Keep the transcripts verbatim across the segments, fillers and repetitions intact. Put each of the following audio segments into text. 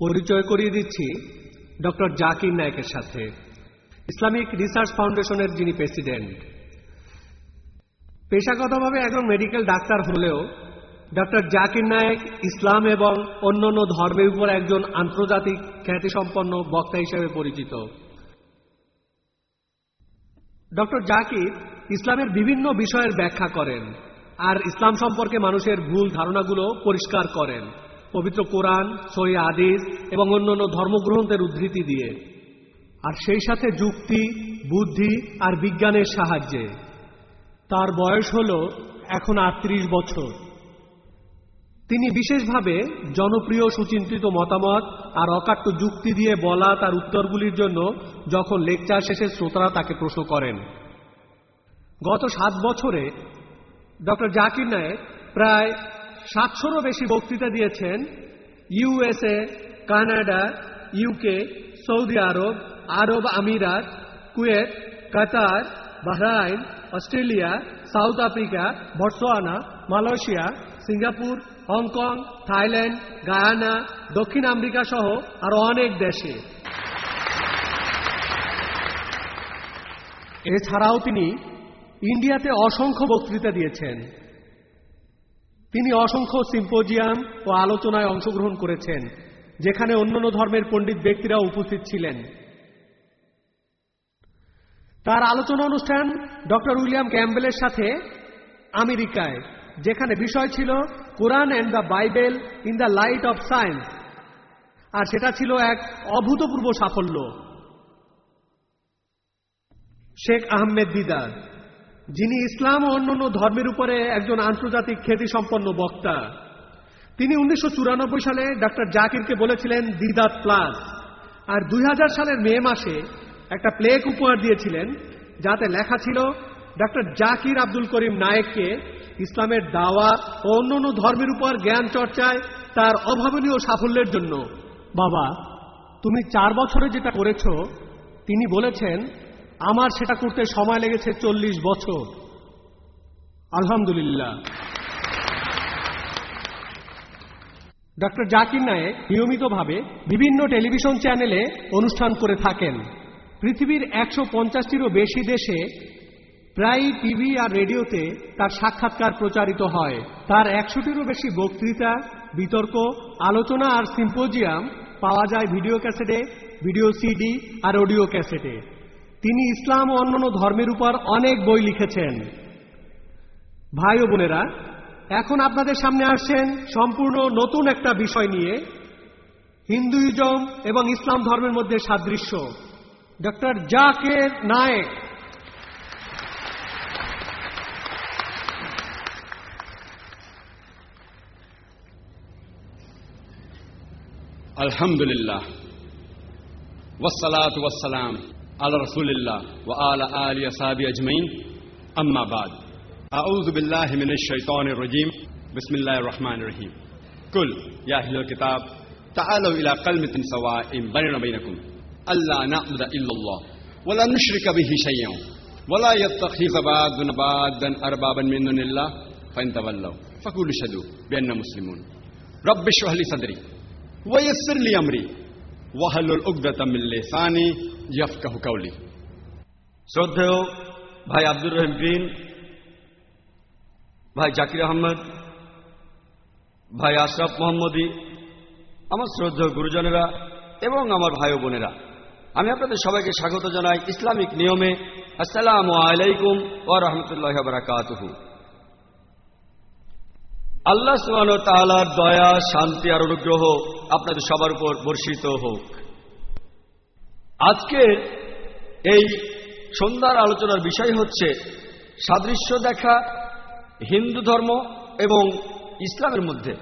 পরিচয় করিয়ে দিচ্ছি ডক্টর জাকির নায়েকের সাথে, ইসলামিক রিসার্চ ফাউন্ডেশনের যিনি প্রেসিডেন্ট। পেশাগতভাবে একজন মেডিকেল ডাক্তার হলেও ডক্টর জাকির নায়েক ইসলাম এবং অন্যান্য ধর্মের উপর একজন আন্তর্জাতিক খ্যাতিসম্পন্ন বক্তা হিসেবে পরিচিত। ডক্টর জাকির ইসলামের বিভিন্ন বিষয়ের ব্যাখ্যা করেন আর ইসলাম সম্পর্কে মানুষের ভুল ধারণাগুলো পরিষ্কার করেন পবিত্র কোরআন, সহিহ হাদিস এবং অন্যান্য ধর্মগ্রন্থের উদ্ধৃতি দিয়ে, আর সেই সাথে যুক্তি, বুদ্ধি আর বিজ্ঞানের সাহায্যে। তার বয়স হল এখন আটত্রিশ বছর। তিনি বিশেষভাবে জনপ্রিয় সুচিন্তিত মতামত আর অকাট্য যুক্তি দিয়ে বলা তার উত্তরগুলির জন্য যখন লেকচার শেষে শ্রোতারা তাকে প্রশ্ন করেন। গত সাত বছরে ডক্টর জাকির নায়েক প্রায় সাতশোরও বেশি বক্তৃতা দিয়েছেন USA, Canada, UK, Saudi Arab, Arab আমিরাত, Kuwait, Qatar, Bahrain, Australia, South Africa, Botswana, Malaysia, Singapore, Hong Kong, Thailand, Guyana, দক্ষিণ আমেরিকা সহ আরো অনেক দেশে। এছাড়াও তিনি ইন্ডিয়াতে অসংখ্য বক্তৃতা দিয়েছেন। তিনি অসংখ্য সিম্পোজিয়াম ও আলোচনায় অংশগ্রহণ করেছেন, যেখানে অন্যান্য ধর্মের পণ্ডিত ব্যক্তিরা উপস্থিত ছিলেন। তার আলোচনা অনুষ্ঠান ডক্টর উইলিয়াম ক্যাম্বেলের সাথে আমেরিকায়, যেখানে বিষয় ছিল Quran and the Bible in the light of science, আর সেটা ছিল এক অভূতপূর্ব সাফল্য। শেখ আহমেদ দিদার, যিনি ইসলাম ও অন্যান্য ধর্মের উপরে একজন আন্তর্জাতিক খ্যাতিসম্পন্ন বক্তা, তিনি উনিশশো চুরানব্বই সালে ডক্টর জাকিরকে বলেছিলেন দিদার প্লাস, আর দুই হাজার সালের মে মাসে একটা প্লেক উপহার দিয়েছিলেন, যাতে লেখা ছিল ডক্টর জাকির আব্দুল করিম নায়েককে ইসলামের দাওয়া ও অন্যান্য ধর্মের উপর জ্ঞান চর্চায় তার অভাবনীয় সাফল্যের জন্য। বাবা, তুমি চার বছরে যেটা করেছ, তিনি বলেছেন, আমার সেটা করতে সময় লেগেছে চল্লিশ বছর। আলহামদুলিল্লাহ। ডক্টর জাকির নায়েক নিয়মিতভাবে বিভিন্ন টেলিভিশন চ্যানেলে অনুষ্ঠান করে থাকেন। পৃথিবীর একশো পঞ্চাশটিরও বেশি দেশে প্রায় টিভি আর রেডিওতে তার সাক্ষাৎকার প্রচারিত হয়। তার একশোটিরও বেশি বক্তৃতা, বিতর্ক, আলোচনা আর সিম্পোজিয়াম পাওয়া যায় ভিডিও ক্যাসেটে, ভিডিও সিডি আর অডিও ক্যাসেটে। তিনি ইসলাম ও অন্যান্য ধর্মের উপর অনেক বই লিখেছেন। ভাই ও বোনেরা, এখন আপনাদের সামনে আসছেন সম্পূর্ণ নতুন একটা বিষয় নিয়ে, হিন্দুইজম এবং ইসলাম ধর্মের মধ্যে সাদৃশ্য। ডক্টর জাকির নায়েক। আলহামদুলিল্লাহ, ওয়াসসালাতু ওয়াসসালাম আলা রাসূলিল্লাহ ওয়া আলা আলিহি ওয়া সাহবিহি আজমাইন, আম্মা বাদ। আউযু বিল্লাহি মিনাশ শাইতানির রাজীম, বিসমিল্লাহির রহমানির রহিম। কুল ইয়া আহলাল কিতাব তাআলু ইলা কালিমাতিন সাওয়াইন বাইনানা বাইনাকুম আল্লা না'বুদা ইল্লাল্লাহ ওয়া লা নুশরিকা বিহি শাইয়্যান ওয়া লা ইয়াত্তাখিযা বা'দুনা বা'দান আরবাবান মিন দুনিল্লাহ ফাইন তাওয়াল্লাউ ফাকুলু আশহাদু বিআন্না মুসলিমুন। রাব্বি ইশরাহ লি সাদরি ওয়া ইয়াসসির লি আমরি ওয়াহলুল উকদাতাম মিন লিসানি ইয়াফকাহু কাওলি। শ্রদ্ধেয় ভাই আব্দুর রহিম গ্রিন, ভাই জাকির আহমদ, ভাই আশরাফ মোহাম্মদী, আমার শ্রদ্ধেয় গুরুজনেরা এবং আমার ভাই ও বোনেরা, আমি আপনাদের সবাইকে স্বাগত জানাই ইসলামিক নিয়মে। আসসালামু আলাইকুম ওয়া রাহমাতুল্লাহি ওয়া বারাকাতুহু। আল্লাহ সুবহানাহু ওয়া তাআলার দয়া, শান্তি আর অনুগ্রহ আপনাদের সবার উপর বর্ষিত হোক। আজকের এই সন্ধ্যার আলোচনার বিষয় হচ্ছে সাদৃশ্য দেখা হিন্দু ধর্ম এবং ইসলামের মধ্যে।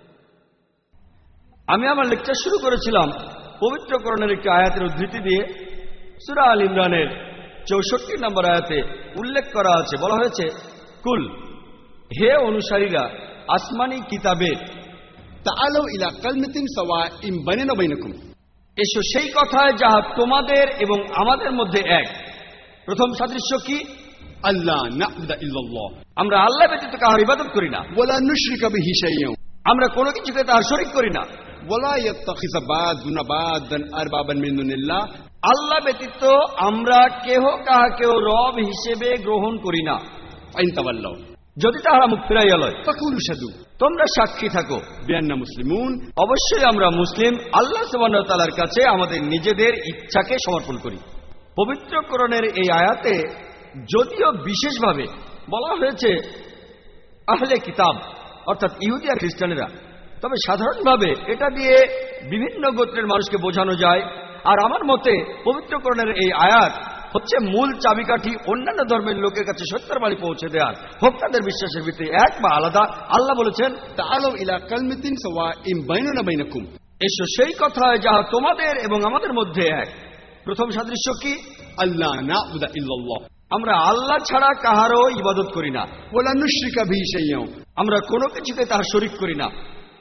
আমি আমার লেকচার শুরু করেছিলাম পবিত্র কোরআনের একটি আয়াতের উদ্ধৃতি দিয়ে। সূরা আল ইমরানের চৌষট্টি নম্বর আয়াতে উল্লেখ করা আছে, বলা হয়েছে, কুল, হে অনুসারীরা আসমানি কিতাবের তাআলু ইলা কালিমাতিন সাওয়াইন বাইনানা বাইনাকুম, এসো সেই কথায় যাহা তোমাদের এবং আমাদের মধ্যে এক। প্রথম সাদৃশ্য কি? আল্লাহ না'বুদা ইল্লাল্লাহ, আমরা আল্লাহ ব্যতীত কাহার ইবাদত করি না। ওয়া লা নুশরিকা বিহি শাইয়্যান, আমরা কোনো কিছুকে তার শরীক করি না। ولا يتخذ بعضنا بعضا أربابا من دون الله আল্লাহ ব্যতীত আমরা কেহ কাহাকেও রব হিসেবে গ্রহণ করি না। فإن تولوا যদি তাহারা মুখ ফিরাইয়া লয়, فقولوا اشهدوا তোমরা সাক্ষী থাকো بأننا مسلمون, অবশ্যই আমরা মুসলিম, আল্লাহ সুবহানাহু ওয়া তাআলার কাছে আমাদের নিজেদের ইচ্ছাকে সমর্পণ করি। পবিত্র কোরআনের এই আয়াতে যদিও বিশেষভাবে বলা হয়েছে আহলে কিতাব অর্থাৎ ইহুদি আর খ্রিস্টানেরা, তবে সাধারণভাবে এটা দিয়ে বিভিন্ন গোত্রের মানুষকে বোঝানো যায়। আর আমার মতে পবিত্র কোরআনের এই আয়াত হচ্ছে মূল চাবিকাঠি অন্যান্য ধর্মের লোকের কাছে সত্যের বাণী পৌঁছে দেওয়ার, হোক তাদের বিশ্বাসের ভিত্তি এক বা আলাদা। আল্লাহ বলেছেন, تعالوا إلى كلمة سواء بيننا وبينكم, এসো সেই কথায় যাহা তোমাদের এবং আমাদের মধ্যে এক। প্রথম সাদৃশ্য কি? ألا نعبد إلا الله আমরা আল্লাহ ছাড়া কাহারও ইবাদত করি না, ولا نشرك به شيئا, আমরা কোনো কিছুতে তাহার শরীক করি না।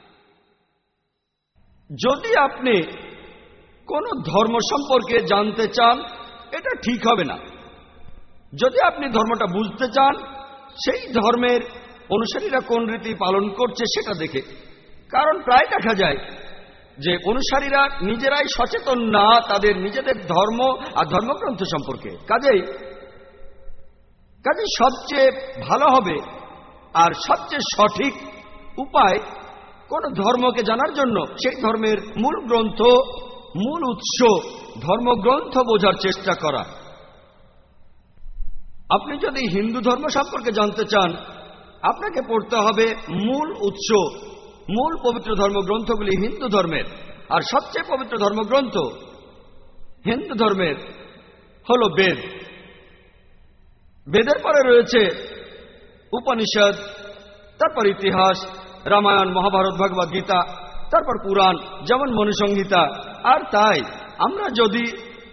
যদি আপনি কোন ধর্ম সম্পর্কে জানতে চান, এটা ঠিক হবে না। যদি আপনি ধর্মটা বুঝতে চান, সেই ধর্মের অনুসারীরা কোন রীতি পালন করছে সেটা দেখে। কারণ প্রায় দেখা যায় যে অনুসারীরা নিজেরাই সচেতন না তাদের নিজেদের ধর্ম আর ধর্মগ্রন্থ সম্পর্কে। কাজেই কাজেই সবচেয়ে ভালো হবে আর সবচেয়ে সঠিক উপায় কোন ধর্মকে জানার জন্য সেই ধর্মের মূল গ্রন্থ, মূল উৎস, ধর্মগ্রন্থ বোঝার চেষ্টা করা। আপনি যদি হিন্দু ধর্ম সম্পর্কে জানতে চান, আপনাকে পড়তে হবে মূল উৎস, মূল পবিত্র ধর্মগ্রন্থগুলি হিন্দু ধর্মের। আর সবচেয়ে পবিত্র ধর্মগ্রন্থ হিন্দু ধর্মের হল বেদ। বেদের পরে রয়েছে উপনিষদ, তারপর ইতিহাস, রামায়ণ, মহাভারত, ভগবদ গীতা, তারপর পুরাণ যেমন মনুসংহিতা। আর তাই আমরা যদি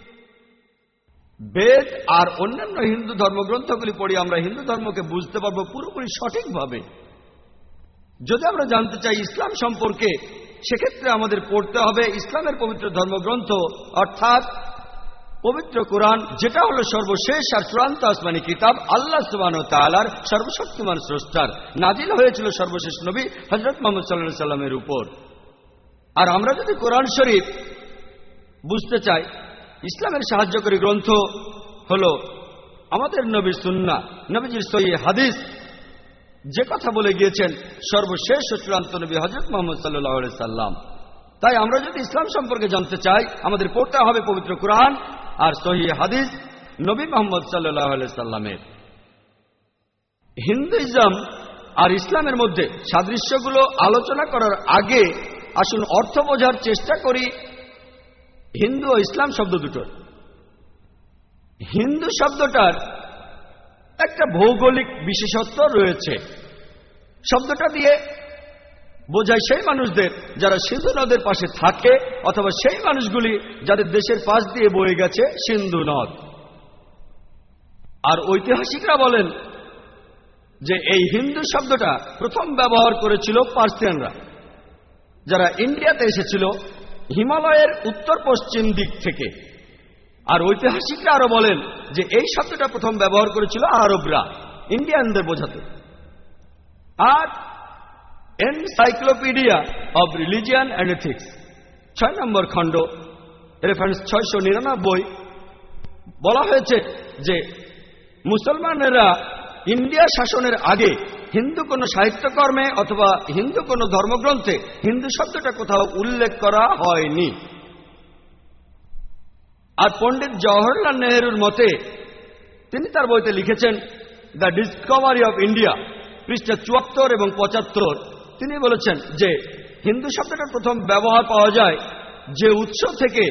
বেদ আর অন্যান্য হিন্দু ধর্মগ্রন্থগুলি পড়ি, আমরা হিন্দু ধর্মকে বুঝতে পারবো পুরোপুরি সঠিকভাবে। যদি আমরা জানতে চাই ইসলাম সম্পর্কে, সেক্ষেত্রে আমাদের পড়তে হবে ইসলামের পবিত্র ধর্মগ্রন্থ অর্থাৎ পবিত্র কোরআন, যেটা হলো সর্বশেষ আর চূড়ান্ত আসমানি কিতাব, আল্লাহ সুবহানাহু ওয়া তাআলার সর্বশক্তিমান স্রষ্টার। নাজিল হয়েছিল সর্বশেষ নবী হযরত মুহাম্মদ সাল্লাল্লাহু আলাইহি সাল্লামের উপর। আর আমরা যদি কোরআন শরীফ বুঝতে চাই, ইসলামের সাহায্যকারী গ্রন্থ হল আমাদের নবীর সুন্নাহ, নবীজির সহিহ হাদিস, যে কথা বলে গিয়েছেন সর্বশেষ ও চূড়ান্ত নবী হযরত মুহাম্মদ সাল্লাল্লাহু আলাইহি সাল্লাম। তাই আমরা যদি ইসলাম সম্পর্কে জানতে চাই, আমাদের পড়তে হবে পবিত্র কোরআন আর সহিহ হাদিস নবী মুহাম্মদ সাল্লাল্লাহু আলাইহি সাল্লামের। হিন্দুইজম আর ইসলামের মধ্যে সাদৃশ্যগুলো আলোচনা করার আগে আসুন অর্থ বোঝার চেষ্টা করি হিন্দু ও ইসলাম শব্দ দুটোর। হিন্দু শব্দটার একটা ভৌগোলিক বিশেষত্ব রয়েছে। শব্দটা দিয়ে বোঝায় সেই মানুষদের যারা সিন্ধু নদের পাশে থাকে, অথবা সেই মানুষগুলি যাদের দেশের পাশ দিয়ে বয়ে গেছে সিন্ধু নদ। আর ঐতিহাসিকরা বলেন যে এই হিন্দু শব্দটা প্রথম ব্যবহার করেছিল পার্সিয়ানরা, যারা ইন্ডিয়াতে এসেছিল হিমালয়ের উত্তর পশ্চিম দিক থেকে। আর ঐতিহাসিকরা আরো বলেন যে এই শব্দটা প্রথম ব্যবহার করেছিল আরবরা ইন্ডিয়ানদের বোঝাতে। আর encyclopedia of religion and ethics ছয় নম্বর খণ্ড রেফারেন্স ছয়শো নিরানব্বই বলা হয়েছে যে মুসলমানেরা ইন্ডিয়া শাসনের আগে হিন্দু কোনো সাহিত্যকর্মে অথবা হিন্দু কোনো ধর্মগ্রন্থে হিন্দু শব্দটা কোথাও উল্লেখ করা হয়নি। আর পণ্ডিত জওহরলাল নেহরুর মতে, তিনি তার বইতে লিখেছেন দ্য ডিসকভারি অফ ইন্ডিয়া পৃষ্ঠা চুয়াত্তর এবং পঁচাত্তর, তিনি বলেছেন যে হিন্দু শব্দটা প্রথম ব্যবহার পাওয়া যায় যে উৎস থেকে,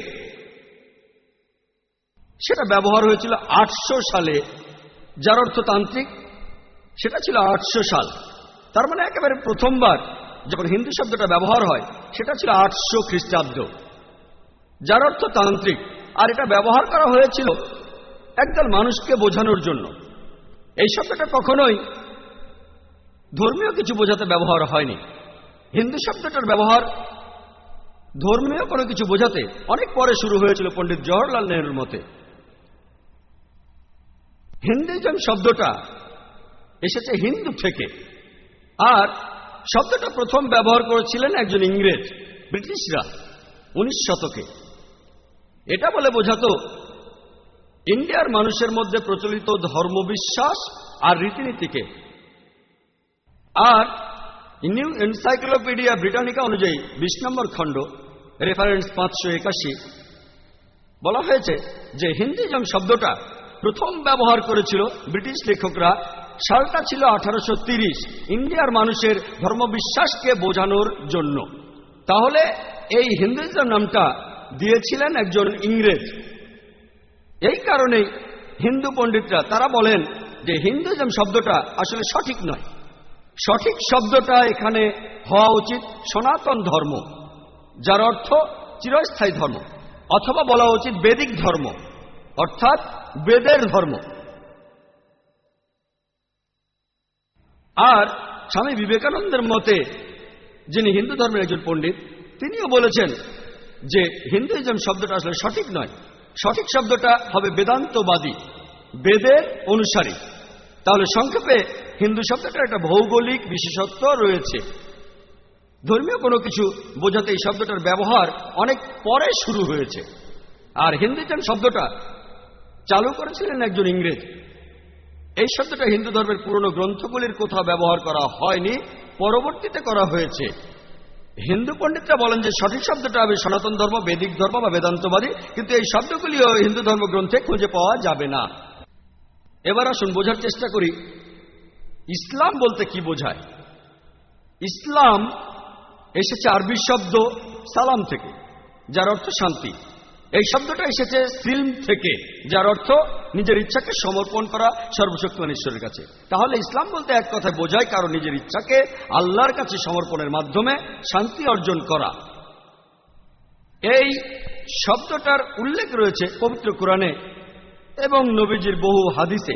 সেটা ব্যবহার হয়েছিল আটশো সালে, যার অর্থ তান্ত্রিক। সেটা ছিল আটশো সাল, তার মানে একেবারে প্রথমবার যখন হিন্দু শব্দটা ব্যবহার হয় সেটা ছিল আটশো খ্রিস্টাব্দ, যার অর্থ তান্ত্রিক। আর এটা ব্যবহার করা হয়েছিল একদল মানুষকে বোঝানোর জন্য। এই শব্দটা কখনোই ধর্মীয় কিছু বোঝাতে ব্যবহার হয়নি। হিন্দু শব্দটার ব্যবহার ধর্মীয় কোনো কিছু বোঝাতে অনেক পরে শুরু হয়েছিল পণ্ডিত জওহরলাল নেহরুর মতে। হিন্দুইজম শব্দটা এসেছে হিন্দু থেকে, আর শব্দটা প্রথম ব্যবহার করেছিলেন একজন ইংরেজ ব্রিটিশরা উনিশ শতকে। এটা বলে বোঝাতো ইন্ডিয়ার মানুষের মধ্যে প্রচলিত ধর্মবিশ্বাস আর রীতিনীতিকে। আর নিউ এনসাইক্লোপিডিয়া ব্রিটানিকা অনুযায়ী বিশ নম্বর খণ্ড রেফারেন্স পাঁচশো একাশি বলা হয়েছে যে হিন্দুইজম শব্দটা প্রথম ব্যবহার করেছিল ব্রিটিশ লেখকরা, সালটা ছিল আঠারোশো তিরিশ, ইন্ডিয়ার মানুষের ধর্মবিশ্বাসকে বোঝানোর জন্য। তাহলে এই হিন্দুইজম নামটা দিয়েছিলেন একজন ইংরেজ। এই কারণেই হিন্দু পণ্ডিতরা তারা বলেন যে হিন্দুইজম শব্দটা আসলে সঠিক নয়। সঠিক শব্দটা এখানে হওয়া উচিত সনাতন ধর্ম, যার অর্থ চিরস্থায়ী ধর্ম, অথবা বলা উচিত বেদিক ধর্ম, অর্থাৎ বেদের ধর্ম। আর স্বামী বিবেকানন্দের মতে, যিনি হিন্দু ধর্মের একজন পণ্ডিত, তিনিও বলেছেন যে হিন্দুইজম শব্দটা আসলে সঠিক নয়। সঠিক শব্দটা হবে বেদান্তবাদী, বেদের অনুসারী। তাহলে সংক্ষেপে হিন্দু শব্দটার একটা ভৌগোলিক বিশেষত্ব রয়েছে। ধর্মীয় কোনো কিছু বোঝাতে এই শব্দটার ব্যবহার অনেক পরে শুরু হয়েছে। আর হিন্দুইজম শব্দটা চালু করেছিলেন একজন ইংরেজ। এই শব্দটা হিন্দু ধর্মের পুরনো গ্রন্থগুলির কোথাও ব্যবহার করা হয়নি, পরবর্তীতে করা হয়েছে। হিন্দু পণ্ডিতরা বলেন যে সঠিক শব্দটা হবে সনাতন ধর্ম, বেদিক ধর্ম বা বেদান্তবাদী, কিন্তু এই শব্দগুলিও হিন্দু ধর্মগ্রন্থে খুঁজে পাওয়া যাবে না। এবার আসুন বোঝার চেষ্টা করি ইসলাম বলতে কি বোঝায়। ইসলাম এসেছে আরবি শব্দ সালাম থেকে, যার অর্থ শান্তি। এই শব্দটা এসেছে সিলম থেকে, যার অর্থ নিজের ইচ্ছাকে সমর্পণ করা সর্বশক্তিমান ঈশ্বরের কাছে। তাহলে ইসলাম বলতে এক কথায় বোঝায় কারো নিজের ইচ্ছাকে আল্লাহর কাছে সমর্পণের মাধ্যমে শান্তি অর্জন করা। এই শব্দটার উল্লেখ রয়েছে পবিত্র কোরআনে এবং নবীজির বহু হাদিসে।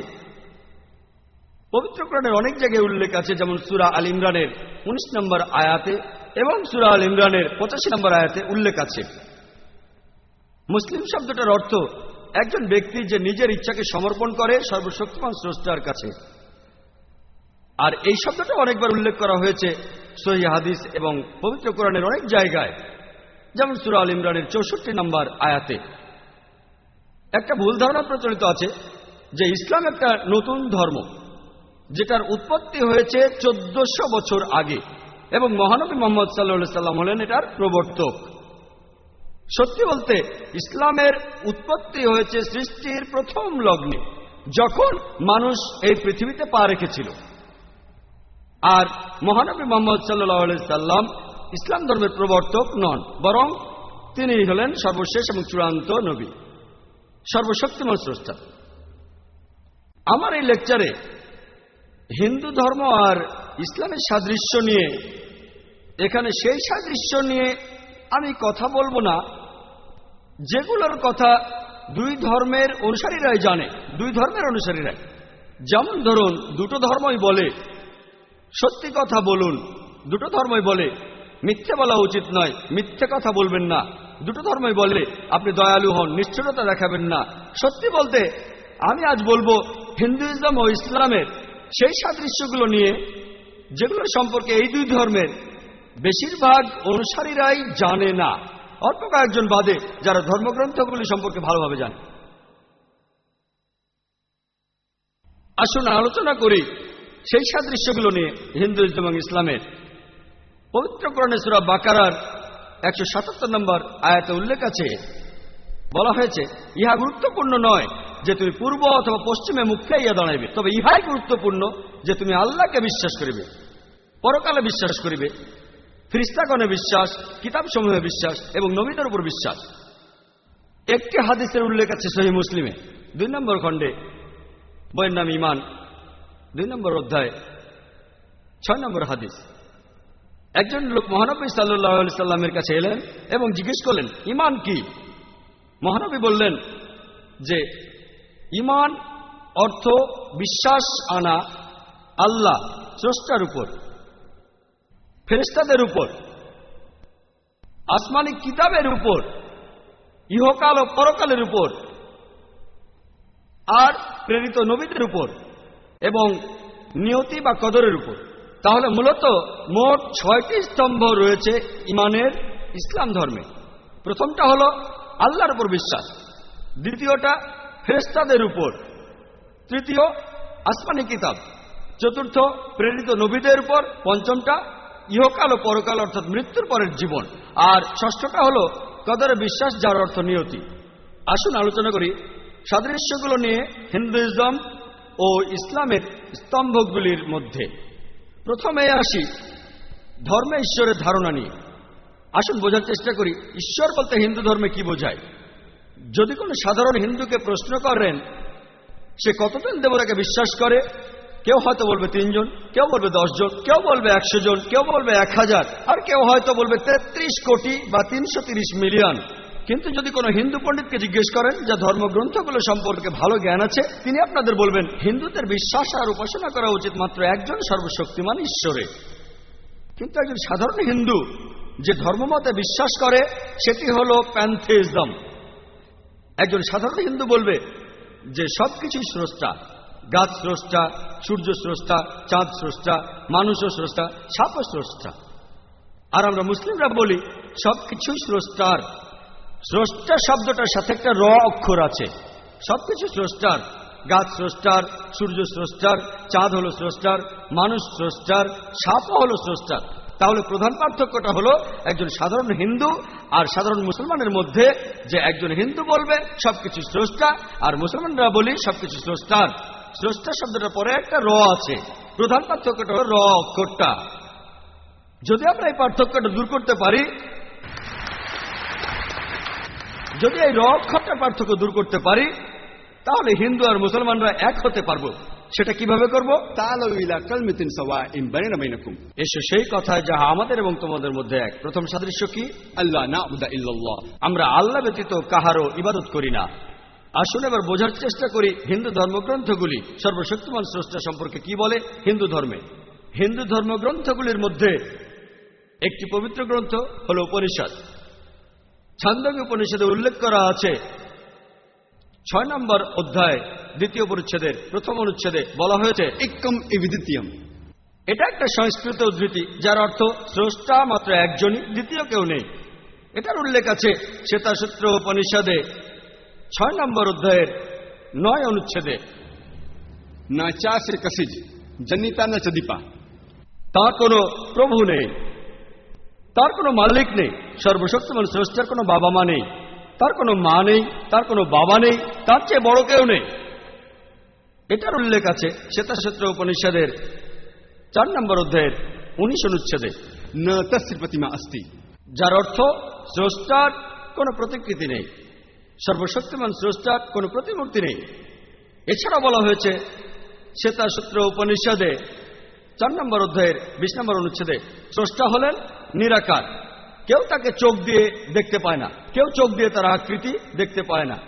পবিত্র কোরআনের অনেক জায়গায় উল্লেখ আছে, যেমন সূরা আল ইমরানের উনিশ নম্বর আয়াতে এবং সূরা আল ইমরানের পঁচাশি নম্বর আয়াতে উল্লেখ আছে। মুসলিম শব্দটার অর্থ একজন ব্যক্তি যে নিজের ইচ্ছাকে সমর্পণ করে সর্বশক্তিমান স্রষ্টার কাছে। আর এই শব্দটা অনেকবার উল্লেখ করা হয়েছে সহিহ হাদিস এবং পবিত্র কোরআনের অনেক জায়গায়, যেমন সূরা আল ইমরানের চৌষট্টি নম্বর আয়াতে। একটা ভুল ধারণা প্রচলিত আছে যে ইসলাম একটা নতুন ধর্ম, যেটার উৎপত্তি হয়েছে চোদ্দশো বছর আগে এবং মহানবী মুহাম্মদ সাল্লাল্লাহু আলাইহি সাল্লাম হলেন এটার প্রবর্তক। সত্যি বলতে ইসলামের উৎপত্তি হয়েছে সৃষ্টির প্রথম লগ্নে, যখন মানুষ এই পৃথিবীতে পা রেখেছিল। আর মহানবী মুহাম্মদ সাল্লাল্লাহু আলাইহি সাল্লাম ইসলাম ধর্মের প্রবর্তক নন, বরং তিনি হলেন সর্বশেষ এবং চূড়ান্ত নবী, সর্বশক্তিমান স্রষ্টা। আমার এই লেকচারে হিন্দু ধর্ম আর ইসলামের সাদৃশ্য নিয়ে, এখানে সেই সাদৃশ্য নিয়ে আমি কথা বলবো না যেগুলোর কথা দুই ধর্মের অনুসারীরাই জানে, দুই ধর্মের অনুসারীরাই। যেমন ধরুন, দুটো ধর্মই বলে সত্যি কথা বলুন, দুটো ধর্মই বলে মিথ্যে বলা উচিত নয়, মিথ্যে কথা বলবেন না। দুটো ধর্মই বলে আপনি দয়ালু হন, নিষ্ঠুরতা দেখাবেন না। সত্যি বলতে আমি আজ বলবো হিন্দুইজম ও ইসলামের সেই সাদৃশ্যগুলো নিয়ে, যেগুলো সম্পর্কে এই দুই ধর্মের বেশিরভাগ অনুসারীরাই জানে না, অল্প কয়েকজন বাদে যারা ধর্মগ্রন্থগুলি সম্পর্কে ভালোভাবে জানে। আসুন আলোচনা করি সেই সাদৃশ্যগুলো নিয়ে হিন্দুইজম এবং ইসলামের। পবিত্র কোরআনে সূরা বাকারার একশো সাতাত্তর নম্বর আয়াতে উল্লেখ আছে, বলা হয়েছে, ইহা গুরুত্বপূর্ণ নয় যে তুমি পূর্ব অথবা পশ্চিমে মুখ ফিরাইয়া দাঁড়াইবে, তবে ইহাই গুরুত্বপূর্ণ যে তুমি আল্লাহকে বিশ্বাস করিবে, পরকালে বিশ্বাস করিবে, ফেরেশতাগণে বিশ্বাস, কিতাবসমূহে বিশ্বাস এবং নবীদের উপর বিশ্বাস। একটি হাদিসের উল্লেখ আছে সহিহ মুসলিমে দুই নম্বর খণ্ডে, বইয়ের নাম ঈমান, দুই নম্বর অধ্যায় ছয় নম্বর হাদিস। একজন লোক মহানবী সাল্লাল্লাহু আলাইহি সাল্লামের কাছে এলেন এবং জিজ্ঞেস করলেন, ঈমান কি? মহানবী বললেন যে ঈমান অর্থ বিশ্বাস আনা আল্লাহ স্রষ্টার উপর, ফেরেশতাদের উপর, আসমানি কিতাবের উপর, ইহকাল ও পরকালের উপর, আর প্রেরিত নবীদের উপর এবং নিয়তি বা কদরের উপর। তাহলে মূলত মোট ছয়টি স্তম্ভ রয়েছে ঈমানের, ইসলাম ধর্মে। প্রথমটা হলো আল্লাহর উপর বিশ্বাস, দ্বিতীয়টা ফেরেশতাদের উপর, তৃতীয় আসমানি কিতাব, চতুর্থ প্রেরিত নবীদের উপর, পঞ্চমটা ইহকাল ও পরকাল অর্থাৎ মৃত্যুর পরের জীবন, আর ষষ্ঠটা হলো কদরে বিশ্বাস, যার অর্থ নিয়তি। আসুন আলোচনা করি সাদৃশ্যগুলো নিয়ে হিন্দুইজম ও ইসলামের স্তম্ভগুলির মধ্যে। প্রথমে আসি ধর্মে ঈশ্বরের ধারণা নিয়ে। আসুন বোঝার চেষ্টা করি ঈশ্বর বলতে হিন্দু ধর্মে কি বোঝায়। যদি কোনো সাধারণ হিন্দুকে প্রশ্ন করেন সে কতজন দেবতাকে বিশ্বাস করে, কেউ হয়তো বলবে তিনজন, কেউ বলবে দশ জন, কেউ বলবে একশো জন, কেউ বলবে এক হাজার, আর কেউ হয়তো বলবে তেত্রিশ কোটি বা তিনশো তিরিশ মিলিয়ন। কিন্তু যদি কোনো হিন্দু পণ্ডিতকে জিজ্ঞেস করেন যা ধর্মগ্রন্থগুলো সম্পর্কে ভালো জ্ঞান আছে, তিনি আপনাদের বলবেন হিন্দুদের বিশ্বাস আর উপাসনা করা উচিত মাত্র একজন সর্বশক্তিমান ঈশ্বরে। কিন্তু একজন সাধারণ হিন্দু যে ধর্মমতে বিশ্বাস করে সেটি হল প্যান্থেইজম। একজন সাধারণ হিন্দু বলবে যে সবকিছুই স্রষ্টা, গাছ স্রষ্টা, সূর্য স্রষ্টা, চাঁদ স্রষ্টা, মানুষও স্রষ্টা, সাপও স্রষ্টা। আর আমরা মুসলিমরা বলি সবকিছুই স্রষ্টার। স্রষ্টা শব্দটার সাথে একটা র অক্ষর আছে। সবকিছু স্রষ্টার, গাছ স্রষ্টার, সূর্য স্রষ্টার, চাঁদ হলো স্রষ্টার, মানুষ স্রষ্টার, সাপও হলো স্রষ্টার। তাহলে প্রধান পার্থক্যটা হলো একজন সাধারণ হিন্দু আর সাধারণ মুসলমানের মধ্যে, যে একজন হিন্দু বলবে সবকিছু স্রষ্টা আর মুসলমানরা বলি সবকিছু স্রষ্টার। স্রষ্টা শব্দটার পরে একটা র আছে। প্রধান পার্থক্যটা হলো র অক্ষরটা। যদি আমরা এই পার্থক্যটা দূর করতে পারি, যদি এই র অক্ষরটার পার্থক্য দূর করতে পারি, তাহলে হিন্দু আর মুসলমানরা এক হতে পারবো। সেটা কিভাবে করব? এসো সেই কথায় যাহা আমাদের এবং তোমাদের মধ্যে এক। প্রথম সাদৃশ্য কি? আল্লাহ না'বুদা ইল্লাল্লাহ, আমরা আল্লাহ ব্যতীত কাহারও ইবাদত করি না। আসুন এবার বোঝার চেষ্টা করি হিন্দু ধর্মগ্রন্থগুলি সর্বশক্তিমান স্রষ্টা সম্পর্কে কি বলে। হিন্দু ধর্মে হিন্দু ধর্মগ্রন্থগুলির মধ্যে একটি পবিত্র গ্রন্থ হল উপনিষদ। ছান্দোগ্য উপনিষদে উল্লেখ করা আছে ছয় নম্বর অধ্যায় দ্বিতীয় পরিচ্ছেদের প্রথম অনুচ্ছেদে বলা হয়েছে একম এবিদিত্যম। এটা একটা সংস্কৃত উদ্ধৃতি যার অর্থ স্রষ্টা মাত্র একজনই, দ্বিতীয় কেউ নেই। এটার উল্লেখ আছে শ্বেতাসূত্র উপনিষদে ছয় নম্বর অধ্যায়ের নয় অনুচ্ছেদে। না চাষে কাসিজ জনিতা না চদীপা। তার কোনো প্রভু নেই, তার কোনো মালিক নেই। সর্বশক্তিমান স্রষ্টার কোনো বাবা মা নেই, তার কোনো মা নেই, তার কোনো বাবা নেই, তার চেয়ে বড় কেউ নেই। এটার উল্লেখ আছে শ্বেতাসূত্র উপনিষদের চার নম্বর অধ্যায়ের উনিশ অনুচ্ছেদে। না তস্য প্রতিমা অস্তি, যার অর্থ স্রষ্টার কোনো প্রতিকৃতি নেই, সর্বশক্তিমান স্রষ্টার কোনো প্রতিমূর্তি নেই। এছাড়া বলা হয়েছে শ্বেতাসূত্র উপনিষদে চার নম্বর অধ্যায়ের বিশ নম্বর অনুচ্ছেদে স্রষ্টা হলেন নিরাকার। কেউ তাকে চোখ দিয়ে দেখতে পায় না, কেউ চোখ দিয়ে তার আকৃতি দেখতে পায় না।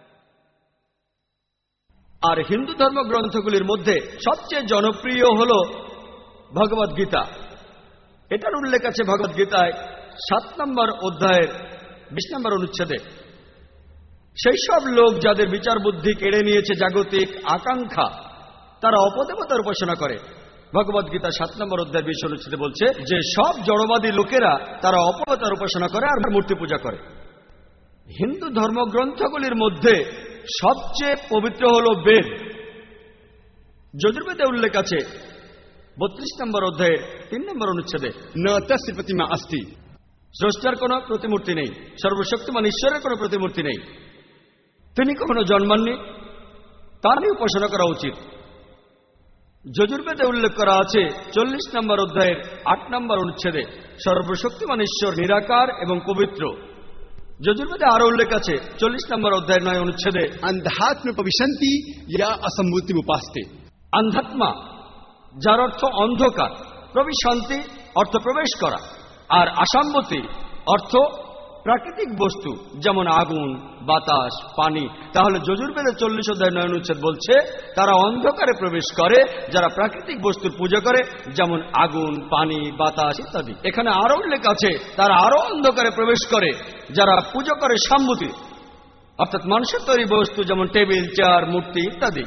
আর হিন্দু ধর্মগ্রন্থগুলির মধ্যে সবচেয়ে জনপ্রিয় হল ভগবদ গীতা। এটার উল্লেখ আছে ভগবদ গীতায় সাত নম্বর অধ্যায়ের বিশ নম্বর অনুচ্ছেদে। সেই সব লোক যাদের বিচার বুদ্ধি কেড়ে নিয়েছে জাগতিক আকাঙ্ক্ষা, তারা অপদেবতার উপাসনা করে। ভগবদ গীতা সাত নম্বর অধ্যায় বিশ অনুচ্ছেদে বলছে যে সব জড়বাদী লোকেরা তারা অপদেবতার উপাসনা করে আর মূর্তি পূজা করে। হিন্দু ধর্মগ্রন্থগুলির মধ্যে সবচেয়ে পবিত্র হল বেদ। যজুর্বেদে উল্লেখ আছে বত্রিশ নম্বর অধ্যায়ের তিন নম্বর অনুচ্ছেদে না তস্য প্রতিমা অস্তি। স্রষ্টার কোনো প্রতিমূর্তি নেই, সর্বশক্তিমান ঈশ্বরের কোনো প্রতিমূর্তি নেই। তিনি কখনো জন্মাননি, তারই উপাসনা করা উচিত। যজুর্বেদে উল্লেখ করা আছে চল্লিশ নম্বর অধ্যায়ের আট নম্বর অনুচ্ছেদে সর্বশক্তিমান ঈশ্বর নিরাকার এবং পবিত্র। যজুর্বেদে আরো উল্লেখ আছে চল্লিশ নম্বর অধ্যায়ের নয় অনুচ্ছেদে অন্ধাত্ম প্রবিশন্তি ইয়া অসম্ভূতি উপাস্তে। আন্ধাত্মা, যার অর্থ অন্ধকার, প্রবিশন্তি অর্থ প্রবেশ করা, আর আসাম্মতি অর্থ প্রাকৃতিক বস্তু যেমন আগুন, বাতাস, পানি। তাহলে যজুর্বেদের চল্লিশ অধ্যায় নয় অনুচ্ছেদ বলছে তারা অন্ধকারে প্রবেশ করে যারা প্রাকৃতিক বস্তুর পূজা করে, যেমন আগুন, পানি, বাতাস ইত্যাদি। এখানে আরো উল্লেখ আছে তারা আরো অন্ধকারে প্রবেশ করে যারা পূজা করে সাম্মতি, অর্থাৎ মানুষের তৈরি বস্তু যেমন টেবিল, চেয়ার, মূর্তি ইত্যাদি।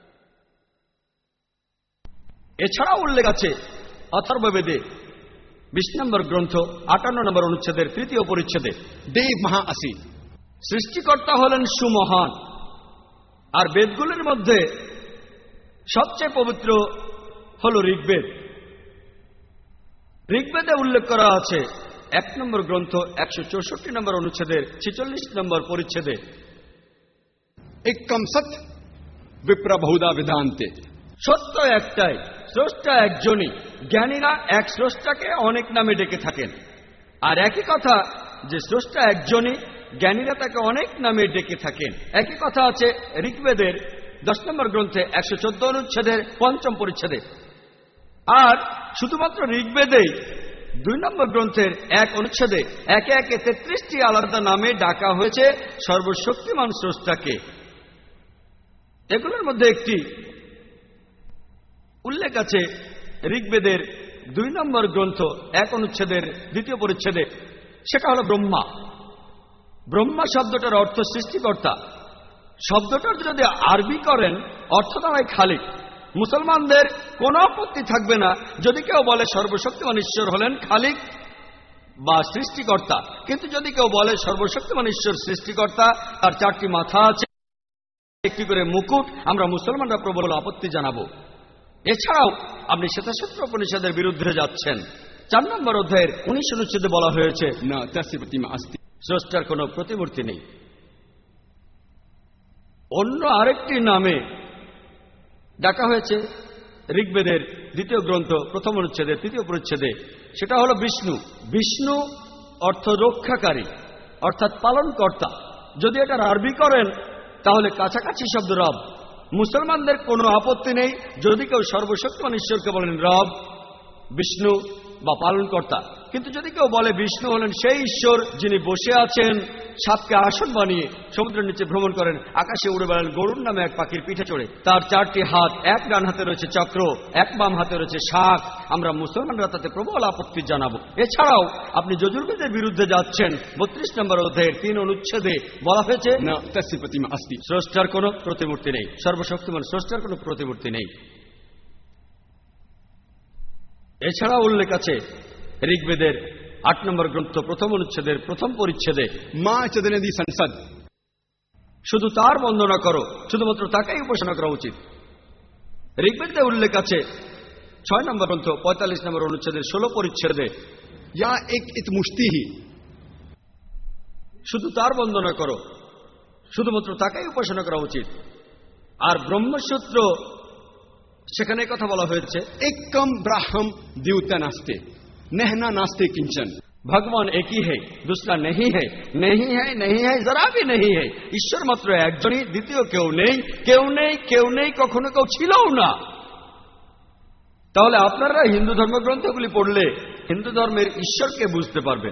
এছাড়াও উল্লেখ আছে অথর্ববেদে বিশ নম্বর গ্রন্থ আটান্ন নম্বর অনুচ্ছেদের তৃতীয় পরিচ্ছেদে देव महाअसी সৃষ্টিকর্তা হলেন সুমহান। আর বেদগুলির মধ্যে সবচেয়ে পবিত্র হল ঋগ্বেদ। ঋগ্বেদে উল্লেখ করা আছে এক নম্বর গ্রন্থ একশো চৌষট্টি নম্বর অনুচ্ছেদের ছেচল্লিশ নম্বর পরিচ্ছেদে एकम सत विप्र बहुधा विधान्ते সত্য একটাই, স্রষ্টা একজনই, জ্ঞানীরা এক স্রষ্টাকে অনেক নামে ডেকে থাকেন। আর একই কথা যে স্রষ্টা একজনই, জ্ঞানীরা তাকে অনেক নামে ডেকে থাকেন। একই কথা আছে ঋগ্বেদের দশ নম্বর গ্রন্থে একশো চোদ্দ অনুচ্ছেদের পঞ্চম পরিচ্ছেদে। আর শুধুমাত্র ঋগ্বেদেই দুই নম্বর গ্রন্থের এক অনুচ্ছেদে একে একে তেত্রিশটি আলাদা নামে ডাকা হয়েছে সর্বশক্তিমান স্রষ্টাকে। এগুলোর মধ্যে একটি উল্লেখ আছে ঋগ্বেদের দুই নম্বর গ্রন্থ এক অনুচ্ছেদের দ্বিতীয় পরিচ্ছেদে, সেটা হলো ব্রহ্মা। ব্রহ্মা শব্দটার অর্থ সৃষ্টিকর্তা। শব্দটার যদি আরবি করেন অর্থ দাঁড়ায় খালিক। মুসলমানদের কোনো আপত্তি থাকবে না যদি কেউ বলে সর্বশক্তিমান ঈশ্বর হলেন খালিক বা সৃষ্টিকর্তা, কিন্তু যদি কেউ বলে সর্বশক্তিমান ঈশ্বর সৃষ্টিকর্তা, তার চারটি মাথা আছে, একটি করে মুকুট, আমরা মুসলমানরা প্রবল আপত্তি জানাবো। এছাড়াও আপনি শ্বেতাক্ষেত্র উপনিষদের বিরুদ্ধে যাচ্ছেন। চার নম্বর অধ্যায়ের উনিশ অনুচ্ছেদে বলা হয়েছে न तस्य प्रतिमा अस्ति স্রষ্টার কোনো প্রতিমূর্তি নেই। অন্য আরেকটি নামে ডাকা হয়েছে ঋগ্বেদের দ্বিতীয় গ্রন্থ প্রথম অনুচ্ছেদের তৃতীয় পরিচ্ছেদে, সেটা হলো বিষ্ণু। বিষ্ণু অর্থ রক্ষাকারী, অর্থাৎ পালনকর্তা। যদি এটার আরবি করেন তাহলে কাছাকাছি শব্দ রব। মুসলমানদের কোনো আপত্তি নেই যদি কেউ সর্বশক্তিমান ঈশ্বরকে বলেন রব, বিষ্ণু বা পালনকর্তা। কিন্তু যদি কেউ বলে বিষ্ণু হলেন সেই ঈশ্বর যিনি বসে আছেন সাপকে আসন বানিয়ে, সমুদ্রের নিচে ভ্রমণ করেন, আকাশে উড়ে বেড়ান গরুর নামে এক পাখির পিঠে চড়ে, তার চারটি হাত, এক ডান হাতে রয়েছে চক্র, এক বাম হাতে রয়েছে শাঁখ, আমরা মুসলমানরা তাতে প্রবল আপত্তি জানাবো। এছাড়াও আপনি যজুর্বেদের বিরুদ্ধে যাচ্ছেন। বত্রিশ নম্বর অধ্যায়ের তিন অনুচ্ছেদে বলা হয়েছে न तस्य प्रतिमा अस्ति স্রষ্টার কোনো প্রতিমূর্তি নেই, সর্বশক্তিমান স্রষ্টার কোনো প্রতিমূর্তি নেই। এছাড়া উল্লেখ আছে ঋগ্বেদের আট নম্বর গ্রন্থ প্রথম অনুচ্ছেদের প্রথম পরিচ্ছেদে मां चदनदी संसद শুধু তার বন্দনা করো, শুধুমাত্র তাকেই উপাসনা করা উচিত। ঋগ্বেদে উল্লেখ আছে ছয় নম্বর গ্রন্থ পঁয়তাল্লিশ নম্বর অনুচ্ছেদের ষোলো পরিচ্ছেদে या एक इत मुश्ती ही শুধু তার বন্দনা করো, শুধুমাত্র তাকেই উপাসনা করা উচিত। আর ব্রহ্মসূত্র সেখানে কথা বলা হয়েছে एकम ब्राह्म द्यूता नास्ते नहना नास्ते किंचन ভগবান একই है, दूसरा नहीं है, नहीं है, नहीं है, जरा भी नहीं है। ঈশ্বর মাত্র একজনই, দ্বিতীয় কেউ নেই, কেউ নেই, কেউ নেই, কখনো কেউ ছিলও না। তাহলে আপনারা হিন্দু ধর্মগ্রন্থগুলি পড়লে হিন্দু ধর্মের ঈশ্বরকে বুঝতে পারবেন।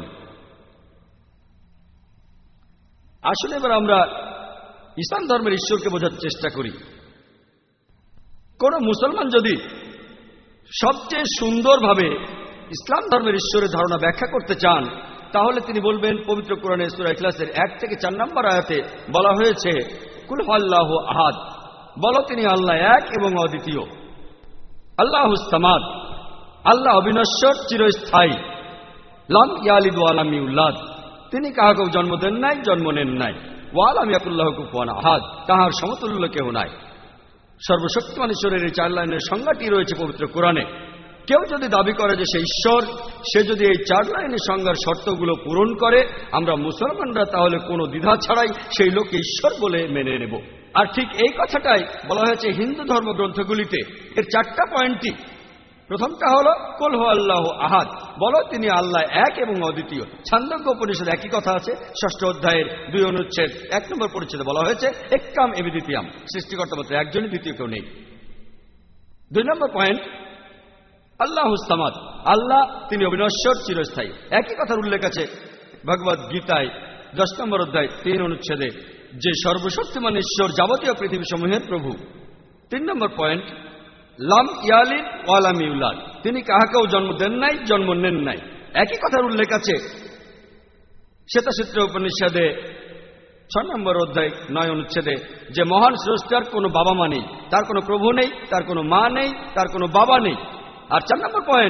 আসলে এবার আমরা ইসলাম ধর্মের ঈশ্বরকে বোঝার চেষ্টা করি। কোন মুসলমান যদি সবচেয়ে সুন্দরভাবে ইসলাম ধর্মের ঈশ্বরের ধারণা ব্যাখ্যা করতে চান তাহলে তিনি বলবেন পবিত্র কোরআনে সূরা ইখলাসের এক থেকে চার নম্বর আয়াতে বলা হয়েছে কুল হুয়াল্লাহু আহাদ, বলো তিনি আল্লাহ এক এবং অদ্বিতীয়। আল্লাহুস সামাদ, আল্লাহ অবিনশ্বর চিরস্থায়ী। লাম ইয়ালিদ ওয়া লাম ইউলাদ, তিনি কাহাকেও জন্ম দেন নাই, জন্ম নেন নাই। ওয়া লাম ইয়াকুল লাহু কুফুয়ান আহাদ, তাহার সমতুল্য কেউ নাই। সর্বশক্তিমান ঈশ্বরের এই চার লাইনের সংজ্ঞাটি রয়েছে পবিত্র কোরআনে। কেউ যদি দাবি করে যে সে ঈশ্বর, সে যদি এই চার লাইনের সংজ্ঞার শর্তগুলো পূরণ করে, আমরা মুসলমানরা তাহলে কোনো দ্বিধা ছাড়াই সেই লোককে ঈশ্বর বলে মেনে নেব। আর ঠিক এই কথাটাই বলা হয়েছে হিন্দু ধর্মগ্রন্থগুলিতে। এর চারটা পয়েন্টই, প্রথমটা হলো কুল হুয়াল্লাহু আহাদ, বলো তিনি আল্লাহ এক এবং অদ্বিতীয়। ছান্দোগ্য উপনিষদ একই কথা আছে, ষষ্ঠ অধ্যায়ের দুই অনুচ্ছেদ এক নম্বর পরিচ্ছেদে বলা হয়েছে এক্কাম এবিদ্বিতীয়াম, সৃষ্টিকর্তা মাত্র একজনই, দ্বিতীয় কেউ নেই। দুই নম্বর পয়েন্ট আল্লাহুস সামাদ, আল্লাহ তিনি অবিনশ্বর চিরস্থায়ী। একই কথার উল্লেখ আছে ভগবদ গীতায় দশ নম্বর অধ্যায় তিন অনুচ্ছেদে, যে সর্বশক্তিমান ঈশ্বর যাবতীয় পৃথিবী সমূহের প্রভু। তিন নম্বর পয়েন্ট লাম ইয়ালিদ ওয়া লাম ইউলাদ, তিনি কাহাকেও জন্ম দেন নাই, জন্ম নেন নাই। একই কথার উল্লেখ আছে শ্বেতাক্ষেত্র উপনিষদে ছয় নম্বর অধ্যায় নয় অনুচ্ছেদে, যে মহান স্রষ্টার কোনো বাবা মা নেই, তার কোনো প্রভু নেই, তার কোনো মা নেই, তার কোনো বাবা নেই। আর চার নম্বর পয়েন্ট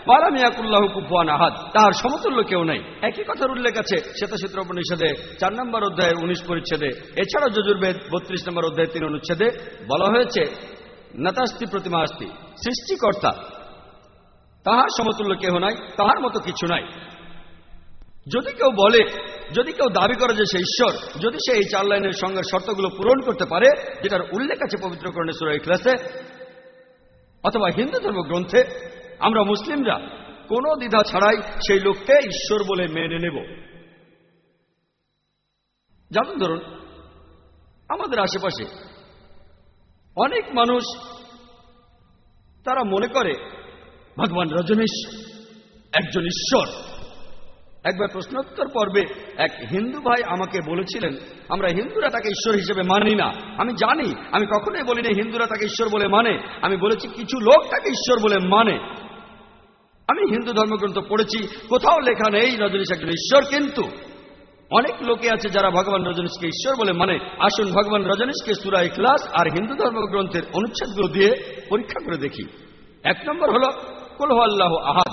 ওয়া লাম ইয়াকুল্লাহু কুফুয়ান আহাদ, তার সমতুল্য কেউ নাই। একই কথার উল্লেখ আছে শ্বেতসূত্র উপনিষদে চার নম্বর অধ্যায়ের উনিশ পরিচ্ছেদে। এছাড়াও যজুর্বেদ বত্রিশ নম্বর অধ্যায়ের তিন অনুচ্ছেদে বলা হয়েছে নাতাস্তি প্রতিমা আস্তি, সৃষ্টিকর্তা তাহার সমতুল্য কেহ নাই, তাহার মতো কিছু নাই। যদি কেউ বলে, যদি কেউ দাবি করে যে সে ঈশ্বর, যদি সে এই চার লাইনের সঙ্গে শর্তগুলো পূরণ করতে পারে যেটার উল্লেখ আছে পবিত্র কোরআনে সূরা ইখলাসে অথবা হিন্দু ধর্মগ্রন্থে, আমরা মুসলিমরা কোনো দ্বিধা ছাড়াই সেই লোককে ঈশ্বর বলে মেনে নেব। যেমন ধরুন আমাদের আশেপাশে অনেক মানুষ তারা মনে করে ভগবান রজনীশ একজন ঈশ্বর। একবার প্রশ্নোত্তর পর্বে এক হিন্দু ভাই আমাকে বলেছিলেন, আমরা হিন্দুরা তাকে ঈশ্বর হিসেবে মানি না। আমি জানি, আমি কখনোই বলিনি হিন্দুরা তাকে ঈশ্বর বলে মানে, আমি বলেছি কিছু লোক তাকে ঈশ্বর বলে মানে। আমি হিন্দু ধর্মগ্রন্থ পড়েছি, কোথাও লেখা নেই রজনীশ একজন ঈশ্বর, কিন্তু অনেক লোকে আছে যারা ভগবান রজনীশকে ঈশ্বর বলে মানে। আসুন ভগবান রজনীশকে সূরা ইখলাস আর হিন্দু ধর্মগ্রন্থের অনুচ্ছেদগুলো দিয়ে পরীক্ষা করে দেখি। এক নম্বর হল কুল হুয়াল্লাহু আহাদ,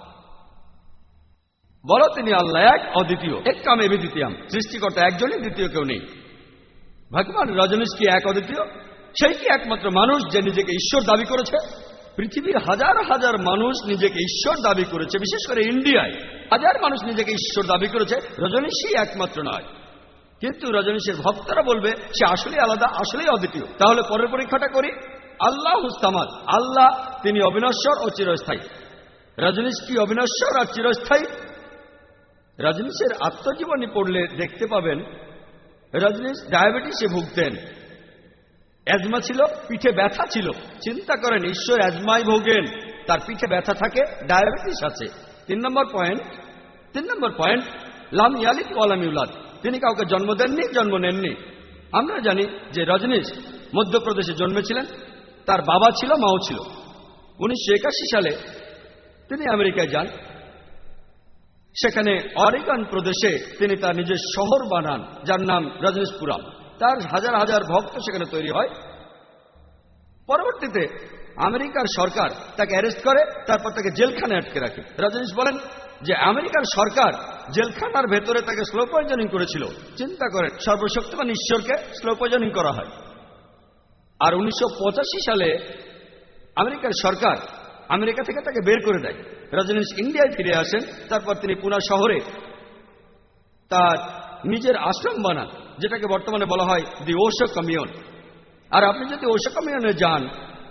বলো তিনি আল্লাহ এক, অদ্বিতীয়, একাম এবি দ্বিতীয়াম, সৃষ্টিকর্তা একজনই, দ্বিতীয় কেউ নেই। ভগবান রজনীশ কি এক অদ্বিতীয়? সেই কি একমাত্র মানুষ যে নিজেকে ঈশ্বর দাবি করেছে? পৃথিবীর হাজার হাজার মানুষ নিজেকে ঈশ্বর দাবি করেছে, বিশেষ করে ইন্ডিয়ায় হাজার মানুষ নিজেকে ঈশ্বর দাবি করেছে, রজনীশই একমাত্র নয়। কিন্তু রজনীশের ভক্তরা বলবে সে আসলেই আলাদা, আসলেই অদ্বিতীয়। তাহলে পরের পরীক্ষাটা করি। আল্লাহুস সামাদ, আল্লাহ তিনি অবিনশ্বর ও চিরস্থায়ী। রজনীশ কি অবিনশ্বর আর চিরস্থায়ী? রজনীশের আত্মজীবনী পড়লে দেখতে পাবেন রজনীশ ডায়াবেটিসে ভুগতেন, অ্যাজমা ছিল, পিঠে ব্যথা ছিল। চিন্তা করেন, ঈশ্বর অ্যাজমায় ভোগেন, তার পিঠে ব্যথা থাকে, ডায়াবেটিস আছে। তিন নম্বর পয়েন্ট তিন নম্বর পয়েন্ট লাম ইয়ালিদ ওয়া লাম ইউলাদ, তিনি কাউকে জন্ম দেননি, জন্ম নেননি। আমরা জানি যে রজনীশ মধ্যপ্রদেশে জন্মেছিলেন, তার বাবা ছিল, মাও ছিল। উনিশশো একাশি সালে তিনি আমেরিকায় যান, সেখানে অরিগন প্রদেশে তিনি তার নিজের শহর বানান যার নাম রজনীশপুরম। তার হাজার হাজার ভক্ত সেখানে তৈরি হয়। পরবর্তীতে আমেরিকার সরকার তাকে অ্যারেস্ট করে, তারপর তাকে জেলখানায় আটকে রাখে। রজনীশ বলেন যে আমেরিকার সরকার জেলখানার ভেতরে তাকে স্লো পয়জনিং করেছিল। চিন্তা করেন, সর্বশক্তিমান ঈশ্বরকে স্লো পয়জনিং করা হয়। আর উনিশশো পঁচাশি সালে আমেরিকার সরকার আমেরিকা থেকে তাকে বের করে দেয়। রজনীশ ইন্ডিয়ায় ফিরে আসেন, তারপর তিনি পুনা শহরে তার নিজের আশ্রম বানান, যেটাকে বর্তমানে বলা হয় দি ওশো কমিউন। আর আপনি যদি ওশো কমিউনে যান,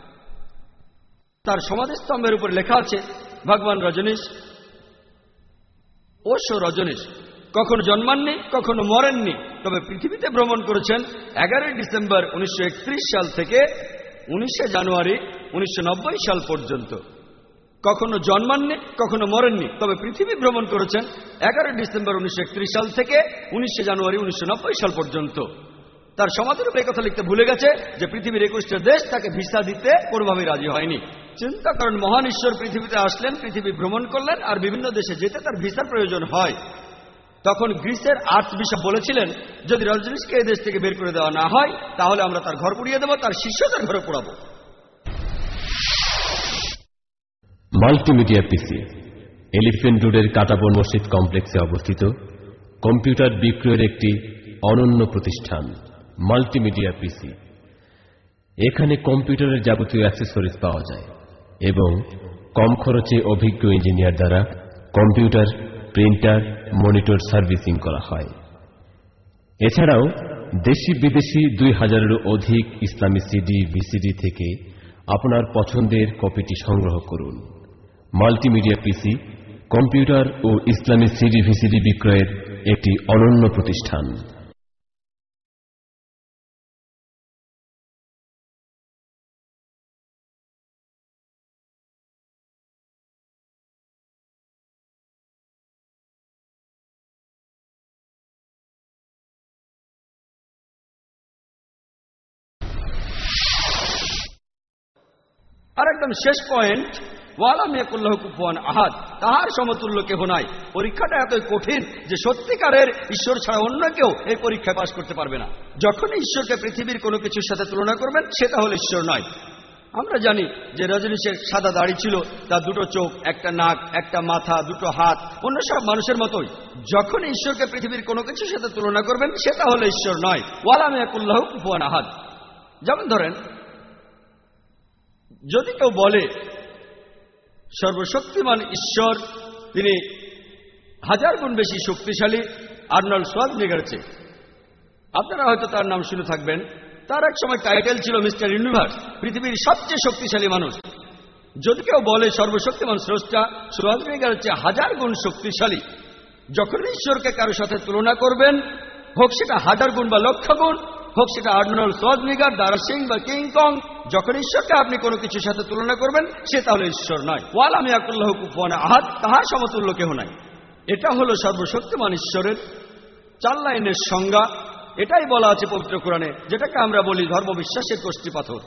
তার সমাধিস্তম্ভের উপর লেখা আছে ভগবান রজনীশ, ওশো রজনীশ কখনো জন্মাননি, কখনো মরেননি, তবে পৃথিবীতে ভ্রমণ করেছেন এগারোই ডিসেম্বর উনিশশো একত্রিশ সাল থেকে উনিশে জানুয়ারি উনিশশো নব্বই সাল পর্যন্ত। কখনো জন্মাননি, কখনো মরেননি, তবে পৃথিবী ভ্রমণ করেছেন এগারোই ডিসেম্বর উনিশশো একত্রিশ সাল থেকে উনিশে জানুয়ারি উনিশশো নব্বই সাল পর্যন্ত। তার সমাধির উপরে কথা লিখতে ভুলে গেছে যে পৃথিবীর একুশটা দেশ তাকে ভিসা দিতে কোনোভাবেই রাজি হয়নি। চিন্তা করেন, মহান ঈশ্বর পৃথিবীতে আসলেন, পৃথিবী ভ্রমণ করলেন, আর বিভিন্ন দেশে যেতে তার ভিসার প্রয়োজন হয়। তখন গ্রিসের আর্চ বিশপ বলেছিলেন, যদি রজনীশকে এই দেশ থেকে বের করে দেওয়া না হয় তাহলে আমরা তার ঘর পুড়িয়ে দেব, তার শিষ্যদের ঘরে পোড়াবো। মাল্টিমিডিয়া পিসি এলিফ্যান্ট রোডের কাটাবন মসজিদ কমপ্লেক্সে অবস্থিত কম্পিউটার বিক্রয়ের একটি অনন্য প্রতিষ্ঠান মাল্টিমিডিয়া পিসি। এখানে কম্পিউটারের যাবতীয় অ্যাক্সেসরিজ পাওয়া যায় এবং কম খরচে অভিজ্ঞ ইঞ্জিনিয়ার দ্বারা কম্পিউটার, প্রিন্টার, মনিটর সার্ভিসিং করা হয়। এছাড়াও দেশি বিদেশি দুই হাজারেরও অধিক ইসলামী সিডি, ভিসিডি থেকে আপনার পছন্দের কপিটি সংগ্রহ করুন। মাল্টিমিডিয়া পিসি কম্পিউটার ও ইসলামী সিডি, ভিসিডি বিক্রয়ের একটি অনন্য প্রতিষ্ঠান। আর একদম শেষ পয়েন্ট, ওয়া লাম ইয়াকুল্লাহু কুফুয়ান আহাদ, তাহার সমতুল্য কেহ নাই। পরীক্ষাটা এতই কঠিন যে সত্যিকারের ঈশ্বর ছাড়া অন্য কেউ এই পরীক্ষায় পাশ করতে পারবে না। যখনই ঈশ্বরকে পৃথিবীর কোনো কিছুর সাথে তুলনা করবেন, সেটা হলো ঈশ্বর নয়। আমরা জানি যে রজনীশের সাদা দাড়ি ছিল, তার দুটো চোখ, একটা নাক, একটা মাথা, দুটো হাত, অন্য সব মানুষের মতোই। যখন ঈশ্বরকে পৃথিবীর কোনো কিছুর সাথে তুলনা করবেন সেটা হলো ঈশ্বর নয়। ওয়ালাম ইয়াকুল্লাহু কুফুয়ান আহাদ। যেমন ধরেন, যদি কেউ বলে সর্বশক্তিমান ঈশ্বর তিনি হাজার গুণ বেশি শক্তিশালী আর্নল্ড শোয়ার্জনেগারের চেয়ে, আপনারা হয়তো তার নাম শুনে থাকবেন। তার এক সময় টাইটেল ছিল মিস্টার ইউনিভার্স, পৃথিবীর সবচেয়ে শক্তিশালী মানুষ। যদি কেউ বলে সর্বশক্তিমান স্রষ্টা শোয়ার্জনেগারের চেয়ে হাজার গুণ শক্তিশালী, যখন ঈশ্বরকে কারো সাথে তুলনা করবেন, হোক সেটা হাজার গুণ বা লক্ষ গুণ, হোক সেটা আর্নল্ড শোয়ার্জনেগার, দারা সিং বা কিং কং, যখন ঈশ্বরকে আপনি কোনো কিছুর সাথে তুলনা করবেন সে তাহলে ঈশ্বর নয়। ওয়ালাম ইয়াকুল্লাহু কুফুয়ান আহাদ, তাহার সমতুল্য কেহ নাই। এটা হলো সর্বশক্তিমান ঈশ্বরের চার লাইনের সংজ্ঞা। এটাই বলা আছে পবিত্র কোরআনে, যেটাকে আমরা বলি ধর্মবিশ্বাসের কষ্টি পাথর।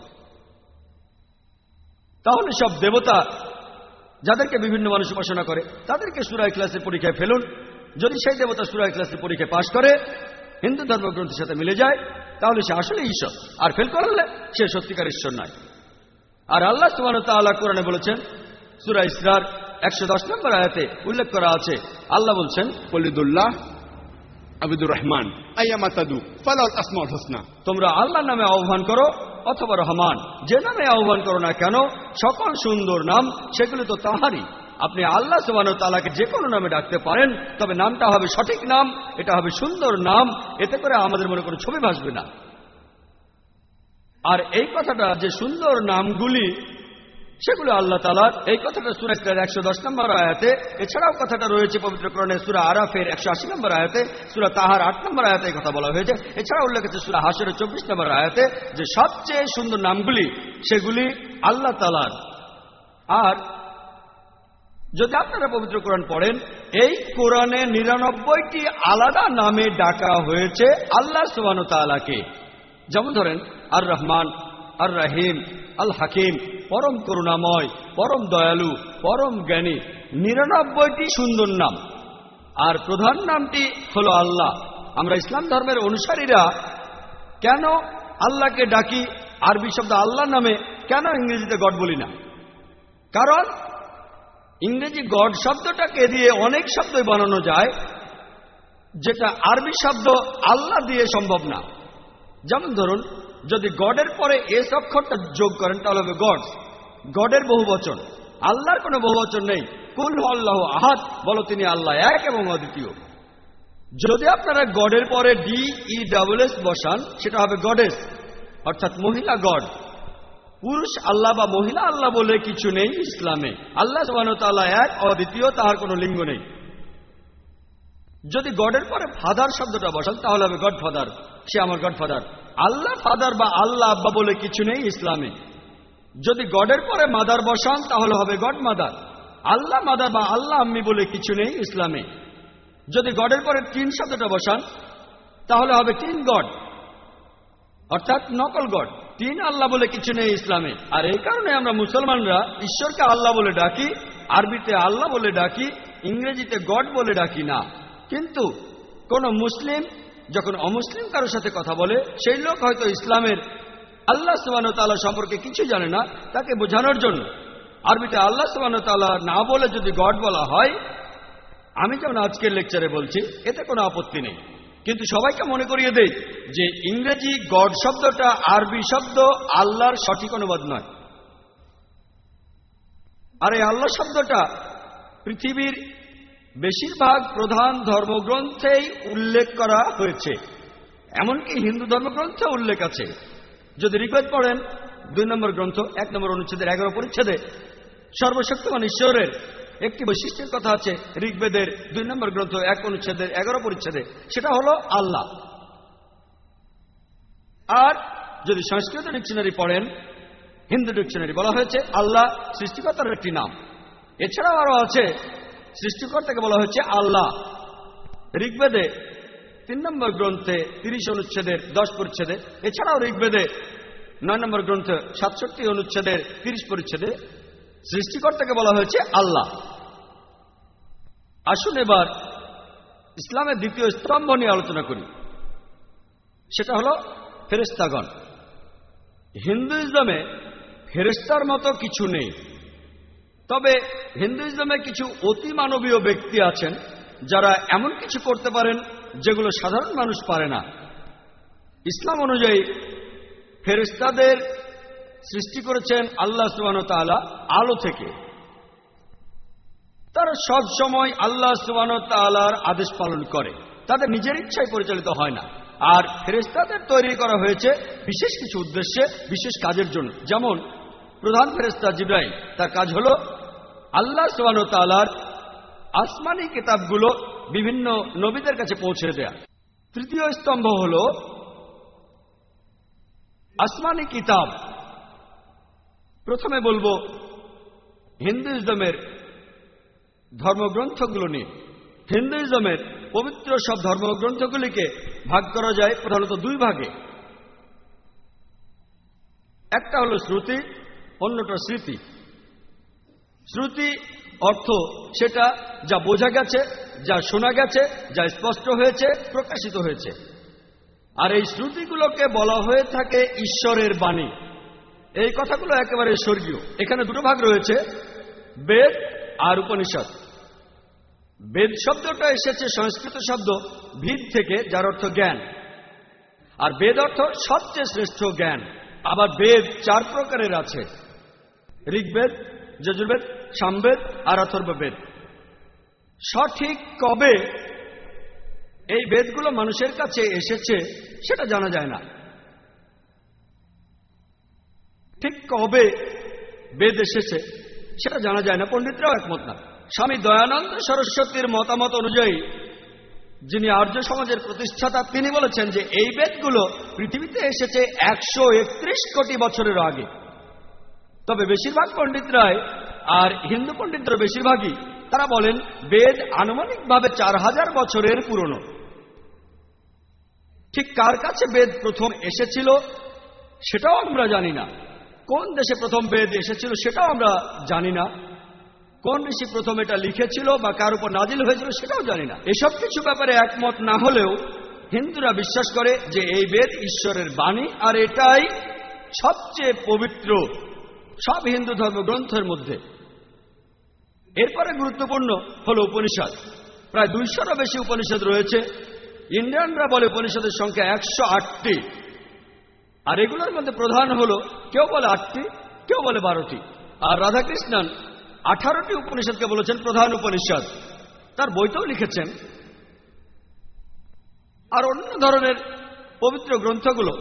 তাহলে সব দেবতা যাদেরকে বিভিন্ন মানুষ উপাসনা করে তাদেরকে সূরা ইখলাসের পরীক্ষায় ফেলুন। যদি সেই দেবতা সূরা ইখলাসের পরীক্ষায় পাশ করে, হিন্দু ধর্মগ্রন্থের সাথে মিলে যায়, তাহলে সে আসলে ঈশ্বর। আর ফেল করলে সে সত্যিকার ঈশ্বর নয়। আর আল্লাহ সুবহানাহু ওয়া তাআলা কোরআনে বলেছেন, সূরা ইসরার একশো দশ নম্বর আয়াতে উল্লেখ করা আছে, আল্লাহ বলছেন, কলিদুল্লাহ আবিদুর রহমান আইয়ামা তাদু ফালাল আসমাউল হুসনা। তোমরা আল্লাহর নামে আহ্বান করো অথবা রহমান, যে নামে আহ্বান করো না কেন, সকল সুন্দর নাম সেগুলো তো তাহারই। আপনি আল্লাহ সুবহানাহু ওয়া তাআলাকে যে কোনো নামে ডাকতে পারেন, তবে নামটা হবে সঠিক নাম, এটা হবে সুন্দর নাম। এতে করে আমাদের মনে কোনো ছবি ভাসবে না। আর এই কথাটা যে সুন্দর নামগুলি সেগুলো আল্লাহ তাআলার, এই কথাটা সূরা ইসরার একশো দশ নম্বর আয়াতে, এছাড়াও কথাটা রয়েছে পবিত্র কোরআনে সূরা আরাফের একশো আশি নম্বর আয়াতে, সূরা তাহার আট নম্বর আয়াতে এই কথা বলা হয়েছে। এছাড়া উল্লেখ আছে সূরা হাশরের চব্বিশ নম্বর আয়াতে, যে সবচেয়ে সুন্দর নামগুলি সেগুলি আল্লাহ তাআলার। আর যদি আপনারা পবিত্র কোরআন পড়েন, এই কোরআনে নিরানব্বইটি আলাদা নামে ডাকা হয়েছে আল্লাহ সুবহানাহু ওয়া তাআলাকে। যেমন ধরেন, আর রহমান, আর রহিম, আল হাকিম, পরম করুণাময়, পরম দয়ালু, পরম জ্ঞানী, নিরানব্বইটি সুন্দর নাম। আর প্রধান নামটি হলো আল্লাহ। আমরা ইসলাম ধর্মের অনুসারীরা কেন আল্লাহকে ডাকি আরবি শব্দ আল্লাহ নামে, কেন ইংরেজিতে গড বলি না? কারণ ইংরেজি গড শব্দটাকে দিয়ে অনেক শব্দই বানানো যায়, যেটা আরবি শব্দ আল্লাহ দিয়ে সম্ভব না। যেমন ধরুন, যদি গডের পরে এস অক্ষরটা যোগ করেন তাহলে হবে গডস, গডের বহু বচন। আল্লাহর কোনো বহু বচন নেই। কুল আল্লাহু আহাদ, বলো তিনি আল্লাহ এক এবং অদ্বিতীয়। যদি আপনারা গডের পরে ডি ই ডাবল এস বসান, সেটা হবে গডেস, অর্থাৎ মহিলা গড। পুরুষ আল্লাহ বা মহিলা আল্লাহ বলে কিছু নেই ইসলামে। আল্লাহ সুবহানাহু ওয়া তাআলা এক, অদ্বিতীয়, তাহার কোনো লিঙ্গ নেই। যদি গডের পরে ফাদার শব্দটা বসান তাহলে হবে গড ফাদার, সে আমার গড ফাদার। আল্লাহ ফাদার বা আল্লাহ আব্বা বলে কিছু নেই ইসলামে। যদি গডের পরে মাদার বসান তাহলে হবে গড মাদার। আল্লাহ মাদার বা আল্লাহ আম্মি বলে কিছু নেই ইসলামে। যদি গডের পরে তিন শব্দটা বসান তাহলে হবে তিন গড, অর্থাৎ নকল গড। তিন আল্লাহ বলে কিছু নেই ইসলামে। আর এই কারণে আমরা মুসলমানরা ঈশ্বরকে আল্লাহ বলে ডাকি, আরবিতে আল্লাহ বলে ডাকি, ইংরেজিতে গড বলে ডাকি না। কিন্তু কোন মুসলিম যখন অমুসলিম কারোর সাথে কথা বলে, সেই লোক হয়তো ইসলামের আল্লাহ সুবহানাহু ওয়া তাআলা সম্পর্কে কিছু জানে না, তাকে বোঝানোর জন্য আরবিতে আল্লাহ সুবহানাহু ওয়া তাআলা না বলে যদি গড বলা হয়, আমি যেমন আজকের লেকচারে বলছি, এতে কোনো আপত্তি নেই। কিন্তু সবাইকে মনে করিয়ে দেই যে ইংরেজি গড শব্দটা আরবি শব্দ আল্লাহর সঠিক অনুবাদ নয়। আর এই আল্লাহ শব্দটা পৃথিবীর বেশিরভাগ প্রধান ধর্মগ্রন্থেই উল্লেখ করা হয়েছে, এমনকি হিন্দু ধর্মগ্রন্থে উল্লেখ আছে। যদি ঋগ্বেদ পড়েন দুই নম্বর গ্রন্থ এক নম্বর অনুচ্ছেদের এগারো পরিচ্ছেদে সর্বশক্তিমান ঈশ্বরের একটি বৈশিষ্ট্যের কথা আছে। ঋগ্বেদের দুই নম্বর গ্রন্থ এক অনুচ্ছেদের এগারো পরিচ্ছেদে, সেটা হলো আল্লাহ। আর যদি সংস্কৃত ডিকশনারি পড়েন, হিন্দু ডিকশনারি, বলা হয়েছে আল্লাহ সৃষ্টিকর্তার একটি নাম। এছাড়াও আরো আছে, সৃষ্টিকর্তাকে বলা হয়েছে আল্লাহ। ঋগ্বেদে তিন নম্বর গ্রন্থে তিরিশ অনুচ্ছেদের দশ পরিচ্ছেদে, এছাড়াও ঋগ্বেদে নয় নম্বর গ্রন্থ সাতষট্টি অনুচ্ছেদের তিরিশ পরিচ্ছেদে সৃষ্টিকর্তাকে বলা হয়েছে আল্লাহ। আসুন এবার ইসলামের দ্বিতীয় স্তম্ভ নিয়ে আলোচনা করি, সেটা হলো ফেরেশতাগণ। হিন্দুইজমে ফেরেশতার মতো কিছু নেই। তবে হিন্দুইজমে কিছু অতি মানবীয় ব্যক্তি আছেন যারা এমন কিছু করতে পারেন যেগুলো সাধারণ মানুষ পারে না। ইসলাম অনুযায়ী ফেরেশতাদের সৃষ্টি করেছেন আল্লাহ সুবহানাহু ওয়া তাআলা আলো থেকে। তারা সব সময় আল্লাহ সুবহানাহু ওয়া তাআলার আদেশ পালন করে, তাদের নিজের ইচ্ছায় পরিচালিত হয় না। আর ফেরেশতাদের তৈরি করা হয়েছে বিশেষ কিছু উদ্দেশ্যে, বিশেষ কাজের জন্য। যেমন প্রধান ফেরেশতা জিবরাইল, তার কাজ হলো আল্লাহ সুবহানাহু ওয়া তাআলার আসমানি কিতাবগুলো বিভিন্ন নবীদের কাছে পৌঁছে দেয়া। তৃতীয় স্তম্ভ হল আসমানি কিতাব। প্রথমে বলবো হিন্দুইজমের ধর্মগ্রন্থগুলো নিয়ে। হিন্দুইজমের পবিত্র সব ধর্মগ্রন্থগুলিকে ভাগ করা যায় প্রধানত দুই ভাগে। একটা হলো শ্রুতি, অন্যটা স্মৃতি। শ্রুতি অর্থ সেটা যা বোঝা গেছে, যা শোনা গেছে, যা স্পষ্ট হয়েছে, প্রকাশিত হয়েছে। আর এই শ্রুতিগুলোকে বলা হয়ে থাকে ঈশ্বরের বাণী। এই কথাগুলো একেবারে স্বর্গীয়। এখানে দুটো ভাগ রয়েছে, বেদ আর উপনিষদ। বেদ শব্দটা এসেছে সংস্কৃত শব্দ ভিদ থেকে, যার অর্থ জ্ঞান। আর বেদ অর্থ সবচেয়ে শ্রেষ্ঠ জ্ঞান। আবার বেদ চার প্রকারের আছে, ঋগ্বেদ, যজুর্বেদ, সামবেদ আর অথর্ববেদ। সঠিক কবে এই বেদগুলো মানুষের কাছে এসেছে সেটা জানা যায় না। ঠিক কবে বেদ এসেছে সেটা জানা যায় না, পণ্ডিতরাও একমত না। স্বামী দয়ানন্দ সরস্বতীর মতামত অনুযায়ী, যিনি আর্য সমাজের প্রতিষ্ঠাতা, তিনি বলেছেন যে এই বেদগুলো পৃথিবীতে এসেছে একশো একত্রিশ কোটি বছরের আগে। তবে বেশিরভাগ পণ্ডিতরাই, আর হিন্দু পণ্ডিতরা বেশিরভাগই, তারা বলেন বেদ আনুমানিকভাবে চার হাজার বছরের পুরনো। ঠিক কার কাছে বেদ প্রথম এসেছিল সেটাও আমরা জানি না। কোন দেশে প্রথম বেদ এসেছিল সেটাও আমরা জানি না। কোন ঋষি প্রথম এটা লিখেছিল বা কার উপর নাজিল হয়েছিল সেটাও জানি না। এসব কিছু ব্যাপারে একমত না হলেও হিন্দুরা বিশ্বাস করে যে এই বেদ ঈশ্বরের বাণী, আর এটাই সবচেয়ে পবিত্র সব হিন্দু ধর্মগ্রন্থের মধ্যে। এরপরে গুরুত্বপূর্ণ হল উপনিষদ। প্রায় দুইশোরও বেশি উপনিষদ রয়েছে। ইন্ডিয়ানরা বলে উপনিষদের সংখ্যা একশো আটটি। আর এগুলোর মধ্যে প্রধান হল, কেউ বলে আটটি, কেউ বলে বারোটি। আর রাধাকৃষ্ণন আঠারোটি উপনিষদকে বলেছেন প্রধান উপনিষদ, তার বইতেও লিখেছেন। আর অন্য ধরনের পবিত্র গ্রন্থগুলো,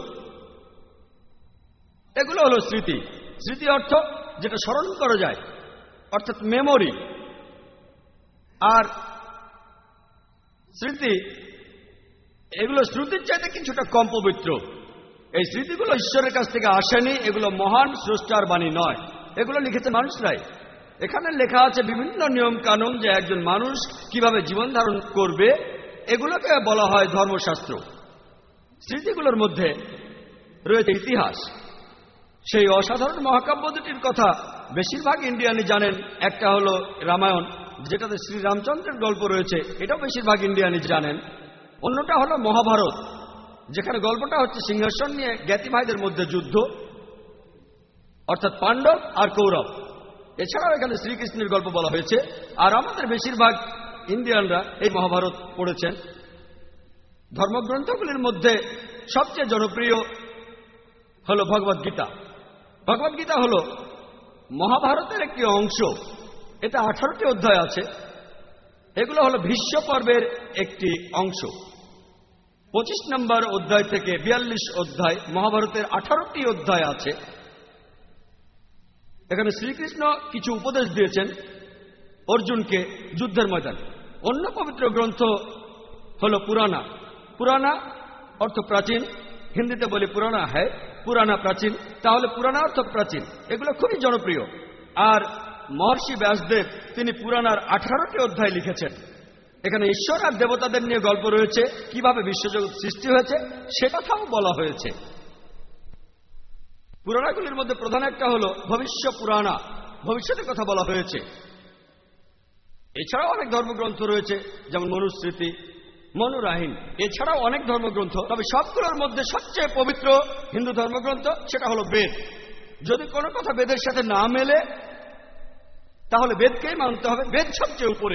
এগুলো হলো স্মৃতি। স্মৃতি অর্থ যেটা স্মরণ করা যায়, অর্থাৎ মেমোরি। আর স্মৃতি, এগুলো শ্রুতির চাইতে কিছুটা কম পবিত্র। এই স্মৃতিগুলো ঈশ্বরের কাছ থেকে আসেনি, এগুলো মহান স্রষ্টার বাণী নয়, এগুলো লিখেছে মানুষরাই। এখানে লেখা আছে বিভিন্ন নিয়ম কানুন, যে একজন মানুষ কিভাবে জীবন ধারণ করবে, এগুলোকে বলা হয় ধর্মশাস্ত্র। স্মৃতিগুলোর মধ্যে রয়েছে ইতিহাস। সেই অসাধারণ মহাকাব্য দুটির কথা বেশিরভাগ ইন্ডিয়ানই জানেন। একটা হলো রামায়ণ, যেটাতে শ্রীরামচন্দ্রের গল্প রয়েছে, এটাও বেশিরভাগ ইন্ডিয়ানই জানেন। অন্যটা হলো মহাভারত, যেখানে গল্পটা হচ্ছে সিংহাসন নিয়ে জ্ঞাতি ভাইদের মধ্যে যুদ্ধ, অর্থাৎ পাণ্ডব আর কৌরব। এছাড়াও এখানে শ্রীকৃষ্ণের গল্প বলা হয়েছে। আর আমাদের বেশিরভাগ ইন্ডিয়ানরা এই মহাভারত পড়েছেন। ধর্মগ্রন্থগুলির মধ্যে সবচেয়ে জনপ্রিয় হল ভগবদ্গীতা। ভগবদ্গীতা হল মহাভারতের একটি অংশ। এটা আঠারোটি অধ্যায় আছে। এগুলো হলো ভীষ্ম পর্বের একটি অংশ। পঁচিশ নম্বর অধ্যায় থেকে বিয়াল্লিশ অধ্যায় মহাভারতের আঠারোটি অধ্যায় আছে। এখানে শ্রীকৃষ্ণ কিছু উপদেশ দিয়েছেন অর্জুনকে যুদ্ধের ময়দানে। অন্য পবিত্র গ্রন্থ হল পুরানা। পুরানা অর্থ প্রাচীন, হিন্দিতে বলি পুরানা হ্যায়, পুরানা প্রাচীন, তাহলে পুরানা অর্থ প্রাচীন। এগুলো খুবই জনপ্রিয়। আর মহর্ষি ব্যাসদেব তিনি পুরানার আঠারোটি অধ্যায় লিখেছেন। এখানে ঈশ্বর আর দেবতাদের নিয়ে গল্প রয়েছে, কিভাবে বিশ্বজগৎ সৃষ্টি হয়েছে সে কথাও বলা হয়েছে। পুরাণাগুলির মধ্যে প্রধান একটা হল ভবিষ্য পুরাণা, ভবিষ্যতের কথা বলা হয়েছে। এছাড়াও অনেক ধর্মগ্রন্থ রয়েছে, যেমন মনুস্মৃতি, মনুরাহীন। এছাড়াও অনেক ধর্মগ্রন্থ, তবে সবগুলোর মধ্যে সবচেয়ে পবিত্র হিন্দু ধর্মগ্রন্থ সেটা হলো বেদ। যদি কোনো কথা বেদের সাথে না মেলে তাহলে বেদকেই মানতে হবে, বেদ সবচেয়ে উপরে।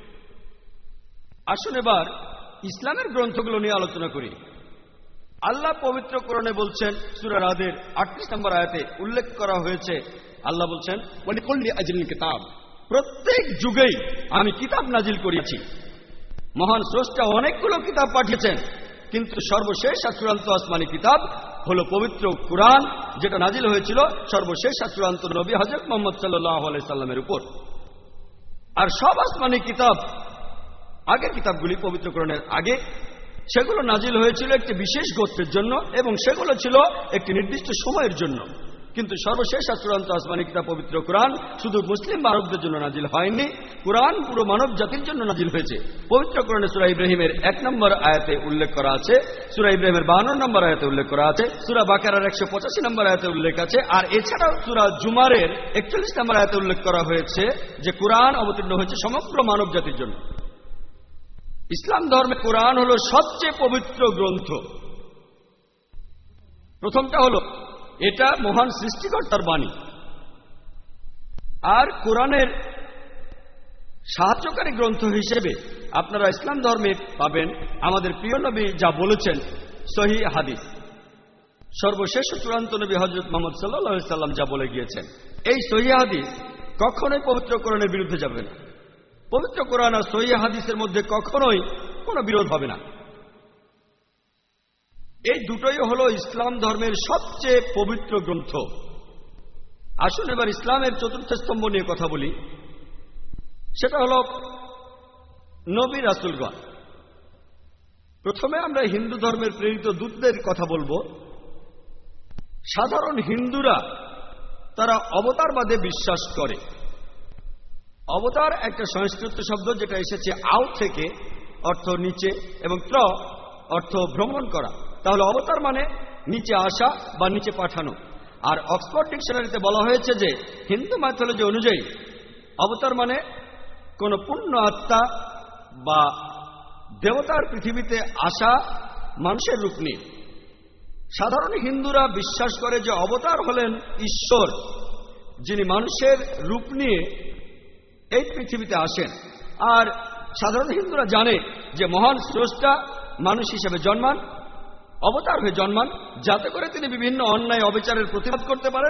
আসুন এবার ইসলামের গ্রন্থগুলো নিয়ে আলোচনা করি। আল্লাহ পবিত্র কোরআনে বলছেন, সূরা রাদের আটত্রিশ নম্বর আয়াতে উল্লেখ করা হয়েছে, আল্লাহ বলছেন, ওয়ালিকুল্লি আজলিন কিতাব, প্রত্যেক যুগেই আমি কিতাব নাজিল করিয়েছি। মহান স্রষ্টা অনেকগুলো কিতাব পাঠিয়েছেন, কিন্তু সর্বশেষ আর চূড়ান্ত আসমানি কিতাব হলো পবিত্র কুরআন, যেটা নাজিল হয়েছিল সর্বশেষ আর চূড়ান্ত নবী হযরত মুহাম্মদ সাল্লাল্লাহু আলাইহি সাল্লামের উপর। আর সব আসমানি কিতাব, আগের কিতাবগুলি পবিত্র কোরআনের আগে, সেগুলো নাজিল হয়েছিল একটি বিশেষ গোত্রের জন্য এবং সেগুলো ছিল একটি নির্দিষ্ট সময়ের জন্য। কিন্তু সর্বশেষ আর চূড়ান্ত আসমানি কিতাব পবিত্র কোরআন শুধু মুসলিম মানবদের জন্য নাজিল হয়নি, কোরআন পুরো মানব জাতির জন্য নাজিল হয়েছে। পবিত্র কোরআনে সূরা ইব্রাহিমের এক নম্বর আয়াতে উল্লেখ করা আছে, সূরা ইব্রাহিমের বাহান্ন নম্বর আয়াতে উল্লেখ করা আছে, সূরা বাকারার একশো পঁচাশি নম্বর আয়াতে উল্লেখ আছে, আর এছাড়াও সূরা জুমারের একচল্লিশ নম্বর আয়াতে উল্লেখ করা হয়েছে যে কোরআন অবতীর্ণ হয়েছে সমগ্র মানব জাতির জন্য। ইসলাম ধর্মে কোরআন হলো সবচেয়ে পবিত্র গ্রন্থ। প্রথমটা হলো এটা মহান সৃষ্টিকর্তার বাণী, আর কোরআনের সাহায্যকারী গ্রন্থ হিসেবে আপনারা ইসলাম ধর্মে পাবেন আমাদের প্রিয় নবী যা বলেছেন, সহিহ হাদিস। সর্বশেষ চূড়ান্ত নবী হযরত মুহাম্মদ সাল্লাল্লাহু আলাইহি সাল্লাম যা বলে গিয়েছেন, এই সহিহ হাদিস কখনোই পবিত্র কোরআনের বিরুদ্ধে যাবে না। পবিত্র কোরআন আর সহিহ হাদিসের মধ্যে কখনোই কোনো বিরোধ হবে না। এই দুটোই হলো ইসলাম ধর্মের সবচেয়ে পবিত্র গ্রন্থ। আসুন এবার ইসলামের চতুর্থ স্তম্ভ নিয়ে কথা বলি, সেটা হলো নবী রাসূলগণ। প্রথমে আমরা হিন্দু ধর্মের প্রেরিত দূতদের কথা বলবো। সাধারণ হিন্দুরা তারা অবতারবাদে বিশ্বাস করে। অবতার একটা সংস্কৃত শব্দ যেটা এসেছে আউ থেকে, অর্থ নিচে, এবং ত্র অর্থ ভ্রমণ করা। তাহলে অবতার মানে নিচে আসা বা নিচে পাঠানো। আর অক্সফোর্ড ডিকশনারিতে বলা হয়েছে যে হিন্দু মাইথোলজি অনুযায়ী অবতার মানে কোন পূর্ণ আত্মা বা দেবতার পৃথিবীতে আসা মানুষের রূপ নিয়ে। সাধারণ হিন্দুরা বিশ্বাস করে যে অবতার হলেন ঈশ্বর, যিনি মানুষের রূপ নিয়ে এই পৃথিবীতে আসেন। আর সাধারণ হিন্দুরা জানে যে মহান স্রষ্টা মানুষ হিসেবে জন্মান, অবতার হয়ে জন্মান, যাতে করে তিনি বিভিন্ন অন্যায় অবিচারের প্রতিবাদ করতে পারেন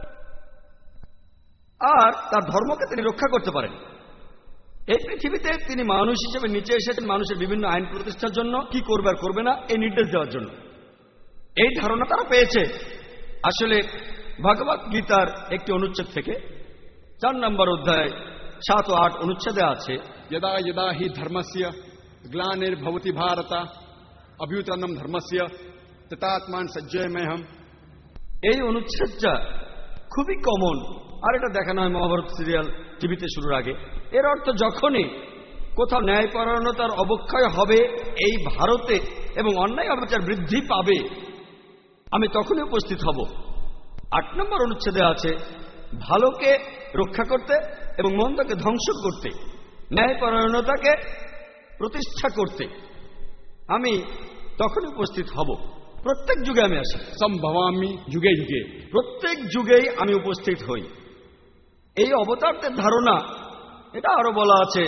আর তার ধর্মকে তিনি রক্ষা করতে পারেন। এই পৃথিবীতে তিনি মানুষ হিসেবে নিচে এসেছেন মানুষের বিভিন্ন আইন প্রতিষ্ঠার জন্য, কি করবে আর করবে না এই নির্দেশ দেওয়ার জন্য। এই ধারণা তারা পেয়েছে আসলে ভগবত গীতার একটি অনুচ্ছেদ থেকে। চার নম্বর অধ্যায় সাত ও আট অনুচ্ছেদে আছে, यदा यदा हि धर्मस्य ग्लानिर्भवति भारत अभ्युत्थानं धर्मस्य तदात्मान सज्जयमेहम्। এই অনুচ্ছেদটা খুবই কমন, আর এটা দেখানো হয় মহাভারত সিরিয়াল টিভিতে শুরুর আগে। এর অর্থ যখনই কোথাও ন্যায়পরায়ণতার অবক্ষয় হবে এই ভারতে এবং অন্যায় অবিচার বৃদ্ধি পাবে, আমি তখনই উপস্থিত হব। আট নম্বর অনুচ্ছেদে আছে, ভালোকে রক্ষা করতে এবং মন্দকে ধ্বংস করতে, ন্যায়পরায়ণতাকে প্রতিষ্ঠা করতে আমি তখনই উপস্থিত হব। প্রত্যেক যুগে আমি আসি, সম্ভবামি যুগে যুগে, প্রত্যেক যুগেই আমি উপস্থিত হই। এই অবতারদের ধারণা এটা আরো বলা আছে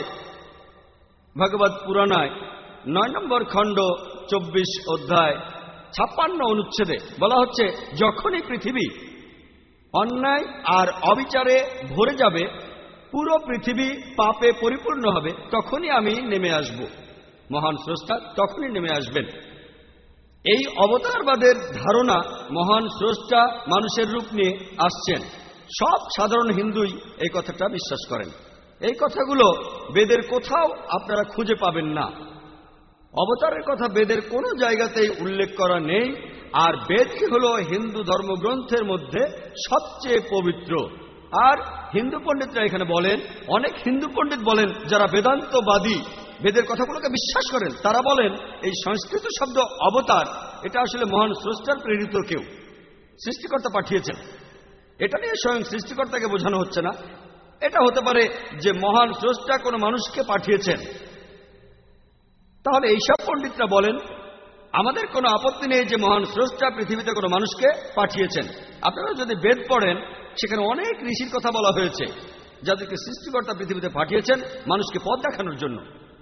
ভগবত পুরাণায় নয় নম্বর খণ্ড চব্বিশ অধ্যায় ছাপ্পান্ন অনুচ্ছেদে বলা হচ্ছে, যখনই পৃথিবী অন্যায় আর অবিচারে ভরে যাবে, পুরো পৃথিবী পাপে পরিপূর্ণ হবে, তখনই আমি নেমে আসব। মহান স্রষ্টা তখনই নেমে আসবেন। এই অবতারবাদের ধারণা মহান স্রষ্টা মানুষের রূপ নিয়ে আসছেন। সব সাধারণ হিন্দুই এই কথাটা বিশ্বাস করেন। এই কথাগুলো বেদের কোথাও আপনারা খুঁজে পাবেন না। অবতারের কথা বেদের কোনো জায়গাতেই উল্লেখ করা নেই। আর বেদই হল হিন্দু ধর্মগ্রন্থের মধ্যে সবচেয়ে পবিত্র। আর হিন্দু পণ্ডিতরা এখানে বলেন, অনেক হিন্দু পণ্ডিত বলেন যারা বেদান্তবাদী, বেদের কথাগুলোকে বিশ্বাস করেন, তারা বলেন এই সংস্কৃত শব্দ অবতার এটা আসলে মহান স্রষ্টার প্রেরিত কেউ, সৃষ্টিকর্তা পাঠিয়েছেন। এটা নিয়ে স্বয়ং সৃষ্টিকর্তাকে বোঝানো হচ্ছে না। এটা হতে পারে যে মহান স্রষ্টা কোনো মানুষকে পাঠিয়েছেন। তাহলে এইসব পণ্ডিতরা বলেন আমাদের কোনো আপত্তি নেই যে মহান স্রষ্টা পৃথিবীতে কোনো মানুষকে পাঠিয়েছেন। আপনারা যদি বেদ পড়েন, সেখানে অনেক ঋষির কথা বলা হয়েছে যাদেরকে সৃষ্টিকর্তা পৃথিবীতে পাঠিয়েছেন মানুষকে পথ দেখানোর জন্য।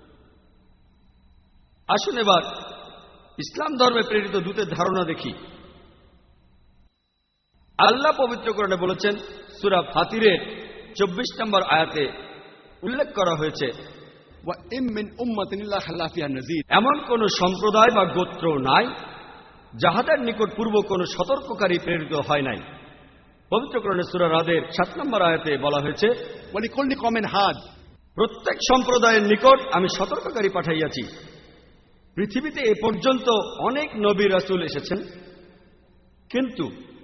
আসুন এবার ইসলাম ধর্মে প্রেরিত দূতের ধারণা দেখি। আল্লাহ পবিত্র কোরআনে বলেছেন, সূরা ফাতিরের চব্বিশ নম্বর আয়াতে উল্লেখ করা হয়েছে, এমন কোন সম্প্রদায় বা গোত্র নাই যাহাদের নিকট পূর্ব কোন সতর্ককারী প্রেরিত হয় নাই। পবিত্র কোরআনে সূরা রাদের সাত নম্বর আয়াতে বলা হয়েছে, প্রত্যেক সম্প্রদায়ের নিকট আমি সতর্ককারী পাঠাইয়াছি। পৃথিবীতে এ পর্যন্ত অনেক নবী রাসূল এসেছেন, কিন্তু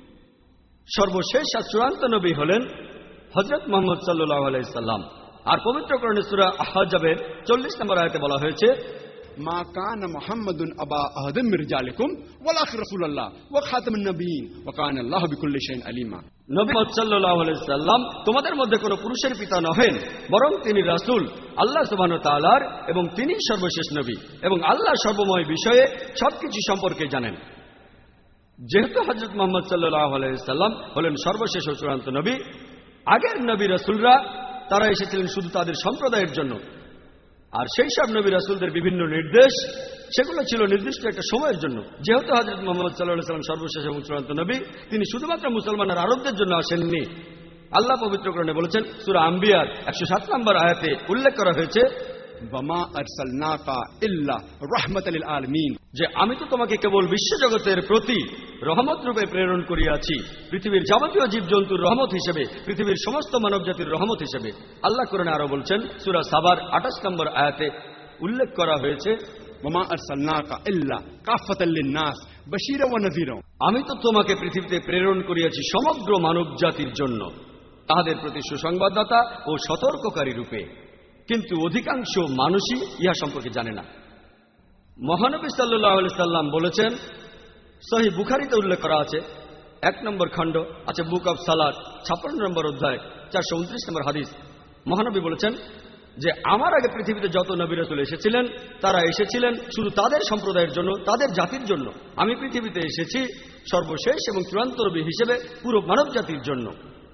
সর্বশেষ আর চূড়ান্ত নবী হলেন হযরত মুহাম্মদ সাল্লাল্লাহু আলাইহি সাল্লাম। আর পবিত্র কোরআনে সূরা আহজাবের চল্লিশ নম্বর আয়াতে বলা হয়েছে, মা কানা মুহাম্মাদুন আবা আহাদিম মির রিজালিকুম ওয়ালাকিন রাসূলুল্লাহ ওয়া খাতামুন নবিয়্যিন ওয়া কানা আল্লাহু বিকুল্লি শাইইন আলিমা। নবী মুহাম্মদ সাল্লাল্লাহু আলাইহি সাল্লাম তোমাদের মধ্যে কোনো পুরুষের পিতা নহেন, বরং তিনি রাসূল আল্লাহ সুবহানাহু ওয়া তাআলার, এবং তিনি সর্বশেষ নবী, এবং আল্লাহ সর্বময় বিষয়ে সবকিছু সম্পর্কে জানেন। যেহেতু হযরত মুহাম্মদ সাল্লাল্লাহু আলাইহি সাল্লাম হলেন সর্বশেষ ও চূড়ান্ত নবী, আগের নবী রাসূলরা তারা এসেছিলেন শুধু তাদের সম্প্রদায়ের জন্য, আর সেই সব নবী রাসূলদের বিভিন্ন নির্দেশ সেগুলো ছিল নির্দিষ্ট একটা সময়ের জন্য। যেহেতু হযরত মুহাম্মদ সাল্লাল্লাহু আলাইহি সাল্লাম সর্বশেষ এবং চূড়ান্ত নবী, তিনি শুধুমাত্র মুসলমান আর আরবদের জন্য আসেননি। আল্লাহ পবিত্র কোরআনে বলেছেন, সূরা আম্বিয়ার একশো সাত নম্বর আয়াতে উল্লেখ করা হয়েছে, ওয়ামা আরসালনাকা ইল্লা রাহমাতাল লিল আলামিন, যে আমি তো তোমাকে কেবল বিশ্বজগতের প্রতি রহমত রূপে প্রেরণ করিয়াছি, পৃথিবীর যাবতীয় জীবজন্তুর রহমত হিসেবে, পৃথিবীর সমস্ত মানব জাতির রহমত হিসেবে। আল্লাহ কোরআনে আরো বলছেন, সূরা সাবার আঠাশ নম্বর আয়াতে উল্লেখ করা হয়েছে, ওয়ামা আরসালনাকা ইল্লা কাফাতাল লিন-নাস বাশীরা ওয়া নাযীরা, আমি তো তোমাকে পৃথিবীতে প্রেরণ করিয়াছি সমগ্র মানব জাতির জন্য, তাহাদের প্রতি সুসংবাদদাতা ও সতর্ককারী রূপে। কিন্তু অধিকাংশ মানুষই ইহা সম্পর্কে জানে না। মহানবী সাল্লাল্লাহু আলাইহি সাল্লাম বলেছেন, সহিহ বুখারীতে উল্লেখ করা আছে, এক নম্বর খণ্ড আছে বুক অব সালাত, ছাপ্পান্ন নম্বর অধ্যায়, চারশো উনত্রিশ নম্বর হাদিস। মহানবী বলেছেন যে আমার আগে পৃথিবীতে যত নবী রাসূল এসেছিলেন তারা এসেছিলেন শুধু তাদের সম্প্রদায়ের জন্য, তাদের জাতির জন্য। আমি পৃথিবীতে এসেছি সর্বশেষ এবং চূড়ান্ত নবী হিসেবে পুরো মানব জাতির জন্য।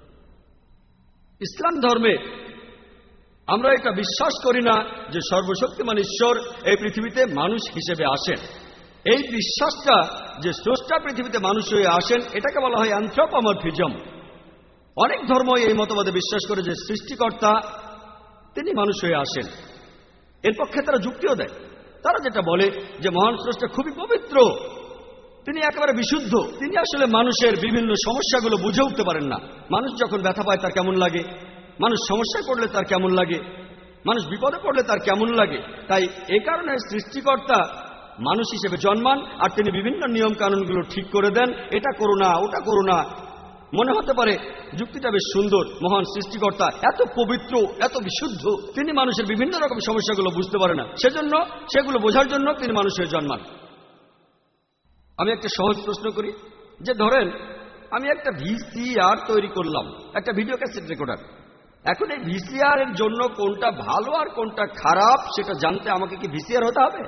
ইসলাম ধর্মে আমরা এটা বিশ্বাস করি না যে সর্বশক্তিমান ঈশ্বর এই পৃথিবীতে মানুষ হিসেবে আসেন। এই বিশ্বাসটা যে স্রষ্টা পৃথিবীতে মানুষ হয়ে আসেন, এটাকে বলা হয় অ্যানথ্রোপোমরফিজম। অনেক ধর্মই এই মতবাদে বিশ্বাস করে যে সৃষ্টিকর্তা তিনি মানুষ হয়ে আসেন। এর পক্ষে তারা যুক্তিও দেয়। তারা যেটা বলে যে মহান স্রষ্টা খুবই পবিত্র, তিনি একেবারে বিশুদ্ধ, তিনি আসলে মানুষের বিভিন্ন সমস্যাগুলো বুঝে উঠতে পারেন না। মানুষ যখন ব্যথা পায় তার কেমন লাগে, মানুষ সমস্যায় পড়লে তার কেমন লাগে, মানুষ বিপদে পড়লে তার কেমন লাগে। তাই এ কারণে সৃষ্টিকর্তা মানুষ হিসেবে জন্মান, আর তিনি বিভিন্ন নিয়ম কানুনগুলো ঠিক করে দেন, এটা করো না, ওটা করো না। মনে হতে পারে যুক্তিটা বেশ সুন্দর, মহান সৃষ্টিকর্তা এত পবিত্র, এত বিশুদ্ধ, তিনি মানুষের বিভিন্ন রকম সমস্যাগুলো বুঝতে পারে না, সেজন্য সেগুলো বোঝার জন্য তিনি মানুষ হয়ে জন্মান। আমি একটা সহজ প্রশ্ন করি, যে ধরেন আমি একটা ভিসিআর তৈরি করলাম, একটা ভিডিও ক্যাসেট রেকর্ডার। এখন এই ভিসিআর এর জন্য কোনটা ভালো আর কোনটা খারাপ সেটা জানতে আমাকে কি ভিসিআর হতে হবে?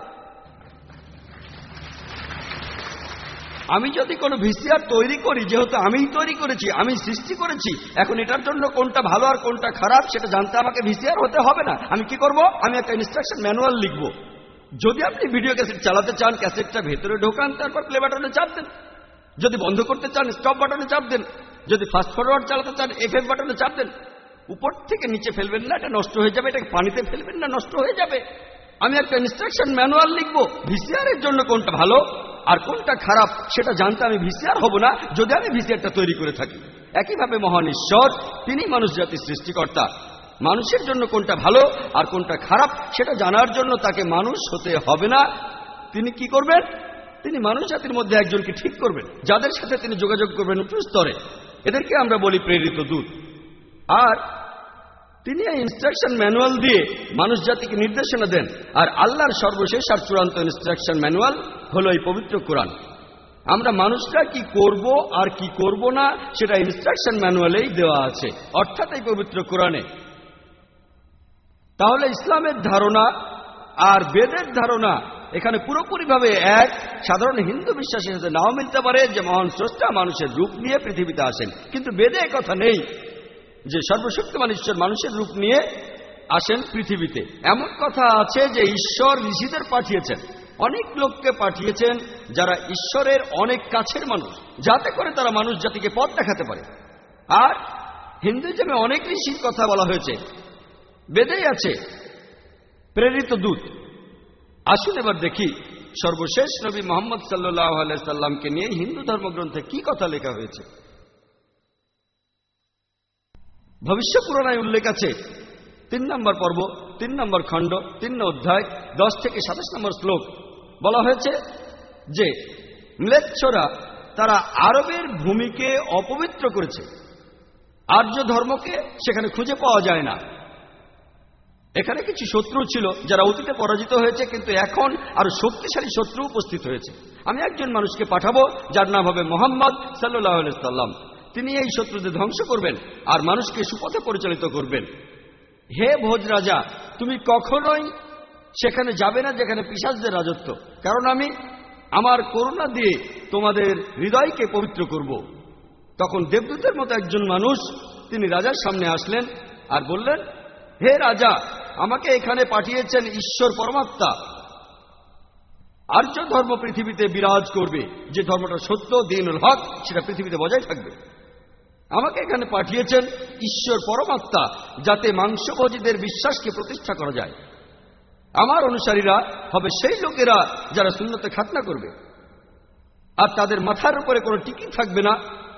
আমি যদি কোনো ভিসিআর তৈরি করি, যেহেতু আমিই তৈরি করেছি, আমি সৃষ্টি করেছি, এখন এটার জন্য কোনটা ভালো আর কোনটা খারাপ সেটা জানতে আমাকে ভিসিআর হতে হবে না। আমি কি করব? আমি একটা ইনস্ট্রাকশন ম্যানুয়াল লিখব। যদি আপনি ভিডিও ক্যাসেট চালাতে চান, ক্যাসেটটা ভেতরে ঢোকান, তারপর প্লে বাটনে চাপ দেন। যদি বন্ধ করতে চান, স্টপ বাটনে চাপ দেন। যদি ফাস্ট ফরওয়ার্ড চালাতে চান, এফ এফ বাটনে চাপ দেন। উপর থেকে নিচে ফেলবেন না, এটা নষ্ট হয়ে যাবে। এটাকে পানিতে ফেলবেন না, নষ্ট হয়ে যাবে। আমি একটা ইনস্ট্রাকশন ম্যানুয়াল লিখব। ভিসিআর এর জন্য কোনটা ভালো আর কোনটা খারাপ সেটা জানতে আমি ভিসিআর হব না, যদি আমি ভিসিআরটা তৈরি করে থাকি। একইভাবে মহান ঈশ্বর, তিনি মানুষ জাতির সৃষ্টিকর্তা। মানুষের জন্য কোনটা ভালো আর কোনটা খারাপ সেটা জানার জন্য তাকে মানুষ হতে হবে না। তিনি কি করবেন? তিনি মানুষ জাতির মধ্যে একজনকে ঠিক করবেন, যাদের সাথে তিনি যোগাযোগ করবেন উচ্চ স্তরে। এদেরকে আমরা বলি প্রেরিত দূত। আর তিনি এই ইনস্ট্রাকশন ম্যানুয়াল দিয়ে মানুষ জাতিকে নির্দেশনা দেন। আর আল্লাহর সর্বশেষ আর চূড়ান্ত ইনস্ট্রাকশন ম্যানুয়াল হলো এই পবিত্র কোরআন। আমরা মানুষরা কি করব আর কি করব না সেটা ইনস্ট্রাকশন ম্যানুয়ালেই দেওয়া আছে, অর্থাৎ এই পবিত্র কোরআনে। তাহলে ইসলামের ধারণা আর বেদের ধারণা এখানে পুরোপুরিভাবে এক। সাধারণ হিন্দু বিশ্বাসের সাথে নাও মিলতে পারে যে মহান স্রষ্টা মানুষের রূপ নিয়ে পৃথিবীতে আসেন, কিন্তু বেদে কথা নেই যে সর্বশক্তিমান ঈশ্বর মানুষের রূপ নিয়ে আসেন পৃথিবীতে। এমন কথা আছে যে ঈশ্বর ঋষিদের পাঠিয়েছেন, অনেক লোককে পাঠিয়েছেন যারা ঈশ্বরের অনেক কাছের মানুষ, যাতে করে তারা মানুষ জাতিকে পথ দেখাতে পারে। আর হিন্দুইজমে অনেক ঋষির কথা বলা হয়েছে, বেদেই আছে প্রেরিত দূত। আসুন এবার দেখি সর্বশেষ নবী মুহাম্মদ সাল্লাল্লাহু আলাইহি সাল্লামকে নিয়ে হিন্দু ধর্মগ্রন্থে কি কথা লেখা হয়েছে। ভবিষ্য পুরাণায় উল্লেখ আছে, তিন নম্বর পর্ব, তিন নম্বর খণ্ড, তিন অধ্যায়, দশ থেকে সাতাশ নম্বর শ্লোক বলা হয়েছে যে ম্লেচ্ছরা তারা আরবের ভূমিকে অপবিত্র করেছে, আর্য ধর্মকে সেখানে খুঁজে পাওয়া যায় না। এখানে কিছু শত্রু ছিল যারা অতীতে পরাজিত হয়েছে, কিন্তু এখন আরো শক্তিশালী শত্রু উপস্থিত হয়েছে। আমি একজন মানুষকে পাঠাবো যার নাম হবে মুহাম্মদ সাল্লাল্লাহু আলাইহি সাল্লাম। তিনি এই শত্রুদের ধ্বংস করবেন আর মানুষকে সুপথে পরিচালিত করবেন। হে ভোজ রাজা, তুমি কখনোই সেখানে যাবে না যেখানে পিশাচদের রাজত্ব, কারণ আমি আমার করুণা দিয়ে তোমাদের হৃদয়কে পবিত্র করব। তখন দেবদূতের মতো একজন মানুষ তিনি রাজার সামনে আসলেন আর বললেন, হে রাজা, আমাকে এখানে পাঠিয়েছেন ঈশ্বর পরমাত্মা। আর্য ধর্ম পৃথিবীতে বিরাজ করবে, যে ধর্মটা সত্য, দ্বীনুল হক, সেটা পৃথিবীতে বজায় থাকবে। আমাকে এখানে পাঠিয়েছেন ঈশ্বর পরমাত্মা, যাতে মাংসভোজীদের বিশ্বাসকে প্রতিষ্ঠা করা যায়। আমার অনুসারীরা হবে সেই লোকেরা যারা সুন্নতে খাতনা করবে, আর তাদের মাথার উপরে কোনো টিকি থাকবে না।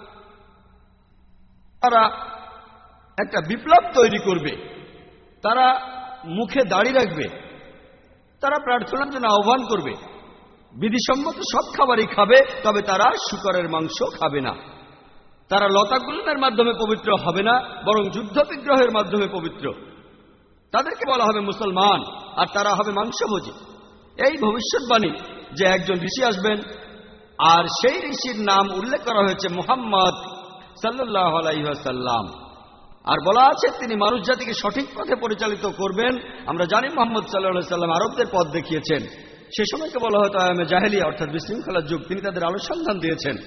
তারা একটা বিপ্লব তৈরি করবে, তারা মুখে দাড়ি রাখবে, তারা প্রার্থনার জন্য আহ্বান করবে, বিধিসম্মত সব খাবারই খাবে, তবে তারা শূকরের মাংস খাবে না। তারা লতাগুল্মের মাধ্যমে পবিত্র হবে না, বরং যুদ্ধ বিগ্রহের মাধ্যমে পবিত্র। তাদেরকে বলা হবে মুসলমান, আর তারা হবে মাংসভোজী। এই ভবিষ্যৎবাণী যে একজন ঋষি আসবেন, আর সেই ঋষির নাম উল্লেখ করা হয়েছে মুহাম্মদ সাল্লাল্লাহু আলাইহি ওয়াসাল্লাম। আর বলা আছে তিনি মানুষ জাতিকে সঠিক পথে পরিচালিত করবেন। আমরা জানি মুহাম্মদ সাল্লাল্লাহু আলাইহি ওয়াসাল্লাম আরবদের পথ দেখিয়েছেন। সে সময়কে বলা হয়তো আয়ামে জাহেলিয়া, অর্থাৎ বিশৃঙ্খলার যুগ। তিনি তাদের আলো সন্ধান দিয়েছেন।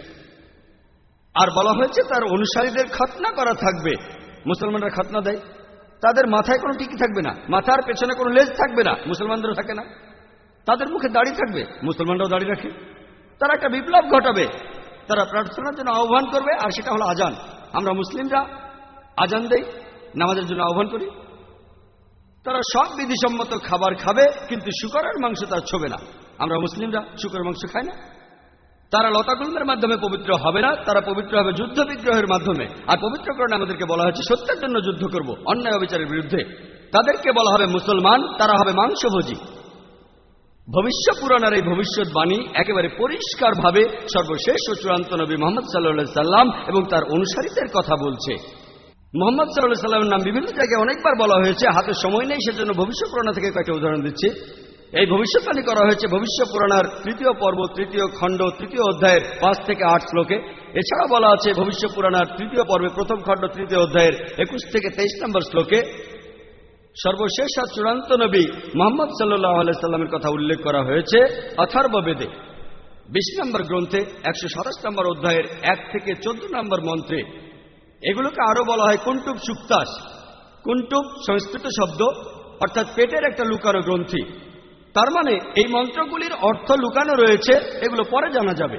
আর বলা হয়েছে তার অনুসারীদের খাতনা করা থাকবে। মুসলমানরা খাতনা দেয়, তাদের মাথায় কোনো টিকি থাকবে না, মাথার পেছনে কোনো লেজ থাকবে না, মুসলমানদেরও থাকে না। তাদের মুখে দাড়ি থাকবে, মুসলমানরাও দাড়ি রাখে। তারা একটা বিপ্লব ঘটাবে, তারা প্রার্থনার জন্য আহ্বান করবে, আর সেটা হলো আজান। আমরা মুসলিমরা আজান দেই, নামাজের জন্য আহ্বান করি। তারা সব বিধিসম্মত খাবার খাবে, কিন্তু শূকরের মাংস তার ছোবে না। আমরা মুসলিমরা শূকরের মাংস খাই না। তারা লতাগুল্মের মাধ্যমে পবিত্র হবে না, তারা পবিত্র হবে যুদ্ধ বিগ্রহের মাধ্যমে। আর পবিত্রকরণে আমাদেরকে বলা হয়েছে সত্যের জন্য যুদ্ধ করব, অন্যায় অবিচারের বিরুদ্ধে। তাদেরকে বলা হবে মুসলমান, তারা হবে মাংসভোজী। ভবিষ্য পুরাণের এই ভবিষ্যৎবাণী একেবারে পরিষ্কারভাবে সর্বশেষ ও চূড়ান্ত নবী মুহাম্মদ সাল্লাল্লাহু আলাইহি সাল্লাম এবং তার অনুসারীদের কথা বলছে। মুহাম্মদ সাল্লাল্লাহু আলাইহি সাল্লামের নাম বিভিন্ন জায়গায় অনেকবার বলা হয়েছে, হাতে সময় নেই, সেজন্য ভবিষ্য পুরাণ থেকে কয়েকটা উদাহরণ দিচ্ছি। এই ভবিষ্যৎবাণী করা হয়েছে ভবিষ্য পুরাণের তৃতীয় পর্ব, তৃতীয় খণ্ড, তৃতীয় অধ্যায়ের পাঁচ থেকে আট শ্লোকে। এছাড়া বলা আছে ভবিষ্য পুরাণের তৃতীয় পর্বে প্রথম খণ্ড, তৃতীয় অধ্যায়ের একুশ থেকে তেইশ নম্বর শ্লোকে। সর্বশেষ আর চূড়ান্ত নবী মুহাম্মদ সাল্লাল্লাহু আলাইহি সাল্লামের কথা উল্লেখ করা হয়েছে অথর্ববেদে বিশ নম্বর গ্রন্থে একশো সাতাশ নম্বর অধ্যায়ের এক থেকে চোদ্দ নম্বর মন্ত্রে। এগুলোকে আরো বলা হয় কুন্টুব সুক্তাস। কুন্টুব সংস্কৃত শব্দ, অর্থাৎ পেটের একটা লুকানো গ্রন্থি। তার মানে এই মন্ত্রগুলির অর্থ লুকানো রয়েছে, এগুলো পরে জানা যাবে।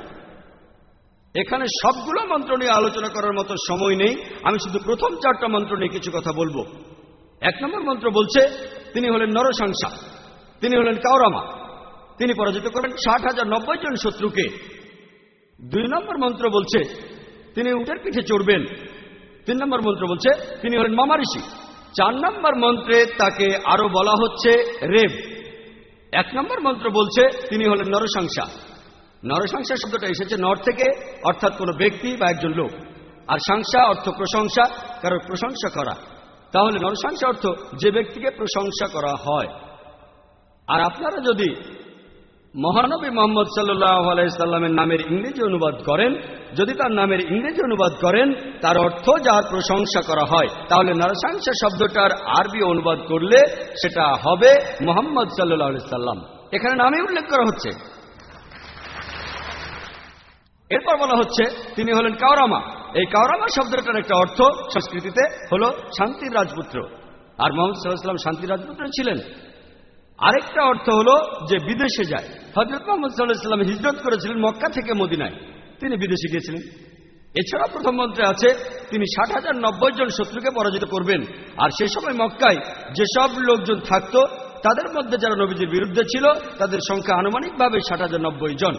এখানে সবগুলো মন্ত্র নিয়ে আলোচনা করার মতো সময় নেই, আমি শুধু প্রথম চারটা মন্ত্র নিয়ে কিছু কথা বলবো। এক নম্বর মন্ত্র বলছে তিনি হলেন নরসংসা, তিনি হলেন কাওরামা, তিনি পরাজিত করেন ষাট হাজার নব্বই জন শত্রুকে। দুই নম্বর মন্ত্র বলছে তিনি উটের পিঠে চড়বেন। তিন নম্বর মন্ত্র বলছে তিনি হলেন মামা ঋষি। চার নম্বর মন্ত্রে তাকে আরো বলা হচ্ছে রেব। এক নম্বর মন্ত্র বলছে তিনি হলেন নরসংসা। নরসংসা শব্দটা এসেছে নর থেকে, অর্থাৎ কোনো ব্যক্তি বা একজন লোক। আর সংসা অর্থ প্রশংসা, কারোর প্রশংসা করা। তাহলে নরসংসা অর্থ যে ব্যক্তিকে প্রশংসা করা হয়। আর আপনারা যদি মহানবী মুহাম্মদ সাল্লাল্লাহু আলাইহি সাল্লামের নামের ইংরেজি অনুবাদ করেন, যদি তার নামের ইংরেজি অনুবাদ করেন তার অর্থ যার প্রশংসা করা হয়, তাহলে নরসংসা শব্দটার আরবি অনুবাদ করলে সেটা হবে মুহাম্মদ সাল্লাল্লাহু আলাইহি সাল্লাম। এখানে নামে উল্লেখ করা হচ্ছে। এরপর বলা হচ্ছে তিনি হলেন কাওরামা। এই কাওরামা শব্দটার একটা অর্থ সংস্কৃতিতে হলো শান্তির রাজপুত্র, আর মোহাম্মদ সাল্লাল্লাহু আলাইহি ওয়াসাল্লাম শান্তির রাজপুত্র ছিলেন। আরেকটা অর্থ হলো যে বিদেশে যায়। হযরত মুহাম্মদ সাল্লাল্লাহু আলাইহি ওয়াসাল্লাম হিজরত করেছিলেন মক্কা থেকে মদিনায়, তিনি বিদেশে গিয়েছিলেন। এছাড়া প্রথম মন্ত্রে আছে তিনি ষাট হাজার নব্বই জন শত্রুকে পরাজিত করবেন। আর সেই সময় মক্কায় যেসব লোকজন থাকত তাদের মধ্যে যারা নবীজির বিরুদ্ধে ছিল তাদের সংখ্যা আনুমানিকভাবে ষাট হাজার নব্বই জন।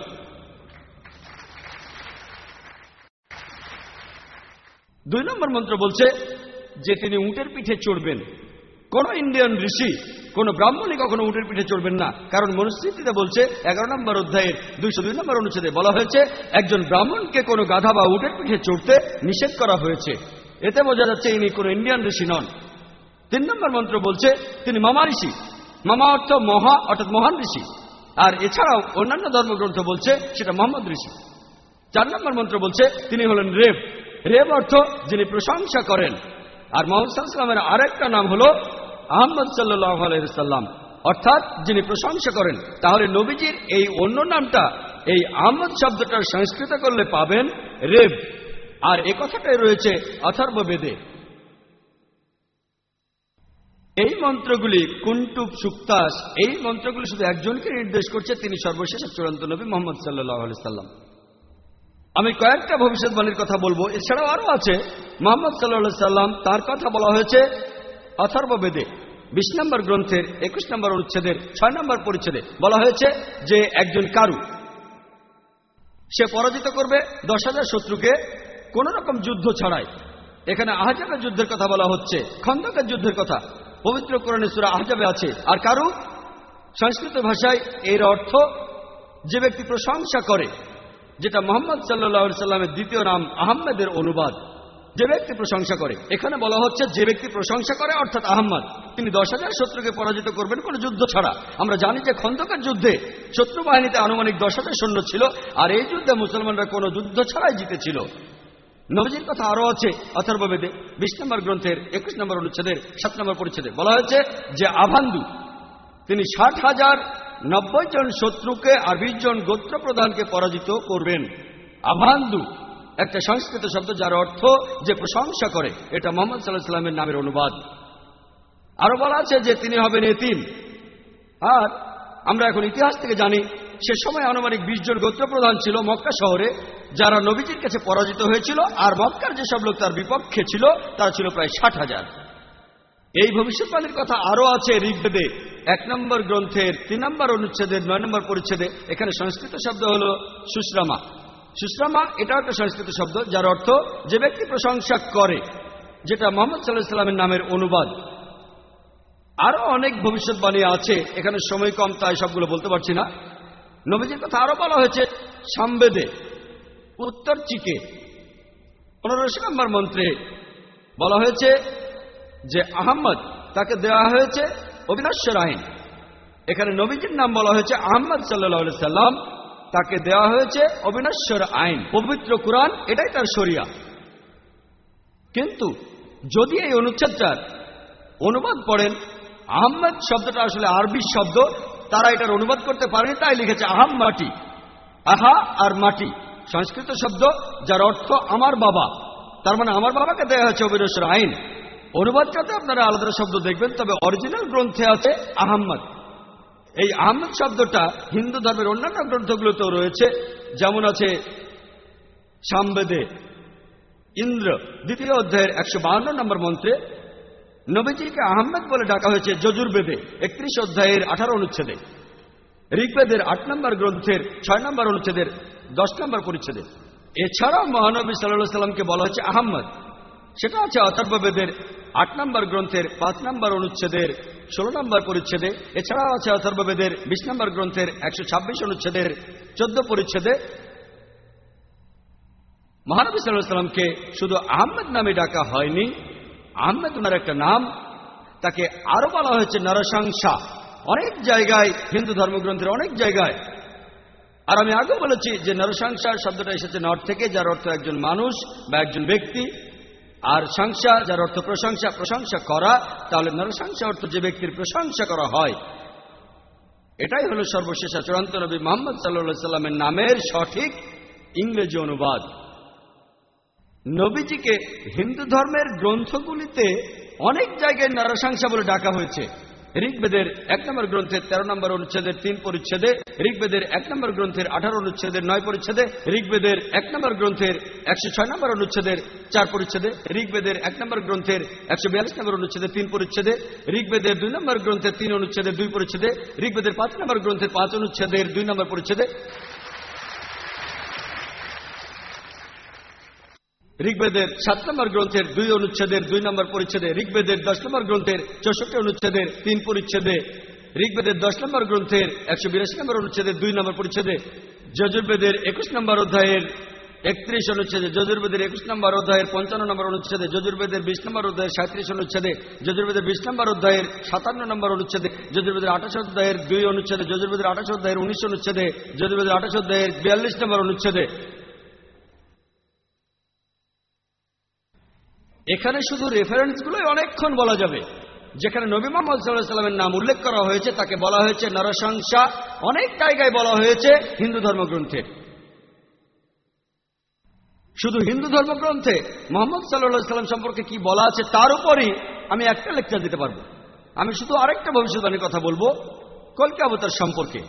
দুই নম্বর মন্ত্র বলছে যে তিনি উটের পিঠে চড়বেন। কোন ইন্ডিয়ান ঋষি, কোন ব্রাহ্মণই কখনো উটের পিঠে চড়বেন না, কারণ মনুস্মৃতিতে বলছে এগারো নম্বর অধ্যায়ের দুইশো দুই নম্বর অনুচ্ছেদে বলা হয়েছে একজন ব্রাহ্মণকে কোনো গাধা বা উটের পিঠে চড়তে নিষেধ করা হয়েছে। এতে বোঝা যাচ্ছে ইনি কোনো ইন্ডিয়ান ঋষি নন। তিন নম্বর মন্ত্র বলছে তিনি মামা ঋষি। মামা অর্থ মহা, অর্থাৎ মহান ঋষি। আর এছাড়াও অন্যান্য ধর্মগ্রন্থ বলছে সেটা মোহাম্মদ ঋষি। চার নম্বর মন্ত্র বলছে তিনি হলেন রেব। রেব অর্থ যিনি প্রশংসা করেন। আর মোহাম্মদ সাল্লাল্লাহু আলাইহি ওয়াসাল্লামের আরেকটা নাম হলো আহমদ সাল্লাল্লাহু আলাইহি ওয়াসাল্লাম, অর্থাৎ যিনি প্রশংসা করেন। তাহলে নবীজির এই অন্য নামটা এই আহমদ শব্দটার সংস্কৃত করলে পাবেন রেব। আর এ কথাটাই রয়েছে অথর্ববেদে। এই মন্ত্রগুলি কুন্টুব সুক্তাস, এই মন্ত্রগুলি শুধু একজনকে নির্দেশ করছে, তিনি সর্বশেষ চূড়ান্ত নবী মুহাম্মদ সাল্লাল্লাহু আলাইহি ওয়াসাল্লাম। আমি কয়েকটা ভবিষ্যৎবাণীর কথা বলবো, এছাড়াও আরো আছে। মুহাম্মদ সাল্লাল্লাহু আলাইহি ওয়াসাল্লাম তার কথা বলা হয়েছে অথর্ববেদে বিশ নম্বর গ্রন্থের একুশ নম্বর অনুচ্ছেদের ছয় নম্বর পরিচ্ছেদে বলা হয়েছে যে একজন কারু, সে পরাজিত করবে দশ হাজার শত্রুকে কোন রকম যুদ্ধ ছাড়াই। এখানে আহজাবের যুদ্ধের কথা বলা হচ্ছে, খন্দকের যুদ্ধের কথা পবিত্র কোরআনে সূরা আহজাবে আছে। আর কারু সংস্কৃত ভাষায় এর অর্থ যে ব্যক্তি প্রশংসা করে, যেটা মুহাম্মদ সাল্লাল্লাহু আলাইহি ওয়াসাল্লামের দ্বিতীয় নাম আহমেদের অনুবাদ। যে ব্যক্তি প্রশংসা করে, এখানে বলা হচ্ছে যে ব্যক্তি প্রশংসা করে অর্থাৎ আহমদ, তিনি দশ হাজার শত্রুকে পরাজিত করবেন কোন যুদ্ধ ছাড়া। আমরা জানি যে খন্দকের যুদ্ধে শত্রু বাহিনীতে আনুমানিক দশ হাজার সৈন্য ছিল, আর এই যুদ্ধে মুসলমানরা কোনো যুদ্ধ ছাড়াই জিতেছিল। নবীজির কথা আরো আছে অথর্ববেদে বিশ নম্বর গ্রন্থের একুশ নম্বর অনুচ্ছেদের সাত নম্বর পরিচ্ছেদে বলা হয়েছে যে আভান্দু, তিনি ষাট হাজার নব্বই জন শত্রুকে আর বিশ জন গোত্র প্রধানকে পরাজিত করবেন। আভান্দু একটা সংস্কৃত শব্দ যার অর্থ যে প্রশংসা করে, এটা মুহাম্মদ সাল্লাল্লাহু আলাইহি ওয়াসাল্লামের নামের অনুবাদ। আরো বলা আছে যে তিনি হবেন এতিম। আর আমরা এখন ইতিহাস থেকে জানি সে সময় আনুমানিক বিশ জন গোত্র প্রধান ছিল মক্কা শহরে, যারা নবীজির কাছে পরাজিত হয়েছিল। আর মক্কার যেসব লোক তার বিপক্ষে ছিল তারা ছিল প্রায় ষাট হাজার। এই ভবিষ্যৎবাণীর কথা আরো আছে ঋগ্বেদে এক নম্বর গ্রন্থের তিন নম্বর অনুচ্ছেদের নয় নম্বর পরিচ্ছেদে। এখানে সংস্কৃত শব্দ হল সুশ্রামা। সুশ্রামা এটা একটা সংস্কৃত শব্দ যার অর্থ যে ব্যক্তি প্রশংসা করে, যেটা মুহাম্মদ সাল্লাল্লাহু আলাইহি ওয়াসাল্লামের নামের অনুবাদ। আরো অনেক ভবিষ্যৎবাণী আছে, এখানে সময় কম তাই সবগুলো বলতে পারছি না। নবীজির কথা আরো বলা হয়েছে সামবেদে উত্তর চিকে পনেরোশো নম্বর মন্ত্রে বলা হয়েছে যে আহম্মদ তাকে দেওয়া হয়েছে অবিনশ্বর আইন। এখানে নবীজির নাম বলা হয়েছে আহমদ সাল্লাল্লাহু আলাইহি ওয়াসাল্লাম, তাকে দেওয়া হয়েছে অবিনশ্বর আইন। পবিত্র কুরআন এটাই তার শরিয়া। কিন্তু যদি এই অনুচ্ছেদটার অনুবাদ পড়েন, আহমদ শব্দটা আসলে আরবি শব্দ, তারা এটার অনুবাদ করতে পারেনি, তাই লিখেছে আহাম মাটি। আহা আর মাটি সংস্কৃত শব্দ যার অর্থ আমার বাবা, তার মানে আমার বাবাকে দেওয়া হয়েছে অবিনশ্বর আইন। অনুবাদটাতে আপনারা আলাদা শব্দ দেখবেন, তবে অরিজিনাল গ্রন্থে আছে আহম্মদ। এই আহমদ শব্দটা হিন্দু ধর্মের অন্যান্য গ্রন্থগুলোতেও রয়েছে, যেমন আছে সামবেদে ইন্দ্র দ্বিতীয় অধ্যায়ের একশো বাহান্ন নম্বর মন্ত্রে নবীজিকে আহমদ বলে ডাকা হয়েছে যজুর্বেদে একত্রিশ অধ্যায়ের আঠারো অনুচ্ছেদে, ঋগ্বেদের আট নম্বর গ্রন্থের ছয় নম্বর অনুচ্ছেদের দশ নম্বর পরিচ্ছেদে। এছাড়াও মহানবী সাল্লাল্লাহু আলাইহি সাল্লামকে বলা হচ্ছে আহমদ, সেটা আছে অথর্ববেদের আট নম্বর গ্রন্থের পাঁচ নম্বর অনুচ্ছেদের ষোলো নম্বর পরিচ্ছেদে। এছাড়াও আছে অথর্ববেদের বিশ নম্বর গ্রন্থের একশো ছাব্বিশ অনুচ্ছেদের চোদ্দ পরিচ্ছেদে। মহানবী সাল্লাল্লাহু আলাইহি সাল্লামকে শুধু আহমদ নামে ডাকা হয়নি, আহমদ ওনার একটা নাম, তাকে আরো বলা হয়েছে নরসংসা অনেক জায়গায়, হিন্দু ধর্মগ্রন্থের অনেক জায়গায়। আর আমি আগে বলেছি যে নরসংসা শব্দটা এসেছে নর থেকে, যার অর্থ একজন মানুষ বা একজন ব্যক্তি, আর সংসা যার অর্থ প্রশংসা, প্রশংসা করা। তাহলে নরসংসা অর্থ যে ব্যক্তির প্রশংসা করা হয়। এটাই হলো সর্বশেষ চূড়ান্ত নবী মুহাম্মদ সাল্লাল্লাহু আলাইহি সাল্লামের নামের সঠিক ইংরেজি অনুবাদ। নবীজিকে হিন্দু ধর্মের গ্রন্থগুলিতে অনেক জায়গায় নরসংসা বলে ডাকা হয়েছে। ঋগ্বেদের এক নম্বর গ্রন্থের তেরো নম্বর অনুচ্ছেদের তিন পরিচ্ছেদে, ঋগ্বেদের এক নম্বর গ্রন্থের আঠারো অনুচ্ছেদের নয় পরিচ্ছেদে, ঋগ্বেদের এক নম্বর গ্রন্থের একশো ছয় নম্বর অনুচ্ছেদের চার পরিচ্ছেদে, ঋগ্বেদের এক নম্বর গ্রন্থের একশো বিয়াল্লিশ নম্বর অনুচ্ছেদের তিন পরিচ্ছেদে, ঋগ্বেদের দুই নম্বর গ্রন্থের তিন অনুচ্ছেদের দুই পরিচ্ছেদে, ঋগ্বেদের পাঁচ নম্বর গ্রন্থের পাঁচ অনুচ্ছেদের দুই নম্বর পরিচ্ছেদে, ঋগ্বেদের সাত নম্বর গ্রন্থের দুই অনুচ্ছেদের দুই নম্বর পরিচ্ছেদে, ঋগ্বেদের দশ নম্বর গ্রন্থের চৌষট্টি অনুচ্ছেদের তিন পরিচ্ছেদে, ঋগ্বেদের দশ নম্বর গ্রন্থের একশো বিরাশি নম্বর অনুচ্ছেদের দুই নম্বর পরিচ্ছেদে, যজুর্বেদের একুশ নম্বর অধ্যায়ের একত্রিশ অনুচ্ছেদে, যজুর্বেদের একুশ নম্বর অধ্যায়ের পঞ্চান্ন নম্বর অনুচ্ছেদে, যজুর্বেদের বিশ নম্বর অধ্যায়ের সাঁত্রিশ অনুচ্ছেদে, যজুর্বেদের বিশ নম্বর অধ্যায়ের সাতান্ন নম্বর অনুচ্ছেদে, যজুর্বেদের আঠাশ অধ্যায়ের দুই অনুচ্ছেদে, যজুর্বেদের আঠাশ অধ্যায়ের উনিশ অনুচ্ছেদে, যজুর্বেদের আঠাশ অধ্যায়ের বিয়াল্লিশ নম্বর অনুচ্ছেদে। এখানে শুধু রেফারেন্সগুলোই অনেকক্ষণ বলা যাবে। যেখানে নবী মুহাম্মদ সাল্লাল্লাহু আলাইহি সাল্লামের নাম উল্লেখ করা হয়েছে তাকে বলা হয়েছে নরসংসা, অনেক জায়গায় বলা হয়েছে হিন্দু ধর্মগ্রন্থে। শুধু হিন্দু ধর্মগ্রন্থে মুহাম্মদ সাল্লাল্লাহু আলাইহি সাল্লাম সম্পর্কে কি বলা আছে তার উপরই আমি একটা লেকচার দিতে পারবো। আমি শুধু আরেকটা ভবিষ্যৎবাণীর কথা বলবো কলকি অবতার সম্পর্কে।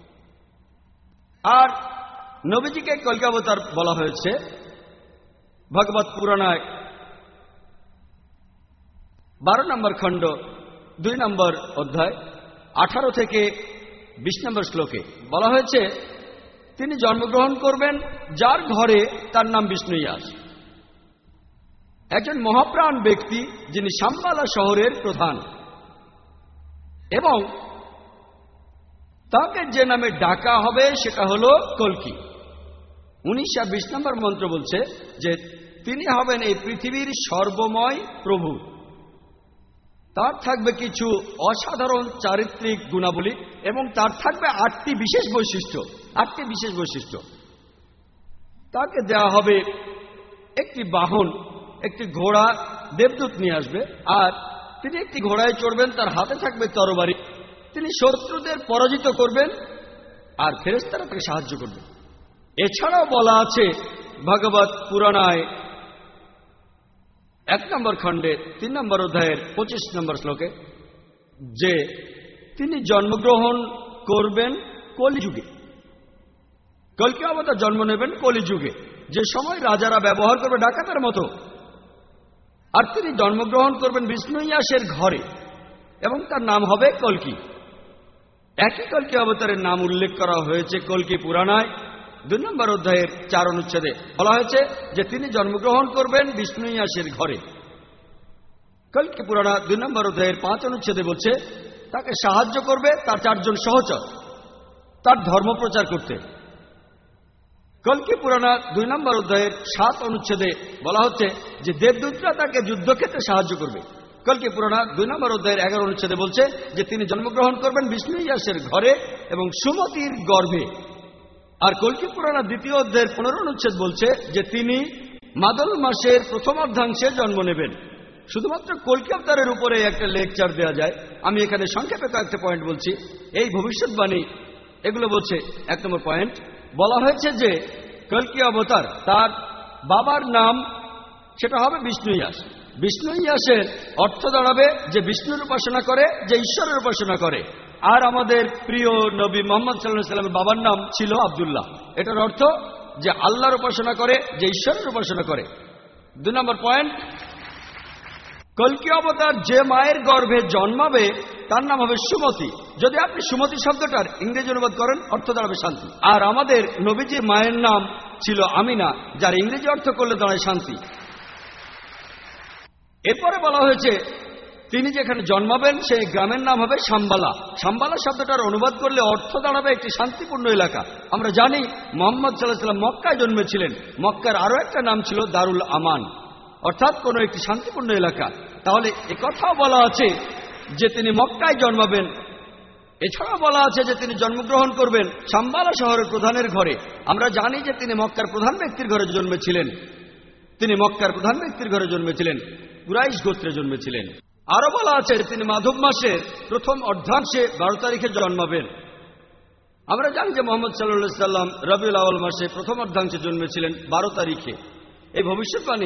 আর নবীজিকে কলকি অবতার বলা হয়েছে ভগবত পুরাণায় বারো নম্বর খণ্ড দুই নম্বর অধ্যায় আঠারো থেকে বিশ নম্বর শ্লোকে বলা হয়েছে তিনি জন্মগ্রহণ করবেন যার ঘরে তার নাম বিষ্ণুইয়াস, একজন মহাপ্রাণ ব্যক্তি যিনি শাম্বালা শহরের প্রধান, এবং তাকে যে নামে ডাকা হবে সেটা হল কলকি। উনিশ আর বিশ নম্বর মন্ত্র বলছে যে তিনি হবেন এই পৃথিবীর সর্বময় প্রভু। তার থাকবে কিছু অসাধারণ চারিত্রিক গুণাবলী এবং তার থাকবে আটটি বিশেষ বৈশিষ্ট্য। আটটি বিশেষ বৈশিষ্ট্য তাকে দেওয়া হবে একটি বাহন, একটি ঘোড়া দেবদূত নিয়ে আসবে, আর তিনি একটি ঘোড়ায় চড়বেন, তার হাতে থাকবে তরবারি, তিনি শত্রুদের পরাজিত করবেন আর ফেরেশতারা তাকে সাহায্য করবে। এছাড়াও বলা আছে ভগবত পুরাণায় এক নম্বর খণ্ডে তিন নম্বর অধ্যায়ের পঁচিশ নম্বর শ্লোকে যে তিনি জন্মগ্রহণ করবেন কলিযুগে। কলকি অবতার জন্ম নেবেন কলিযুগে, যে সময় রাজারা ব্যবহার করবে ডাকাতের মতো। আর তিনি জন্মগ্রহণ করবেন বিষ্ণুইয়াসের ঘরে এবং তার নাম হবে কলকি। একই কলকি অবতারের নাম উল্লেখ করা হয়েছে কলকি পুরাণায় দুই নম্বর অধ্যায়ের চার অনুচ্ছেদে। বলা হয়েছে যে তিনি জন্মগ্রহণ করবেন বিষ্ণুইয়াসের ঘরে। কলকি পুরাণা দুই নম্বর অধ্যায়ের পাঁচ অনুচ্ছেদে বলছে তাকে সাহায্য করবে তার চারজন সহচর তার ধর্ম প্রচার করতে। কলকি পুরাণা দুই নম্বর অধ্যায়ের সাত অনুচ্ছেদে বলা হচ্ছে যে দেবদূতরা তাকে যুদ্ধক্ষেত্রে সাহায্য করবে। কলকি পুরাণা দুই নম্বর অধ্যায়ের এগারো অনুচ্ছেদে বলছে যে তিনি জন্মগ্রহণ করবেন বিষ্ণুইয়াসের ঘরে এবং সুমতির গর্ভে। আর কলকি পুরাণা দ্বিতীয় অধ্যায়ের পনেরো অনুচ্ছেদ বলছে যে তিনি মাদল মাসের প্রথম অর্ধাংশে জন্ম নেবেন। শুধুমাত্র কলকি অবতারের উপরে একটা লেকচার দেওয়া যায়, আমি এখানে সংক্ষেপে কয়েকটা পয়েন্ট বলছি। এই ভবিষ্যৎবাণী এগুলো বলছে, এক নম্বর পয়েন্ট বলা হয়েছে যে কলকি অবতার তার বাবার নাম সেটা হবে বিষ্ণুইয়াস। বিষ্ণুইয়াসের অর্থ দাঁড়াবে যে বিষ্ণুর উপাসনা করে, যে ঈশ্বরের উপাসনা করে। আর আমাদের প্রিয় নবী মুহাম্মদ সাল্লাল্লাহু আলাইহি সাল্লামের বাবার নাম ছিল আব্দুল্লাহ। এটার অর্থ যে আল্লাহর উপাসনা করে, যে ঈশ্বরের উপাসনা করে। দুই নম্বর পয়েন্ট, কলকি অবতার যে মায়ের গর্ভে জন্মাবে তার নাম হবে সুমতি। যদি আপনি সুমতি শব্দটার ইংরেজি অনুবাদ করেন অর্থ দাঁড়াবে শান্তি। আর আমাদের নবীজির মায়ের নাম ছিল আমিনা, যার ইংরেজি অর্থ করলে দাঁড়ায় শান্তি। এরপরে বলা হয়েছে তিনি যেখানে জন্মাবেন সেই গ্রামের নাম হবে শাম্বালা। শাম্বালা শব্দটার অনুবাদ করলে অর্থ দাঁড়াবে একটি শান্তিপূর্ণ এলাকা। আমরা জানি মুহাম্মদ সাল্লাল্লাহু আলাইহি সাল্লাম মক্কায় জন্মেছিলেন। মক্কার আরো একটা নাম ছিল দারুল আমান, অর্থাৎ কোন একটি শান্তিপূর্ণ এলাকা। তাহলে একথাও বলা আছে যে তিনি মক্কায় জন্মাবেন। এছাড়াও বলা আছে যে তিনি জন্মগ্রহণ করবেন শাম্বালা শহরের প্রধানের ঘরে। আমরা জানি যে তিনি মক্কার প্রধান ব্যক্তির ঘরে জন্মেছিলেন। তিনি মক্কার প্রধান ব্যক্তির ঘরে জন্মেছিলেন, কুরাইশ গোত্রে জন্মেছিলেন। আরো বলা আছে তিনি মাধব মাসের প্রথম অর্ধাংশে বারো তারিখে জন্মাবেন। আমরা জানি যে মোহাম্মদ সাল্লাল্লাহু সাল্লাম রবিউল আউয়াল মাসে প্রথম অর্ধাংশে জন্মেছিলেন বারো তারিখে। এই ভবিষ্যৎবাণী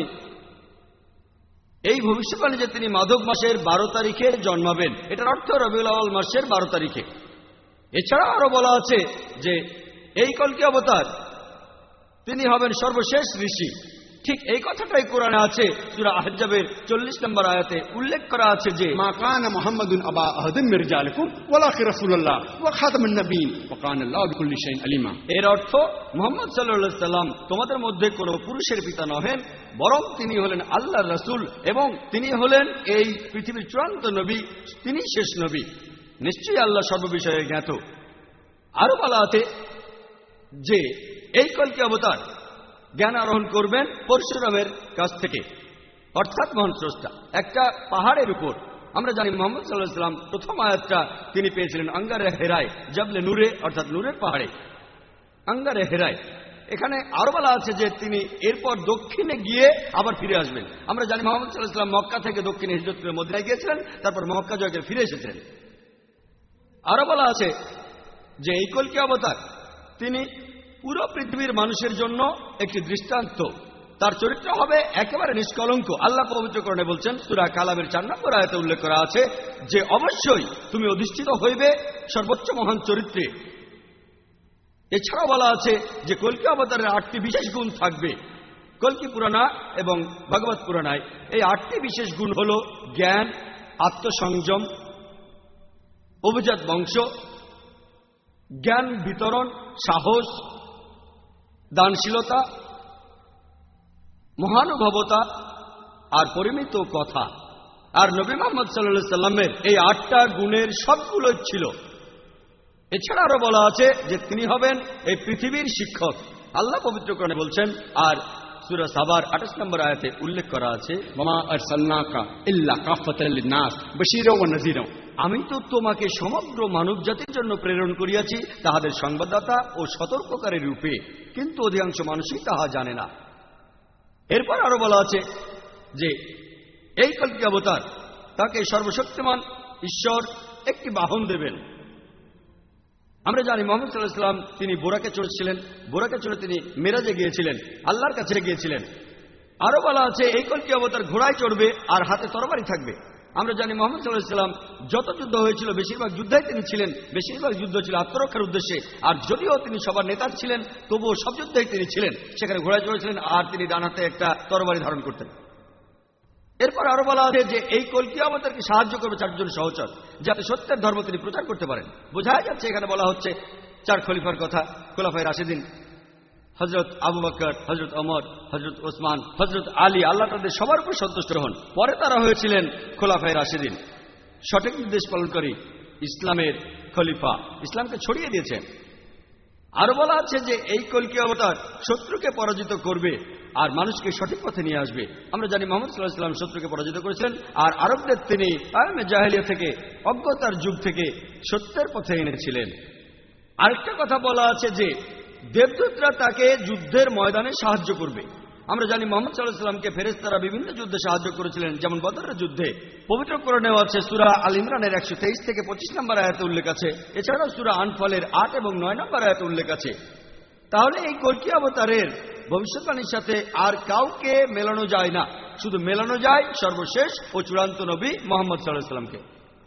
এই ভবিষ্যৎবাণী যে তিনি মাধব মাসের বারো তারিখে জন্মাবেন, এটার অর্থ রবিউল আউয়াল মাসের বারো তারিখে। এছাড়া আরো বলা আছে যে এই কলকি অবতার তিনি হবেন সর্বশেষ ঋষি। ঠিক এই কথাটাই কোরআনে আছে। সূরা আহজাবের চল্লিশ নম্বর আয়াতে উল্লেখ করা আছে যে মা কানা মুহাম্মাদুন আবা আহাদিন মির রিজালিকুম ওয়ালাকিন রাসূলুল্লাহ ওয়া খাতামুন নবিয়্যিন ওয়া কানা আল্লাহু বিকুল্লি শাইইন আলিমা। এর অর্থ মুহাম্মদ সাল্লাল্লাহু আলাইহি সাল্লাম তোমাদের মধ্যে কোনো পুরুষের পিতা নহেন, বরং তিনি হলেন আল্লাহর রাসূল এবং তিনি হলেন এই পৃথিবীর চূড়ান্ত নবী, তিনি শেষ নবী। নিশ্চয়ই আল্লাহ সর্ববিষয়ে জ্ঞাত। আরো বলা আছে যে এই কলকি অবতার জ্ঞান আরোহণ করবেন পরশুরামের কাছ থেকে, অর্থাৎ মহান স্রষ্টা একটা পাহাড়ের উপর। আমরা জানি মুহাম্মদ সাল্লাল্লাহু আলাইহি সাল্লাম প্রথম আয়াতটা তিনি পেয়েছিলেন আঙ্গারে হেরায়, জাবলে নূরে, অর্থাৎ নূরের পাহাড়ে, আঙ্গারে হেরায়। এখানে আরো বলা আছে যে তিনি এরপর দক্ষিণে গিয়ে আবার ফিরে আসবেন। আমরা জানি মুহাম্মদ সাল্লাল্লাহু আলাইহি সাল্লাম মক্কা থেকে দক্ষিণে হিজরত করে মদিনায় গিয়েছিলেন, তারপর মক্কা জয় করে ফিরে এসেছিলেন। আরো বলা আছে যে এই কলকি অবতার তিনি পুরো পৃথিবীর মানুষের জন্য একটি দৃষ্টান্ত। তার চরিত্র হবে একেবারে নিষ্কলঙ্ক। আল্লাহ পবিত্রকরণে বলছেন, সূরা কালামের চার নম্বর আয়াতে উল্লেখ করা আছে যে অবশ্যই তুমি অধিষ্ঠিত হইবে সর্বোচ্চ মহান চরিত্রে। এছাড়াও বলা আছে যে কলকি অবতারের আটটি বিশেষ গুণ থাকবে। কলকি পুরাণা এবং ভাগবত পুরাণায় এই আটটি বিশেষ গুণ হল জ্ঞান, আত্মসংযম, অভিজাত বংশ, জ্ঞান বিতরণ, সাহস, দানশীলতা, মহানুভবতা আর পরিমিত কথা। আর নবী মুহাম্মদ সাল্লাল্লাহু আলাইহি সাল্লামের এই আটটা গুণের সবগুলো ছিল। এছাড়া আরো বলা আছে যে তিনি হবেন এই পৃথিবীর শিক্ষক। আল্লাহ পবিত্রকরণে বলছেন, আর সূরা সাবার আঠাশ নম্বর আয়াতে উল্লেখ করা আছে, ওয়ামা আরসালনাকা ইল্লা কাফাতাল লিন-নাস বাশীরা ওয়া নাযীরা। আমি তো তোমাকে সমগ্র মানব জাতির জন্য প্রেরণ করিয়াছি তাহাদের সংবাদদাতা ও সতর্ককারী রূপে, কিন্তু অধিকাংশ মানুষই তাহা জানে না। এরপর আরো বলা আছে যে এই কলকি অবতার তাকে সর্বশক্তিমান ঈশ্বর একটি বাহন দেবেন। আমরা জানি মুহাম্মদ সাল্লাল্লাহু আলাইহি সাল্লাম তিনি বোরাকে চড়েছিলেন, বোরাকে চড়ে তিনি মেরাজে গিয়েছিলেন, আল্লাহর কাছে গিয়েছিলেন। আরো বলা আছে এই কলকি অবতার ঘোড়ায় চড়বে আর হাতে তরবারি থাকবে। আমরা জানি মুহাম্মদ সাল্লাল্লাহু আলাইহি সাল্লাম যত যুদ্ধ হয়েছিল বেশিরভাগ যুদ্ধে তিনি ছিলেন, বেশিরভাগ যুদ্ধ ছিল আত্মরক্ষার উদ্দেশ্যে। আর যদিও তিনি সবার নেতা ছিলেন, তবুও সব যুদ্ধেই তিনি ছিলেন, সেখানে ঘোড়ায় চড়েছিলেন আর তিনি ডান হাতে একটা তরবারি ধারণ করতেন। এরপর আরো বলা আছে যে এই কলকি অবতারকে সাহায্য করবে চারজন সহচর, যাতে সত্যের ধর্ম তিনি প্রচার করতে পারেন। বোঝা যাচ্ছে এখানে বলা হচ্ছে চার খলিফার কথা, খোলাফায়ে রাশিদিন, হযরত আবু বকর, হযরত ওমর, হযরত ওসমান, হযরত আলী, আল্লাহ তাদের সবার উপর সন্তুষ্ট হন। পরে তারা হয়েছিলেন খোলাফায়ে রাশিদিন, সঠিক নির্দেশ পালনকারী, ইসলামের খলিফা, ইসলামকে ছড়িয়ে দিয়েছেন। আরো বলা আছে যে এই কলকি অবতার শত্রুকে পরাজিত করবে আর মানুষকে সঠিক পথে নিয়ে আসবে। আমরা জানি মুহাম্মদ সাল্লাল্লাহু আলাইহি সাল্লাম শত্রুকে পরাজিত করেছিলেন আর আরবদের তিনি আয়ামে জাহেলিয়া থেকে, অজ্ঞতার যুগ থেকে সত্যের পথে এনেছিলেন। আরেকটা কথা বলা আছে যে দেবদূতরা তাকে যুদ্ধের ময়দানে সাহায্য করবে। আমরা জানি মুহাম্মদ সাল্লাল্লাহু আলাইহি সাল্লামকে ফেরেশতারা বিভিন্ন যুদ্ধে সাহায্য করেছিলেন, যেমন বদরের যুদ্ধে। পবিত্র কোরআনেও আছে সূরা আল ইমরানের একশো তেইশ থেকে পঁচিশ নম্বর আয়াতে উল্লেখ আছে। এছাড়াও সূরা আনফালের আট এবং নয় নম্বর আয়াতে উল্লেখ আছে। তাহলে এই কলকি অবতারের ভবিষ্যৎবাণীর সাথে আর কাউকে মেলানো যায় না, শুধু মেলানো যায় সর্বশেষ ও চূড়ান্ত নবী মুহাম্মদ সাল্লাল্লাহু আলাইহি সাল্লামকে।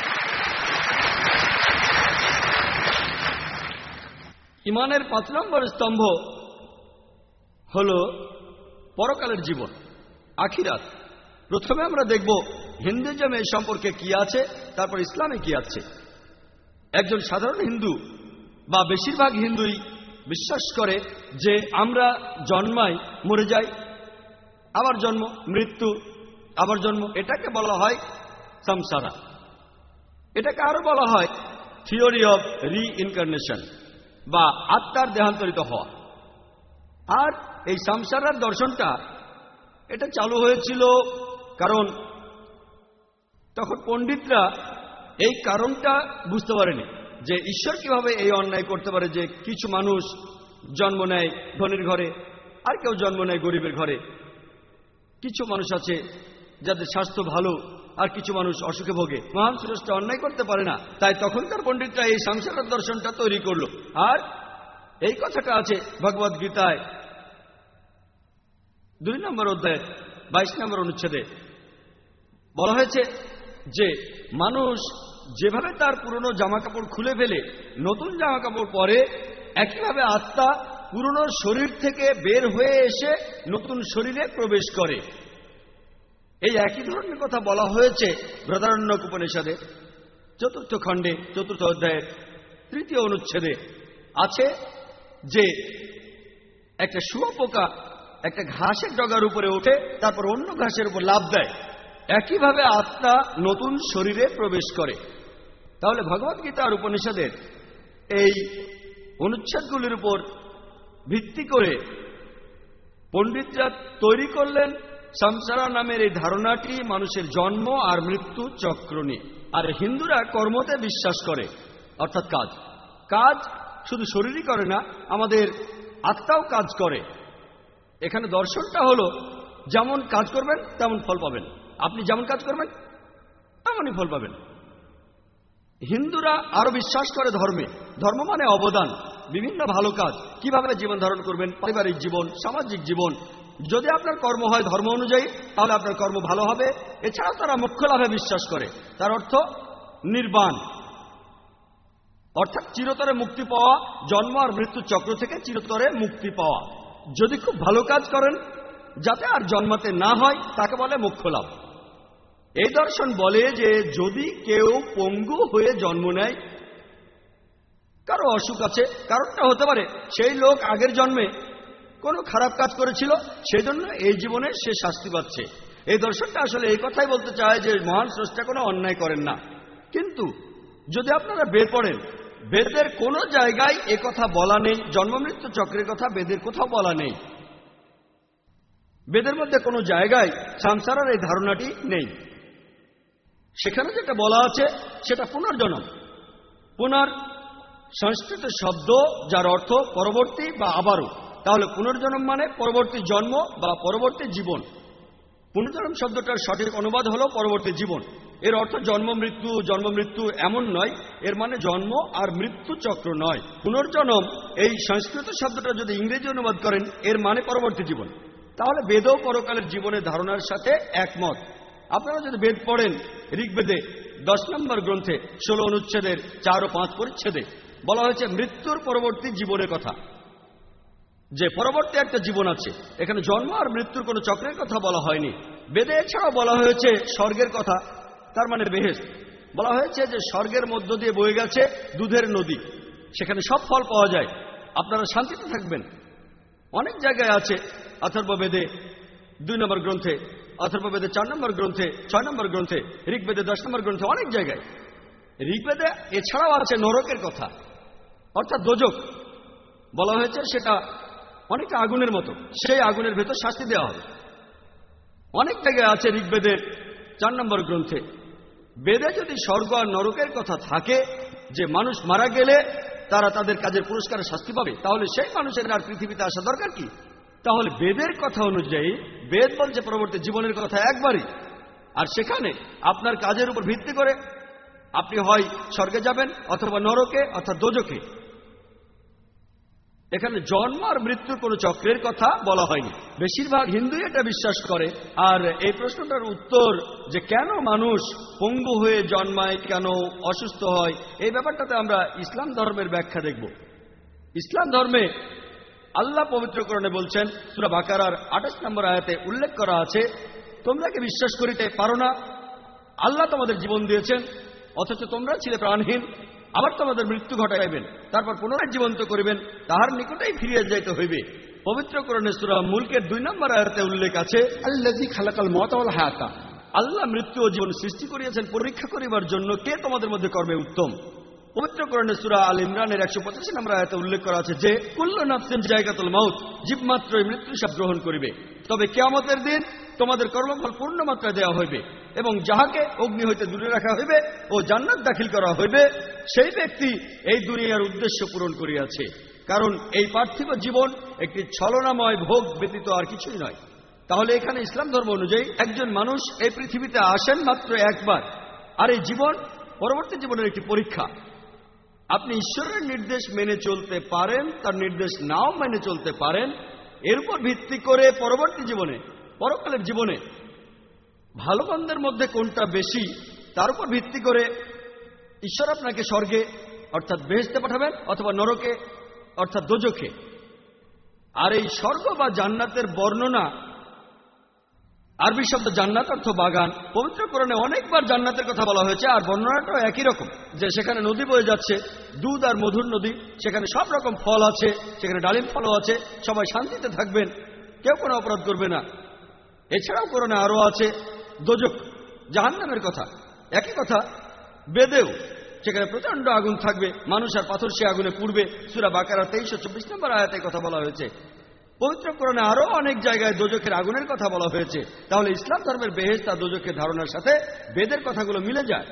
ইমানের পাঁচ নম্বর স্তম্ভ হল পরকালের জীবন, আখিরাত। প্রথমে আমরা দেখব হিন্দুইজমে এ সম্পর্কে কি আছে, তারপর ইসলামে কি আছে। একজন সাধারণ হিন্দু বা বেশিরভাগ হিন্দুই বিশ্বাস করে যে আমরা জন্মাই, মরে যাই, আবার জন্ম, মৃত্যু, আবার জন্ম। এটাকে বলা হয় সংসারা। এটাকে আরো বলা হয় থিওরি অফ রিইনকার্নেশন বা আত্মার দেহান্তরিত হওয়া। আর এই সংসারার দর্শনটা এটা চালু হয়েছিল কারণ তখন পণ্ডিতরা এই কারণটা বুঝতে পারেনি যে ঈশ্বর কিভাবে এই অন্যায় করতে পারে যে কিছু মানুষ জন্ম নেয় ধনীর ঘরে আর কেউ জন্ম নেয় গরিবের ঘরে। কিছু মানুষ আছে যাদের স্বাস্থ্য ভালো আর কিছু মানুষ অসুখে ভোগে। মহান স্রষ্টা অন্যায় করতে পারে না, তাই তখনকার পণ্ডিতরা এই সংসারের দর্শনটা তৈরি করলো। আর এই কথাটা আছে ভগবদ গীতায় দুই নম্বর অধ্যায় বাইশ নম্বর অনুচ্ছেদে বলা হয়েছে যে মানুষ যেভাবে তার পুরনো জামা কাপড় খুলে ফেলে নতুন জামা কাপড় পরে, একইভাবে আত্মা পুরনো শরীর থেকে বের হয়ে এসে নতুন শরীরে প্রবেশ করে। এই একই ধরনের কথা বলা হয়েছে বৃহদারণ্যক উপনিষদে চতুর্থ খণ্ডে চতুর্থ অধ্যায়ের তৃতীয় অনুচ্ছেদে আছে যে একটা শুঁয়োপোকা একটা ঘাসের ডগার উপরে ওঠে, তারপর অন্য ঘাসের উপর লাফ দেয়। একইভাবে আত্মা নতুন শরীরে প্রবেশ করে। তাহলে ভগবদ্গীতা আর উপনিষদের এই অনুচ্ছেদগুলির উপর ভিত্তি করে পণ্ডিতরা তৈরি করলেন সংসারা নামের এই ধারণাটি মানুষের জন্ম আর মৃত্যু চক্র নিয়ে। আর হিন্দুরা কর্মতে বিশ্বাস করে, অর্থাৎ কাজ। কাজ শুধু শরীরই করে না, আমাদের আত্মাও কাজ করে। এখানে দর্শনটা হলো যেমন কাজ করবেন তেমন ফল পাবেন, আপনি যেমন কাজ করবেন তেমনই ফল পাবেন। হিন্দুরা আরো বিশ্বাস করে ধর্মে। ধর্ম মানে অবদান, বিভিন্ন ভালো কাজ, কিভাবে জীবন ধারণ করবেন, পারিবারিক জীবন, সামাজিক জীবন। যদি আপনার কর্ম হয় ধর্ম অনুযায়ী তাহলে আপনার কর্ম ভালো হবে। এছাড়াও তারা মোক্ষ লাভে বিশ্বাস করে। তার অর্থ নির্বাণ, অর্থাৎ চিরতরে মুক্তি পাওয়া, জন্ম আর মৃত্যু চক্র থেকে চিরতরে মুক্তি পাওয়া। যদি খুব ভালো কাজ করেন যাতে আর জন্মাতে না হয় তাকে বলে মোক্ষ লাভ। এই দর্শন বলে যে যদি কেউ পঙ্গু হয়ে জন্ম নেয়, কারো অসুখ আছে, কারণটা হতে পারে সেই লোক আগের জন্মে কোনো খারাপ কাজ করেছিল, সেই জন্য এই জীবনে সে শাস্তি পাচ্ছে। এই দর্শনটা আসলে এই কথাই বলতে চায় যে মহান স্রষ্টা কোনো অন্যায় করেন না। কিন্তু যদি আপনারা বেদ পড়েন, বেদের কোনো জায়গায় এ কথা বলা নেই। জন্ম মৃত্যু চক্রের কথা বেদের কোথাও বলা নেই। বেদের মধ্যে কোনো জায়গায় সংসারের এই ধারণাটি নেই। সেখানে যেটা বলা আছে সেটা পুনর্জন্ম। পুনর সংস্কৃত শব্দ যার অর্থ পরবর্তী বা আবারও। তাহলে পুনর্জন্ম মানে পরবর্তী জন্ম বা পরবর্তী জীবন। পুনর্জন্ম শব্দটার সঠিক অনুবাদ হলো পরবর্তী জীবন। এর অর্থ জন্ম মৃত্যু জন্ম মৃত্যু এমন নয়, এর মানে জন্ম আর মৃত্যু চক্র নয়। পুনর্জন্ম এই সংস্কৃত শব্দটা যদি ইংরেজি অনুবাদ করেন এর মানে পরবর্তী জীবন। তাহলে বেদও পরকালের জীবনের ধারণার সাথে একমত। আপনারা যদি বেদ পড়েন, ঋগ্বেদে দশ নম্বর গ্রন্থে ষোলো অনুচ্ছেদের চার ও পাঁচ পরিচ্ছেদে বলা হয়েছে মৃত্যুর পরবর্তী জীবনের কথা, যে পরবর্তী একটা জীবন আছে। এখানে জন্ম আর মৃত্যুর কোনো চক্রের কথা বলা হয়নি। বেদে এছাড়াও বলা হয়েছে স্বর্গের কথা, তার মানে বেহেশত। বলা হয়েছে যে স্বর্গের মধ্য দিয়ে বয়ে গেছে দুধের নদী, সেখানে সব ফল পাওয়া যায়, আপনারা শান্তিতে থাকবেন। অনেক জায়গায় আছে অথর্ববেদে দুই নম্বর গ্রন্থে, অথর্ববেদে চার নম্বর গ্রন্থে, ছয় নম্বর গ্রন্থে, ঋগ্বেদে দশ নম্বর গ্রন্থে, অনেক জায়গায়। ঋগ্বেদে এছাড়াও আছে নরকের কথা, অর্থাৎ দোজক। বলা হয়েছে সেটা অনেকটা আগুনের মতো, সেই আগুনের ভেতর শাস্তি দেওয়া হবে। অনেক জায়গায় আছে ঋগ্বেদের চার নম্বর গ্রন্থে। বেদে যদি স্বর্গ আর নরকের কথা থাকে, যে মানুষ মারা গেলে তারা তাদের কাজের পুরস্কারে শাস্তি পাবে, তাহলে সেই মানুষের আর পৃথিবীতে আসা দরকার কি? তাহলে বেদের কথা অনুযায়ী বেদ বলছে পরবর্তী জীবনের কথা একবারই। আর সেখানে আপনার কাজের উপর ভিত্তি করে আপনি হয় স্বর্গে যাবেন অথবা নরকে অর্থাৎ দোজকে। এখানে জন্ম আর মৃত্যুর কোনো চক্রের কথা বলা হয়নি। বেশিরভাগ হিন্দু এটা বিশ্বাস করে। আর এই প্রশ্নটার উত্তর যে কেন মানুষ পঙ্গু হয়ে জন্মায়, কেন অসুস্থ হয়, এই ব্যাপারটাতে আমরা ইসলাম ধর্মের ব্যাখ্যা দেখব। ইসলাম ধর্মে আল্লাহ পবিত্র কোরআনে বলছেন, সূরা বাকারার আঠাশ নম্বর আয়াতে উল্লেখ করা আছে, তোমরা কি বিশ্বাস করিতে পারো না আল্লাহ তোমাদের জীবন দিয়েছেন, অথচ তোমরা ছিলে প্রাণহীন, আবার তোমাদের মৃত্যু ঘটাইবেন, তারপর পুনরায় জীবন্ত করিবেন, তাহার নিকটেই ফিরিয়ে যাইতে হইবে। পবিত্র কোরআনে সূরা মুলকের দুই নম্বর আয়াতে উল্লেখ আছে, আল্লাযী খালাকাল মাউতা ওয়াল হায়াতা, আল্লাহ মৃত্যু ও জীবন সৃষ্টি করিয়াছেন পরীক্ষা করিবার জন্য কে তোমাদের মধ্যে কর্মে উত্তম। পবিত্র কোরআনে সূরা আল ইমরানের একশো পঁচাশি নম্বর আয়াতে উল্লেখ করা আছে যে কুল্লু নাফসিন যায়কাতুল মাউত, জীব মাত্রই মৃত্যু স্বাদ গ্রহণ করিবে, তবে কিয়ামতের দিন তোমাদের কর্মফল পূর্ণ মাত্রায় দেওয়া হইবে, এবং যাহাকে অগ্নি হইতে দূরে রাখা হইবে ও জান্নাত দাখিল করা হইবে, সেই ব্যক্তি এই দুনিয়ার উদ্দেশ্য পূরণ করিয়াছে। কারণ এই পার্থিব জীবন একটি ছলনাময় ভোগ ব্যতীত আর কিছুই নয়। তাহলে এখানে ইসলাম ধর্ম অনুযায়ী একজন মানুষ এই পৃথিবীতে আসেন মাত্র একবার, আর এই জীবন পরবর্তী জীবনের একটি পরীক্ষা। আপনি ঈশ্বরের নির্দেশ মেনে চলতে পারেন, তার নির্দেশ নাও মেনে চলতে পারেন। এর উপর ভিত্তি করে পরবর্তী জীবনে, পরকালের জীবনে ভালো মন্দের মধ্যে কোনটা বেশি, তার উপর ভিত্তি করে ঈশ্বর আপনাকে স্বর্গে অর্থাৎ বেহেশতে পাঠাবেন অথবা নরকে অর্থাৎ দোজখে। আর এই স্বর্গ বা জান্নাতের বর্ণনা, আরবি শব্দ জান্নাত অর্থ বাগান, পবিত্র কোরআনে অনেকবার জান্নাতের কথা বলা হয়েছে। আর বর্ণনাটাও একই রকম, যে সেখানে নদী বয়ে যাচ্ছে, দুধ আর মধুর নদী, সেখানে সব রকম ফল আছে, সেখানে ডালিম ফলও আছে, সবাই শান্তিতে থাকবেন, কেউ কোনো অপরাধ করবে না। এছাড়াও কোরআনে আরো আছে দোজখ, জাহান্নামের কথা। একই কথা বেদেও, সেখানে প্রচন্ড আগুন থাকবে, মানুষ আর পাথর সে আগুনে পুড়বে। সূরা বাকারা তেইশ ও চব্বিশ নম্বর আয়াতে কথা বলা হয়েছে। পবিত্র কোরআনে আরো অনেক জায়গায় দোজখের আগুনের কথা বলা হয়েছে। তাহলে ইসলাম ধর্মের বেহেশত আর দোজখের ধারণার সাথে বেদের কথাগুলো মিলে যায়।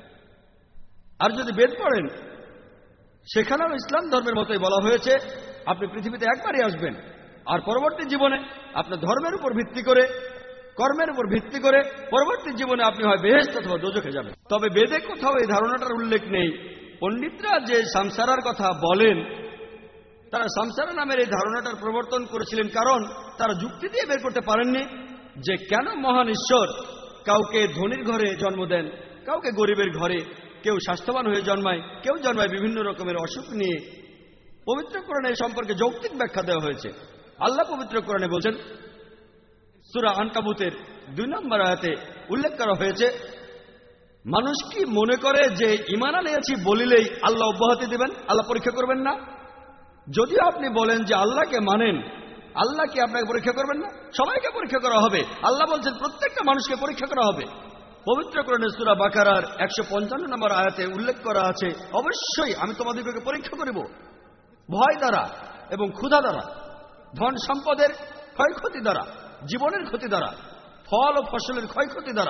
আর যদি বেদ পড়েন, সেখানেও ইসলাম ধর্মের মতোই বলা হয়েছে আপনি পৃথিবীতে একবারই আসবেন, আর পরবর্তী জীবনে আপনার ধর্মের উপর ভিত্তি করে, কর্মের উপর ভিত্তি করে পরবর্তী জীবনে আপনি হয় বেহেশত অথবা দোজখে যাবেন। তবে বেদে কোথাও এই ধারণাটার উল্লেখ নেই। পণ্ডিতরা যে সামসারার কথা বলেন, তারা সামসারা নামের এই ধারণাটার প্রবর্তন করেছিলেন কারণ তারা যুক্তি দিয়ে বের করতে পারেননি যে কেন মহান ঈশ্বর কাউকে ধনীর ঘরে জন্ম দেন, কাউকে গরিবের ঘরে, কেউ স্বাস্থ্যবান হয়ে জন্মায়, কেউ জন্মায় বিভিন্ন রকমের অসুখ নিয়ে। পবিত্র কোরআনে এই সম্পর্কে যৌক্তিক ব্যাখ্যা দেওয়া হয়েছে। আল্লাহ পবিত্র কোরআনে বলছেন, সূরা আনকাবুতের দুই নম্বর আয়াতে উল্লেখ করা হয়েছে, মানুষ কি মনে করে যে ঈমান আনিয়াছি বলিলেই আল্লাহ অব্যাহতি দেবেন, আল্লাহ পরীক্ষা করবেন না? যদিও আপনি বলেন যে আল্লাহকে মানেন, আল্লাহ কি আপনাকে পরীক্ষা করবেন না? সবাইকে পরীক্ষা করা হবে। আল্লাহ বলছেন প্রত্যেকটা মানুষকে পরীক্ষা করা হবে। পবিত্র কোরআনে সূরা বাকারার একশো পঞ্চান্ন নম্বর আয়াতে উল্লেখ করা আছে, অবশ্যই আমি তোমাদেরকে পরীক্ষা করিব ভয় দ্বারা এবং ক্ষুধা দ্বারা, ধন সম্পদের ক্ষয়ক্ষতি দ্বারা, জীবনের ক্ষতি দ্বারা, ফল ও ফসলের ক্ষয়ক্ষতি দ্বারা,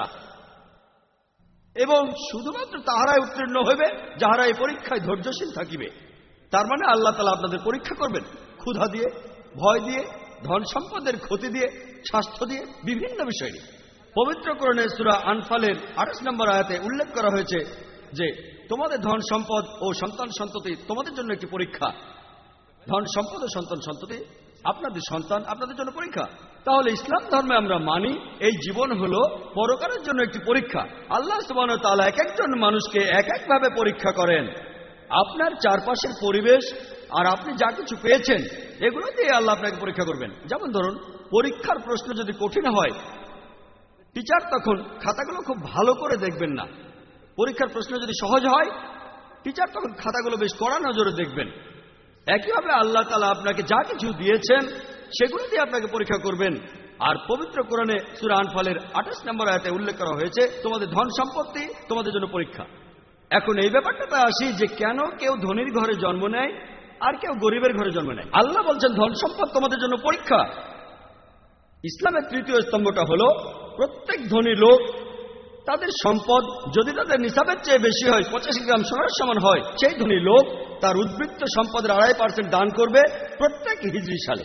এবং শুধুমাত্র তাহারাই উত্তীর্ণ হইবে যাহারা এই পরীক্ষায় ধৈর্যশীল থাকিবে। তার মানে আল্লাহ তাআলা আপনাদের পরীক্ষা করবেন ক্ষুধা দিয়ে, ভয় দিয়ে, ধন সম্পদের ক্ষতি দিয়ে, স্বাস্থ্য দিয়ে, বিভিন্ন বিষয় নিয়ে। পবিত্র কোরআনে সূরা আনফালের আঠাশ নম্বর আয়াতে উল্লেখ করা হয়েছে যে তোমাদের ধন সম্পদ ও সন্তান সন্ততি তোমাদের জন্য একটি পরীক্ষা। ধন সম্পদ ও সন্তান সন্ততি আপনাদের সন্তান, আপনাদের জন্য পরীক্ষা। তাহলে ইসলাম ধর্মে আমরা মানি এই জীবন হলো পরকালের জন্য একটি পরীক্ষা। আল্লাহ সুবহানাহু ওয়া তাআলা এক একজন মানুষকে এক একভাবে পরীক্ষা করেন। আপনার চারপাশের পরিবেশ আর আপনি যা কিছু পেয়েছেন এগুলো দিয়ে আল্লাহ আপনাকে পরীক্ষা করবেন। যেমন ধরুন, পরীক্ষার প্রশ্ন যদি কঠিন হয়, টিচার তখন খাতাগুলো খুব ভালো করে দেখবেন না। পরীক্ষার প্রশ্ন যদি সহজ হয়, টিচার তখন খাতাগুলো বেশ কড়া নজরে দেখবেন। একইভাবে আল্লাহ তাআলা আপনাকে যা কিছু দিয়েছেন সেগুলো দিয়ে আপনাকে পরীক্ষা করবেন। আর পবিত্র কোরআনে সূরা আনফালের আঠাশ নম্বর আয়াতে উল্লেখ করা হয়েছে তোমাদের ধন সম্পত্তি তোমাদের জন্য পরীক্ষা। এখন এই ব্যাপারটাতে আসি যে কেন কেউ ধনীর ঘরে জন্ম নেয় আর কেউ গরিবের ঘরে জন্ম নেয়। আল্লাহ বলছেন ধন সম্পদ তোমাদের জন্য পরীক্ষা। ইসলামের তৃতীয় স্তম্ভটা হলো প্রত্যেক ধনী লোক তাদের সম্পদ যদি তাদের নিসাবের চেয়ে বেশি হয়, পঁচাশি গ্রাম সোনার সমান হয়, সেই ধনী লোক তার উদ্বৃত্ত সম্পদের আড়াই পার্সেন্ট দান করবে প্রত্যেক হিজরি সালে।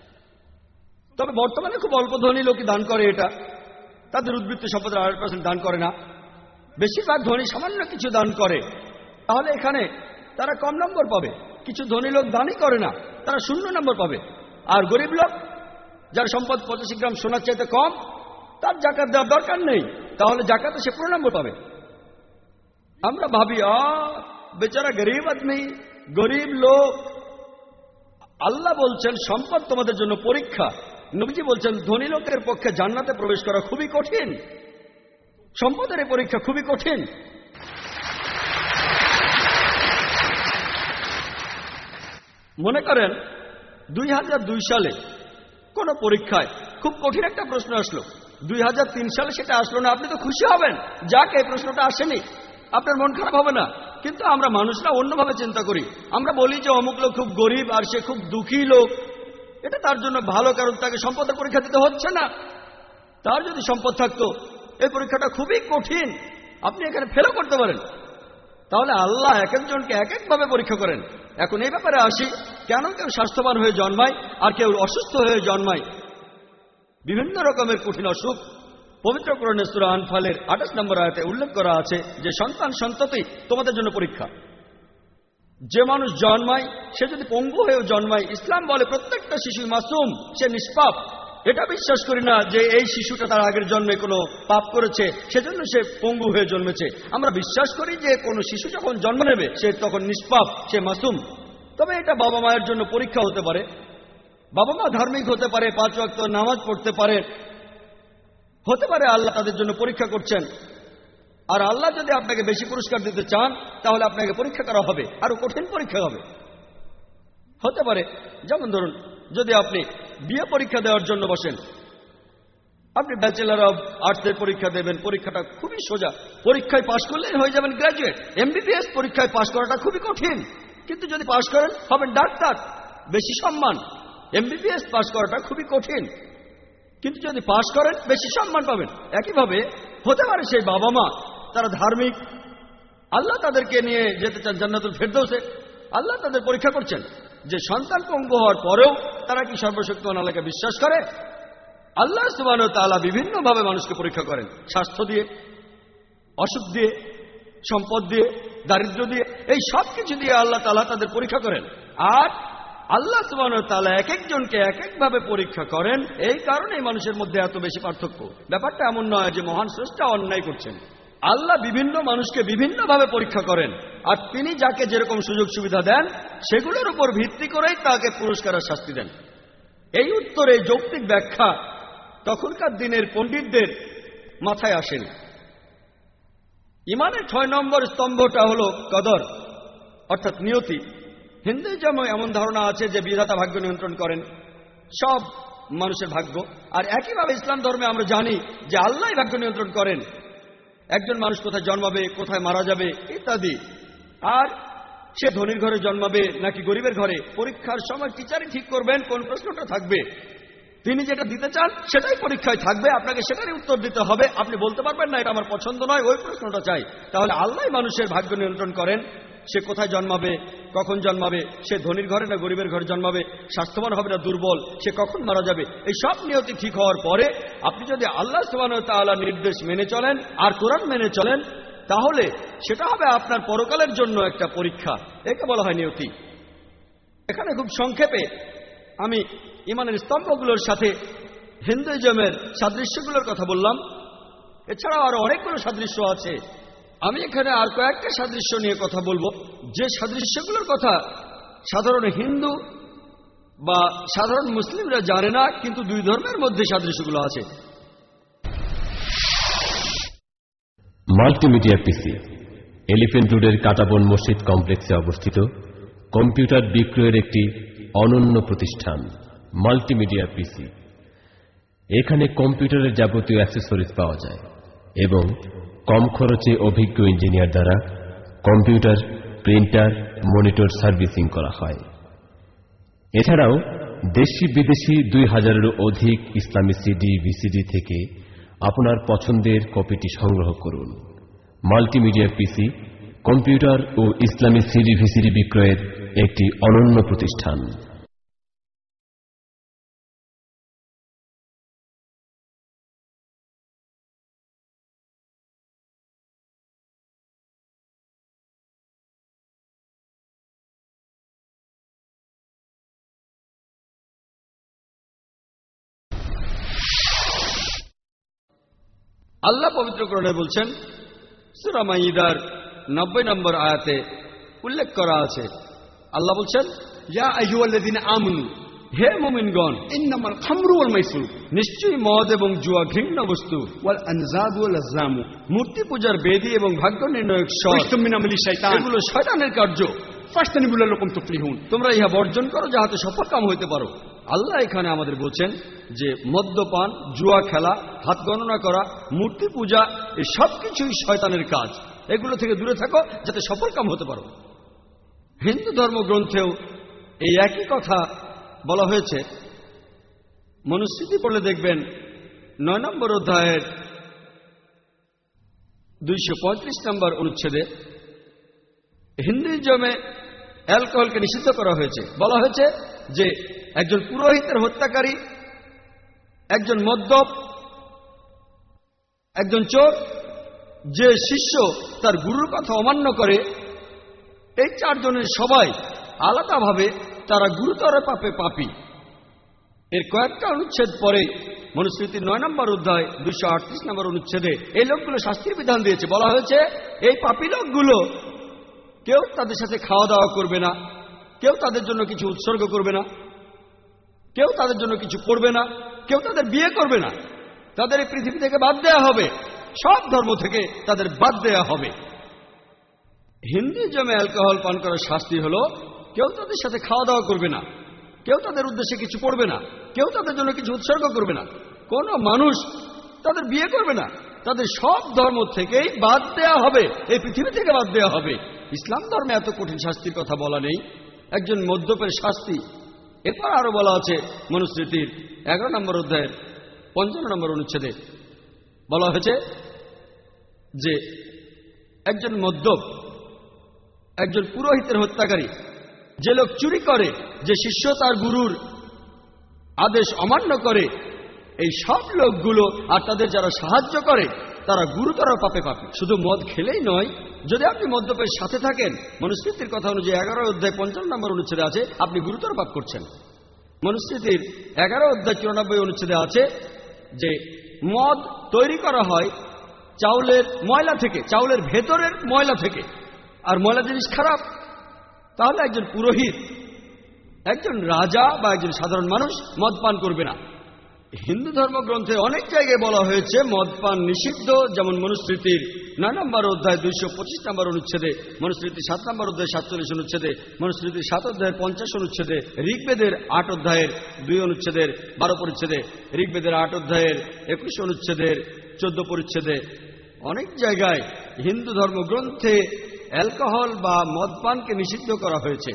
তবে বর্তমানে খুব অল্প ধনী লোকই দান করে এটা, তাদের উদ্বৃত্ত সম্পদের আড়াই পার্সেন্ট দান করে না। বেশিরভাগ ধনী সামান্য কিছু দান করে। তাহলে এখানে তারা কম নম্বর পাবে। কিছু ধনী লোক দানই করে না, তারা শূন্য নম্বর পাবে। আর গরিব লোক যার সম্পদ পঁচাশি গ্রাম সোনার চাইতে কম, তার জাকাত দেওয়ার দরকার নেই, তাহলে জাকাতে সে পুরো নম্বর পাবে। আমরা ভাবি আ বেচারা গরিব আদমি, গরিব লোক। আল্লাহ বলছেন সম্পদ তোমাদের জন্য পরীক্ষা। নবীজি বলছেন ধনী লোকের পক্ষে জান্নাতে প্রবেশ করা খুবই কঠিন, সম্পদের এই পরীক্ষা খুবই কঠিন। মনে করেন দুই হাজার দুই সালে কোন পরীক্ষায় খুব কঠিন একটা প্রশ্ন আসলো, দুই হাজার তিন সালে সেটা আসলো না, আপনি তো খুশি হবেন, যাক এই প্রশ্নটা আসেনি, আপনার মন খারাপ হবে না। কিন্তু আমরা মানুষরা অন্যভাবে চিন্তা করি। আমরা বলি যে অমুক লোক খুব গরিব আর সে খুব দুঃখী লোক, এটা তার জন্য ভালো, কারণ তাকে সম্পদের পরীক্ষা দিতে হচ্ছে না। তার যদি সম্পদ থাকতো, এই পরীক্ষাটা খুবই কঠিন, আপনি এখানে ফেলও করতে পারেন। তাহলে আল্লাহ এক একজনকে এক একভাবে পরীক্ষা করেন। এখন এই ব্যাপারে আসি, কেন কেউ স্বাস্থ্যবান হয়ে জন্মায় আর কেউ অসুস্থ হয়ে জন্মায়। বিভিন্ন রকমের কঠিন অসুখ। পবিত্র কোরআনে সূরা আনফালের আঠাশ নম্বর আয়াতে উল্লেখ করা আছে যে সন্তান সন্ততি তোমাদের জন্য পরীক্ষা। যে মানুষ জন্মায় সে যদি পঙ্গু হয়েও জন্মায়, ইসলাম বলে প্রত্যেকটা শিশু মাসুম, সে নিষ্পাপ। এটা বিশ্বাস করি না যে এই শিশুটা তার আগের জন্মে কোনো পাপ করেছে সেজন্য সে পঙ্গু হয়ে জন্মেছে। আমরা বিশ্বাস করি যে কোনো শিশু যখন জন্ম নেবে সে তখন নিষ্পাপ, সে মাসুম। তবে এটা বাবা মায়ের জন্য পরীক্ষা হতে পারে। বাবা মা ধার্মিক হতে পারে, পাঁচ ওয়াক্ত নামাজ পড়তে পারে, হতে পারে আল্লাহ তাদের জন্য পরীক্ষা করছেন। আর আল্লাহ যদি আপনাকে বেশি পুরস্কার দিতে চান তাহলে আপনাকে পরীক্ষা করা হবে, আরো কঠিন পরীক্ষা হবে। হতে পারে যেমন ধরুন, যদি আপনি বিয়ে পরীক্ষা দেওয়ার জন্য বসেন, আপনি ব্যাচেলর অব আর্টসের পরীক্ষা দেবেন, পরীক্ষাটা খুবই সোজা, পরীক্ষায় পাশ করলেই হয়ে যাবেন গ্র্যাজুয়েট। এমবিবিএস পরীক্ষায় পাশ করাটা খুবই কঠিন, কিন্তু যদি পাশ করেন হবেন ডাক্তার, বেশি সম্মান। এমবিবিএস পাশ করাটা খুবই কঠিন, কিন্তু যদি পাশ করেন বেশি সম্মান পাবেন। একইভাবে হতে পারে সেই বাবা মা তারা ধার্মিক, আল্লাহ তাদেরকে নিয়ে যেতে চান জান্নাতুল ফেরদৌসে। আল্লাহ তাদের পরীক্ষা করছেন যে সন্তান পঙ্গু হওয়ার পরেও তারা কি সর্বশক্তিমান আল্লাহকে বিশ্বাস করে। আল্লাহ সুবহানাহু ওয়া তাআলা বিভিন্নভাবে মানুষকে পরীক্ষা করেন, স্বাস্থ্য দিয়ে, অসুখ দিয়ে, সম্পদ দিয়ে, দারিদ্র দিয়ে, এই সব কিছু দিয়ে আল্লাহ তাআলা তাদের পরীক্ষা করেন। আর আল্লাহ সুবহানাহু ওয়া তাআলা এক একজনকে এক একভাবে পরীক্ষা করেন। এই কারণেই মানুষের মধ্যে এত বেশি পার্থক্য। ব্যাপারটা এমন নয় যে মহান স্রষ্টা অন্যায় করছেন। আল্লাহ বিভিন্ন মানুষকে বিভিন্নভাবে পরীক্ষা করেন, আর তিনি যাকে যেরকম সুযোগ সুবিধা দেন সেগুলোর উপর ভিত্তি করেই তাকে পুরস্কার আর শাস্তি দেন। এই উত্তরে যৌক্তিক ব্যাখ্যা তখনকার দিনের পণ্ডিতদের মাথায় আসেনি। ইমানের ছয় নম্বর স্তম্ভটা হলো কদর, অর্থাৎ নিয়তি। হিন্দুইজমে এমন ধারণা আছে যে বিধাতা ভাগ্য নিয়ন্ত্রণ করেন সব মানুষের ভাগ্য, আর একইভাবে ইসলাম ধর্মে আমরা জানি যে আল্লাহ ভাগ্য নিয়ন্ত্রণ করেন, একজন মানুষ কোথায় জন্মাবে, কোথায় মারা যাবে ইত্যাদি। আর সে ধনীর ঘরে জন্মাবে নাকি গরিবের ঘরে, পরীক্ষার সময় টিচারই ঠিক করবেন কোন প্রশ্নটা থাকবে। তিনি যেটা দিতে চান সেটাই পরীক্ষায় থাকবে, আপনাকে সেটারই উত্তর দিতে হবে। আপনি বলতে পারবেন না এটা আমার পছন্দ নয়, ওই প্রশ্নটা চাই। তাহলে আল্লাহ মানুষের ভাগ্য নিয়ন্ত্রণ করেন, সে কোথায় জন্মাবে, কখন জন্মাবে, সে ধনীর ঘরে না গরিবের ঘরে জন্মাবে, স্বাস্থ্যবান হবে না দুর্বল, সে কখন মারা যাবে, এই সব নিয়তি ঠিক হওয়ার পরে আপনি যদি আল্লাহ সুবহানাহু ওয়া তাআলার নির্দেশ মেনে চলেন আর কোরআন মেনে চলেন তাহলে সেটা হবে আপনার পরকালের জন্য একটা পরীক্ষা। একে বলা হয় নিয়তি। এখানে খুব সংক্ষেপে আমি ইমানের স্তম্ভগুলোর সাথে হিন্দুইজমের সাদৃশ্যগুলোর কথা বললাম। এছাড়াও আরো অনেকগুলো সাদৃশ্য আছে। আমি এখানে আর কয়েকটা সাদৃশ্য নিয়ে কথা বলবো, যে সাদৃশ্যগুলোর কথা সাধারণ হিন্দু বা সাধারণ মুসলিমরা জানে না, কিন্তু দুই ধর্মের মধ্যে সাদৃশ্যগুলো আছে। মাল্টিমিডিয়া পিসি এলিফ্যান্ট রোডের কাটাবন মসজিদ কমপ্লেক্সে অবস্থিত কম্পিউটার বিক্রয়ের একটি অনন্য প্রতিষ্ঠান মাল্টিমিডিয়া পিসি। এখানে কম্পিউটারের যাবতীয় অ্যাক্সেসরিজ পাওয়া যায় এবং কম খরচে অভিজ্ঞ ইঞ্জিনিয়ার দ্বারা কম্পিউটার, প্রিন্টার, মনিটর সার্ভিসিং করা হয়। এছাড়াও দেশি বিদেশি দুই হাজারেরও অধিক ইসলামী সিডি, ভিসিডি থেকে আপনার পছন্দের কপিটি সংগ্রহ করুন। মাল্টিমিডিয়া পিসি কম্পিউটার ও ইসলামী সিডি, ভিসিডি বিক্রয়ের একটি অনন্য প্রতিষ্ঠান। আল্লাহ পবিত্র কোরআনে বলছেন, সূরা মাইদার নব্বই নম্বর আয়াতে উল্লেখ করা আছে, আল্লাহ বলছেন, ইয়া আইয়ুহাল্লাযীনা আমানু, হে মুমিনগণ, ইন্নামাল খামরু ওয়াল মাইসির, নিশ্চয়ই মদ এবং জুয়া ঘৃণ্য বস্তু, ওয়াল আনজাবু ওয়াল আজলামু, মূর্তি পূজার বেদী এবং ভাগ্য নির্ণয়ক শয়তান, মিন আমালি শয়তান, এগুলো শয়তানের কার্য, ফাসতানিবু লাকুম তুফলিহুন, তোমরা ইহা বর্জন করো যাহাতে সফলকাম হইতে পারো। আল্লাহ এখানে আমাদের বলছেন যে মদ্যপান, জুয়া খেলা, হাত গণনা করা, মূর্তি পূজা, এই সব কিছুই শয়তানের কাজ। এগুলো থেকে দূরে থাকো যাতে সফলকাম হতে পারো। হিন্দু ধর্মগ্রন্থেও এই একই কথা বলা হয়েছে। মনুস্মৃতি পড়লে দেখবেন নয় নম্বর অধ্যায়ের দুইশো পঁয়ত্রিশ নম্বর অনুচ্ছেদে হিন্দুইজমে অ্যালকোহলকে নিষিদ্ধ করা হয়েছে। বলা হয়েছে যে একজন পুরোহিতের হত্যাকারী একজন মদ্যপ, একজন চোর, যে শিষ্য তার গুরুর কথা অমান্য করে, এই চারজনের সবাই আলাদাভাবে তারা গুরুতর পাপে পাপী। এর কয়েকটা অনুচ্ছেদ পরে মনুস্মৃতির নয় নম্বর অধ্যায় দুইশো আটত্রিশ নম্বর অনুচ্ছেদে এই লোকগুলো শাস্তির বিধান দিয়েছে। বলা হয়েছে এই পাপী লোকগুলো কেউ তাদের সাথে খাওয়া দাওয়া করবে না, কেউ তাদের জন্য কিছু উৎসর্গ করবে না, কেউ তাদের জন্য কিছু করবে না, কেউ তাদের বিয়ে করবে না, তাদের এই পৃথিবী থেকে বাদ দেয়া হবে, সব ধর্ম থেকে তাদের বাদ দেয়া হবে। হিন্দুইজমে অ্যালকোহল পান করার শাস্তি হলো কেউ তাদের সাথে খাওয়া দাওয়া করবে না, কেউ তাদের উদ্দেশ্যে কিছু পড়বে না, কেউ তাদের জন্য কিছু উৎসর্গ করবে না, কোন মানুষ তাদের বিয়ে করবে না, তাদের সব ধর্ম থেকেই বাদ দেয়া হবে, এই পৃথিবী থেকে বাদ দেয়া হবে। ইসলাম ধর্মে এত কঠিন শাস্তির কথা বলা নেই, একজন মদ্যপের শাস্তি। এরপর আরো বলা আছে মনুস্মৃতির এগারো নম্বর অধ্যায়ের পঞ্চান্ন নম্বর অনুচ্ছেদে বলা হয়েছে যে একজন মদ্যপ, একজন পুরোহিতের হত্যাকারী, যে লোক চুরি করে, যে শিষ্য তার গুরুর আদেশ অমান্য করে, এই সব লোকগুলো আর তাদের যারা সাহায্য করে তারা গুরুতর পাপে পাপী। শুধু মদ খেলেই নয়, যদি আপনি মদ্যপের সাথে থাকেন, মনুস্মৃতির কথা অনুযায়ী এগারো অধ্যায় পঞ্চান্ন নম্বর অনুচ্ছেদে আছে আপনি গুরুতর পাপ করছেন। মনুস্মৃতির এগারো অধ্যায় চুরানব্বই অনুচ্ছেদে আছে যে মদ তৈরি করা হয় চাউলের ময়লা থেকে, চাউলের ভেতরের ময়লা থেকে, আর ময়লা জিনিস খারাপ। তাহলে একজন পুরোহিত, একজন রাজা বা একজন সাধারণ মানুষ মদ পান করবে না। হিন্দু ধর্মগ্রন্থে অনেক জায়গায় বলা হয়েছে মদ পান নিষিদ্ধ, যেমন মনুস্মৃতির নয় নম্বর অধ্যায় দুইশো পঁচিশ নম্বর অনুচ্ছেদে, মনুস্মৃতির সাত নম্বর অধ্যায় সাতচল্লিশ অনুচ্ছেদে, মনুস্মৃতির সাত অধ্যায়ের পঞ্চাশ অনুচ্ছেদে, ঋগ্বেদের আট অধ্যায়ের দুই অনুচ্ছেদের বারো পরিচ্ছেদে, ঋগ্বেদের আট অধ্যায়ের একুশ অনুচ্ছেদের চোদ্দ পরিচ্ছেদে, অনেক জায়গায় হিন্দু ধর্মগ্রন্থে অ্যালকোহল বা মদ পানকে নিষিদ্ধ করা হয়েছে।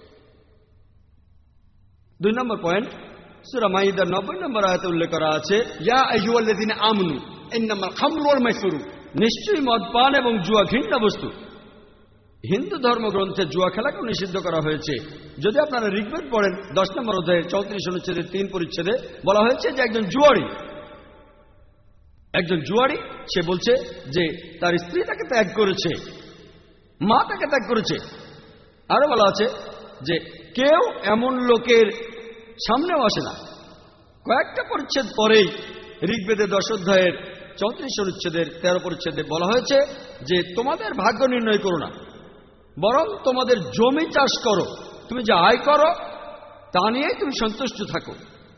দুই নম্বর পয়েন্ট, সূরা মাইদার নব্বই নম্বর আয়াতে উল্লেখ করা আছে ইয়া আইয়ুহাল্লাযীনা আমানু ইন্নামাল খামরু ওয়াল মাইসিরু, নিশ্চয়ই মদ পান এবং জুয়া ঘৃণ্য বস্তু। হিন্দু ধর্মগ্রন্থে জুয়া খেলাকেও নিষিদ্ধ করা হয়েছে। যদি আপনারা ঋগ্বেদ পড়েন দশ নম্বর অধ্যায়ে চৌত্রিশ অনুচ্ছেদের তিন পরিচ্ছেদে বলা হয়েছে যে একজন জুয়ারি, একজন জুয়ারি সে বলছে যে তার স্ত্রী তাকে ত্যাগ করেছে, মা তাকে ত্যাগ করেছে। আরো বলা আছে যে কেউ এমন লোকের সামনেও আসে না। কয়েকটা পরিচ্ছেদ পরেই ঋগ্বেদের দশ অধ্যায়ের চৌত্রিশ অনুচ্ছেদের তেরো পরিচ্ছেদে বলা হয়েছে যে তোমাদের ভাগ্য নির্ণয় করো না, বরং তোমাদের জমি চাষ করো, তুমি যা আয় করো তা নিয়ে তুমি সন্তুষ্ট থাকো।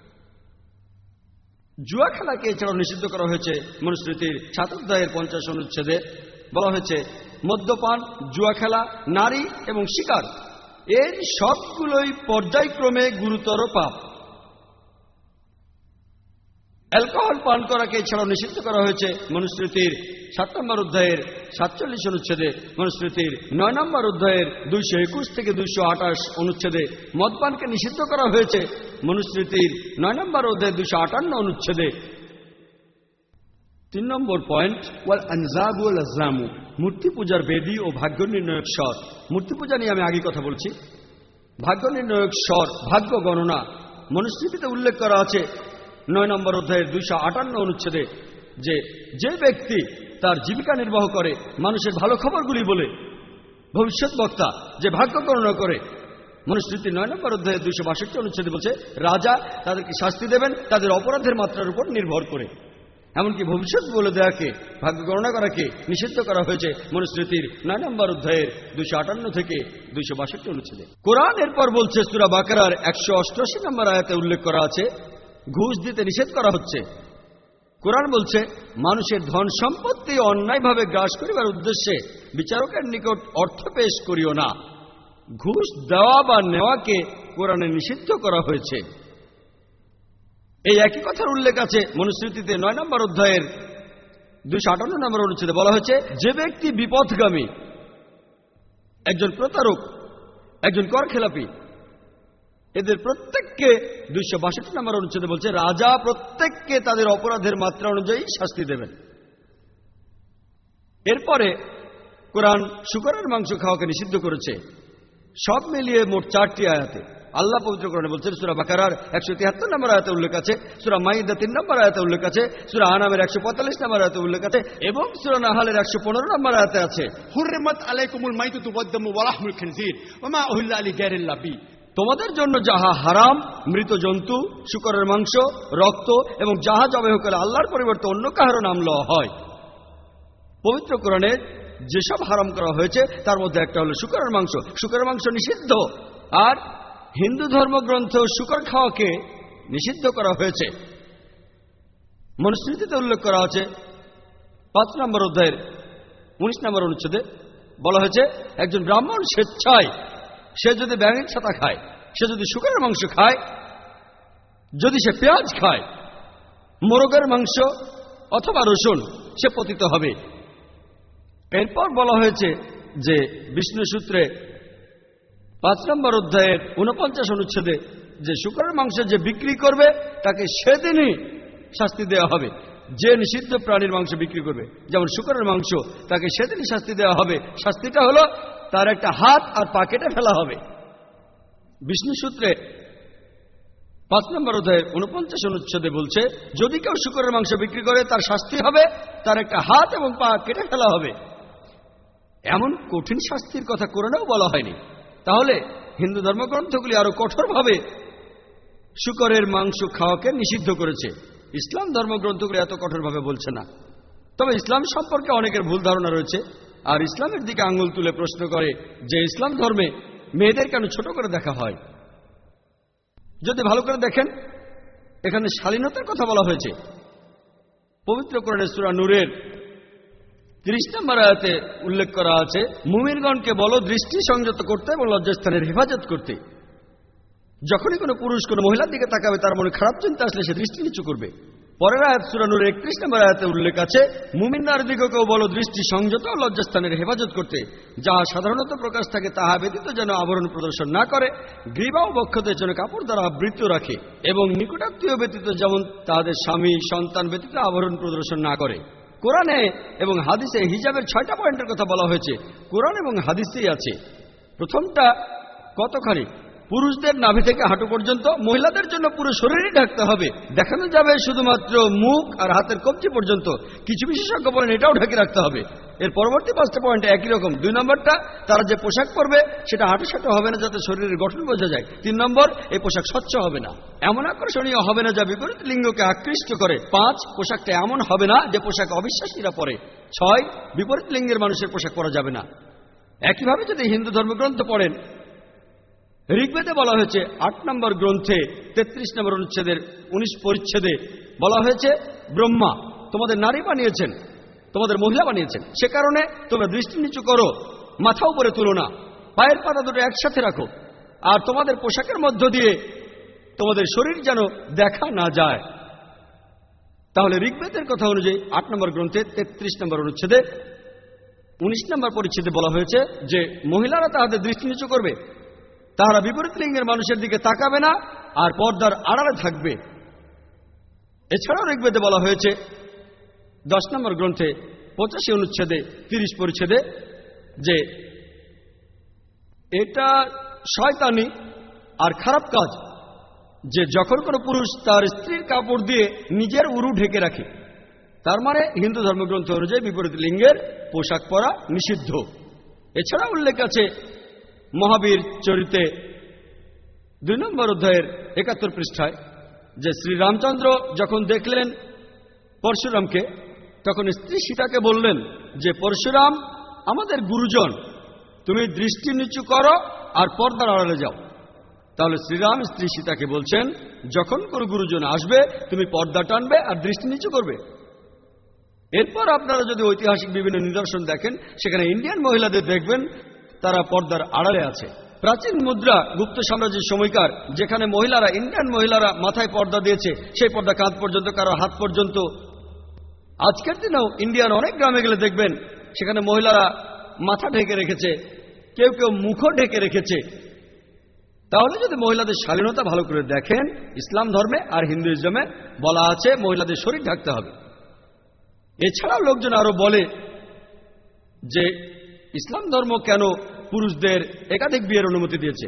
জুয়া খেলাকে এছাড়াও নিষিদ্ধ করা হয়েছে। মনুস্মৃতির সাত অধ্যায়ের পঞ্চাশ অনুচ্ছেদে বলা হয়েছে মদ্যপান, জুয়া খেলা, নারী এবং শিকার, এর সবগুলোই পর্যায়ক্রমে গুরুতর পাপ। অ্যালকোহল পান করাকে এছাড়াও নিষিদ্ধ করা হয়েছে মনুস্মৃতির সাত নম্বর অধ্যায়ের সাতচল্লিশ অনুচ্ছেদে, মনুস্মৃতির নয় নম্বর অধ্যায়ের দুইশো একুশ থেকে দুইশো আঠাশ অনুচ্ছেদে মদপানকে নিষিদ্ধ করা হয়েছে মনুস্মৃতির নয় নম্বর অধ্যায়ের দুইশো আটান্ন অনুচ্ছেদে। তিন নম্বর পয়েন্ট, ওয়াল আনজাব ওয়াল আজলামু, মূর্তি পূজার বেদী ও ভাগ্য নির্ণয়ক স্বর। মূর্তি পূজা নিয়ে আমি আগে কথা বলছি। ভাগ্য নির্ণয়ক স্বর, ভাগ্য গণনা, মনুস্মৃতিতে উল্লেখ করা আছে নয় নম্বর অধ্যায়ের দুইশো আটান্ন অনুচ্ছেদে যে যে ব্যক্তি তার জীবিকা নির্বাহ করে মানুষের ভালো খবরগুলি বলে, ভবিষ্যৎ বক্তা যে ভাগ্য গণনা করে, মনুস্মৃতির নয় নম্বর অধ্যায়ের দুইশো বাষট্টি অনুচ্ছেদে বলছে রাজা তাদেরকে শাস্তি দেবেন তাদের অপরাধের মাত্রার উপর নির্ভর করে। এমনকি ভবিষ্যৎ বলে দেয়াকে, ভাগ্য গণনা করাকে নিষিদ্ধ করা হয়েছে মনুস্মৃতির নয় নম্বর অধ্যায়ের দুইশো আটান্ন থেকে দুইশো বাষট্টি অনুচ্ছেদে। কোরআন এরপর বলছে সূরা বাকারার একশো অষ্টআশি নম্বর আয়াতে উল্লেখ করা আছে ঘুষ দিতে নিষেধ করা হচ্ছে। কোরআন বলছে মানুষের ধন সম্পত্তি অন্যায়ভাবে গ্রাস করিবার উদ্দেশ্যে বিচারকের নিকট অর্থ পেশ করিও না। ঘুষ দেওয়া বা নেওয়াকে কোরআনে নিষিদ্ধ করা হয়েছে। এই একই কথার উল্লেখ আছে মনুস্মৃতিতে নয় নম্বর অধ্যায়ের দুইশো আটান্ন নম্বর অনুচ্ছেদে বলা হয়েছে যে ব্যক্তি বিপথগামী, একজন প্রতারক, একজন কর খেলাপি, এদের প্রত্যেককে দুইশো বাষট্টি নম্বর অনুচ্ছেদে বলছে রাজা প্রত্যেককে তাদের অপরাধের মাত্রা অনুযায়ী শাস্তি দেবেন। এরপরে কোরআন শূকরের মাংস খাওয়াকে নিষিদ্ধ করেছে। সব মিলিয়ে মোট চারটি আয়াতে আল্লাহ পবিত্র কোরআনে বলছেন। সূরা বাকারার একশো তিয়াত্তর নম্বর আয়াতে উল্লেখ আছে, সূরা মাইদা তিন নম্বর আয়াতে উল্লেখ আছে, সূরা আনামের একশো পঁয়তাল্লিশ নম্বর আয়াতে উল্লেখ আছে এবং সূরা নাহালের একশো পনেরো নম্বর আয়াতে আছে, হুররিমাত আলাইকুমুল মাইতাতু ওয়াদ-দামু ওয়া লাহমুল খিনজির ওয়া মা উহিল্লা লিগাইরিল্লাহ বি। তোমাদের জন্য যাহা হারাম, মৃত জন্তু, শূকরের মাংস, রক্ত এবং যাহা জবাই করে আল্লাহর পরিবর্তে অন্য কাহারও নাম লওয়া হয়। পবিত্র কোরআনে যেসব হারাম করা হয়েছে তার মধ্যে একটা হলো শূকরের মাংস। শূকরের মাংস নিষিদ্ধ, আর হিন্দু ধর্মগ্রন্থ শূকর খাওয়াকে নিষিদ্ধ করা হয়েছে। মনুস্মৃতিতে উল্লেখ করা আছে পাঁচ নম্বর অধ্যায়ের উনিশ নম্বর অনুচ্ছেদে বলা হয়েছে, একজন ব্রাহ্মণ স্বেচ্ছায় সে যদি ব্যাঙের ছাতা খায়, সে যদি শূকরের মাংস খায়, যদি সে পেঁয়াজ খায়, মোরগের মাংস অথবা রসুন, সে পতিত হবে। এরপর বলা হয়েছে যে বিষ্ণু সূত্রে পাঁচ নম্বর অধ্যায়ের উনপঞ্চাশ অনুচ্ছেদে যে শূকরের মাংস যে বিক্রি করবে তাকে সেদিনই শাস্তি দেওয়া হবে। যে নিষিদ্ধ প্রাণীর মাংস বিক্রি করবে, যেমন শূকরের মাংস, তাকে সেদিনই শাস্তি দেওয়া হবে। শাস্তিটা হলো তার একটা হাত আর পা কেটে ফেলা হবে। বিষ্ণু সূত্রে পাঁচ নম্বর অধ্যায়ের উনপঞ্চাশ অনুচ্ছেদে বলছে, যদি কেউ শূকরের মাংস বিক্রি করে তার শাস্তি হবে তার একটা হাত এবং পা কেটে ফেলা হবে। এমন কঠিন শাস্তির কথা কোরআনেও বলা হয়নি। তাহলে হিন্দু ধর্মগ্রন্থগুলি আরো কঠোরভাবে শূকরের মাংস খাওয়াকে নিষিদ্ধ করেছে। ইসলাম ধর্মগ্রন্থগুলি এত কঠোরভাবে বলছে না। তবে ইসলাম সম্পর্কে অনেকের ভুল ধারণা রয়েছে, আর ইসলামের দিকে আঙুল তুলে প্রশ্ন করে যে ইসলাম ধর্মে মেয়েদের কেন ছোট করে দেখা হয়। যদি ভালো করে দেখেন, এখানে শালীনতার কথা বলা হয়েছে। পবিত্র কোরআনে সূরা নূরের ত্রিশ নম্বর আয়াতে উল্লেখ করা আছে, মুমিনগণকে বলো দৃষ্টি সংযত করতে এবং লজ্জাস্থানের হেফাজত করতে। যখনই কোনো পুরুষ কোনো মহিলার দিকে তাকাবে তার মনে খারাপ চিন্তা আসলে সে দৃষ্টি নিচু করবে। পরের আয়াত সূরা নূরের একত্রিশ নম্বর আয়াতে উল্লেখ আছে, মুমিনদের দিকেও বলো দৃষ্টি সংযত ও লজ্জাস্থানের হেফাজত করতে। যাহা সাধারণত প্রকাশ থাকে তাহা ব্যতীত যেন আবরণ প্রদর্শন না করে, গ্রীবা ও বক্ষদের জন্য কাপড় দ্বারা আবৃত রাখে, এবং নিকটাত্মীয় ব্যতীত যেমন তাদের স্বামী সন্তান ব্যতীত আবরণ প্রদর্শন না করে। কোরআনে এবং হাদিসে হিজাবের ছয়টা পয়েন্টের কথা বলা হয়েছে। কোরআন এবং হাদিসেই আছে। প্রথমটা কতখানি, পুরুষদের নাভি থেকে হাঁটু পর্যন্ত, মহিলাদের জন্য পুরো শরীরই ঢাকতে হবে, দেখানো যাবে শুধুমাত্র মুখ আর হাতের কবজি পর্যন্ত। কিছু বিশেষজ্ঞ বলেন এটাও ঢেকে রাখতে হবে। এর পরবর্তী পাঁচটা পয়েন্ট একই রকম। দুই নম্বরটা, তারা যে পোশাক পরবে সেটা হাঁটুসাঁটু হবে না যাতে শরীরের গঠন বোঝা যায়। তিন নম্বর, এই পোশাক স্বচ্ছ হবে না, এমন আকর্ষণীয় হবে না যা বিপরীত লিঙ্গকে আকৃষ্ট করে। পাঁচ, পোশাকটা এমন হবে না যে পোশাক অবিশ্বাসীরা পরে। ছয়, বিপরীত লিঙ্গের মানুষের পোশাক পরা যাবে না। একইভাবে যদি হিন্দু ধর্মগ্রন্থ পড়েন, ঋগ্বেদে বলা হয়েছে আট নম্বর গ্রন্থে তেত্রিশ নম্বর অনুচ্ছেদের উনিশ পরিচ্ছেদে বলা হয়েছে, ব্রহ্মা তোমাদের নারী বানিয়েছেন, তোমাদের মহিলা বানিয়েছেন, সে কারণে তোমরা দৃষ্টি নিচু করো, মাথা উপরে তুলো না, পায়ের পাতা দুটো একসাথে রাখো, আর তোমাদের পোশাকের মধ্য দিয়ে তোমাদের শরীর যেন দেখা না যায়। তাহলে ঋগ্বেদের কথা অনুযায়ী আট নম্বর গ্রন্থে তেত্রিশ নম্বর অনুচ্ছেদে উনিশ নম্বর পরিচ্ছেদে বলা হয়েছে যে মহিলারা তাহাদের দৃষ্টি নিচু করবে, তাহারা বিপরীত লিঙ্গের মানুষের দিকে তাকাবে না আর পর্দার আড়ালে থাকবে। এছাড়াও ঋগ্বেদে বলা হয়েছে দশ নম্বর গ্রন্থে পঁচাশি অনুচ্ছেদে তিরিশ পরিচ্ছেদে যে এটা শয়তানি আর খারাপ কাজ যে যখন কোনো পুরুষ তার স্ত্রীর কাপড় দিয়ে নিজের উরু ঢেকে রাখে। তার মানে হিন্দু ধর্মগ্রন্থ অনুযায়ী বিপরীত লিঙ্গের পোশাক পরা নিষিদ্ধ। এছাড়া উল্লেখ আছে মহাবীর চরিতে দুই নম্বর অধ্যায়ের একাত্তর পৃষ্ঠায় যে শ্রীরামচন্দ্র যখন দেখলেন পরশুরামকে, তখন স্ত্রী সীতাকে বললেন যে পরশুরাম আমাদের গুরুজন, তুমি দৃষ্টি নিচু করো আর পর্দার আড়ালে যাও। তাহলে শ্রীরাম স্ত্রী সীতাকে বলছেন, যখন কোনো গুরুজন আসবে তুমি পর্দা টানবে আর দৃষ্টি নিচু করবে। এরপর আপনারা যদি ঐতিহাসিক বিভিন্ন নিদর্শন দেখেন, সেখানে ইন্ডিয়ান মহিলাদের দেখবেন তারা পর্দার আড়ালে আছে। প্রাচীন মুদ্রা গুপ্ত সাম্রাজ্যের সময়কার, যেখানে মহিলারা ইন্ডিয়ান মহিলারা মাথায় পর্দা দিয়েছে, সেই পর্দা কাঁধ পর্যন্ত, কারো হাত পর্যন্ত। আজকের দিনেও ইন্ডিয়ান অনেক গ্রামে গেলে দেখবেন সেখানে মহিলারা মাথা ঢেকে রেখেছে, কেউ কেউ মুখও ঢেকে রেখেছে। তাহলে যদি মহিলাদের শালীনতা ভালো করে দেখেন, ইসলাম ধর্মে আর হিন্দুইজমে বলা আছে মহিলাদের শরীর ঢাকতে হবে। এছাড়াও লোকজন আরো বলে যে ইসলাম ধর্ম কেন পুরুষদের একাধিক বিয়ের অনুমতি দিয়েছে।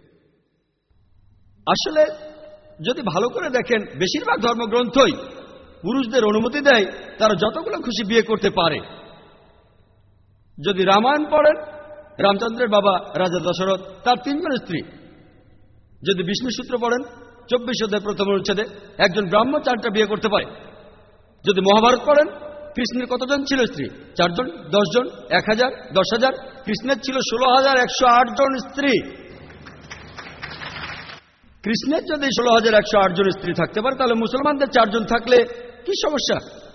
আসলে যদি ভালো করে দেখেন, বেশিরভাগ ধর্মগ্রন্থই পুরুষদের অনুমতি দেয় তারা যতগুলো খুশি বিয়ে করতে পারে। যদি রামায়ণ পড়েন, রামচন্দ্রের বাবা রাজা দশরথ, তার তিনজন স্ত্রী। যদি বিষ্ণু সূত্র পড়েন, চব্বিশ অধ্যায় প্রথম অনুচ্ছেদে একজন ব্রাহ্ম চারটা বিয়ে করতে পারে। যদি মহাভারত পড়েন, কৃষ্ণের কতজন ছিল স্ত্রী? চারজন, দশজন, এক হাজার, দশ হাজার। কৃষ্ণের ছিল ষোলো হাজার একশো আট জন স্ত্রী। কৃষ্ণের যদি ষোলো হাজার একশো আট জন স্ত্রী থাকতে পারে, তাহলে মুসলমানদের চারজন থাকলে কি সমস্যা?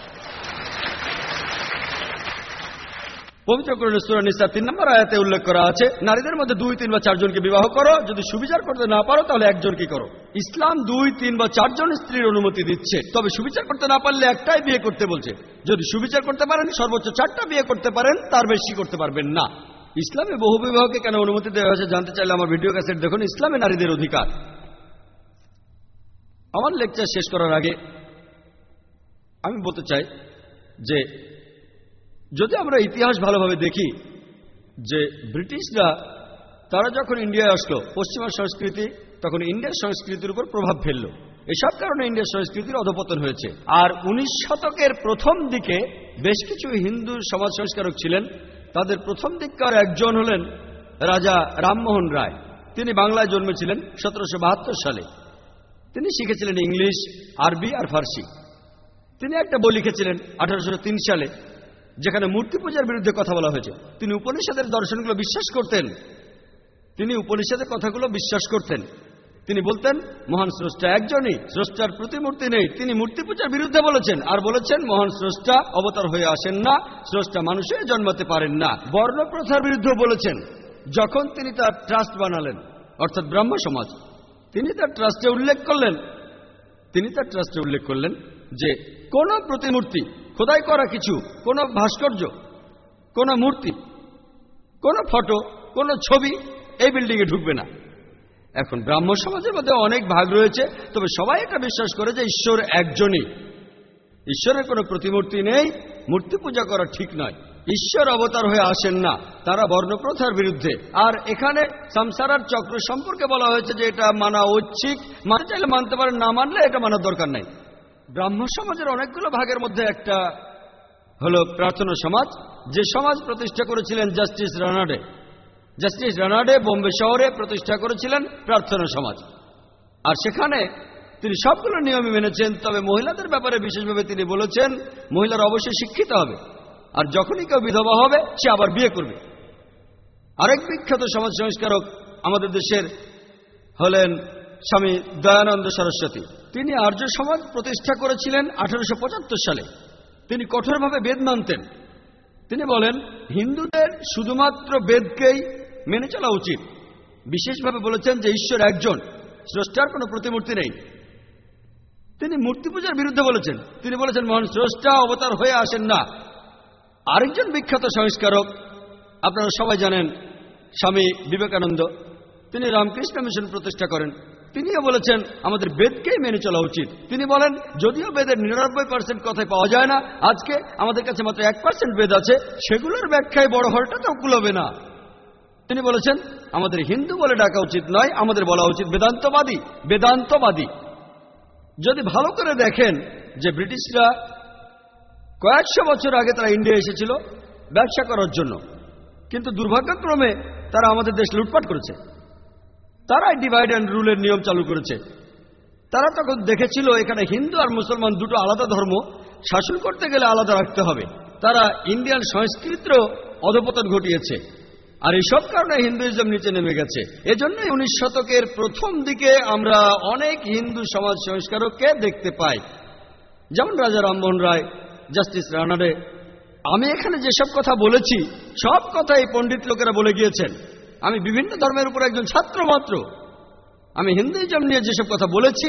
পবিত্র কোরআনে সূরা নিসা তিন নম্বর আয়াতে উল্লেখ করা আছে, নারীদের মধ্যে দুই তিন বা চারজনকে বিবাহ করো, যদি সুবিচার করতে না পারো তাহলে একজনকে করো। ইসলাম দুই তিন বা চারজন স্ত্রীর অনুমতি দিচ্ছে, তবে সুবিচার করতে না পারলে একটাই বিয়ে করতে বলছে। যদি সুবিচার করতে পারেন, সর্বোচ্চ চারটা বিয়ে করতে পারেন, তার বেশি করতে পারবেন না। ইসলামে বহু বিবাহকে কেন অনুমতি দেওয়া হয়েছে জানতে চাইলে আমার ভিডিও ক্যাসেট দেখুন, ইসলামে নারীদের অধিকার। আমার লেকচার শেষ করার আগে আমি বলতে চাই যে যদি আমরা ইতিহাস ভালোভাবে দেখি, যে ব্রিটিশরা তারা যখন ইন্ডিয়ায় আসলো, পশ্চিমা সংস্কৃতি তখন ইন্ডিয়ার সংস্কৃতির উপর প্রভাব ফেলল। এসব কারণে ইন্ডিয়ার সংস্কৃতির অধপতন হয়েছে। আর উনিশ শতকের প্রথম দিকে বেশ কিছু হিন্দু সমাজ সংস্কারক ছিলেন। তাদের প্রথম দিককার একজন হলেন রাজা রামমোহন রায়। তিনি বাংলায় জন্মেছিলেন সতেরোশো বাহাত্তর সালে। তিনি শিখেছিলেন ইংলিশ, আরবি আর ফার্সি। তিনি একটা বই লিখেছিলেন আঠারোশো তিন সালে, যেখানে মূর্তি পূজার বিরুদ্ধে কথা বলা হয়েছে। তিনি উপনিষদের দর্শনগুলো বিশ্বাস করতেন। তিনি উপনিষদের কথাগুলো বিশ্বাস করতেন। তিনি বলতেন মহান স্রষ্টা একজনই, স্রষ্টার প্রতিমূর্তি নেই। তিনি মূর্তি পূজার বিরুদ্ধে বলেছেন, আর বলেছেন মহান স্রষ্টা অবতার হয়ে আসেন না, স্রষ্টা মানুষ হয়ে জন্মাতে পারেন না। বর্ণ প্রথার বিরুদ্ধে বলেছেন। যখন তিনি তার ট্রাস্ট বানালেন, অর্থাৎ ব্রাহ্ম সমাজ, তিনি তার ট্রাস্টে উল্লেখ করলেন তিনি তার ট্রাস্টে উল্লেখ করলেন যে কোন প্রতিমূর্তি, খোদাই করা কিছু, কোন ভাস্কর্য, কোন মূর্তি, কোন ফটো, কোন ছবি এই বিল্ডিং এ ঢুকবে না। এখন ব্রাহ্ম সমাজের মধ্যে অনেক ভাগ রয়েছে, তবে সবাই এটা বিশ্বাস করে যে ঈশ্বর একজনই। ঈশ্বরের কোনো প্রতিমূর্তি নেই, মূর্তি পূজা করা ঠিক নয়। ঈশ্বর অবতার হয়ে আসেন না, তারা বর্ণপ্রথার বিরুদ্ধে। আর এখানে সংসারার চক্র সম্পর্কে বলা হয়েছে যে এটা মানা ঐচ্ছিক, মানতে চাইলে মানতে পারেন, না মানলে এটা মানার দরকার নাই। ব্রাহ্ম সমাজের অনেকগুলো ভাগের মধ্যে একটা হলো প্রার্থনা সমাজ, যে সমাজ প্রতিষ্ঠা করেছিলেন জাস্টিস রানাডে। জাস্টিস রানাডে বোম্বে শহরে প্রতিষ্ঠা করেছিলেন প্রার্থনা সমাজ। আর সেখানে তিনি সবগুলো নিয়মই মেনেছেন, তবে মহিলাদের ব্যাপারে বিশেষভাবে তিনি বলেছেন মহিলারা অবশ্যই শিক্ষিত হবে, আর যখনই কেউ বিধবা হবে সে আবার বিয়ে করবে। আরেক বিখ্যাত সমাজ সংস্কারক আমাদের দেশের হলেন স্বামী দয়ানন্দ সরস্বতী। তিনি আর্য সমাজ প্রতিষ্ঠা করেছিলেন আঠারোশো পঁচাত্তর সালে। তিনি কঠোরভাবে বেদ মানতেন। তিনি বলেন হিন্দুদের শুধুমাত্র বেদকেই মেনে চলা উচিত। বিশেষভাবে বলেছেন যে ঈশ্বর একজন, স্রষ্টার কোনো প্রতিমূর্তি নেই। তিনি মূর্তি পূজার বিরুদ্ধে বলেছেন। তিনি বলেছেন মহান স্রষ্টা অবতার হয়ে আসেন না। আরেকজন বিখ্যাত সংস্কারক আপনারা সবাই জানেন, স্বামী বিবেকানন্দ। তিনি রামকৃষ্ণ মিশন প্রতিষ্ঠা করেন। তিনিও বলেছেন আমাদের বেদকেই মেনে চলা উচিত। তিনি বলেন যদিও বেদের নিরানব্বই পার্সেন্ট কথাই পাওয়া যায় না, আজকে আমাদের কাছে মাত্র এক পার্সেন্ট বেদ আছে, সেগুলোর ব্যাখ্যায় বড় হলটা তো কুলবে না। তিনি বলেছেন আমাদের হিন্দু বলে ডাকা উচিত নয়, আমাদের বলা উচিত বেদান্তবাদী। বেদান্তবাদী যদি ভালো করে দেখেন যে ব্রিটিশরা কয়েকশো বছর আগে তারা ইন্ডিয়া এসেছিল ব্যবসা করার জন্য, কিন্তু দুর্ভাগ্যক্রমে তারা আমাদের দেশ লুটপাট করেছে। তারাই ডিভাইড অ্যান্ড রুলের নিয়ম চালু করেছে। তারা তখন দেখেছিল এখানে হিন্দু আর মুসলমান দুটো আলাদা ধর্ম, শাসন করতে গেলে আলাদা রাখতে হবে। তারা ইন্ডিয়ান সংস্কৃতিরও অধপতন ঘটিয়েছে, আর এইসব কারণে হিন্দুইজম নিচে নেমে গেছে। এজন্যই উনিশ শতকের প্রথম দিকে আমরা অনেক হিন্দু সমাজ সংস্কারককে দেখতে পাই, যেমন রাজা রামমোহন রায়, জাস্টিস রানাডে। আমি এখানে যেসব কথা বলেছি সব কথা এই পণ্ডিত লোকেরা বলে গিয়েছেন। আমি বিভিন্ন ধর্মের উপর একজন ছাত্র মাত্র। আমি হিন্দুইজম নিয়ে যেসব কথা বলেছি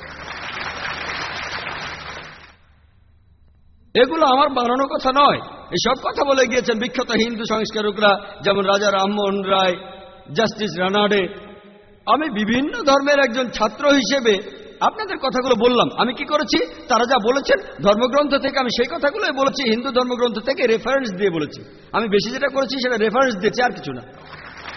এগুলো আমার বানানো কথা নয়, এসব কথা বলে গিয়েছেন বিখ্যাত হিন্দু সংস্কারকরা, যেমন রাজা রামমোহন রায়, জাস্টিস রানাডে। আমি বিভিন্ন ধর্মের একজন ছাত্র হিসেবে আপনাদের কথাগুলো বললাম। আমি কি করেছি, তারা যা বলেছেন ধর্মগ্রন্থ থেকে আমি সেই কথাগুলোই বলেছি, হিন্দু ধর্মগ্রন্থ থেকে রেফারেন্স দিয়ে বলেছি। আমি বেশি যেটা করেছি সেটা রেফারেন্স দিয়েছি, আর কিছু না।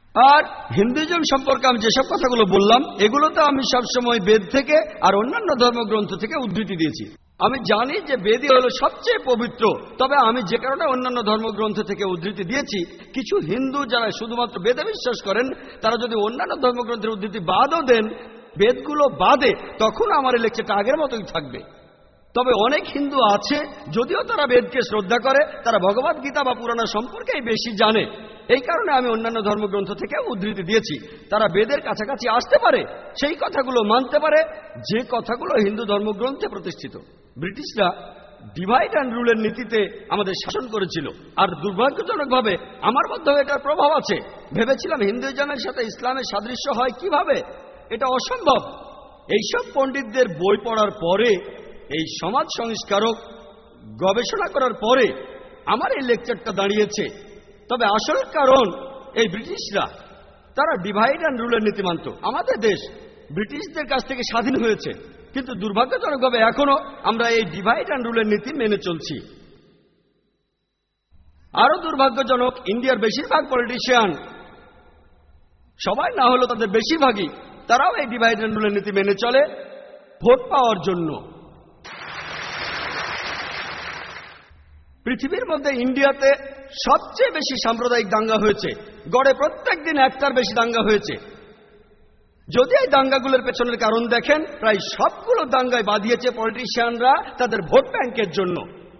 আর হিন্দুইজম সম্পর্কে আমি যেসব কথাগুলো বললাম এগুলো তো আমি সবসময় বেদ থেকে আর অন্যান্য ধর্মগ্রন্থ থেকে উদ্ধৃতি দিয়েছি। আমি জানি যে বেদই হলো সবচেয়ে পবিত্র, তবে আমি যে কারণে অন্যান্য ধর্মগ্রন্থ থেকে উদ্ধৃতি দিয়েছি, কিছু হিন্দু যারা শুধুমাত্র বেদে বিশ্বাস করেন তারা যদি অন্যান্য ধর্মগ্রন্থের উদ্ধৃতি বাদও দেন, বেদগুলো বাদে, তখন আমার এই লেকচারটা আগের মতোই থাকবে। তবে অনেক হিন্দু আছে, যদিও তারা বেদকে শ্রদ্ধা করে, তারা ভগবদ গীতা বা পুরাণ সম্পর্কেই বেশি জানে। এই কারণে আমি অন্যান্য ধর্মগ্রন্থ থেকে উদ্ধৃতি দিয়েছি। তারা বেদের কাছাকাছি আসতে পারে, সেই কথাগুলো মানতে পারে যে কথাগুলো হিন্দু ধর্মগ্রন্থে প্রতিষ্ঠিত। ব্রিটিশরা ডিভাইড অ্যান্ড রুলের নীতিতে আমাদের শাসন করেছিল, আর দুর্ভাগ্যজনকভাবে আমার মধ্যেও এটার প্রভাব আছে। ভেবেছিলাম হিন্দুইজমের সাথে ইসলামের সাদৃশ্য হয় কিভাবে, এটা অসম্ভব। এইসব পণ্ডিতদের বই পড়ার পরে, এই সমাজ সংস্কারক গবেষণা করার পরে আমার এই লেকচারটা দাঁড়িয়েছে। তবে আসল কারণ এই ব্রিটিশরা, তারা ডিভাইড অ্যান্ড রুলের নীতি মানত। আমাদের দেশ ব্রিটিশদের কাছ থেকে স্বাধীন হয়েছে, কিন্তু দুর্ভাগ্যজনকভাবে এখনো আমরা এই ডিভাইড অ্যান্ড রুলের নীতি মেনে চলছি। আরো দুর্ভাগ্যজনক, ইন্ডিয়ার বেশিরভাগ পলিটিশিয়ান, সবাই না হলেও তাদের বেশিরভাগই, তারাও এই ডিভাইড অ্যান্ড রুলের নীতি মেনে চলে ভোট পাওয়ার জন্য। পৃথিবীর মধ্যে ইন্ডিয়াতে সবচেয়ে বেশি সাম্প্রদায়িক দাঙ্গা হয়েছে, গড়ে প্রত্যেক দিন একটার বেশি দাঙ্গা হয়েছে। যদি এই দাঙ্গাগুলোর পেছনের কারণ দেখেন, প্রায় সবগুলো দাঙ্গায় বাঁধিয়েছে পলিটিশিয়ানরা তাদের ভোট ব্যাংকের জন্য।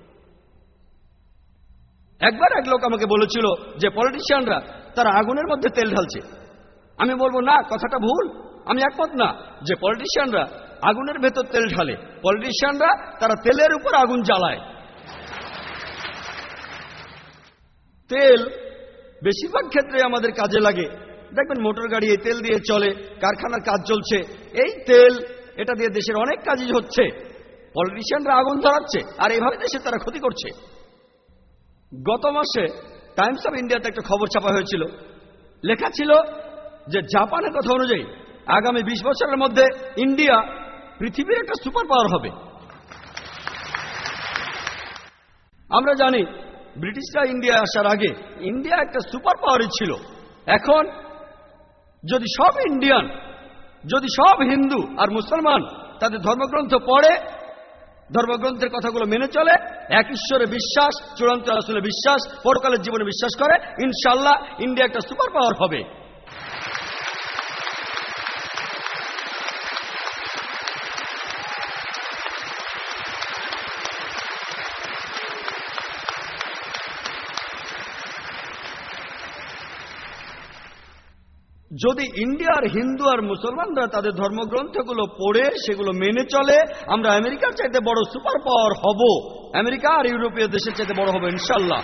একবার এক লোক আমাকে বলেছিল যে পলিটিশিয়ানরা তারা আগুনের মধ্যে তেল ঢালছে। আমি বলবো না, কথাটা ভুল। আমি একমত না যে পলিটিশিয়ানরা আগুনের ভেতর তেল ঢালে। পলিটিশিয়ানরা তারা তেলের উপর আগুন জ্বালায়। তেল বেশিরভাগ ক্ষেত্রে আমাদের কাজে লাগে। দেখবেন মোটর গাড়ি এই তেল দিয়ে চলে, কারখানার কাজ চলছে, এই তেল, এটা দিয়ে দেশের অনেক কাজই হচ্ছে। পলিটিশিয়ানরা আগুন ধরাচ্ছে আর এইভাবে দেশের তারা ক্ষতি করছে। গত মাসে টাইমস অফ ইন্ডিয়াতে একটা খবর ছাপা হয়েছিল, লেখা ছিল যে জাপানের কথা অনুযায়ী আগামী বিশ বছরের মধ্যে ইন্ডিয়া পৃথিবীর একটা সুপার পাওয়ার হবে। আমরা জানি ব্রিটিশরা ইন্ডিয়া আসার আগে ইন্ডিয়া একটা সুপার পাওয়ারই ছিল। এখন যদি সব ইন্ডিয়ান, যদি সব হিন্দু আর মুসলমান তাদের ধর্মগ্রন্থ পড়ে, ধর্মগ্রন্থের কথাগুলো মেনে চলে, এক ঈশ্বরে বিশ্বাস, চূড়ান্ত রাসূলে বিশ্বাস, পরকালের জীবনে বিশ্বাস করে, ইনশাআল্লাহ ইন্ডিয়া একটা সুপার পাওয়ার হবে। যদি ইন্ডিয়ার হিন্দু আর মুসলমানরা তাদের ধর্মগ্রন্থগুলো পড়ে সেগুলো মেনে চলে, আমরা আমেরিকার চাইতে বড় সুপার পাওয়ার হব। আমেরিকা আর ইউরোপীয় দেশের চাইতে বড় হবে ইনশাআল্লাহ।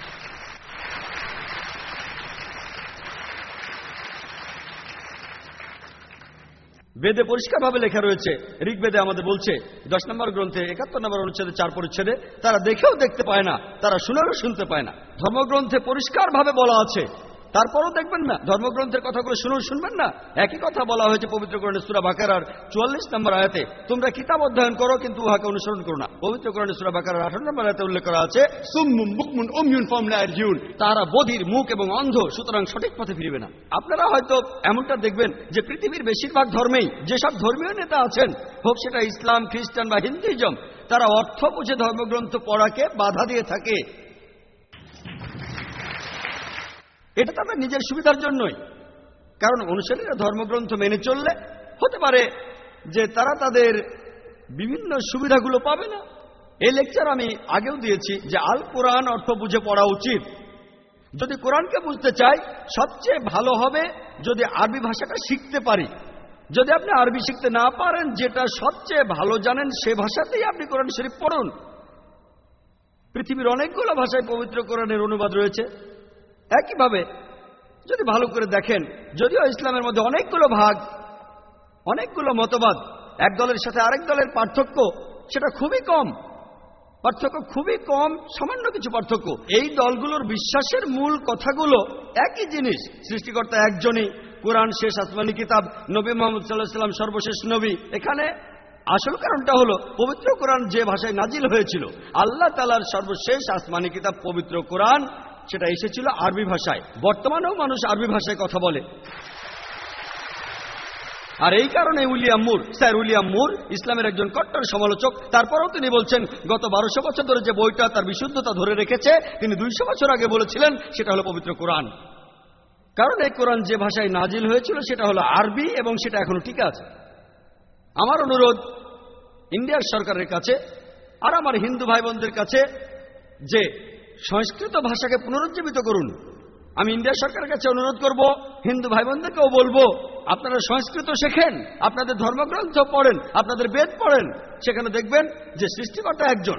বেদে পরিষ্কারভাবে লেখা রয়েছে, ঋগ্বেদে আমাদের বলছে দশ নম্বর গ্রন্থে একাত্তর নম্বর অনুচ্ছেদে চার পরিচ্ছেদে, তারা দেখেও দেখতে পায় না, তারা শুনেও শুনতে পায় না। ধর্মগ্রন্থে পরিষ্কারভাবে বলা আছে, তারপরও দেখবেন না, ধর্মগ্রন্থের কথাগুলো শুনেও শুনবেন না। একই কথা বলা হয়েছে পবিত্র কোরআনে সূরা বাকারার চুয়াল্লিশ নম্বর আয়াতে, তোমরা কিতাব অধ্যয়ন করো কিন্তু উহাকে অনুসরণ করো না। পবিত্র কোরআনে সূরা বাকারার আঠারো নম্বর আয়াতে উল্লেখ করা আছে, সুম্মুম বুকমুন উময়ুন ফাহুম লা ইয়ারজিউন, তারা বধির, মুখ এবং অন্ধ, সুতরাং সঠিক পথে ফিরবে না। আপনারা হয়তো এমনটা দেখবেন যে পৃথিবীর বেশিরভাগ ধর্মেই যেসব ধর্মীয় নেতা আছেন, হোক সেটা ইসলাম, খ্রিস্টান বা হিন্দুইজম, তারা অর্থ বুঝে ধর্মগ্রন্থ পড়াকে বাধা দিয়ে থাকে। এটা তাদের নিজের সুবিধার জন্যই, কারণ অনুসারীরা ধর্মগ্রন্থ মেনে চললে হতে পারে যে তারা তাদের বিভিন্ন সুবিধাগুলো পাবে না। এই লেকচার আমি আগেও দিয়েছি যে আল কোরআন অর্থ বুঝে পড়া উচিত। যদি কোরআনকে বুঝতে চাই, সবচেয়ে ভালো হবে যদি আরবি ভাষাটা শিখতে পারি। যদি আপনি আরবি শিখতে না পারেন, যেটা সবচেয়ে ভালো জানেন সে ভাষাতেই আপনি কোরআন শরীফ পড়ুন। পৃথিবীর অনেকগুলো ভাষায় পবিত্র কোরআনের অনুবাদ রয়েছে। একইভাবে যদি ভালো করে দেখেন, যদিও ইসলামের মধ্যে অনেকগুলো ভাগ, অনেকগুলো মতবাদ, এক দলের সাথে আরেক দলের পার্থক্য সেটা খুবই কম, পার্থক্য খুবই কম, সামান্য কিছু পার্থক্য। এই দলগুলোর বিশ্বাসের মূল কথাগুলো একই জিনিস, সৃষ্টিকর্তা একজনই, কোরআন শেষ আসমানি কিতাব, নবী মুহাম্মদ সাল্লাল্লাহু আলাইহি ওয়াসাল্লাম সর্বশেষ নবী। এখানে আসল কারণটা হলো পবিত্র কোরআন যে ভাষায় নাজিল হয়েছিল, আল্লাহ তাআলার সর্বশেষ আসমানি কিতাব পবিত্র কোরআন, সেটা এসেছিল আরবি ভাষায়। বর্তমানেও মানুষ আরবি ভাষায় কথা বলে। আর এই কারণে William Muir, sir William Muir ইসলামের একজন কট্টর সমালোচক। তারপরেও তিনি বলছেন গত বারোশো বছর ধরে যে বইটা তার বিশুদ্ধতা ধরে রেখেছে, তিনি দুইশো বছর আগে বলেছিলেন সেটা হলো পবিত্র কোরআন। কারণ এই কোরআন যে ভাষায় নাজিল হয়েছিল সেটা হলো আরবি, এবং সেটা এখনো ঠিক আছে। আমার অনুরোধ ইন্ডিয়ার সরকারের কাছে আর আমার হিন্দু ভাই বোনদের কাছে যে সংস্কৃত ভাষাকে পুনরুজ্জীবিত করুন। আমি ইন্ডিয়া সরকারের কাছে অনুরোধ করব, হিন্দু ভাই বোনদেরকেও বলবো, আপনারা সংস্কৃত শেখেন, আপনাদের ধর্মগ্রন্থ পড়েন, আপনাদের বেদ পড়েন। সেখানে দেখবেন যে সৃষ্টিকর্তা একজন।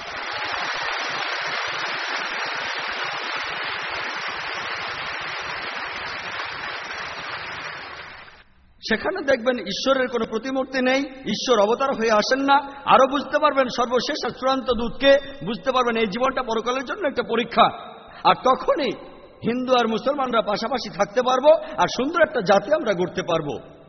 সেখানে দেখবেন ঈশ্বরের কোনো প্রতিমূর্তি নেই, ঈশ্বর অবতার হয়ে আসেন না। আরো বুঝতে পারবেন সর্বশেষ আর চূড়ান্ত দূতকে, বুঝতে পারবেন এই জীবনটা পরকালের জন্য একটা পরীক্ষা। আর তখনই হিন্দু আর মুসলমানরা পাশাপাশি থাকতে পারবো, আর সুন্দর একটা জাতি আমরা গড়তে পারবো।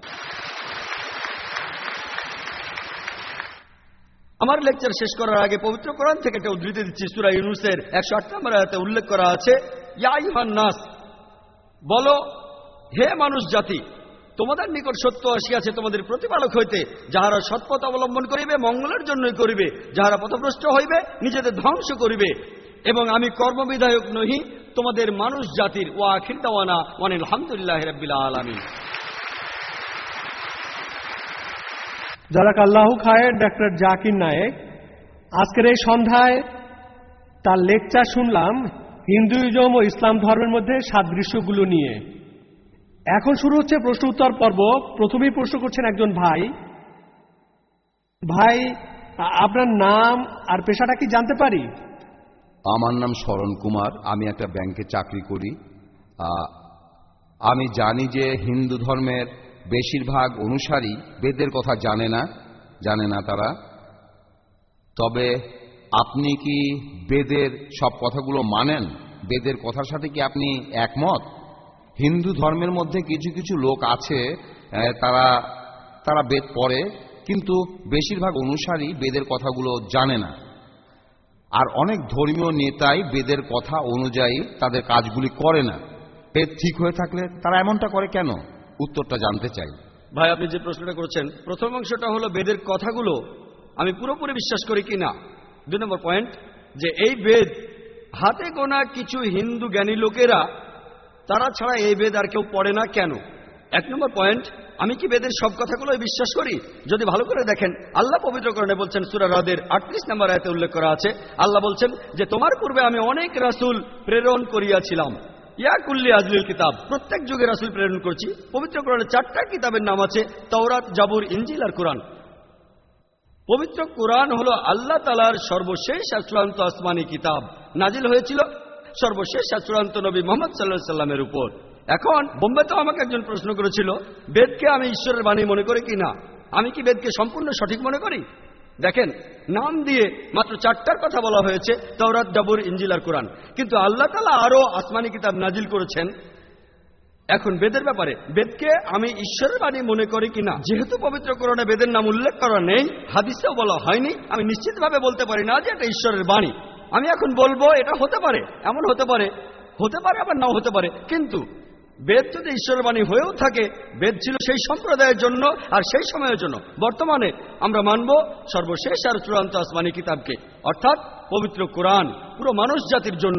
আমার লেকচার শেষ করার আগে পবিত্র কোরআন থেকে একটা উদ্ধৃতি দিচ্ছি। সূরা ইউনূসের একশো আট নম্বর আয়াতে উল্লেখ করা আছে, ইয়া আইয়ুহান নাস, বলো হে মানুষ জাতি, তোমাদের নিকট সত্য আসিয়াছে তোমাদের প্রতিপালক হইতে, যাহারা সৎপথ অবলম্বন করিবে মঙ্গলের জন্যই করিবে, যাহারা পথভ্রষ্ট হইবে নিজেদের ধ্বংস করিবে, এবং আমি কর্মবিধায়ক নহি তোমাদের মানুষ জাতির। ওয়া আখির দাওয়ানা ওয়ানিল হামদুলিল্লাহি রাব্বিল আলামিন। জাযাকাল্লাহু খায়ের ডক্টর জাকির নায়েক। আজকের এই সন্ধ্যায় তার লেকচার শুনলাম হিন্দুইজম ও ইসলাম ধর্মের মধ্যে সাদৃশ্যগুলো নিয়ে। এখন শুরু হচ্ছে প্রশ্ন উত্তর পর্ব। প্রথমেই প্রশ্ন করছেন একজন ভাই। ভাই, আপনার নাম আর পেশাটা কি জানতে পারি? আমার নাম শরণ কুমার, আমি একটা ব্যাংকে চাকরি করি। আমি জানি যে হিন্দু ধর্মের বেশিরভাগ অনুসারী বেদের কথা জানে না জানে না তারা। তবে আপনি কি বেদের সব কথাগুলো মানেন? বেদের কথার সাথে কি আপনি একমত? হিন্দু ধর্মের মধ্যে কিছু কিছু লোক আছে, তারা তারা বেদ পড়ে, কিন্তু বেশিরভাগ অনুসারী বেদের কথাগুলো জানে না। আর অনেক ধর্মীয় নেতাই বেদের কথা অনুযায়ী তাদের কাজগুলি করে না। বেদ ঠিক হয়ে থাকলে তারা এমনটা করে কেন? উত্তরটা জানতে চাই। ভাই, আপনি যে প্রশ্নটা করেছেন, প্রথম অংশটা হলো বেদের কথাগুলো আমি পুরোপুরি বিশ্বাস করি কিনা। দুই নম্বর পয়েন্ট, যে এই বেদ হাতে গোনা কিছু হিন্দু জ্ঞানী লোকেরা, তারা ছাড়া এই বেদ আর কেউ পড়ে না কেন? এক নম্বর পয়েন্ট, আমি কি বেদের সব কথাগুলোই বিশ্বাস করি? যদি ভালো করে দেখেন, আল্লাহ পবিত্র কোরআনে বলছেন, সূরা রাদের আটত্রিশ নম্বর আয়াতে উল্লেখ করা আছে, আল্লাহ বলছেন যে তোমার পূর্বে আমি অনেক রাসূল প্রেরণ করিয়াছিলাম। ইয়া কুল্লি আজলিল কিতাব, প্রত্যেক যুগে রাসূল প্রেরণ করছি। পবিত্র কোরআনে চারটা কিতাবের নাম আছে, তাওরাত, জাবুর, ইনজিল আর কোরআন। পবিত্র কোরআন হলো আল্লাহ তাআলার সর্বশেষ আর চূড়ান্ত আসমানি কিতাব, নাজিল হয়েছিল সর্বশেষ আর চূড়ান্ত নবী মুহাম্মদ সাল্লাল্লাহু আলাইহি সাল্লামের উপর। এখন বোম্বেতে আমাকে একজন প্রশ্ন করেছিল, বেদকে আমি ঈশ্বরের বাণী মনে করি কিনা। আমি কি বেদকে সম্পূর্ণ সঠিক মনে করি? দেখেন, নাম দিয়ে মাত্র চারটার কথা বলা হয়েছে, তাওরাত, জাবুর, ইনজিল আর কোরআন, কিন্তু আল্লাহ তাআলা আরো আসমানি কিতাব নাজিল করেছেন। এখন বেদের ব্যাপারে, বেদকে আমি ঈশ্বরের বাণী মনে করি কিনা, যেহেতু পবিত্র কোরআনে বেদের নাম উল্লেখ করা নেই, হাদিসেও বলা হয়নি, আমি নিশ্চিতভাবে বলতে পারি না যে এটা ঈশ্বরের বাণী। আমি এখন বলবো এটা হতে পারে, এমন হতে পারে, হতে পারে আবার নাও হতে পারে, কিন্তু বেদ যদি ঈশ্বরের বাণী হয়েও থাকে, বেদ ছিল সেই সম্প্রদায়ের জন্য আর সেই সময়ের জন্য। বর্তমানে আমরা মানব সর্বশেষ আর চূড়ান্ত আসমানি কিতাবকে, অর্থাৎ পবিত্র কোরআন, পুরো মানুষ জাতির জন্য।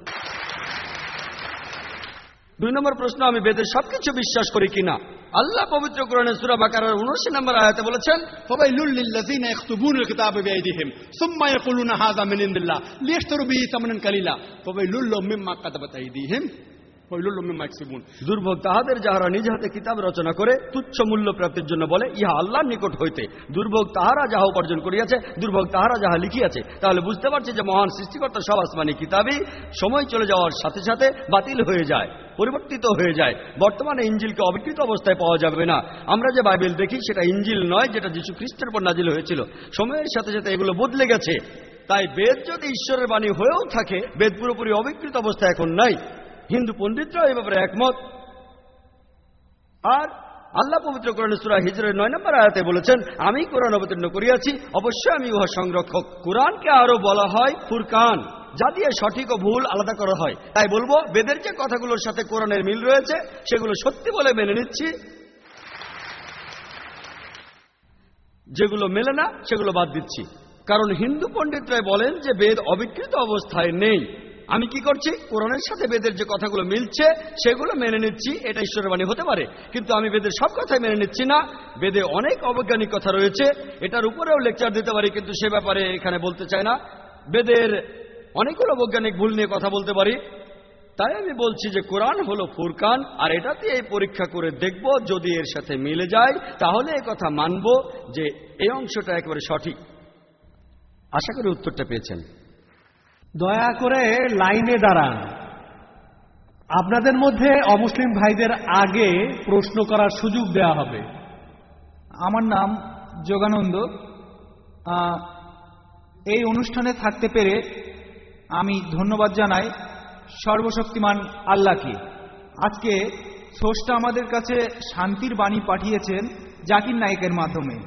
দুই নম্বর প্রশ্ন, আমি বেদের সবকিছু বিশ্বাস করি কিনা। আল্লাহ পবিত্র কোরআনে সূরা বাকারার উনআশি নম্বর আয়াতে বলেছেন, ফাওয়াইলুল লিল্লাযিনা ইয়াকতুবুনাল কিতাবা বিআইদিহিম সুম্মা ইয়াকুলুনা হাযা মিন ইনদিল্লাহ লিয়াশতারু বিহি সামানান কালিলা ফাওয়াইলুল লাহুম মিম্মা কাতাবাত আইদিহিম ফাওয়াইলুল লাহুম মিম্মা ইয়াকসিবুন। দুর্ভোগ তাহাদের যাহারা নিজ হাতে কিতাব রচনা করে তুচ্ছ মূল্য প্রাপ্তির জন্য বলে, ইহা আল্লাহর নিকট হইতে। দুর্ভোগ তাহারা যাহা উপার্জন করিয়াছে, দুর্ভোগ তাহারা যাহা লিখিয়াছে। তাহলে বুঝতে পারছি যে মহান সৃষ্টিকর্তা সব আসমানি কিতাবই সময় চলে যাওয়ার সাথে সাথে বাতিল হয়ে যায়, পরিবর্তিত হয়ে যায়। বর্তমানে ইনজিলকে অবিকৃত অবস্থায় পাওয়া যাবে না। আমরা যে বাইবেল দেখি সেটা ইনজিল নয়, যেটা যীশু খ্রিস্টের উপর নাজিল হয়েছিল। সময়ের সাথে সাথে এগুলো বদলে গেছে। তাই বেদ যদি ঈশ্বরের বাণী হয়েও থাকে, বেদ পুরোপুরি অবিকৃত অবস্থায় এখন নাই। হিন্দু পণ্ডিতরা এই ব্যাপারে একমত। আর আল্লাহ পবিত্র কোরআনে সূরা হিজরের নয় নম্বর আয়াতে বলেছেন, আমি কোরআন অবতীর্ণ করিয়াছি, অবশ্যই আমি উহা সংরক্ষক। কোরআনকে আরো বলা হয় ফুরকান, যা দিয়ে সঠিক ও ভুল আলাদা করা হয়। তাই বলবো বেদের যে কথাগুলোর সাথে কোরআনের মিল রয়েছে সেগুলো সত্যি বলে মেনে নিচ্ছি, যেগুলো মেলে না সেগুলো বাদ দিচ্ছি। কারণ হিন্দু পণ্ডিতরাই বলেন যে বেদ অবিকৃত অবস্থায় নেই। আমি কি করছি, কোরআনের সাথে বেদের যে কথাগুলো মিলছে সেগুলো মেনে নিচ্ছি। এটা ঈশ্বরের বাণী হতে পারে, কিন্তু আমি বেদের সব কথাই মেনে নিচ্ছি না। বেদে অনেক অবৈজ্ঞানিক কথা রয়েছে, এটার উপরেও লেকচার দিতে পারি, কিন্তু সে ব্যাপারে এখানে বলতে চাই না। বেদের অনেকগুলো বৈজ্ঞানিক ভুল নিয়ে কথা বলতে পারি। তাই আমি বলছি যে কোরআন হলো ফুরকান, আর এটাতে এই পরীক্ষা করে দেখব, যদি এর সাথে মিলে যায় তাহলে এই কথা মানব যে এই অংশটা একেবারে সঠিক। আশা করি উত্তরটা পেয়েছেন। দয়া করে লাইনে দাঁড়ান। আপনাদের মধ্যে অমুসলিম ভাইদের আগে প্রশ্ন করার সুযোগ দেওয়া হবে। আমার নাম যোগানন্দ। এই অনুষ্ঠানে থাকতে পেরে আমি ধন্যবাদ জানাই সর্বশক্তিমান আল্লাহকে। আজকে স্রষ্টা আমাদের কাছে শান্তির বাণী পাঠিয়েছেন জাকির নায়েকের মাধ্যমে।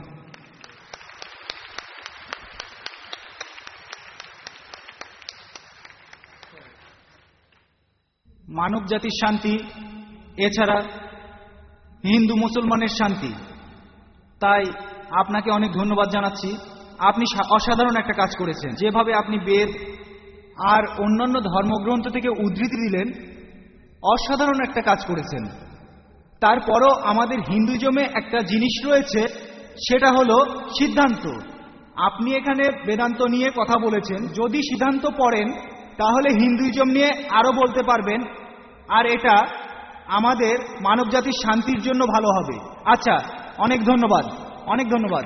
মানব জাতির শান্তি, এছাড়া হিন্দু মুসলমানের শান্তি। তাই আপনাকে অনেক ধন্যবাদ জানাচ্ছি। আপনি অসাধারণ একটা কাজ করেছেন। যেভাবে আপনি বেদ আর অন্যান্য ধর্মগ্রন্থ থেকে উদ্ধৃতি দিলেন, অসাধারণ একটা কাজ করেছেন। তারপরও আমাদের হিন্দুইজমে একটা জিনিস রয়েছে, সেটা হলো সিদ্ধান্ত। আপনি এখানে বেদান্ত নিয়ে কথা বলেছেন, যদি সিদ্ধান্ত পড়েন তাহলে হিন্দুইজম নিয়ে আরো বলতে পারবেন, আর এটা আমাদের মানবজাতির শান্তির জন্য ভালো হবে। আচ্ছা, অনেক ধন্যবাদ, অনেক ধন্যবাদ।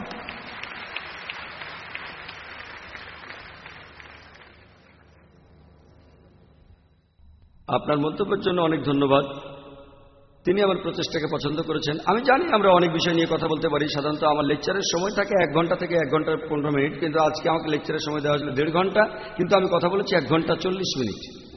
আপনার মন্তব্যের জন্য অনেক ধন্যবাদ। তিনি আমার প্রচেষ্টাকে পছন্দ করেছেন। আমি জানি আমরা অনেক বিষয় নিয়ে কথা বলতে পারি। সাধারণত আমার লেকচারের সময় থাকে এক ঘন্টা থেকে এক ঘন্টার পনেরো মিনিট, কিন্তু আজকে আমাকে লেকচারের সময় দেওয়া হয়েছিল দেড় ঘন্টা, কিন্তু আমি কথা বলেছি এক ঘন্টা চল্লিশ মিনিট।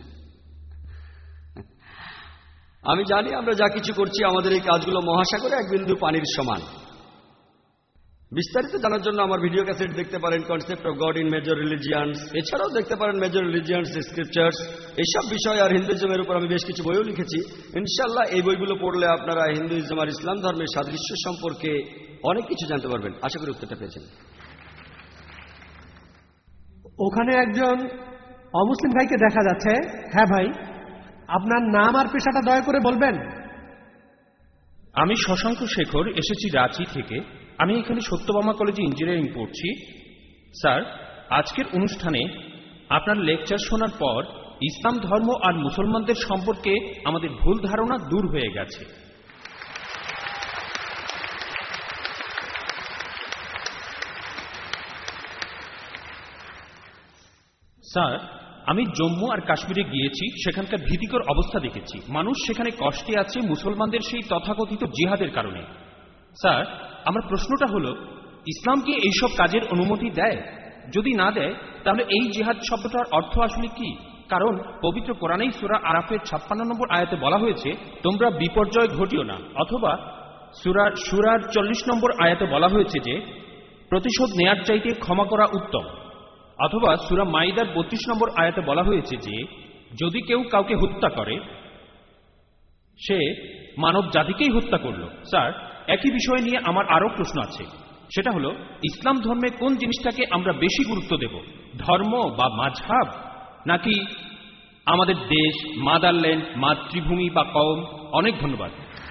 আমি জানি আমরা যা কিছু করছি আমাদের এই কাজগুলো মহাসাগরে এক বিন্দু পানির সমান। বিস্তারিত জানার জন্য আমার ভিডিও ক্যাসেট দেখতে পারেন, concept of God in major religions. এছাড়াও দেখতে পারেন মেজর রিলিজিয়ান্স স্ক্রিপচার্স। এইসব বিষয় আর হিন্দুইজমের উপর আমি বেশ কিছু বইও লিখেছি। ইনশাল্লাহ এই বইগুলো পড়লে আপনারা হিন্দুইজম আর ইসলাম ধর্মের সাদৃশ্য সম্পর্কে অনেক কিছু জানতে পারবেন। আশা করি উত্তরটা পেয়েছেন। ওখানে একজন অমুসলিম ভাইকে দেখা যাচ্ছে। হ্যাঁ ভাই, আপনার নাম আর পেশাটা দয়া করে বলবেন। আমি শশাঙ্ক শেখর, এসেছি রাঁচি থেকে। আমি এখানে সত্যভামা কলেজে ইঞ্জিনিয়ারিং পড়ছি। স্যার, আজকের অনুষ্ঠানে আপনার লেকচার শোনার পর ইসলাম ধর্ম আর মুসলমানদের সম্পর্কে আমাদের ভুল ধারণা দূর হয়ে গেছে। স্যার, আমি জম্মু আর কাশ্মীরে গিয়েছি, সেখানকার ভীতিকর অবস্থা দেখেছি। মানুষ সেখানে কষ্টে আছে মুসলমানদের সেই তথাকথিত জিহাদের কারণে। স্যার, আমার প্রশ্নটা হলো, ইসলাম কি এইসব কাজের অনুমতি দেয়? যদি না দেয় তাহলে এই জিহাদ শব্দটার অর্থ আসলে কি? কারণ পবিত্র কোরআনেই সূরা আরাফের ছাপ্পান্ন নম্বর আয়াতে বলা হয়েছে, তোমরা বিপর্যয় ঘটিও না। অথবা সূরা সূরার চল্লিশ নম্বর আয়াতে বলা হয়েছে যে প্রতিশোধ নেয়ার চাইতে ক্ষমা করা উত্তম। অথবা সূরা মাইদার বত্রিশ নম্বর আয়াতে বলা হয়েছে যে যদি কেউ কাউকে হত্যা করে সে মানব জাতিকেই হত্যা করল। স্যার, একই বিষয় নিয়ে আমার আরো প্রশ্ন আছে। সেটা হলো, ইসলাম ধর্মে কোন জিনিসটাকে আমরা বেশি গুরুত্ব দেব, ধর্ম বা মাযহাব, নাকি আমাদের দেশ, মাদারল্যান্ড, মাতৃভূমি বা কওম? অনেক ধন্যবাদ।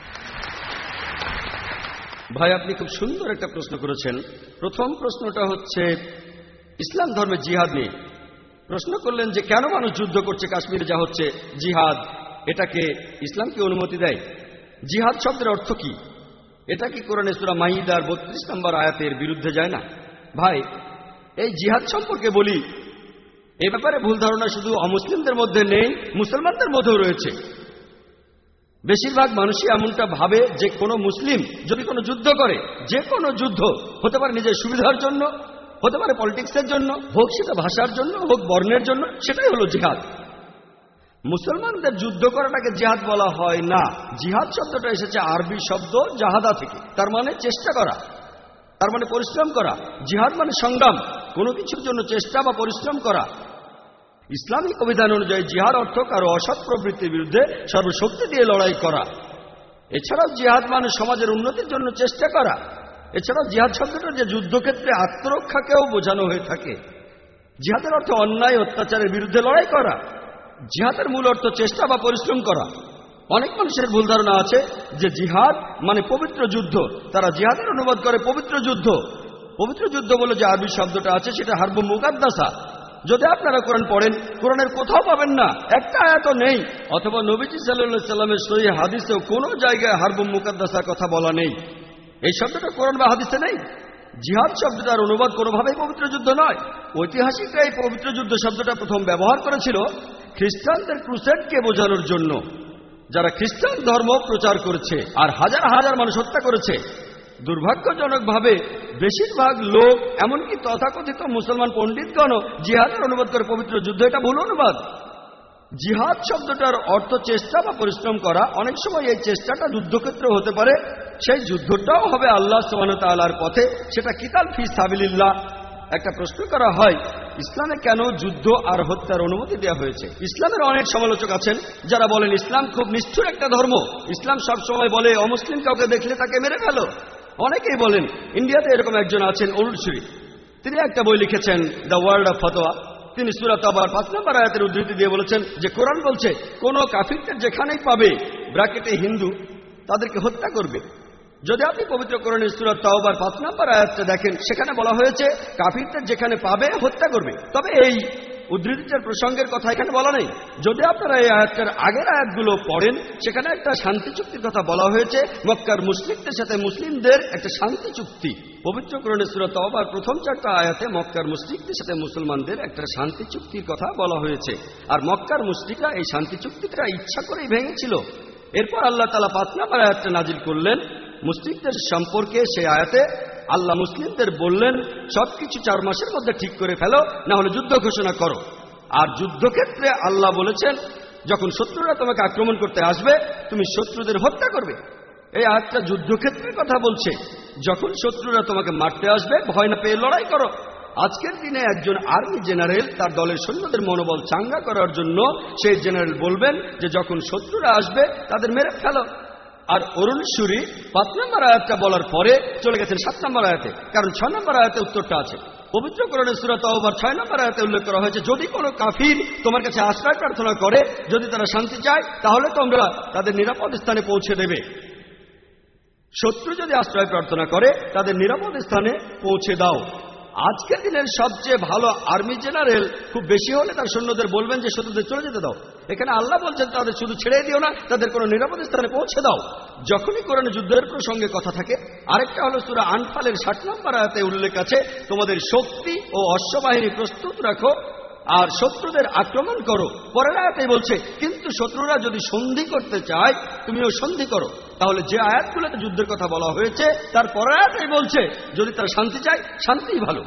ভাই, আপনি খুব সুন্দর একটা প্রশ্ন করেছেন। প্রথম প্রশ্নটা হচ্ছে ইসলাম ধর্মে জিহাদ নিয়ে। প্রশ্ন করলেন যে কেন মানুষ যুদ্ধ করছে, কাশ্মীরে যা হচ্ছে জিহাদ, এটাকে ইসলাম কি অনুমতি দেয়? জিহাদ শব্দের অর্থ কি? এটা কি কোরআনে সূরা মাইদার বত্রিশ নম্বর আয়াতের বিরুদ্ধে যায় না? ভাই, এই জিহাদ সম্পর্কে বলি, এ ব্যাপারে ভুল ধারণা শুধু অমুসলিমদের মধ্যে নেই, মুসলমানদের মধ্যেও রয়েছে। বেশিরভাগ মানুষই এমনটা ভাবে যে কোনো মুসলিম যদি কোনো যুদ্ধ করে, যে কোনো যুদ্ধ হতে পারে নিজের সুবিধার জন্য, হতে পারে পলিটিক্সের জন্য, হোক সেটা ভাষার জন্য, হোক বর্ণের জন্য, সেটাই হলো জিহাদ। মুসলমানদের যুদ্ধ করাটাকে জিহাদ বলা হয় না। জিহাদ শব্দটা এসেছে আরবি শব্দ জাহাদা থেকে, তার মানে চেষ্টা করা, তার মানে পরিশ্রম করা। জিহাদ মানে সংগ্রাম, কোনো কিছুর জন্য চেষ্টা বা পরিশ্রম করা। ইসলামিক অভিধান অনুযায়ী জিহাদ অর্থ কারো অসৎ প্রবৃত্তির বিরুদ্ধে সর্বশক্তি দিয়ে লড়াই করা। এছাড়াও জিহাদ মানে সমাজের উন্নতির জন্য চেষ্টা করা। এছাড়াও জিহাদ শব্দটা যে যুদ্ধক্ষেত্রে আত্মরক্ষাকেও বোঝানো হয়ে থাকে। জিহাদের অর্থ অন্যায় অত্যাচারের বিরুদ্ধে লড়াই করা। জিহাদের মূল অর্থ চেষ্টা বা পরিশ্রম করা। অনেক মানুষের ভুল ধারণা আছে যে জিহাদ মানে পবিত্র যুদ্ধ। তারা জিহাদের অনুবাদ করে পবিত্র যুদ্ধ। পবিত্র যুদ্ধ বলে যে আরবি শব্দটা আছে সেটা হারব মুকাদ্দাসা। যদি আপনারা কোরআন পড়েন, কোরআনের কোথাও পাবেন না, একটা আয়াতও নেই, অথবা নবীজি সাল্লাল্লাহু সাল্লামের সহিহ হাদিসেও কোনো জায়গায় হারব মুকাদ্দাসার কথা বলা নেই। এই শব্দটা কোরআন বা হাদিসে নেই। জিহাদ শব্দটার অনুবাদ কোনোভাবেই পবিত্র যুদ্ধ নয়। ঐতিহাসিকরা এই পবিত্র যুদ্ধ শব্দটা প্রথম ব্যবহার করেছিল খ্রিস্টানদের ক্রুসেডকে বোঝানোর জন্য, যারা খ্রিস্টান ধর্ম প্রচার করেছে আর হাজার হাজার মানুষ হত্যা করেছে। দুর্ভাগ্যজনকভাবে বেশিরভাগ লোক, এমনকি তথাকথিত মুসলমান পণ্ডিতগণও জিহাদের অনুবাদ করে পবিত্র যুদ্ধ। এটা ভুল অনুবাদ। জিহাদ শব্দটার অর্থ চেষ্টা বা পরিশ্রম করা। অনেক সময় এই চেষ্টাটা যুদ্ধক্ষেত্রে হতে পারে, সেই যুদ্ধটাও হবে আল্লাহ সুবহানাহু ওয়া তাআলার পথে, সেটা কিতাল ফি সাবিলিল্লাহ। একটা প্রশ্ন করা হয়, ইসলামে কেন যুদ্ধ আর হত্যার অনুমতি দেওয়া হয়েছে? ইসলামের অনেক সমালোচক আছেন যারা বলেন ইসলাম খুব নিষ্ঠুর একটা ধর্ম। ইসলাম সবসময় বলে অমুসলিম কাউকে দেখলে তাকে মেরে ফেলো। অনেকেই বলেন, ইন্ডিয়াতে এরকম একজন আছেন অরুণশ্রী, তিনি একটা বই লিখেছেন দ্য ওয়ার্ল্ড অফ ফতোয়া। তিনি সূরা তাওবার পাঁচ নম্বর আয়াতের উদ্ধৃতি দিয়ে বলেছেন যে কোরআন বলছে কোন কাফিরদের যেখানেই পাবে, ব্র্যাকেটে হিন্দু, তাদেরকে হত্যা করবে। যদি আপনি পবিত্র কোরআনের সূরা তাওবার পাঁচ নম্বর আয়াতটা দেখেন, সেখানে বলা হয়েছে কাফিরদের যেখানে পাবে হত্যা করবে। তবে এই উদ্ধৃতিটার প্রসঙ্গের কথা এখানে বলা নেই। যদি আপনারা এই আয়াতটার আগের আয়াতগুলো পড়েন, সেখানে একটা শান্তি চুক্তির কথা বলা হয়েছে, মক্কার মুশরিকদের সাথে মুসলিমদের একটা শান্তি চুক্তি। পবিত্র কোরআনের সূরা তাওবার প্রথম চারটা আয়াতে মক্কার মুশরিকদের সাথে মুসলমানদের একটা শান্তি চুক্তির কথা বলা হয়েছে। আর মক্কার মুশরিকরা এই শান্তি চুক্তিটা ইচ্ছা করেই ভেঙেছিল। এরপর আল্লাহ তাআলা পাঁচ নম্বর আয়াতটা নাজিল করলেন মুশরিকদের সম্পর্কে। সেই আয়াতে আল্লাহ মুসলিমদের বললেন, সবকিছু চার মাসের মধ্যে ঠিক করে ফেলো, না হলে যুদ্ধ ঘোষণা করো। আর যুদ্ধক্ষেত্রে আল্লাহ বলেছেন, যখন শত্রুরা তোমাকে আক্রমণ করতে আসবে, তুমি শত্রুদের হত্যা করবে। এই আয়াতটা যুদ্ধক্ষেত্রের কথা বলছে। যখন শত্রুরা তোমাকে মারতে আসবে, ভয় না পেয়ে লড়াই করো। আজকের দিনে একজন আর্মি জেনারেল তার দলের সৈন্যদের মনোবল চাঙ্গা করার জন্য সেই জেনারেল বলবেন যে যখন শত্রুরা আসবে তাদের মেরে ফেলো। আর অরুণ সুরি পাঁচ নম্বর আয়াতটা বলার পরে চলে গেছেন সাত নম্বর আয়াতে, কারণ ছয় নম্বর আয়াতে উত্তরটা আছে। পবিত্র কোরআনের সূরা তাওবার ছয় নম্বর আয়াতে উল্লেখ করা হয়েছে, যদি কোনো কাফির তোমার কাছে আশ্রয় প্রার্থনা করে, যদি তারা শান্তি চায়, তাহলে তোমরা তাদের নিরাপদ স্থানে পৌঁছে দেবে। শত্রু যদি আশ্রয় প্রার্থনা করে, তাদের নিরাপদ স্থানে পৌঁছে দাও। আজকের দিনের সবচেয়ে ভালো আর্মি জেনারেল খুব বেশি হলে তার সৈন্যদের বলবেন যে শত্রুদের চলে যেতে দাও। এখানে আল্লাহ বলছেন তাদের শুধু ছেড়ে দিও না, তাদের কোনো নিরাপদ স্থানে পৌঁছে দাও। যখনই কোরআনে যুদ্ধের প্রসঙ্গে কথা থাকে, আরেকটা হলো সূরা আনফালের ষাট নম্বর আয়াতে উল্লেখ আছে, তোমাদের শক্তি ও অশ্ববাহিনী প্রস্তুত রাখো আর শত্রুদের আক্রমণ করো। পরের আয়াতে বলছে, কিন্তু শত্রুরা যদি সন্ধি করতে চায়, তুমিও সন্ধি করো। তাহলে যে আয়াতগুলোতে যুদ্ধের কথা বলা হয়েছে, তার পরের আয়াতে বলছে যদি তারা শান্তি চায়, শান্তিই ভালো।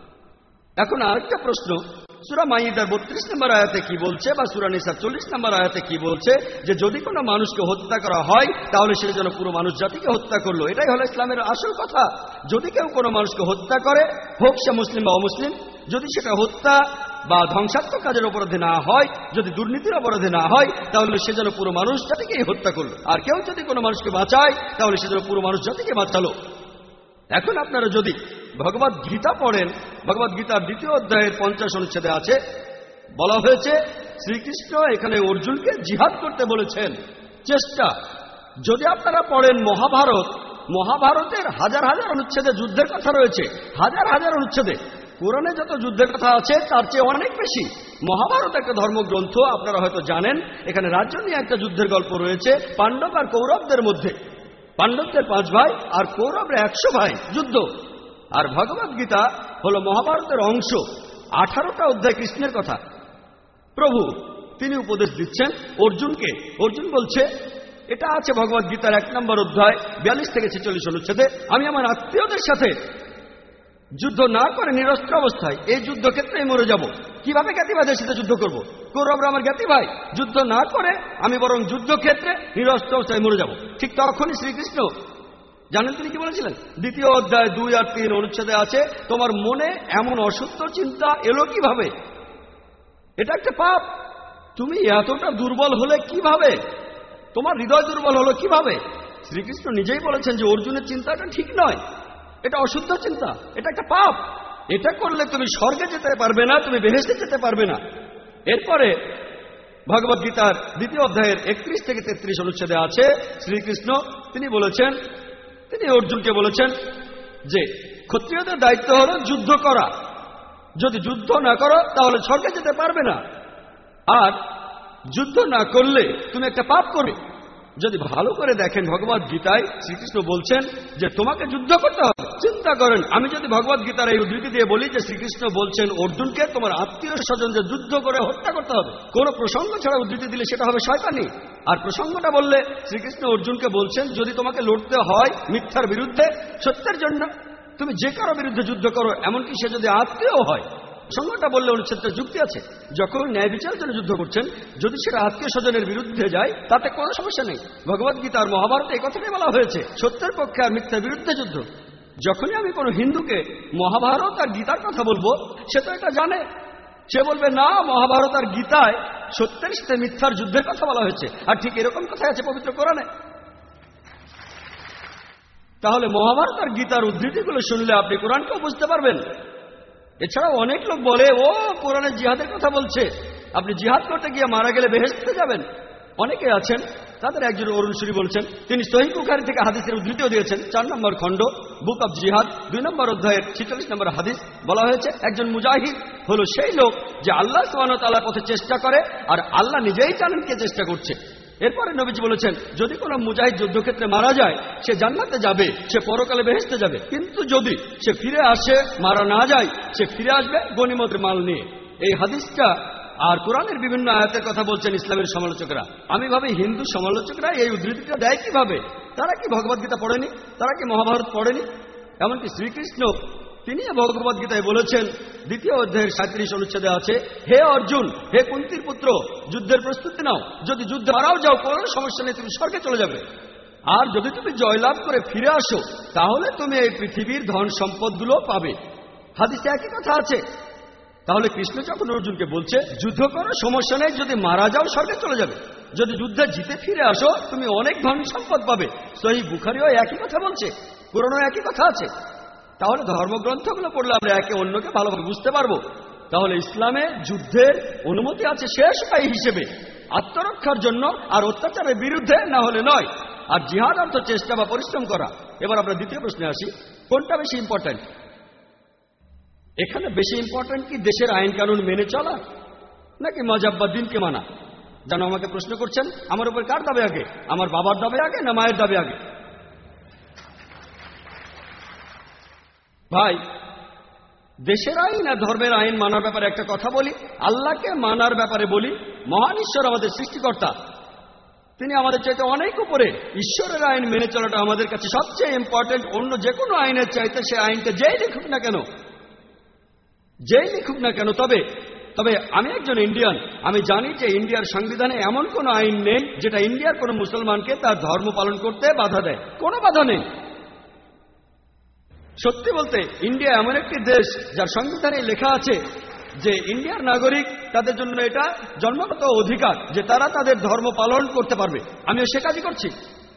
এখন আরেকটা প্রশ্ন, সূরা মাইদার বত্রিশ নম্বর আয়াতে কি বলছে, বা সূরা নিসার চল্লিশ নম্বর আয়াতে কি বলছে, যে যদি কোনো মানুষকে হত্যা করা হয়, তাহলে সে যেন পুরো মানুষ জাতিকে হত্যা করলো। এটাই হলো ইসলামের আসল কথা। যদি কেউ কোনো মানুষকে হত্যা করে, হোক সে মুসলিম বা অমুসলিম, যদি সেটা হত্যা বা ধ্বংসাত্মক কাজের অপরাধে না হয়, যদি দুর্নীতির অপরাধে না হয়, তাহলে সে যেন পুরো মানুষ জাতিকেই হত্যা করলো। আর কেউ যদি কোনো মানুষকে বাঁচায়, তাহলে সে যেন পুরো মানুষ জাতিকে বাঁচালো। এখন আপনারা যদি ভগবদ গীতা পড়েন, ভগবদ গীতার দ্বিতীয় অধ্যায়ের পঞ্চাশ অনুচ্ছেদে আছে, বলা হয়েছে শ্রীকৃষ্ণ এখানে অর্জুনকে জিহাদ করতে বলেছেন, চেষ্টা। যদি আপনারা পড়েন মহাভারত, মহাভারতের হাজার হাজার অনুচ্ছেদে যুদ্ধের কথা রয়েছে, হাজার হাজার অনুচ্ছেদে। কোরআনে যত যুদ্ধের কথা আছে তার চেয়ে অনেক বেশি। মহাভারত একটা ধর্মগ্রন্থ, আপনারা হয়তো জানেন। এখানে রাজ্য নিয়ে একটা যুদ্ধের গল্প রয়েছে পাণ্ডব আর কৌরবদের মধ্যে। পাণ্ডবদের পাঁচ ভাই আর কৌরবরা একশো ভাই, যুদ্ধ। আর ভগবদ গীতা হলো মহাভারতের অংশ। আঠারোটা অধ্যায় কৃষ্ণের কথা। প্রভু তিনি উপদেশ দিচ্ছেন অর্জুনকে। অর্জুন বলছে, এটা আছে ভগবদ গীতার এক নম্বর অধ্যায় বিয়াল্লিশ থেকে ছেচল্লিশ অনুচ্ছেদে, আমি আমার আত্মীয়দের সাথে যুদ্ধ না করে নিরস্ত্র অবস্থায় এই যুদ্ধক্ষেত্রে মরে যাব। কিভাবে জ্ঞাতিভাইদের সাথে যুদ্ধ করব? কৌরবরা আমার জ্ঞাতি ভাই, যুদ্ধ না করে আমি বরং যুদ্ধক্ষেত্রে নিরস্ত্র অবস্থায় মরে যাব। ঠিক তখনই শ্রীকৃষ্ণ জানেন তিনি কি বলেছিলেন? দ্বিতীয় অধ্যায় দুই আর তিন অনুচ্ছেদে আছে, তোমার মনে এমন অসত্য চিন্তা এলো কিভাবে? এটা একটা পাপ। তুমি এতটা দুর্বল হলে কিভাবে? তোমার হৃদয় দুর্বল হলো কিভাবে? শ্রীকৃষ্ণ নিজেই বলেছেন যে অর্জুনের চিন্তাটা ঠিক নয়, এটা অশুদ্ধ চিন্তা, এটা একটা পাপ। এটা করলে তুমি স্বর্গে যেতে পারবে না, তুমি বেহেশতে যেতে পারবে না। এরপরে ভগবদ গীতার দ্বিতীয় অধ্যায়ের একত্রিশ থেকে তেত্রিশ অনুচ্ছেদে আছে শ্রীকৃষ্ণ তিনি বলেছেন, তিনি অর্জুনকে বলেছেন যে ক্ষত্রিয়দের দায়িত্ব হলো যুদ্ধ করা, যদি যুদ্ধ না করো তাহলে স্বর্গে যেতে পারবে না, আর যুদ্ধ না করলে তুমি একটা পাপ করবে। যদি ভালো করে দেখেন ভগবদ গীতায় শ্রীকৃষ্ণ বলছেন যে তোমাকে যুদ্ধ করতে হবে। চিন্তা করেন, আমি যদি ভগবদ গীতার এই উদ্ধৃতি দিয়ে বলি যে শ্রীকৃষ্ণ বলছেন অর্জুনকে তোমার আত্মীয় স্বজনদের যুদ্ধ করে হত্যা করতে হবে, কোন প্রসঙ্গ ছাড়া উদ্ধৃতি দিলে সেটা হবে শয়তানি। আর প্রসঙ্গটা বললে শ্রীকৃষ্ণ অর্জুনকে বলছেন যদি তোমাকে লড়তে হয় মিথ্যার বিরুদ্ধে, সত্যের জন্য, তুমি যে কারো বিরুদ্ধে যুদ্ধ করো, এমনকি সে যদি আত্মীয় হয়। প্রসঙ্গটা বললে অনুচ্ছেদটা যুক্তি আছে। যখন ন্যায় বিচারের জন্য যুদ্ধ করছেন, যদি সেটা আত্মীয় স্বজনের বিরুদ্ধে যায় তাতে কোনো সমস্যা নেই। ভগবদ গীতা আর মহাভারতে এই কথাটাই বলা হয়েছে, সত্যের পক্ষে আর মিথ্যার বিরুদ্ধে যুদ্ধ। যখনই আমি কোনো হিন্দুকে মহাভারত আর গীতার কথা বলবো, সে তো এটা জানে, সে বলবে না মহাভারত আর গীতায় সত্যের সাথে মিথ্যার যুদ্ধের কথা বলা হয়েছে, আর ঠিক এরকম কথাই আছে পবিত্র কোরআনে। তাহলে মহাভারত আর গীতার উদ্ধৃতিগুলো শুনলে আপনি কোরআনকেও বুঝতে পারবেন। এছাড়াও অনেক লোক বলে ও কোরআনে জিহাদের কথা বলছে, আপনি জিহাদ করতে গিয়ে মারা গেলে বেহেশতে যাবেন। অনেকে আছেন, তাদের একজন অরুণ সুরি বলছেন, তিনি সহিহ বুখারী থেকে হাদিসের উদ্ধৃতিও দিয়েছেন। চার নম্বর খণ্ড বুক অব জিহাদ দুই নম্বর অধ্যায়ের ছিচল্লিশ নম্বর হাদিস বলা হয়েছে একজন মুজাহিদ হলো সেই লোক যে আল্লাহ সুবহানাহু ওয়া তাআলার পথে চেষ্টা করে, আর আল্লাহ নিজেই জানেন কে চেষ্টা করছে। এরপরে নবীজি বলেছেন যদি কোনো মুজাহিদ যুদ্ধক্ষেত্রে মারা যায় সে জান্নাতে যাবে, সে পরকালে বেহেশতে যাবে, কিন্তু যদি সে ফিরে আসে মারা না যায়, সে ফিরে আসবে গনিমতের মাল নিয়ে। এই হাদিসটা আর কোরআনের বিভিন্ন আয়াতের কথা বলছেন ইসলামের সমালোচকরা। আমি ভাবি হিন্দু সমালোচকরা এই উদ্ধৃতিটা দেয় কিভাবে? তারা কি ভগবদ গীতা পড়েনি? তারা কি মহাভারত পড়েনি? এমনকি শ্রীকৃষ্ণ তিনি ভগবদ গীতায় বলেছেন দ্বিতীয় অধ্যায়ের সাঁত্রিশ অনুচ্ছেদে আছে, হে অর্জুন, হে কুন্তির পুত্র, যুদ্ধের প্রস্তুতি নাও, যদি যুদ্ধে মারাও যাও কোনো সমস্যা নেই, তুমি স্বর্গে চলে যাবে। আর যদি তুমি জয়লাভ করে ফিরে আসো তাহলে তুমি এই পৃথিবীর ধন সম্পদগুলো পাবে। হাদিসে একই কথা আছে। তাহলে কৃষ্ণ যখন অর্জুনকে বলছে যুদ্ধ করো সমস্যা নেই, যদি মারা যাও স্বর্গে চলে যাবে, যদি যুদ্ধে জিতে ফিরে আসো তুমি অনেক ধন সম্পদ পাবে। সহিহ বুখারীও একই কথা বলছে, কোরআনেও একই কথা আছে। তাহলে ধর্মগ্রন্থগুলো পড়লে আমরা একে অন্যকে ভালোভাবে বুঝতে পারবো। তাহলে ইসলামে যুদ্ধের অনুমতি আছে শেষ উপায় হিসেবে, আত্মরক্ষার জন্য আর অত্যাচারের বিরুদ্ধে, না হলে নয়। আর জিহাদ অর্থ চেষ্টা বা পরিশ্রম করা। এবার আমরা দ্বিতীয় প্রশ্নে আসি, কোনটা বেশি ইম্পর্টেন্ট? এখানে বেশি ইম্পর্টেন্ট কি দেশের আইন কানুন মেনে চলা, নাকি মজাব বা দিনকে মানা? যেন আমাকে প্রশ্ন করছেন আমার উপর কার দাবি আগে, আমার বাবার দাবি আগে না মায়ের দাবি আগে? ভাই, দেশের আইন আর ধর্মের আইন মানার ব্যাপারে একটা কথা বলি, আল্লাহকে মানার ব্যাপারে বলি। মহান ঈশ্বর আমাদের সৃষ্টিকর্তা, তিনি আমাদের চাইতে অনেক উপরে। ঈশ্বরের আইন মেনে চলাটা আমাদের কাছে সবচেয়ে ইম্পর্টেন্ট, অন্য যে কোনো আইনের চাইতে। সে আইনকে যেই লিখুক না কেন, যেই লিখুক না কেন। তবে তবে আমি একজন ইন্ডিয়ান, আমি জানি যে ইন্ডিয়ার সংবিধানে এমন কোনো আইন নেই যেটা ইন্ডিয়ার কোনো মুসলমানকে তার ধর্ম পালন করতে বাধা দেয়, কোনো বাধা নেই। সত্যি বলতে ইন্ডিয়া এমন একটি দেশ যার সংবিধানে লেখা আছে যে ইন্ডিয়ার নাগরিক, তাদের জন্য এটা জন্মগত অধিকার যে তারা তাদের ধর্ম পালন করতে পারবে। আমিও সে কাজই করছি।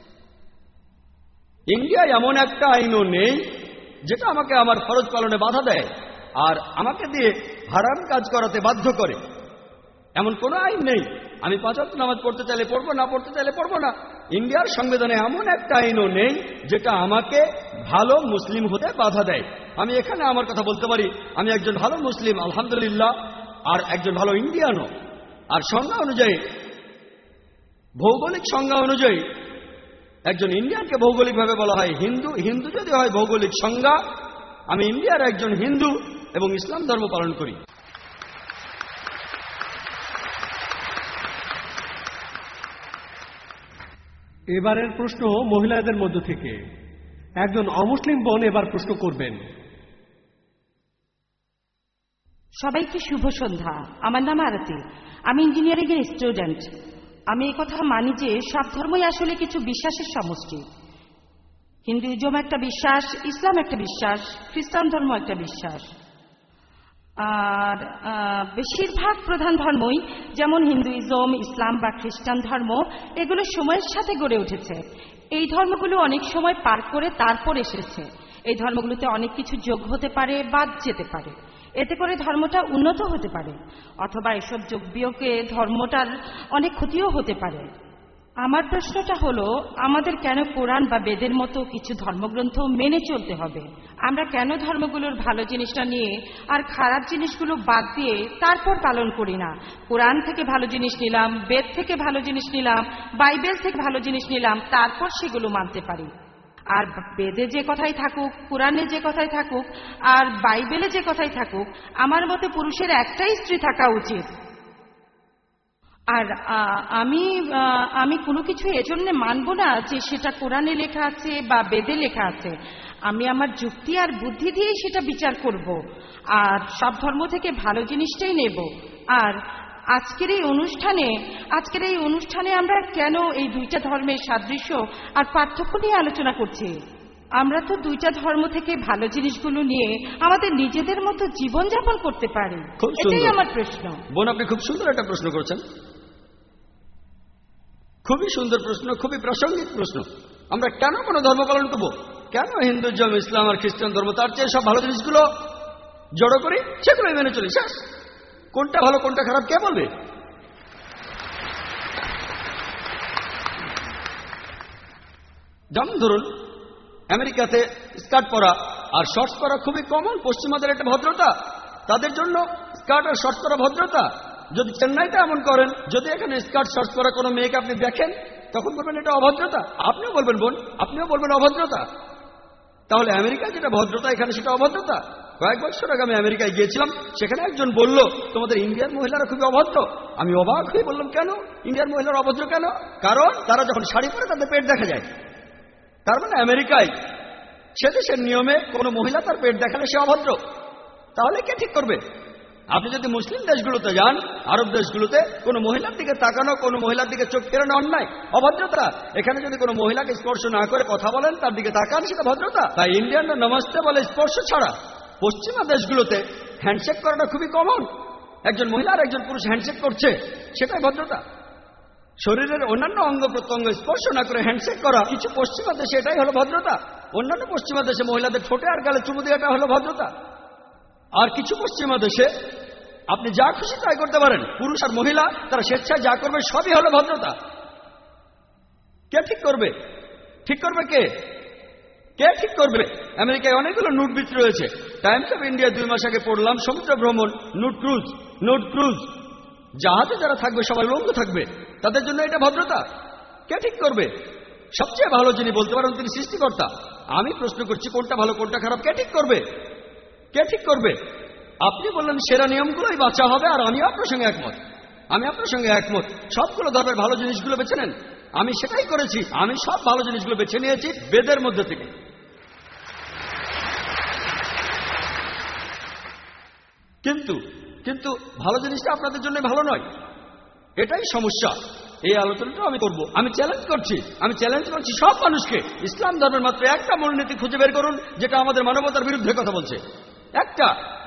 ইন্ডিয়ায় এমন একটা আইনও নেই যেটা আমাকে আমার ফরজ পালনে বাধা দেয় আর আমাকে দিয়ে হারাম কাজ করাতে বাধ্য করে, এমন কোনো আইন নেই। আমি পাঁচ ওয়াক্ত নামাজ পড়তে চাইলে পড়বো, না পড়তে চাইলে পড়বো না। ইন্ডিয়ার সংবিধানে এমন একটা আইনও নেই যেটা আমাকে ভালো মুসলিম হতে বাধা দেয়। আমি এখানে আমার কথা বলতে পারি, আমি একজন ভালো মুসলিম আলহামদুলিল্লাহ, আর একজন ভালো ইন্ডিয়ানও। আর সংজ্ঞা অনুযায়ী, ভৌগোলিক সংজ্ঞা অনুযায়ী একজন ইন্ডিয়ানকে ভৌগোলিকভাবে বলা হয় হিন্দু। হিন্দু যদি হয় ভৌগোলিক সংজ্ঞা, আমি ইন্ডিয়ার একজন হিন্দু এবং ইসলাম ধর্ম পালন করি। এবারের প্রশ্ন মহিলাদের মধ্য থেকে একজন অমুসলিম বোন এবার প্রশ্ন করবেন। সবাইকে শুভ সন্ধ্যা। আমার নাম আরতি, আমি ইঞ্জিনিয়ারিং এর স্টুডেন্ট। আমি এই কথা মানি যে সব ধর্মই আসলে কিছু বিশ্বাসের সমষ্টি। হিন্দুইজম একটা বিশ্বাস, ইসলাম একটা বিশ্বাস, খ্রিস্টান ধর্ম একটা বিশ্বাস। আর আহ, বেশিরভাগ প্রধান ধর্মই যেমন হিন্দুইজম, ইসলাম বা খ্রিস্টান ধর্ম, এগুলো সময়ের সাথে গড়ে উঠেছে। এই ধর্মগুলো অনেক সময় পার করে তারপর এসেছে। এই ধর্মগুলোতে অনেক কিছু যোগ হতে পারে, বাদ যেতে পারে, এতে করে ধর্মটা উন্নত হতে পারে, অথবা এসব যোগ বিয়োগে ধর্মটার অনেক ক্ষতিও হতে পারে। আমার প্রশ্নটা হলো, আমাদের কেন কোরআন বা বেদের মতো কিছু ধর্মগ্রন্থ মেনে চলতে হবে? আমরা কেন ধর্মগুলোর ভালো জিনিসটা নিয়ে আর খারাপ জিনিসগুলো বাদ দিয়ে তারপর পালন করি না? কোরআন থেকে ভালো জিনিস নিলাম, বেদ থেকে ভালো জিনিস নিলাম, বাইবেল থেকে ভালো জিনিস নিলাম, তারপর সেগুলো মানতে পারি। আর বেদে যে কথাই থাকুক, কোরআনে যে কথাই থাকুক, আর বাইবেলে যে কথাই থাকুক, আমার মতে পুরুষের একটাই স্ত্রী থাকা উচিত। আর আমি আমি কোনো কিছু এজন্য মানব না যে সেটা কোরআনে লেখা আছে বা বেদে লেখা আছে। আমি আমার যুক্তি আর বুদ্ধি দিয়েই সেটা বিচার করব, আর সব ধর্ম থেকে ভালো জিনিসটাই নেব। আর আজকের এই অনুষ্ঠানে আজকের এই অনুষ্ঠানে আমরা কেন এই দুইটা ধর্মের সাদৃশ্য আর পার্থক্য নিয়ে আলোচনা করছি? আমরা তো দুইটা ধর্ম থেকে ভালো জিনিসগুলো নিয়ে আমাদের নিজেদের মতো জীবনযাপন করতে পারি। এটাই আমার প্রশ্ন। বোন, আপনি খুব সুন্দর একটা প্রশ্ন করেছেন, খুবই সুন্দর প্রশ্ন, খুবই প্রাসঙ্গিক প্রশ্ন। আমরা কেন কোনো ধর্ম পালন করবো? কেন হিন্দুইজম, ইসলাম আর খ্রিস্টান ধর্ম, তার চেয়ে সব ভালো জিনিসগুলো জড়ো করি, সেগুলোই মেনে চলি। শেষ। কোনটা ভালো কোনটা খারাপ কে বলবে? যেমন ধরুন, আমেরিকাতে স্কার্ট পরা আর শর্টস পরা খুবই কমন। পশ্চিমাদের একটা ভদ্রতা, তাদের জন্য স্কার্ট আর শর্টস পরা ভদ্রতা। যদি চেন্নাইতে এমন করেন, যদি এখানে স্কার্ট শর্টস পরা কোনো মেয়েকে আপনি দেখেন, তখন বলবেন এটা অভদ্রতা। আপনিও বলবেন বোন, আপনিও বলবেন অভদ্রতা। তাহলে আমেরিকায় যেটা ভদ্রতা, এখানে সেটা অভদ্রতা। কয়েক বছর আগে আমি আমেরিকায় গিয়েছিলাম, সেখানে একজন বলল তোমাদের ইন্ডিয়ার মহিলারা খুবই অভদ্র। আমি অবাক হয়ে বললাম, কেন ইন্ডিয়ার মহিলারা অভদ্র কেন? কারণ তারা যখন শাড়ি পরে তাদের পেট দেখা যায়। তার মানে আমেরিকায় সে দেশের নিয়মে কোনো মহিলা তার পেট দেখালে সে অভদ্র। তাহলে কে ঠিক করবে? আপনি যদি মুসলিম দেশগুলোতে যান, আরব দেশগুলোতে, কোনো মহিলার দিকে তাকানো, কোনো মহিলার দিকে চোখ ফেরানো অন্যায়, অভদ্রতা। এখানে যদি কোনো মহিলাকে স্পর্শ না করে কথা বলেন, তার দিকে তাকান, সেটা ভদ্রতা। তাই ইন্ডিয়ানরা নমস্তে বলে স্পর্শ ছাড়া। পশ্চিমা দেশগুলোতে হ্যান্ডশেক করাটা খুবই কমন। একজন মহিলা আর একজন পুরুষ হ্যান্ডশেক করছে, সেটাই ভদ্রতা। শরীরের অন্যান্য অঙ্গ প্রত্যঙ্গ স্পর্শ না করে হ্যান্ডশেক করা কিছু পশ্চিমা দেশে এটাই হলো ভদ্রতা। অন্যান্য পশ্চিমা দেশে মহিলাদের ঠোঁটে আর গালে চুমু দেওয়াটা হলো ভদ্রতা। আর কিছু পশ্চিমা দেশে আপনি যা খুশি তাই করতে পারেন। পুরুষ আর মহিলা তারা স্বেচ্ছায় যা করবে সবই হলো ভদ্রতা। কে ঠিক করবে? ঠিক করবে কে? কে ঠিক করবে? আমেরিকায় অনেকগুলো নুট বিচ রয়েছে। টাইমস অফ ইন্ডিয়া দুই মাস আগে পড়লাম, সমুদ্র ভ্রমণ, নুট ক্রুজ, নুট ক্রুজ। জাহাজে যারা থাকবে সবাই লঙ্গ থাকবে, তাদের জন্য এটা ভদ্রতা। কে ঠিক করবে? সবচেয়ে ভালো যিনি বলতে পারেন তিনি সৃষ্টিকর্তা। আমি প্রশ্ন করছি, কোনটা ভালো কোনটা খারাপ কে ঠিক করবে? কে ঠিক করবে? আপনি বললেন সেরা নিয়মগুলোই বাঁচা হবে, আর আমি আপনার সঙ্গে একমত। আমি আপনার সঙ্গে একমত। সবগুলো ধর্মের ভালো জিনিসগুলো বেছে নেন। আমি সেটাই করেছি। আমি সব ভালো জিনিসগুলো বেছে নিয়েছি বেদের মধ্যে থেকে। কিন্তু কিন্তু ভালো জিনিসটা আপনাদের জন্য ভালো নয়, এটাই সমস্যা। এই আলোচনাটাও আমি করব। আমি চ্যালেঞ্জ করছি আমি চ্যালেঞ্জ করছি সব মানুষকে, ইসলাম ধর্মের মাত্র একটা মূলনীতি খুঁজে বের করুন যেটা আমাদের মানবতার বিরুদ্ধে কথা বলছে। একটা।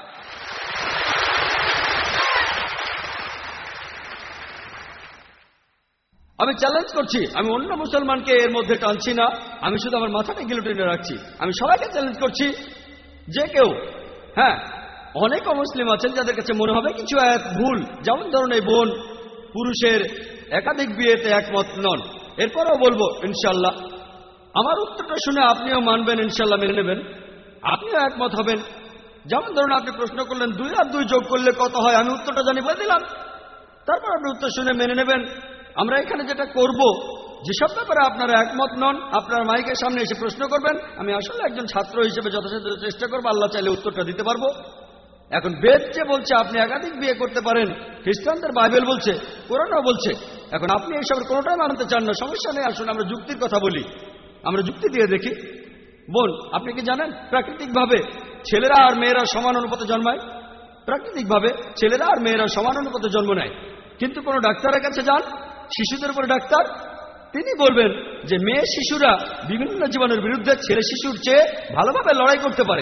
আমি চ্যালেঞ্জ করছি, আমি অন্য মুসলমানকে এর মধ্যে টানছি না, আমি শুধু আমার মাথাটা গিলোটিনে রাখছি। আমি সবাইকে চ্যালেঞ্জ করছি, যে কেউ, হ্যাঁ অনেক অমুসলিম আছেন যাদের কাছে মনে হবে কিছু এক ভুল, যেমন ধরুন এই বোন পুরুষের একাধিক বিয়েতে একমত নন। এরপরও বলবো ইনশাল্লাহ আমার উত্তরটা শুনে আপনিও মানবেন, ইনশাল্লাহ মেনে নেবেন, আপনিও একমত হবেন। যেমন ধরুন আপনি প্রশ্ন করলেন দুই আর দুই যোগ করলে কত হয়, আমি উত্তরটা জানি বলে দিলাম, তারপর আপনি উত্তর শুনে মেনে নেবেন। আমরা এখানে যেটা করব, যেসব ব্যাপারে আপনারা একমত নন আপনার মাইকের সামনে এসে প্রশ্ন করবেন। আমি আসলে একজন ছাত্র হিসেবে যথাসাধ্য চেষ্টা করবো, আল্লাহ চাইলে উত্তরটা দিতে পারবো। এখন বেদ যে বলছে আপনি একাধিক বিয়ে করতে পারেন, খ্রিস্টানদের বাইবেল বলছে, কোরআনও বলছে। এখন আপনি এইসবের কোনোটাই মানতে চান না, সমস্যা নেই, আসুন আমরা যুক্তির কথা বলি, আমরা যুক্তি দিয়ে দেখি। বোন আপনি কি জানেন প্রাকৃতিকভাবে ছেলেরা আর মেয়েরা সমান অনুপাতে জন্মায়? প্রাকৃতিকভাবে ছেলেরা আর মেয়েরা সমান অনুপাতে জন্ম নেয়, কিন্তু কোনো ডাক্তারের কাছে যান, শিশুদের উপরে ডাক্তার, তিনি বলবেন যে মেয়ে শিশুরা বিভিন্ন জীবনের বিরুদ্ধে ছেলে শিশুর চেয়ে ভালোভাবে লড়াই করতে পারে।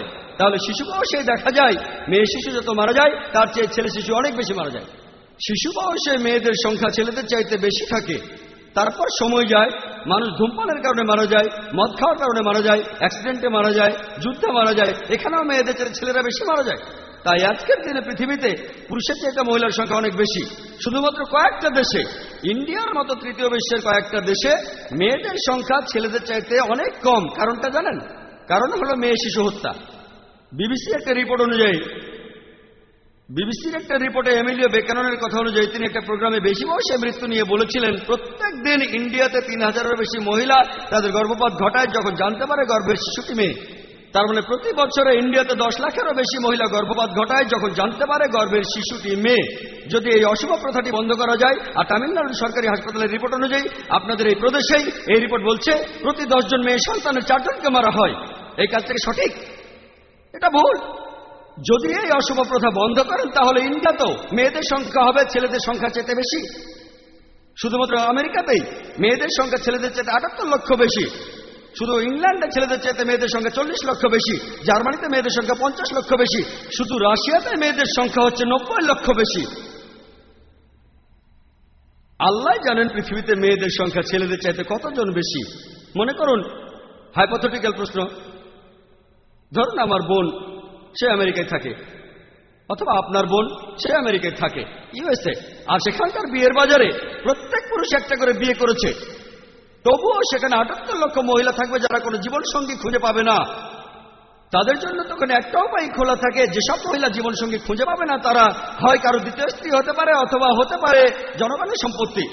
তাহলে শিশু বয়সে দেখা যায় মেয়ে শিশু যত মারা যায় তার চেয়ে ছেলে শিশু অনেক বেশি মারা যায়। শিশু বয়সে মেয়েদের সংখ্যা ছেলেদের চাইতে বেশি থাকে। তারপর সময় যায়, মানুষ ধূমপানের কারণে মারা যায়, মদ খাওয়ার কারণে মারা যায়, অ্যাক্সিডেন্টে মারা যায়, যুদ্ধে মারা যায়, এখানেও মেয়েদের চেয়ে ছেলেরা বেশি মারা যায়। তাই আজকের দিনে পৃথিবীতে পুরুষের চাইতে মহিলার সংখ্যা অনেক বেশি। শুধুমাত্র কয়েকটা দেশে, ইন্ডিয়ার মতো তৃতীয় বিশ্বের কয়েকটা দেশে মেয়েদের সংখ্যা ছেলেদের চাইতে অনেক কম। কারণটা জানেন? কারণ হলো মেয়ে শিশু হত্যা। বিবিসির একটা রিপোর্ট অনুযায়ী বিবিসির একটা রিপোর্টে এমিলিও বেকাননের কথা অনুযায়ী তিনি একটা প্রোগ্রামে বেশি বয়সে মৃত্যু নিয়ে বলেছিলেন, প্রত্যেক দিন ইন্ডিয়াতে তিন হাজারের বেশি মহিলা তাদের গর্ভপাত ঘটায় যখন জানতে পারে গর্ভের শিশুটি মেয়ে। তার মানে প্রতি বছরে ইন্ডিয়াতে দশ লাখেরও বেশি মহিলা গর্ভপাত ঘটায় যখন জানতে পারে গর্ভের শিশুটি মেয়ে। যদি এই অশুভ প্রথাটি বন্ধ করা যায়, আর তামিলনাড়ুর সরকারি হাসপাতালের রিপোর্ট অনুযায়ী আপনাদের এই প্রদেশেই এই রিপোর্ট বলছে প্রতি দশজন মেয়ে সন্তানের চারজনকে মারা হয়, এই কাজ থেকে সঠিক? এটা ভুল। যদি এই অশুভ প্রথা বন্ধ করেন তাহলে ইন্ডিয়াতেও মেয়েদের সংখ্যা হবে ছেলেদের সংখ্যা চেয়ে বেশি। শুধুমাত্র আমেরিকাতেই মেয়েদের সংখ্যা ছেলেদের চেয়ে আটাত্তর লক্ষ বেশি। শুধু ইংল্যান্ডে ছেলেদের চেয়ে মেয়েদের সংখ্যা চল্লিশ লক্ষ বেশি। জার্মানিতে মেয়েদের সংখ্যা পঞ্চাশ লক্ষ বেশি। শুধু রাশিয়াতে মেয়েদের সংখ্যা হচ্ছে নব্বই লক্ষ বেশি। আল্লাহ জানেন পৃথিবীতে মেয়েদের সংখ্যা ছেলেদের চাইতে কতজন বেশি। মনে করুন, হাইপোথেটিক্যাল প্রশ্ন, ধরুন আমার বোন সে আমেরিকায় থাকে, অথবা আপনার বোন সে আমেরিকায় থাকে, ইউএসএ, আর সেখানকার বিয়ের বাজারে প্রত্যেক পুরুষ একটা করে বিয়ে করেছে। তবুও সেখানে আটাত্তর লক্ষ মহিলা থাকবে যারা কোনো জীবন সঙ্গী খুঁজে পাবে না। তাদের জন্য তখন একটা উপায় খোলা থাকে, যেসব মহিলা জীবন সঙ্গী খুঁজে পাবে না তারা হয় কারো দ্বিতীয় স্ত্রী হতে পারে, অথবা হতে পারে জনগণের সম্পত্তি।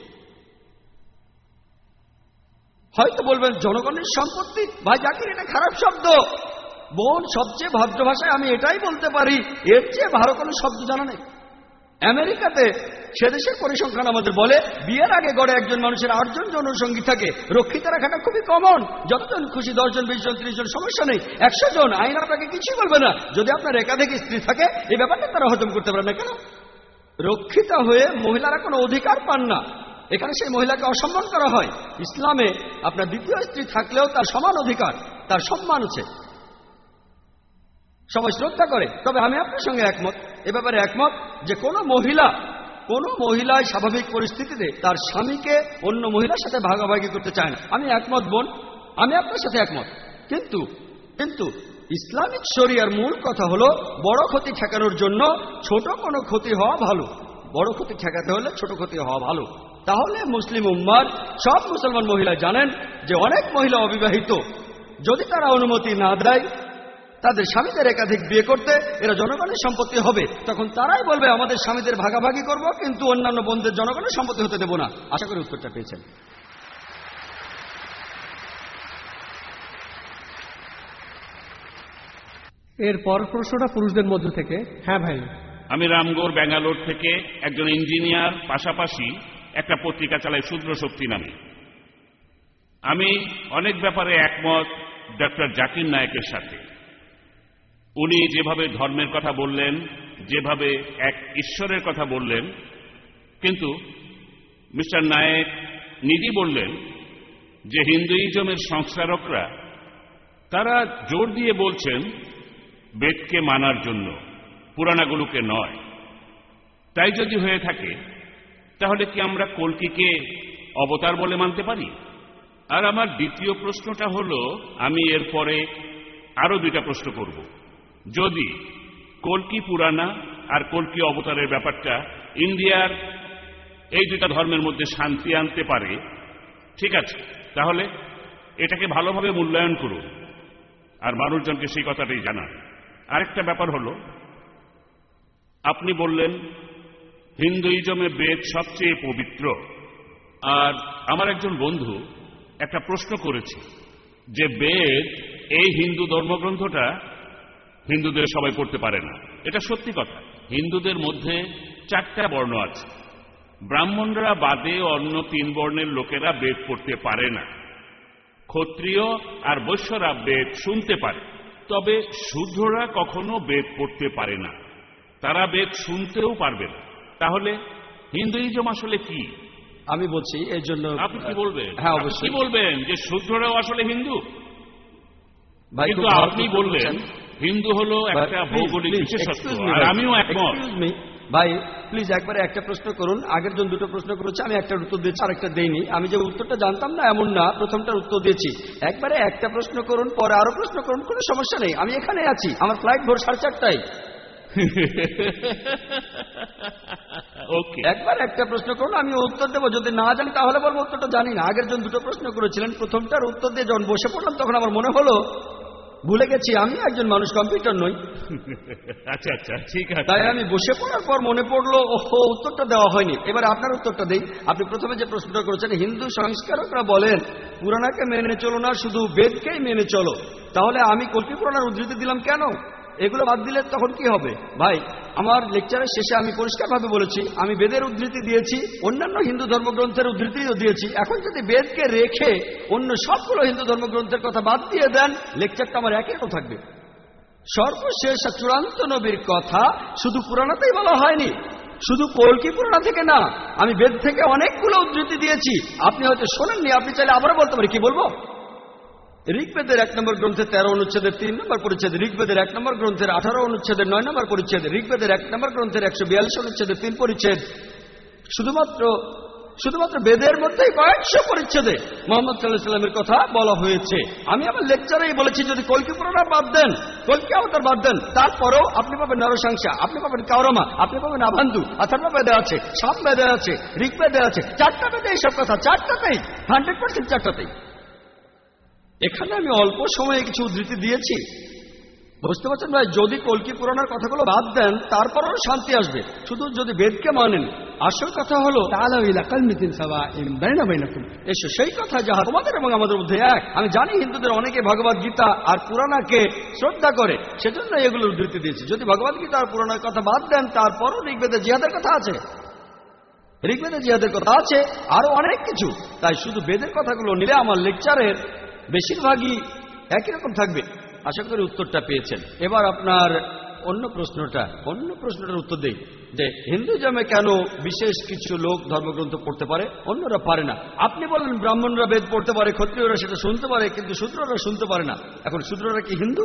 হয়তো বলবেন জনগণের সম্পত্তি, ভাই জাকির এটা খারাপ শব্দ। বোন সবচেয়ে ভদ্র ভাষায় আমি এটাই বলতে পারি, এর চেয়ে ভালো কোনো শব্দ জানা নেই। আমেরিকাতে সে দেশের পরিসংখ্যান আমাদের বলে বিয়ের আগে গড়ে একজন মানুষের আটজন যৌনসঙ্গী থাকে। রক্ষিত রাখাটা খুবই কমন, যতজন খুশি দশ জন, বিশ জন, ত্রিশ জন, সমস্যা নেই। একশো জন, আইন আপনাকে কিছুই বলবে না। যদি আপনার একাধিক স্ত্রী থাকে এই ব্যাপারটা তারা হজম করতে পারে না। কেন? রক্ষিত হয়ে মহিলারা কোনো অধিকার পান না, এখানে সেই মহিলাকে অসম্মান করা হয়। ইসলামে আপনার দ্বিতীয় স্ত্রী থাকলেও তার সমান অধিকার, তার সম্মান আছে, সবাই শ্রদ্ধা করে। তবে আমি আপনার সঙ্গে একমত, এ ব্যাপারে একমত যে কোনো মহিলা কোনো মহিলায় স্বাভাবিক পরিস্থিতিতে তার স্বামীকে অন্য মহিলার সাথে ভাগাভাগি করতে চায় না। আমি একমত বোন, আমি আপনার সাথে একমত। কিন্তু কিন্তু ইসলামিক শরিয়ার মূল কথা হলো বড় ক্ষতি ঠেকানোর জন্য ছোট কোনো ক্ষতি হওয়া ভালো। বড় ক্ষতি ঠেকাতে হলে ছোট ক্ষতি হওয়া ভালো। তাহলে মুসলিম উম্মার সব মুসলমান মহিলা জানেন যে অনেক মহিলা অবিবাহিত, যদি তারা অনুমতি না দেয় তাদের স্বামীদের একাধিক বিয়ে করতে, এরা জনগণের সম্পত্তি হবে। তখন তারাই বলবে আমাদের স্বামীদের ভাগাভাগি করব, কিন্তু অন্যান্য বোনদের জনগণের সম্পত্তি হতে দেব না। আশা করি উত্তরটা পেয়েছেন। এরপর প্রশ্নটা পুরুষদের মধ্য থেকে। হ্যাঁ ভাই। আমি রামগড় ব্যাঙ্গালোর থেকে একজন ইঞ্জিনিয়ার, পাশাপাশি একটা পত্রিকা চালাই শূদ্র শক্তি নামে। আমি অনেক ব্যাপারে একমত ডক্টর জাকির নায়েকের সাথে। উনি যেভাবে ধর্মের কথা বললেন, যেভাবে এক ঈশ্বরের কথা বললেন, কিন্তু মিস্টার নায়েক নিজেই বললেন যে হিন্দুইজমের সংস্কারকরা তারা জোর দিয়ে বলছেন বেদকে মানার জন্য, পুরাণাগুলোকে নয়। তাই যদি হয়ে থাকে তাহলে কি আমরা কল্কিকে অবতার বলে মানতে পারি? আর আমার দ্বিতীয় প্রশ্নটা হলো, আমি এরপরে আরো দুইটা প্রশ্ন করব। যদি কল্কি পুরাণা আর কল্কি অবতারের ব্যাপারটা ইন্ডিয়ার এই দুটা ধর্মের মধ্যে শান্তি আনতে পারে, ঠিক আছে, তাহলে এটাকে ভালোভাবে মূল্যায়ন করুন আর মানুষজনকে সেই কথাটাই জানান। আরেকটা ব্যাপার হলো, আপনি বললেন হিন্দুইজমে বেদ সবচেয়ে পবিত্র, আর আমার একজন বন্ধু একটা প্রশ্ন করেছে যে বেদ, এই হিন্দু ধর্মগ্রন্থটা হিন্দুদের সবাই পড়তে পারে না। এটা সত্যি কথা। হিন্দুদের মধ্যে চারটা বর্ণ আছে, ব্রাহ্মণরা বাদে অন্য তিন বর্ণের লোকেরা বেদ পড়তে পারে না। ক্ষত্রিয় আর বৈশ্যরা বেদ শুনতে পারে, তবে শূদ্ররা কখনো বেদ পড়তে পারে না, তারা বেদ শুনতেও পারবে না। তাহলে হিন্দুইজম আসলে কি? আমি বলছি এর জন্য আপনি কি বলবেন? হ্যাঁ অবশ্যই। কি বলবেন যে শূদ্ররাও আসলে হিন্দু? ভাই, কিন্তু আপনি বললেন হিন্দু হলো একটা ভৌগোলিক বিশেষত্ব, আর আমিও একমত। ভাই প্লিজ একবারে একটা প্রশ্ন করুন। আগের জন দুটো প্রশ্ন করেছে, আমি একটা উত্তর দিয়েছি, আরেকটা দেইনি। আমি যে উত্তরটা জানতাম না এমন না, প্রথমটার উত্তর দিয়েছি। একবারে একটা প্রশ্ন করুন, পরে আরো প্রশ্ন করুন, কোনো সমস্যা নেই। আমি এখানে আছি, আমার ফ্লাইট ভোর সাড়ে চারটায়। ওকে, একবার একটা প্রশ্ন করুন, আমি উত্তর দেবো। যদি না জানি তাহলে বলবো উত্তরটা জানি না। আগের জন দুটো প্রশ্ন করেছিলেন, প্রথমটার উত্তর দিয়ে যখন বসে পড়লাম তখন আমার মনে হলো ভুলে গেছি আমি একজন মানুষ, কম্পিউটার নই। আচ্ছা আচ্ছা, ঠিক আছে। তাই আমি বসে পড়ার পর মনে পড়লো ওহো, উত্তরটা দেওয়া হয়নি। এবার আপনার উত্তরটা দেই। আপনি প্রথমে যে প্রশ্নটা করেছেন, হিন্দু সংস্কারকরা বলেন পুরাণাকে মেনে চলো না, শুধু বেদকেই মেনে চলো। তাহলে আমি কল্কি পুরাণের উদ্ধৃতি দিলাম কেন? এগুলো বাদ দিলে তখন কি হবে? ভাই, আমার লেকচারের শেষে আমি পরিষ্কারভাবে বলেছি আমি বেদের উদ্ধৃতি দিয়েছি, অন্যান্য হিন্দু ধর্মগ্রন্থের উদ্ধৃতিও দিয়েছি। এখন যদি বেদকে রেখে অন্য সবগুলো হিন্দু ধর্মগ্রন্থের কথা বাদ দিয়ে দেন, লেকচারটা আমার একই রকম থাকবে। সর্বশেষ চূড়ান্ত নবীর কথা শুধু পুরাণাতেই বলা হয়নি, শুধু কল্কি পুরাণ থেকে না, আমি বেদ থেকে অনেকগুলো উদ্ধৃতি দিয়েছি। আপনি হয়তো শোনেননি, আপনি চাইলে আবারও বলতে পারি। কি বলবো? ঋগ্বেদের এক নম্বর গ্রন্থের তেরো অনুচ্ছেদের তিন নম্বর পরিচ্ছেদ, ঋগ্বেদের এক নম্বর গ্রন্থের আঠারো অনুচ্ছেদের নয় নম্বর পরিচ্ছেদ, ঋগ্বেদের এক নম্বর গ্রন্থের একশো বিয়াল্লিশ অনুচ্ছেদের তিন পরিচ্ছেদ। শুধুমাত্র শুধুমাত্র বেদের মধ্যেই কয়েকশো পরিচ্ছেদে মোহাম্মদ সাল্লাল্লাহু আলাইহি ওয়াসাল্লামের কথা বলা হয়েছে। আমি আমার লেকচারেই বলেছি যদি কল্কি পুরাণ বাদ দেন, কল্কি অবতার বাদ দেন, তারপরেও আপনি পাবেন নরসংসা, আপনি পাবেন কাওরামা, আপনি পাবেন আভান্দু, অথর্ব বেদে আছে, সাম বেদে আছে, ঋগ্বেদে আছে, চারটা বেদে এইসব কথা, চারটাতেই, হান্ড্রেড পার্সেন্ট চারটাতেই। এখানে আমি অল্প সময়ে কিছু উদ্ধৃতি দিয়েছি, বুঝতে পারছেন ভাই? যদি কল্কি পুরাণের কথাগুলো বাদ দেন তারপরও শান্তি আসবে, শুধু যদি বেদকে মানেন। আসল কথা হলো এসো সেই কথা যাহা তোমাদের এবং আমাদের মধ্যে এক। আমি জানি হিন্দুদের অনেকে ভগবদ গীতা আর পুরাণাকে শ্রদ্ধা করে, সেজন্য এগুলো উদ্ধৃতি দিয়েছি। যদি ভগবদ গীতা আর পুরাণের কথা বাদ দেন তারপরও ঋগ্বেদে জিহাদের কথা আছে, ঋগ্বেদে জিহাদের কথা আছে, আরো অনেক কিছু। তাই শুধু বেদের কথাগুলো নিলে আমার লেকচারের বেশিরভাগই একই রকম থাকবে। আশা করি উত্তরটা পেয়েছেন। এবার আপনার অন্য প্রশ্নটা অন্য প্রশ্নটার উত্তর দেই যে হিন্দুজমে কেন বিশেষ কিছু লোক ধর্মগ্রন্থ পড়তে পারে, অন্যরা পারে না। আপনি বলেন ব্রাহ্মণরা বেদ পড়তে পারে, ক্ষত্রিয়রা সেটা শুনতে পারে, কিন্তু শূদ্ররা শুনতে পারে না। এখন শূদ্ররা কি হিন্দু?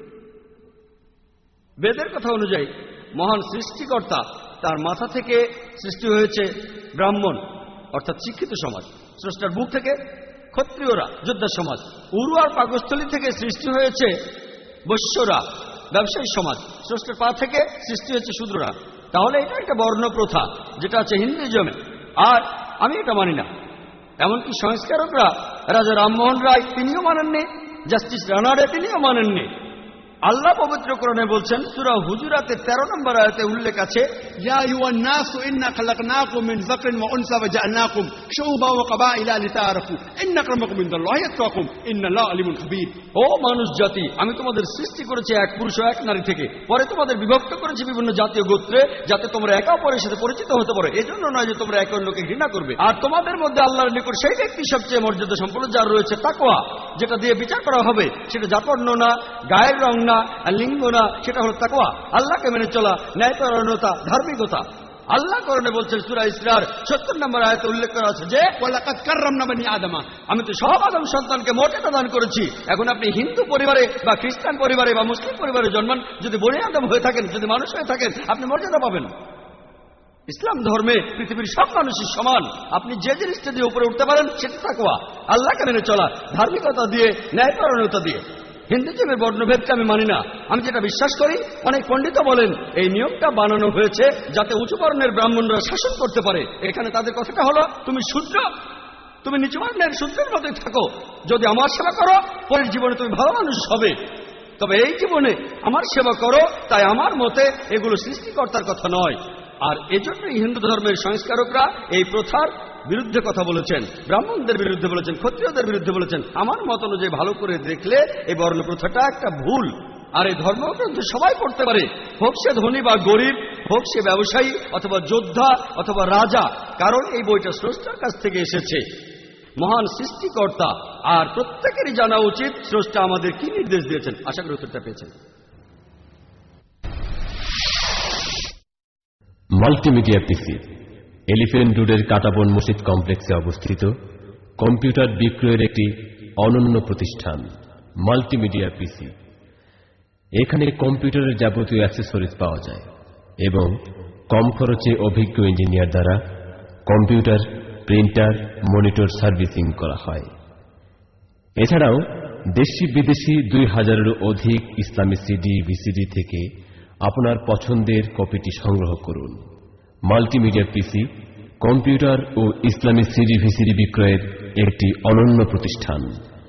বেদের কথা অনুযায়ী মহান সৃষ্টিকর্তা তার মাথা থেকে সৃষ্টি হয়েছে ব্রাহ্মণ অর্থাৎ শিক্ষিত সমাজ, স্রষ্টার বুক থেকে ক্ষত্রিয়রা যোদ্ধা সমাজ, উরু আর পাকস্থলী থেকে সৃষ্টি হয়েছে বৈশ্যরা ব্যবসায়ী সমাজ, স্রষ্টার পা থেকে সৃষ্টি হয়েছে শূদ্ররা। তাহলে এটা একটা বর্ণ প্রথা যেটা আছে হিন্দুজমে, আর আমি এটা মানি না। এমনকি সংস্কারকরা রাজা রামমোহন রায় তিনিও মানেননি, জাস্টিস রানারে তিনিও মানেননি। আল্লাহ পবিত্র কোরআনে বলছেন সূরা হুজুরাতের তেরো নম্বর আয়াতে উল্লেখ আছে, ইয়া আইয়ুহান নাসু ইন্না খালাকনাকুম মিন যাকরিন ওয়া উনসা ওয়া জাআলনাকুম শুউবা ওয়া ক্বাবাইলা লিতাআরাফু ইন্না আক্রামাকুম ইনদাল্লাহি আতকাকুম ইন্নাল্লাহা আলিমুন খাবীর। ও মানুষ জাতি, আমি তোমাদের সৃষ্টি করেছি এক পুরুষ ও এক নারী থেকে, পরে তোমাদের বিভক্ত করেছি বিভিন্ন জাতীয় গোত্রে, যাতে তোমরা একে অপরের সাথে পরিচিত হতে পারো। এজন্য নয় যে তোমরা একে অন্যকে ঘৃণা করবে। আর তোমাদের মধ্যে আল্লাহর নিকট সেই ব্যক্তি সবচেয়ে মর্যাদা সম্পন্ন যার রয়েছে তাকওয়া, যেটা দিয়ে বিচার করা হবে। সেটা জাতবর্ণ না, গায়ের রং না, আর লিঙ্গ না, সেটা হলো তাকওয়া, আল্লাহকে মেনে চলা, ন্যায়পরায়ণতা, ধার্মিকতা। আল্লাহ কোরআনে বলছেন সূরা ইসরার সত্তর নম্বর আয়াতে উল্লেখ করা আছে যে ওয়ালাকাদ কাররামনা বানি আদমা, আমি তো সব আদম সন্তানকে মর্যাদা দান করেছি। এখন আপনি হিন্দু পরিবারে বা খ্রিস্টান পরিবারে বা মুসলিম পরিবারে জন্মান, যদি বনি আদম হয়ে থাকেন, যদি মানুষ হয়ে থাকেন, আপনি মর্যাদা পাবেন। ইসলাম ধর্মে পৃথিবীর সব মানুষই সমান। আপনি যে জিনিসটা দিয়ে উপরে উঠতে পারেন সেটা তাকওয়া, আল্লাহকে মেনে চলা, ধার্মিকতা দিয়ে, ন্যায়পরায়ণতা দিয়ে। হিন্দুজমের বর্ণভেদকে আমি মানি না। আমি যেটা বিশ্বাস করি, অনেক পণ্ডিত বলেন এই নিয়মটা বানানো হয়েছে যাতে উঁচু বর্ণের ব্রাহ্মণরা শাসন করতে পারে। এখানে তাদের কথাটা হলো, তুমি শূদ্র, তুমি নিচু বর্ণের শূদ্রের মতোই থাকো, যদি আমার সেবা করো পরের জীবনে তুমি ভালো মানুষ হবে, তবে এই জীবনে আমার সেবা করো। তাই আমার মতে এগুলো সৃষ্টিকর্তার কথা নয়। আর এজন্যই হিন্দু ধর্মের সংস্কারকরা এই প্রথার বিরুদ্ধে কথা বলেছেন, ব্রাহ্মণদের বিরুদ্ধে বলেছেন, ক্ষত্রিয়দের বিরুদ্ধে বলেছেন। আমার মত অনুযায়ী ভালো করে দেখলে এই বর্ণ প্রথাটা একটা ভুল। আর এই ধর্মগ্রন্থ সবাই পড়তে পারে, হোক সে ধনী বা গরিব, হোক সে ব্যবসায়ী অথবা যোদ্ধা অথবা রাজা, কারণ এই বইটা স্রষ্টার কাছ থেকে এসেছে, মহান সৃষ্টিকর্তা। আর প্রত্যেকেরই জানা উচিত স্রষ্টা আমাদের কি নির্দেশ দিয়েছেন। আশা করি উত্তরটা পেয়েছেন। মাল্টিমিডিয়া পিসি এলিফ্যান্ট রোডের কাটাবন মসজিদ কমপ্লেক্সে অবস্থিত কম্পিউটার বিক্রয়ের একটি অনন্য প্রতিষ্ঠান মাল্টিমিডিয়া পিসি। এখানে কম্পিউটারের যাবতীয় অ্যাক্সেসরিজ পাওয়া যায় এবং কম খরচে অভিজ্ঞ ইঞ্জিনিয়ার দ্বারা কম্পিউটার, প্রিন্টার, মনিটর সার্ভিসিং করা হয়। এছাড়াও দেশি বিদেশি দুই হাজারেরও অধিক ইসলামী সিডি, ভিসিডি থেকে আপনার পছন্দের কপিটি সংগ্রহ করুন। মাল্টিমিডিয়া পিসি কম্পিউটার ও ইসলামী সিডি, ভিসিডি বিক্রয়ের একটি অনন্য প্রতিষ্ঠান।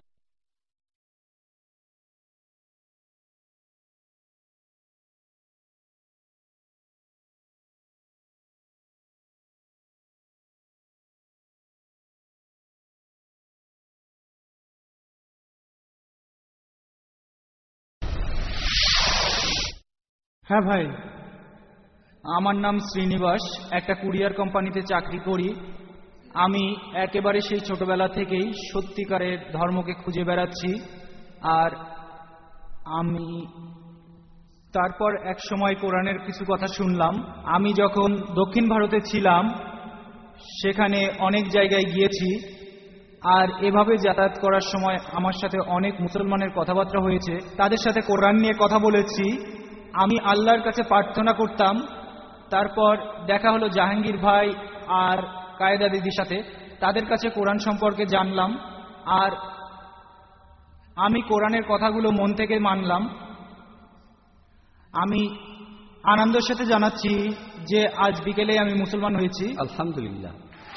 হ্যাঁ ভাই, আমার নাম শ্রীনিবাস, একটা কুরিয়ার কোম্পানিতে চাকরি করি। আমি একেবারে সেই ছোটবেলা থেকেই সত্যিকারের ধর্মকে খুঁজে বেড়াচ্ছি। আর আমি তারপর এক সময় কোরআনের কিছু কথা শুনলাম। আমি যখন দক্ষিণ ভারতে ছিলাম সেখানে অনেক জায়গায় গিয়েছি, আর এভাবে যাতায়াত করার সময় আমার সাথে অনেক মুসলমানের কথাবার্তা হয়েছে। তাদের সাথে কোরআন নিয়ে কথা বলেছি। আমি আল্লাহর কাছে প্রার্থনা করতাম। তারপর দেখা হলো জাহাঙ্গীর ভাই আর কায়েদা দিদির সাথে, তাদের কাছে কোরআন সম্পর্কে জানলাম। আর আমি কোরআনের কথাগুলো মন থেকে মানলাম। আমি আনন্দের সাথে জানাচ্ছি যে আজ বিকেলে আমি মুসলমান হয়েছি। আলহামদুলিল্লাহ।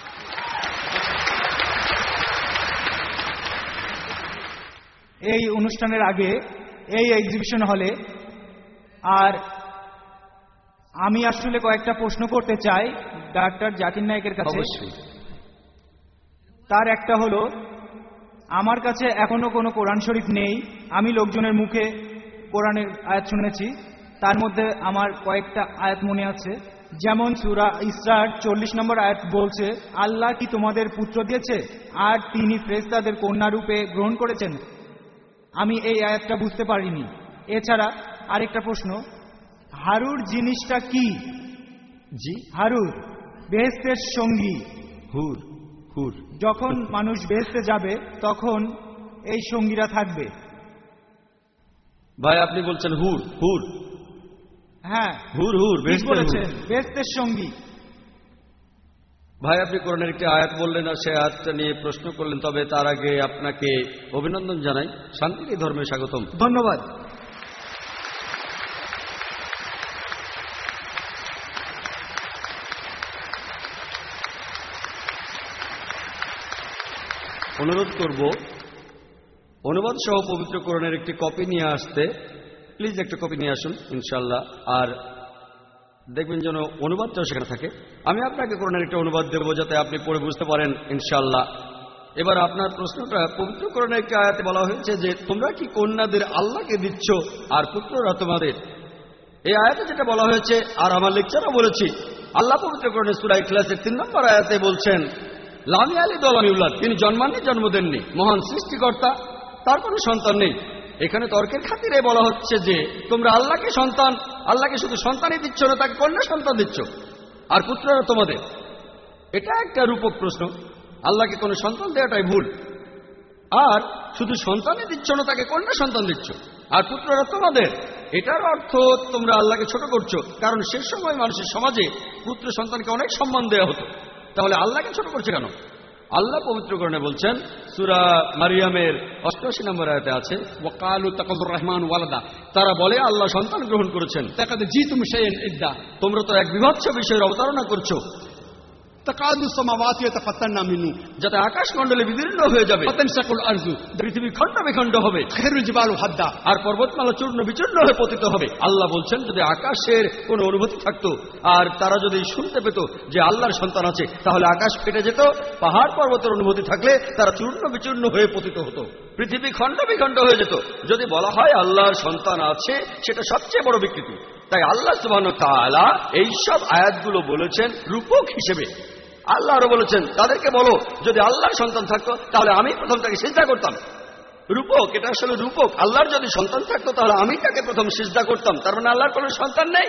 এই অনুষ্ঠানের আগে এই এক্সিবিশন হলে, আর আমি আসলে কয়েকটা প্রশ্ন করতে চাই ডাক্তার জাকির নায়েকের কাছে। অবশ্যই। তার একটা হলো, আমার কাছে এখনো কোনো কোরআন শরীফ নেই। আমি লোকজনের মুখে কোরআনের আয়াত শুনেছি, তার মধ্যে আমার কয়েকটা আয়াত মনে আছে। যেমন সূরা ইসরার চল্লিশ নম্বর আয়াত বলছে, আল্লাহ কি তোমাদের পুত্র দিয়েছে আর তিনি ফেরেশতাদের কন্যা রূপে গ্রহণ করেছেন। আমি এই আয়াতটা বুঝতে পারিনি। এছাড়া আরেকটা প্রশ্ন, হারুর জিনিসটা কি? জি, হারুর বেহেশতের সঙ্গী। হুর হুর যখন মানুষ বেহেশতে যাবে তখন এই সঙ্গীরা থাকবে। ভাই আপনি বলছেন হুর হুর হ্যাঁ, হুর হুর বেশ বলেছেন, বেহেশতের সঙ্গী। ভাই আপনি কোরআনের একটি আয়াত বললেন আর সেই আয়াতটা নিয়ে প্রশ্ন করলেন, তবে তার আগে আপনাকে অভিনন্দন জানাই। শান্তির ধর্মে স্বাগতম। ধন্যবাদ। অনুরোধ করব অনুবাদ সহ পবিত্র কোরআনের একটি কপি নিয়ে আসতে। প্লিজ একটা কপি নিয়ে আসুন ইনশাআল্লাহ। আর দেখবেন যেন অনুবাদটাও সেখানে থাকে। আমি আপনাকে কোরআনের একটা অনুবাদ দেব যাতে আপনি পড়ে বুঝতে পারেন ইনশাআল্লাহ। এবার আপনার প্রশ্নটা, পবিত্র কোরআনের একটি আয়াতে বলা হয়েছে যে তোমরা কি কন্যাদের আল্লাহকে দিচ্ছ আর পুত্ররা তোমাদের। এই আয়াতে যেটা বলা হয়েছে, আর আমার লেকচারও বলেছি, আল্লাহ পবিত্র কোরআনের সূরা ইখলাসের তিন নম্বর আয়াতে বলছেন, লামি আলী দলামিউল্লাহ, তিনি জন্মাননি, জন্ম দেননি, মহান সৃষ্টিকর্তা, তার কোনো সন্তান নেই। এখানে তর্কের খাতিরে বলা হচ্ছে যে তোমরা আল্লাহকে সন্তান, আল্লাহকে শুধু সন্তানই দিচ্ছ না, তাকে কন্যা সন্তান দিচ্ছ, আর পুত্ররা তোমাদের। এটা একটা রূপক প্রশ্ন। আল্লাহকে কোনো সন্তান দেওয়াটাই ভুল। আর শুধু সন্তানই দিচ্ছ না, তাকে কন্যা সন্তান দিচ্ছ, আর পুত্ররা তোমাদের। এটার অর্থ তোমরা আল্লাহকে ছোট করছো, কারণ শেষ সময় মানুষের সমাজে পুত্র সন্তানকে অনেক সম্মান দেওয়া হতো। তাহলে আল্লাহকে ছোট করছে কেন? আল্লাহ পবিত্র কোরআনে বলছেন, সূরা মারিয়ামের অষ্টআশি নম্বর আয়াতে আছে, ওয়াকালু তাকাযুর রহমান ওয়ালাদা, তারা বলে আল্লাহ সন্তান গ্রহণ করেছেন। লাকাদ জিতুম শাইআন ইদ্দা, তোমরা তো এক বিভৎস বিষয়ের অবতারণা করছো। তাকাদু সামাওয়াতু ইয়াতাফাত্তারনা মিনহু, যাতে আকাশমণ্ডলে বিদীর্ণ হয়ে যাবে, ফাতানশাকুল আরজু, পৃথিবী খণ্ড বিখণ্ড হবে, তাখিরুল জিবালু হাদ্দা, আর পর্বতমালা চূর্ণ বিচূর্ণ হয়ে পতিত হবে। আল্লাহ বলছেন, যদি আকাশের কোনো অনুভূতি থাকতো আর তারা যদি শুনতে পেত যে আল্লাহর সন্তান আছে, তাহলে আকাশ ফেটে যেত, পাহাড় পর্বতের অনুভূতি থাকলে তারা চূর্ণ বিচূর্ণ হয়ে পতিত হতো, পৃথিবী খণ্ড বিখণ্ড হয়ে যেত। যদি বলা হয় আল্লাহর সন্তান আছে, সেটা সবচেয়ে বড় বিকৃতি। তাই আল্লাহ সুবহানাহু ওয়া তাআলা এইসব আয়াতগুলো বলেছেন রূপক হিসেবে। আল্লাহ আরো বলেছেন, তাদেরকে বলো যদি আল্লাহর সন্তান থাকতো তাহলে আমি প্রথম তাকে সিজদা করতাম। রূপক, এটা আসলে রূপক। আল্লাহর যদি সন্তান থাকতো তাহলে আমি তাকে প্রথম সিজদা করতাম। তার মানে আল্লাহর কোনো সন্তান নেই।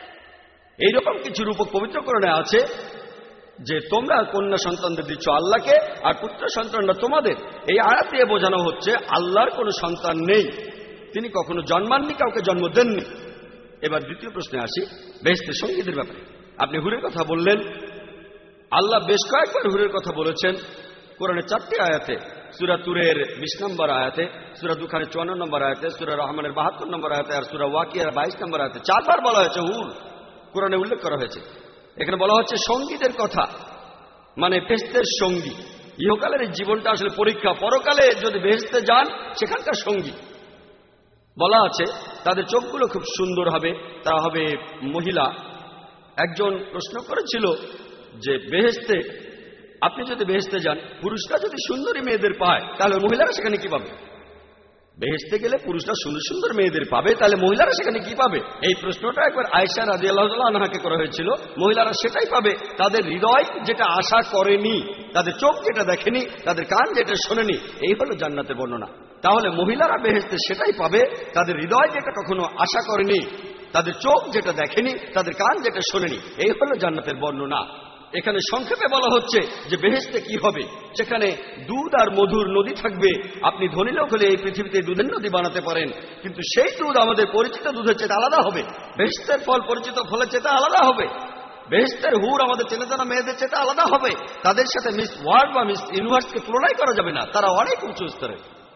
এইরকম কিছু রূপক পবিত্র কোরআনে আছে যে তোমরা কন্যা সন্তানদের দিচ্ছ আল্লাহকে, আর পুত্র সন্তানরা তোমাদের। এই আয়াত দিয়ে বোঝানো হচ্ছে আল্লাহর কোনো সন্তান নেই। তিনি কখনো জন্মাননি, কাউকে জন্ম দেননি। এবার দ্বিতীয় প্রশ্নে আসি, বেহেশতের সঙ্গীদের ব্যাপারে। আপনি হুরের কথা বললেন। আল্লাহ বেশ কয়েকবার হুরের কথা বলেছেন কোরআনের চারটি আয়াতে। সূরা তুরের বিশ নম্বর আয়াতে, সূরা দুখানের চুয়ান্ন নম্বর আয়াতে, সূরা রহমানের বাহাত্তর নম্বর আয়াতে, আর সূরা ওয়াকিয়ার বাইশ নম্বর আয়াতে চারবার বলা হয়েছে হুর, কোরআনে উল্লেখ করা হয়েছে। এখানে বলা হচ্ছে সঙ্গীদের কথা, মানে বেহেশতের সঙ্গী। ইহকালের এই জীবনটা আসলে পরীক্ষা, পরকালে যদি বেহেশতে যান সেখানকার সঙ্গী। বলা আছে তাদের চোখগুলো খুব সুন্দর হবে, তারা হবে মহিলা। একজন প্রশ্ন করেছিল যে বেহেশতে, আপনি যদি বেহেশতে যান, পুরুষরা যদি সুন্দরী মেয়েদের পায় তাহলে মহিলারা সেখানে কি পাবে? বেহেশতে গেলে পুরুষরা সুন্দর সুন্দর মেয়েদের পাবে, তাহলে মহিলারা সেখানে কি পাবে? এই প্রশ্নটা একবার আয়েশা রাদিয়াল্লাহু তাআলা আনহাকে করা হয়েছিল। মহিলারা সেটাই পাবে, তাদের হৃদয় যেটা আশা করেনি, তাদের চোখ যেটা দেখেনি, তাদের কান যেটা শোনেনি। এই হলো জান্নাতের বর্ণনা। তাহলে মহিলারা বেহেশতে সেটাই পাবে, তাদের হৃদয় যেটা কখনো আশা করেনি, তাদের চোখ যেটা দেখেনি, তাদের কান যেটা শোনেনি। এই হলো জান্নাতের বর্ণনা। এখানে সংক্ষেপে বলা হচ্ছে যে বেহেশতে কি হবে, সেখানে দুধ আর মধুর নদী থাকবে। আপনি ধনী লোক হলে এই পৃথিবীতে দুধের নদী বানাতে পারেন, কিন্তু সেই দুধ আমাদের পরিচিত দুধের চেয়ে আলাদা হবে। বেহেশতের ফল পরিচিত ফলের চেয়ে আলাদা হবে। বেহেশতের হুর আমাদের চেনা জানা মেয়েদের চেয়ে আলাদা হবে। তাদের সাথে মিস ওয়ার্ল্ড বা মিস ইউনিভার্সকে তুলনাই করা যাবে না, তারা অনেক উঁচু স্তরে।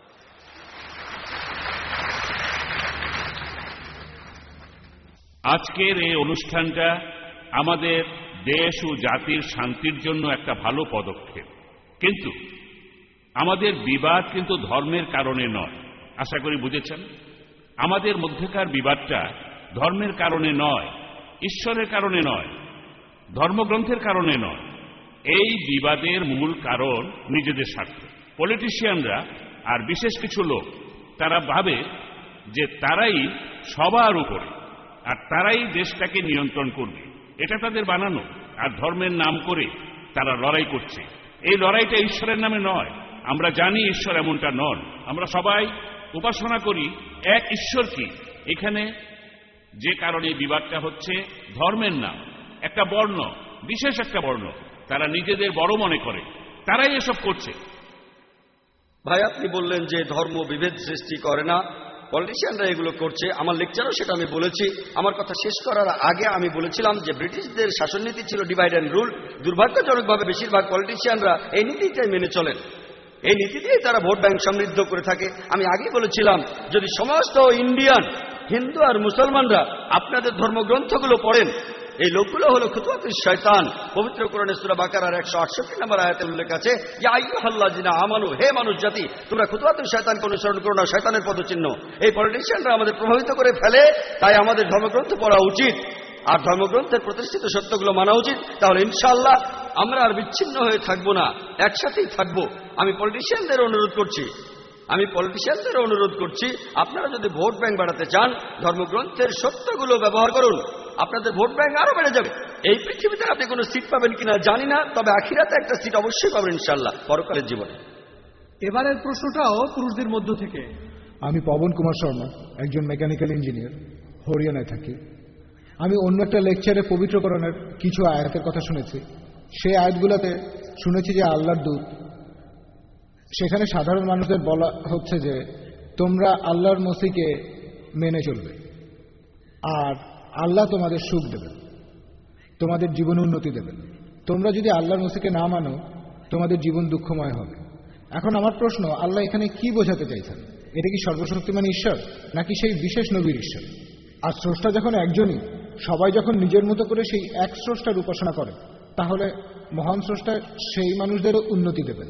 আজকের এই অনুষ্ঠানটা আমাদের দেশ ও জাতির শান্তির জন্য একটা ভালো পদক্ষেপ, কিন্তু আমাদের বিবাদ কিন্তু ধর্মের কারণে নয়। আশা করি বুঝেছেন। আমাদের মধ্যকার বিবাদটা ধর্মের কারণে নয়, ঈশ্বরের কারণে নয়, ধর্মগ্রন্থের কারণে নয়। এই বিবাদের মূল কারণ নিজেদের স্বার্থ। পলিটিশিয়ানরা আর বিশেষ কিছু লোক তারা ভাবে যে তারাই সবার উপরে আর তারাই দেশটাকে নিয়ন্ত্রণ করবে। এটা তাদের বানানো, আর ধর্মের নাম করে তারা লড়াই করছে। এই লড়াইটা ঈশ্বরের নামে নয়। আমরা জানি ঈশ্বর এমনটা নন। আমরা সবাই উপাসনা করি এক ঈশ্বরকে। এখানে যে কারণে বিবাদটা হচ্ছে ধর্মের নাম, একটা বর্ণ, বিশেষ একটা বর্ণ, তারা নিজেদের বড় মনে করে, তারাই এসব করছে। ভাই, আপনি বললেন যে ধর্ম বিভেদ সৃষ্টি করে না, পলিটিশিয়ানরা এগুলো করছে। আমার লেকচারও সেটা আমি বলেছি। আমার কথা শেষ করার আগে আমি বলেছিলাম যে ব্রিটিশদের শাসননীতি ছিল ডিভাইড অ্যান্ড রুল। দুর্ভাগ্যজনকভাবে বেশিরভাগ পলিটিশিয়ানরা এই নীতিটাই মেনে চলেন। এই নীতি দিয়েই তারা ভোট ব্যাংক সমৃদ্ধ করে থাকে। আমি আগেই বলেছিলাম, যদি সমস্ত ইন্ডিয়ান হিন্দু আর মুসলমানরা আপনাদের ধর্মগ্রন্থগুলো পড়েন, এই লোকগুলো হলো খুতুওয়াতুশ শয়তান। পবিত্র কোরআনে সূরা বাকারার একশো আটষট্টি নম্বর আয়াতে উল্লেখ আছে, ইয়া আইয়ুহাল্লাযিনা আমানু, হে মানুষ জাতি, তোমরা খুতুওয়াতুশ শয়তানকে অনুসরণ করো না, শয়তানের পদচিহ্ন। এই পলিটিশিয়ানরা আমাদের প্রভাবিত করে ফেলে, তাই আমাদের ধর্মগ্রন্থ পড়া উচিত আর ধর্মগ্রন্থের প্রতিষ্ঠিত সত্যগুলো মানা উচিত। তাহলে ইনশাআল্লাহ আমরা আর বিচ্ছিন্ন হয়ে থাকবো না, একসাথেই থাকবো। আমি পলিটিশিয়ানদের অনুরোধ করছি আমি পলিটিশিয়ানদের অনুরোধ করছি আপনারা যদি ভোট ব্যাংক বাড়াতে চান, ধর্মগ্রন্থের সত্যগুলো ব্যবহার করুন। আপনাদের ভোট ব্যাংক আরো বেড়ে যাবে। এই পৃথিবীতে আপনি কোনো সিট পাবেন কিনা জানি না, তবে আখিরাতে একটা সিট অবশ্যই পাবেন ইনশাআল্লাহ, পরকালের জীবনে। এবারের প্রশ্নটাও পুরুষদের মধ্য থেকে। আমি পবন কুমার শর্মা, একজন মেকানিক্যাল ইঞ্জিনিয়ার, হরিয়ানায় থাকি। আমি অন্য একটা লেকচারে পবিত্র কোরআনের কিছু আয়াতের কথা শুনেছি। সেই আয়াতগুলোতে শুনেছি যে আল্লাহর দূত, সেখানে সাধারণ মানুষদের বলা হচ্ছে যে তোমরা আল্লাহর মসিকে মেনে চলবে আর আল্লাহ তোমাদের সুখ দেবেন, তোমাদের জীবনে উন্নতি দেবেন। তোমরা যদি আল্লাহর মসিকে না মানো, তোমাদের জীবন দুঃখময় হবে। এখন আমার প্রশ্ন, আল্লাহ এখানে কি বোঝাতে চাইছেন? এটা কি সর্বশক্তিমান ঈশ্বর, নাকি সেই বিশেষ নবীর ঈশ্বর? আর স্রষ্টা যখন একজনই, সবাই যখন নিজের মতো করে সেই এক স্রষ্টার উপাসনা করে, তাহলে মহান স্রষ্টা সেই মানুষদেরও উন্নতি দেবেন।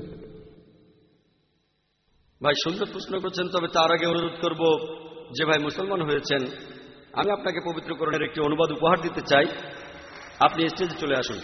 ভাই সুন্দর প্রশ্ন করছেন, তবে তার আগে অনুরোধ করব যে ভাই মুসলমান হয়েছেন, আমি আপনাকে পবিত্র কোরআনের একটি অনুবাদ উপহার দিতে চাই। আপনি স্টেজে চলে আসুন।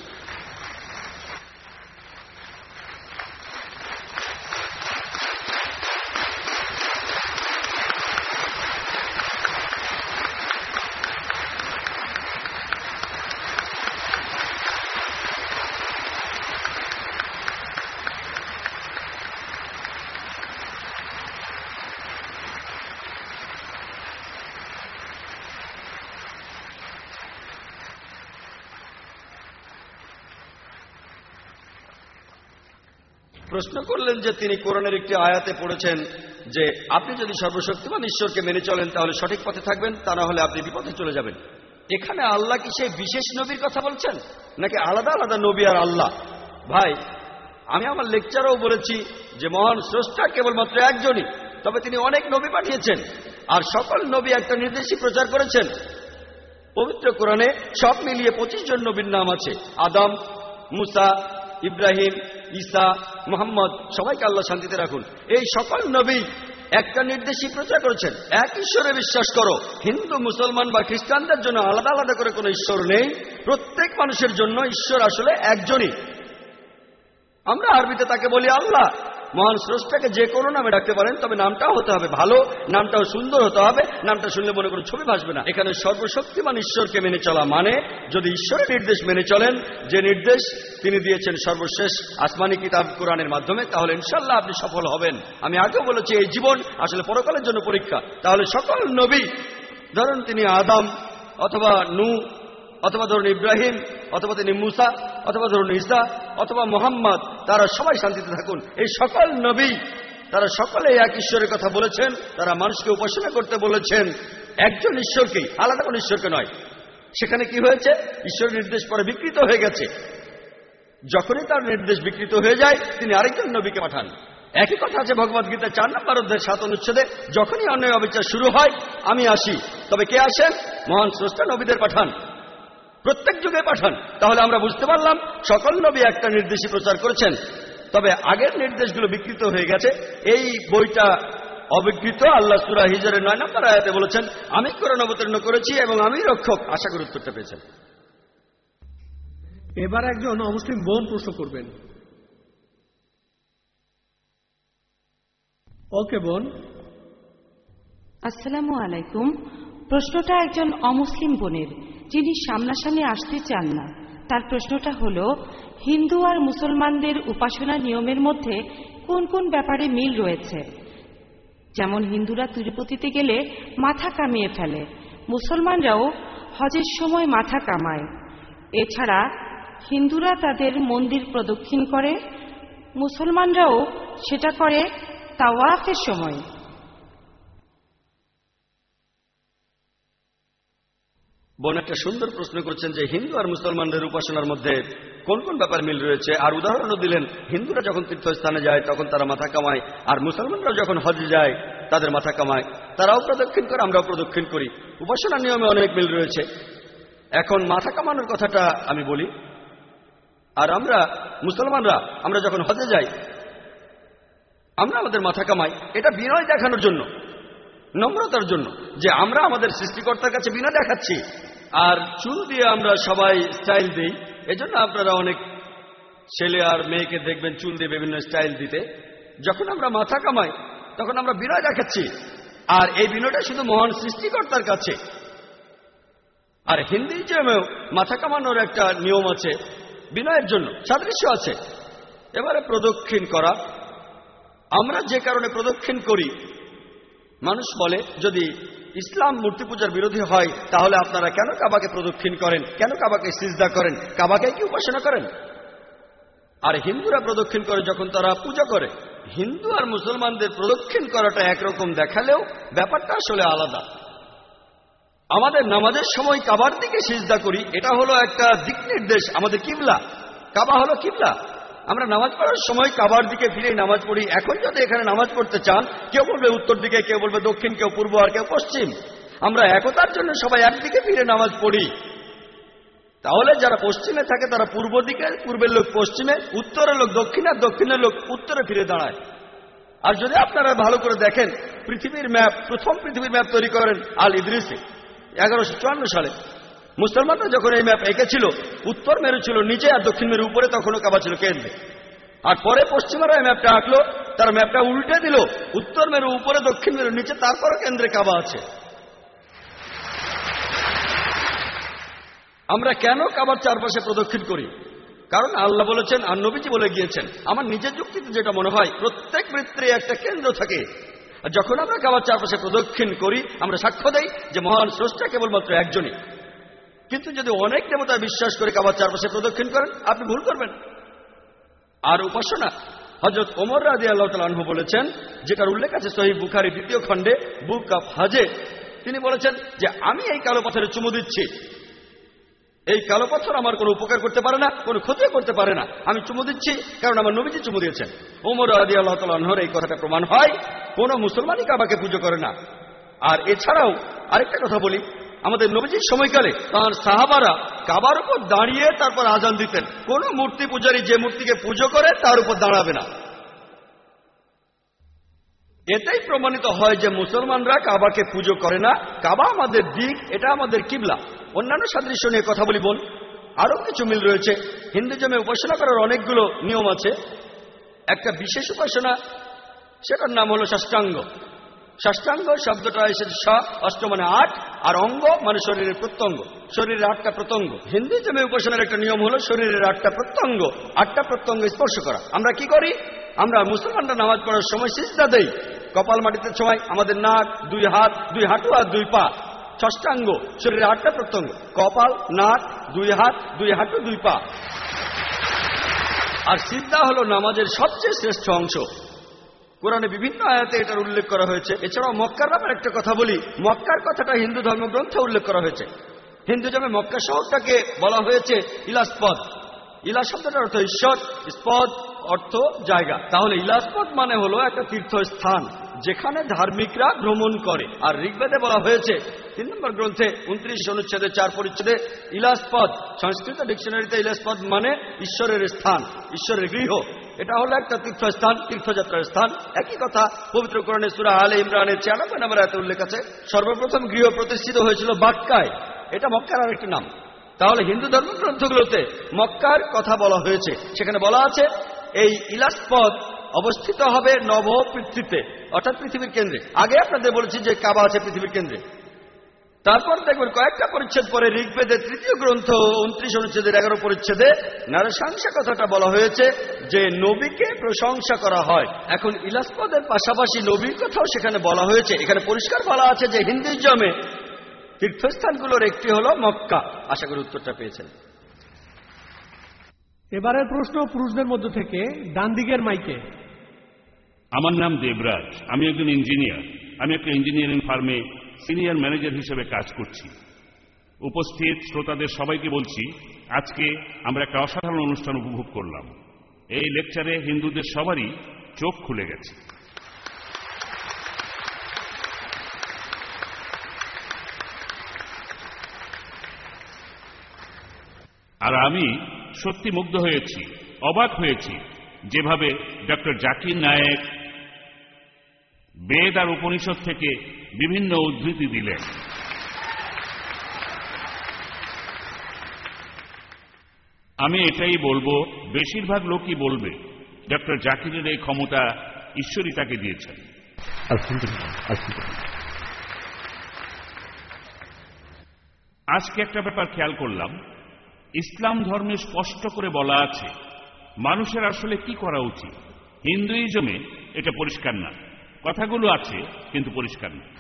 প্রশ্ন করলেন যে তিনি কোরআনের একটি আয়াতে পড়েছেন যে আপনি যদি সর্বশক্তিমান ঈশ্বরকে মেনে চলেন তাহলে সঠিক পথে থাকবেন, তা না হলে আপনি বিপথে চলে যাবেন। এখানে আল্লাহ কি সেই বিশেষ নবীর কথা বলছেন নাকি আলাদা আলাদা নবী আর আল্লাহ? ভাই, আমি আমার লেকচারেও বলেছি যে মহান স্রষ্টা কেবলমাত্র একজনই, তবে তিনি অনেক নবী পাঠিয়েছেন আর সকল নবী একটা নির্দেশই প্রচার করেছেন। পবিত্র কোরআনে সব মিলিয়ে পঁচিশ জন নবীর নাম আছে। আদম, মুসা, ইব্রাহিম, ঈসা, মুহাম্মদ, সবাইকে আল্লাহ শান্তিতে রাখুন। এই সকল নবী একটা নির্দেশই প্রচার করেছেন, এক ঈশ্বরে বিশ্বাস করো। হিন্দু, মুসলমান বা খ্রিস্টানদের জন্য আলাদা আলাদা করে কোনো ঈশ্বর নেই, প্রত্যেক মানুষের জন্য ঈশ্বর আসলে একজনই। আমরা আরবিতে তাকে বলি আল্লাহ। মহান স্রষ্টাকে যে কোনো নামে ডাকতে পারেন, তবে নামটাও হতে হবে ভালো, নামটাও সুন্দর হতে হবে, নামটা শুনলে মনে করে ছবি ভাসবে না। এখানে সর্বশক্তিমান ঈশ্বরকে মেনে চলা মানে যদি ঈশ্বরের নির্দেশ মেনে চলেন, যে নির্দেশ তিনি দিয়েছেন সর্বশেষ আসমানি কিতাব কোরআনের মাধ্যমে, তাহলে ইনশাল্লাহ আপনি সফল হবেন। আমি আগেও বলেছি এই জীবন আসলে পরকালের জন্য পরীক্ষা। তাহলে সকল নবী, ধরুন তিনি আদম অথবা নূহ অথবা ধরুন ইব্রাহিম অথবা তিনি মুসা অথবা ধরুন ঈসা অথবা মুহাম্মদ, তারা সবাই শান্তিতে থাকুন। এই সকল নবী তারা সকলে এক ঈশ্বরের কথা বলেছেন, তারা মানুষকে উপাসনা করতে বলেছেন একজন ঈশ্বরকেই, আলাদা কোনো ঈশ্বরকে নয়। সেখানে কি হয়েছে? ঈশ্বরের নির্দেশ পরে বিকৃত হয়ে গেছে। যখনই তার নির্দেশ বিকৃত হয়ে যায় তিনি আরেকজন নবীকে পাঠান। একই কথা আছে ভগবদ্গীতা চার নম্বর অধ্যায় সাত অনুচ্ছেদে, যখনই অন্যায় অবিচার শুরু হয় আমি আসি। তবে কে আসেন? মহান স্রষ্টা নবীদের পাঠান, প্রত্যেক যুগে পাঠান। তাহলে আমরা বুঝতে পারলাম সকল নবী একটা নির্দেশই প্রচার করেছেন, তবে আগের নির্দেশগুলো বিকৃত হয়ে গেছে। এই বইটা অবিকৃত। আল্লাহ সূরা হিজরের নয় নম্বর আয়াতে বলেছেন, আমি কোরআন অবতীর্ণ করেছি এবং আমি রক্ষক। আশা করি উত্তরটা পেয়েছেন। এবার একজন অমুসলিম বোন প্রশ্ন করবেন। ওকে বোন। আসসালামু আলাইকুম। প্রশ্নটা একজন অমুসলিম বোনের, যিনি সামনাসামনি আসতে চান না। তার প্রশ্নটা হলো, হিন্দু আর মুসলমানদের উপাসনা নিয়মের মধ্যে কোন কোন ব্যাপারে মিল রয়েছে? যেমন হিন্দুরা তিরুপতিতে গেলে মাথা কামিয়ে ফেলে, মুসলমানরাও হজের সময় মাথা কামায়। এছাড়া হিন্দুরা তাদের মন্দির প্রদক্ষিণ করে, মুসলমানরাও সেটা করে তাওয়াফের সময়। বোন একটা সুন্দর প্রশ্ন করছেন যে হিন্দু আর মুসলমানদের উপাসনার মধ্যে কোন কোন ব্যাপার মিল রয়েছে, আর উদাহরণও দিলেন। হিন্দুরা যখন তীর্থস্থানে যায় তখন তারা মাথা কামায়, আর মুসলমানরাও যখন হজে যায় তাদের মাথা কামায়। তারাও প্রদক্ষিণ করে, আমরাও প্রদক্ষিণ করি। উপাসনার নিয়মে অনেক মিল রয়েছে। এখন মাথা কামানোর কথাটা আমি বলি। আর আমরা মুসলমানরা আমরা যখন হজে যাই আমরা আমাদের মাথা কামাই, এটা বিনয় দেখানোর জন্য, নম্রতার জন্য, যে আমরা আমাদের সৃষ্টিকর্তার কাছে বিনয় দেখাচ্ছি। আর চুল দিয়ে আমরা সবাই স্টাইল দিই, এজন্য আপনারা অনেক ছেলে আর মেয়েকে দেখবেন চুল দিয়ে বিভিন্ন স্টাইল দিতে। যখন আমরা মাথা কামাই তখন আমরা বিনয় দেখাচ্ছি, আর এই বিনয়টা শুধু মহান সৃষ্টিকর্তার কাছে। আর হিন্দুইজমেও মাথা কামানোর একটা নিয়ম আছে, বিনয়ের জন্য সাদৃশ্য আছে। এবারে প্রদক্ষিণ করা, আমরা যে কারণে প্রদক্ষিণ করি, মানুষ বলে যদি ইসলাম মূর্তি পূজার বিরোধী হয় তাহলে আপনারা কেন কাবাকে প্রদক্ষিণ করেন, কেন কাবাকে সিজদা করেন, কাবাকে কি উপাসনা করেন? আর হিন্দুরা প্রদক্ষিণ করে যখন তারা পূজা করে। হিন্দু আর মুসলমানদের প্রদক্ষিণ করাটা একরকম দেখালেও ব্যাপারটা আসলে আলাদা। আমাদের নামাজের সময় কাবার দিকে সিজদা করি, এটা হলো একটা দিক নির্দেশ, আমাদের কিবলা। কাবা হলো কিবলা। আমরা নামাজ পড়ার সময় কাবার দিকে ফিরে নামাজ পড়ি। এখন যদি এখানে নামাজ পড়তে চান, কেউ বলবে উত্তর দিকে, কেউ বলবে দক্ষিণ, কেউ পূর্ব আর কেউ পশ্চিম। আমরা একতার জন্য সবাই একদিকে ফিরে নামাজ পড়ি। তাহলে যারা পশ্চিমে থাকে তারা পূর্ব দিকে, পূর্বের লোক পশ্চিমে, উত্তরের লোক দক্ষিণে, আর দক্ষিণের লোক উত্তরে ফিরে দাঁড়ায়। আর যদি আপনারা ভালো করে দেখেন, পৃথিবীর ম্যাপ, প্রথম পৃথিবীর ম্যাপ তৈরি করেন আল ইদ্রিসি এগারোশো চুয়ান্ন সালে। মুসলমানরা যখন এই ম্যাপ এঁকেছিল, উত্তর মেরু ছিল নিচে আর দক্ষিণ মেরু উপরে, তখনও কাবা ছিল কেন্দ্রে। আর পরে পশ্চিমারা এই ম্যাপটা আঁকলো, তার ম্যাপটা উল্টে দিল, উত্তর মেরু উপরে, দক্ষিণ মেরু নিচে, তারপরে কেন্দ্রে কাবা আছে। আমরা কেন কাবার চারপাশে প্রদক্ষিণ করি? কারণ আল্লাহ বলেছেন আর নবীজি বলে গিয়েছেন, আমার নিজের যুক্তিতে যেটা মনে হয়, প্রত্যেক বৃত্তে একটা কেন্দ্র থাকে। আর যখন আমরা কাবার চারপাশে প্রদক্ষিণ করি আমরা সাক্ষ্য দেই যে মহান স্রষ্টা কেবলমাত্র একজনই। কিন্তু যদি অনেক দেবতা বিশ্বাস করে কাবার চারপাশে প্রদক্ষিণ করেন, আপনি ভুল করবেন। আর উপাসনা, হযরত ওমর রাদিয়াল্লাহু তাআলা আনহু বলেছেন, যেটার উল্লেখ আছে সহিহ বুখারী দ্বিতীয় খণ্ডে বুক অফ হাজে, তিনি বলেছেন যে আমি এই কালো পাথরে চুমু দিচ্ছি, এই কালো পাথর আমার কোনো উপকার করতে পারে না, কোনো ক্ষতিও করতে পারে না, আমি চুমু দিচ্ছি কারণ আমার নবীজি চুমু দিয়েছেন। ওমর রাদিয়াল্লাহু তাআলা আনহুর এই কথাটা প্রমাণ হয় কোন মুসলমানই কাবাকে পুজো করে না। আর এছাড়াও আরেকটা কথা বলি, আমাদের নবীজির সময়কালে তাঁর সাহাবারা কাবার উপর দাঁড়িয়ে তারপর আজান দিতেন। কোন মূর্তি পূজারী যে মূর্তিকে পুজো করে তার উপর দাঁড়াবে না। এটাই প্রমাণিত হয় যে মুসলমানরা কাবাকে পুজো করে না। কাবা আমাদের দিক, এটা আমাদের কিবলা। অন্যান্য সাদৃশ্য নিয়ে কথা বলি বোন, আরো কিছু মিল রয়েছে। হিন্দুজমে উপাসনা করার অনেকগুলো নিয়ম আছে। একটা বিশেষ উপাসনা, সেটার নাম হলো ষষ্ঠাঙ্গ। ষষ্ঠাঙ্গ শব্দটা এসেছে ষ, অষ্ট মানে আট, আর অঙ্গ মানে শরীরের প্রত্যঙ্গ, শরীরের আটটা প্রত্যঙ্গ। হিন্দুজমে উপাসনার একটা নিয়ম হলো শরীরের আটটা প্রত্যঙ্গ, আটটা প্রত্যঙ্গ স্পর্শ করা। আমরা কি করি? আমরা মুসলমানরা নামাজ পড়ার সময় সিজদা দেই, কপাল মাটিতে ছোঁয়াই, আমাদের নাক, দুই হাত, দুই হাঁটু আর দুই পা, ষষ্ঠাঙ্গ, শরীরের আটটা প্রত্যঙ্গ, কপাল, নাক, দুই হাত, দুই হাঁটু, দুই পা। আর সিজদা হলো নামাজের সবচেয়ে শ্রেষ্ঠ অংশ। কোরআনে বিভিন্ন আয়াতে এটার উল্লেখ করা হয়েছে। এছাড়াও মক্কার নামের একটা কথা বলি, মক্কার কথাটা হিন্দু ধর্মগ্রন্থে উল্লেখ করা হয়েছে। হিন্দুজমে মক্কা শহরটাকে বলা হয়েছে ইলাস্পদ। ইলা শব্দটার অর্থ ঈশ্বর, স্পদ অর্থ জায়গা। তাহলে ইলাস্পদ মানে হলো একটা তীর্থস্থান যেখানে ধার্মিকরা ভ্রমণ করে। আর ঋগ্বেদে বলা হয়েছে তিন নম্বর গ্রন্থে উনত্রিশ অনুচ্ছেদে চার পরিচ্ছেদে ইলাস্পদ, সংস্কৃত ডিকশনারিতে ইলাস্পদ মানে ঈশ্বরের স্থান, ঈশ্বরের গৃহ। এটা হলো একটা তীর্থস্থান, তীর্থযাত্রার স্থান। একই কথা পবিত্র কোরআনে সূরা আলে ইমরানের ছিয়ানব্বই নম্বর আয়াতে উল্লেখ আছে। সর্বপ্রথম গৃহ প্রতিষ্ঠিত হয়েছিল বাক্কায়, এটা মক্কার আরেকটি নাম। তাহলে হিন্দু ধর্মগ্রন্থগুলোতে মক্কার কথা বলা হয়েছে। সেখানে বলা আছে এই ইলাস্পদ অবস্থিত হবে নব পৃথিবীতে, অর্থাৎ পৃথিবীর কেন্দ্রে। আগে আপনাদের বলেছি যে কাবা আছে পৃথিবীর কেন্দ্রে। তারপর দেখবেন কয়েকটা পরিচ্ছেদ পরে ঋগ্বেদের তৃতীয় গ্রন্থ উনত্রিশ অনুচ্ছেদের এগারো পরিচ্ছেদে নারশংসা কথাটা বলা হয়েছে যে নবীকে প্রশংসা করা হয়। এখন ইলাস্পদের পাশাপাশি নবীর কথাও সেখানে বলা হয়েছে। এখানে পরিষ্কার বলা আছে যে হিন্দুইজমে তীর্থস্থানগুলোর একটি হলো মক্কা। আশা করি উত্তরটা পেয়েছেন। এবারের প্রশ্ন পুরুষদের মধ্য থেকে, ডান দিকের মাইকে। আমার নাম দেবরাজ, আমি একজন ইঞ্জিনিয়ার। আমি একটা ইঞ্জিনিয়ারিং ফার্মে সিনিয়র ম্যানেজার হিসেবে কাজ করছি। উপস্থিত শ্রোতাদের সবাইকে বলছি, আজকে আমরা একটা অসাধারণ অনুষ্ঠান উপভোগ করলাম। এই লেকচারে হিন্দুদের সবারই চোখ খুলে গেছে। আর আমি সত্যি মুগ্ধ হয়েছি, অবাক হয়েছি যেভাবে ডক্টর জাকির নায়েক বেদ আর উপনিষদ থেকে বিভিন্ন উদ্ধৃতি দিলেন। আমি এটাই বলবো, বেশিরভাগ লোকই বলবে ডক্টর জাকিরের এই ক্ষমতা ঈশ্বরই তাকে দিয়েছেন। আজকে একটা ব্যাপার খেয়াল করলাম, ইসলাম ধর্মে স্পষ্ট করে বলা আছে মানুষের আসলে কি করা উচিত। হিন্দুইজমে এটা পরিষ্কার না, কথাগুলো আছে কিন্তু পরিষ্কার না।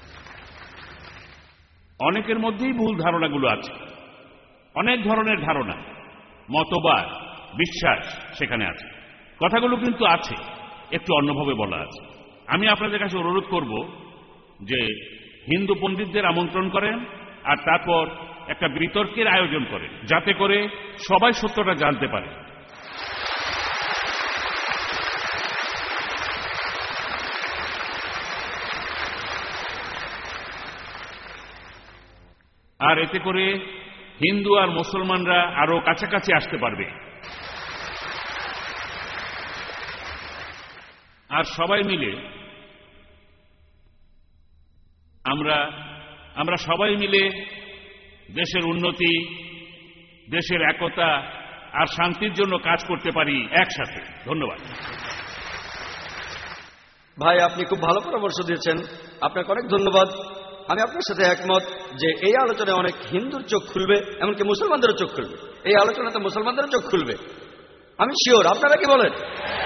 অনেকের মধ্যেই ভুল ধারণাগুলো আছে, অনেক ধরনের ধারণা, মতবাদ, বিশ্বাস সেখানে আছে। কথাগুলো কিন্তু আছে, একটু অন্যভাবে বলা আছে। আমি আপনাদের কাছে অনুরোধ করব যে হিন্দু পণ্ডিতদের আমন্ত্রণ করেন আর তারপর একটা বিতর্কের আয়োজন করেন, যাতে করে সবাই সত্যটা জানতে পারে। আর এতে করে হিন্দু আর মুসলমানরা আরো কাছাকাছি আসতে পারবে। আর সবাই মিলে আমরা আমরা সবাই মিলে দেশের উন্নতি, দেশের একতা আর শান্তির জন্য কাজ করতে পারি একসাথে। ধন্যবাদ ভাই, আপনি খুব ভালো পরামর্শ দিয়েছেন, আপনাকে অনেক ধন্যবাদ। আমি আপনার সাথে একমত যে এই আলোচনায় অনেক হিন্দুর চোখ খুলবে, এমনকি মুসলমানদেরও চোখ খুলবে। এই আলোচনাতে মুসলমানদেরও চোখ খুলবে, আমি শিওর। আপনারা কি বলেন?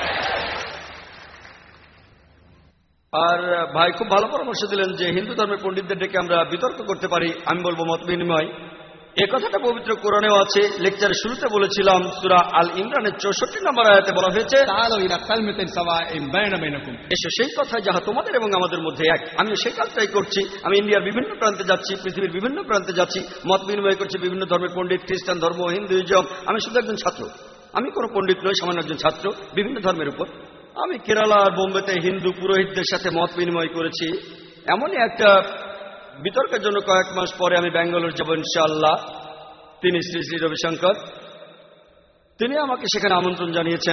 আর ভাই খুব ভালো পরামর্শ দিলেন যে হিন্দু ধর্মের পণ্ডিতদের ডেকে আমরা বিতর্ক করতে পারি। আমি বলবো মত বিনিময়। এ কথাটা পবিত্র কোরআনেও আছে। লেকচারের শুরুতে বলেছিলাম সূরা আল ইমরানের চৌষট্টি নম্বর আয়াতে বলা হয়েছে, এসো সেই কথা যাহা তোমাদের এবং আমাদের মধ্যে এক। আমিও সেই কাজটাই করছি। আমি ইন্ডিয়ার বিভিন্ন প্রান্তে যাচ্ছি, পৃথিবীর বিভিন্ন প্রান্তে যাচ্ছি, মত বিনিময় করছি বিভিন্ন ধর্মের পণ্ডিত, খ্রিস্টান ধর্ম, হিন্দুইজম। আমি শুধু একজন ছাত্র, আমি কোনো পণ্ডিত নই, সামান্য একজন ছাত্র বিভিন্ন ধর্মের উপর। আমি কেরালা আর বোম্বেতে হিন্দু পুরোহিতদের সাথে মত বিনিময় করেছি। এমনই একটা বিতর্কের জন্য কয়েক মাস পরে আমি ব্যাঙ্গালোর যাব ইনশাআল্লাহ। তিনি শ্রী শ্রী রবিশঙ্কর, তিনি আমাকে সেখানে আমন্ত্রণ জানিয়েছেন।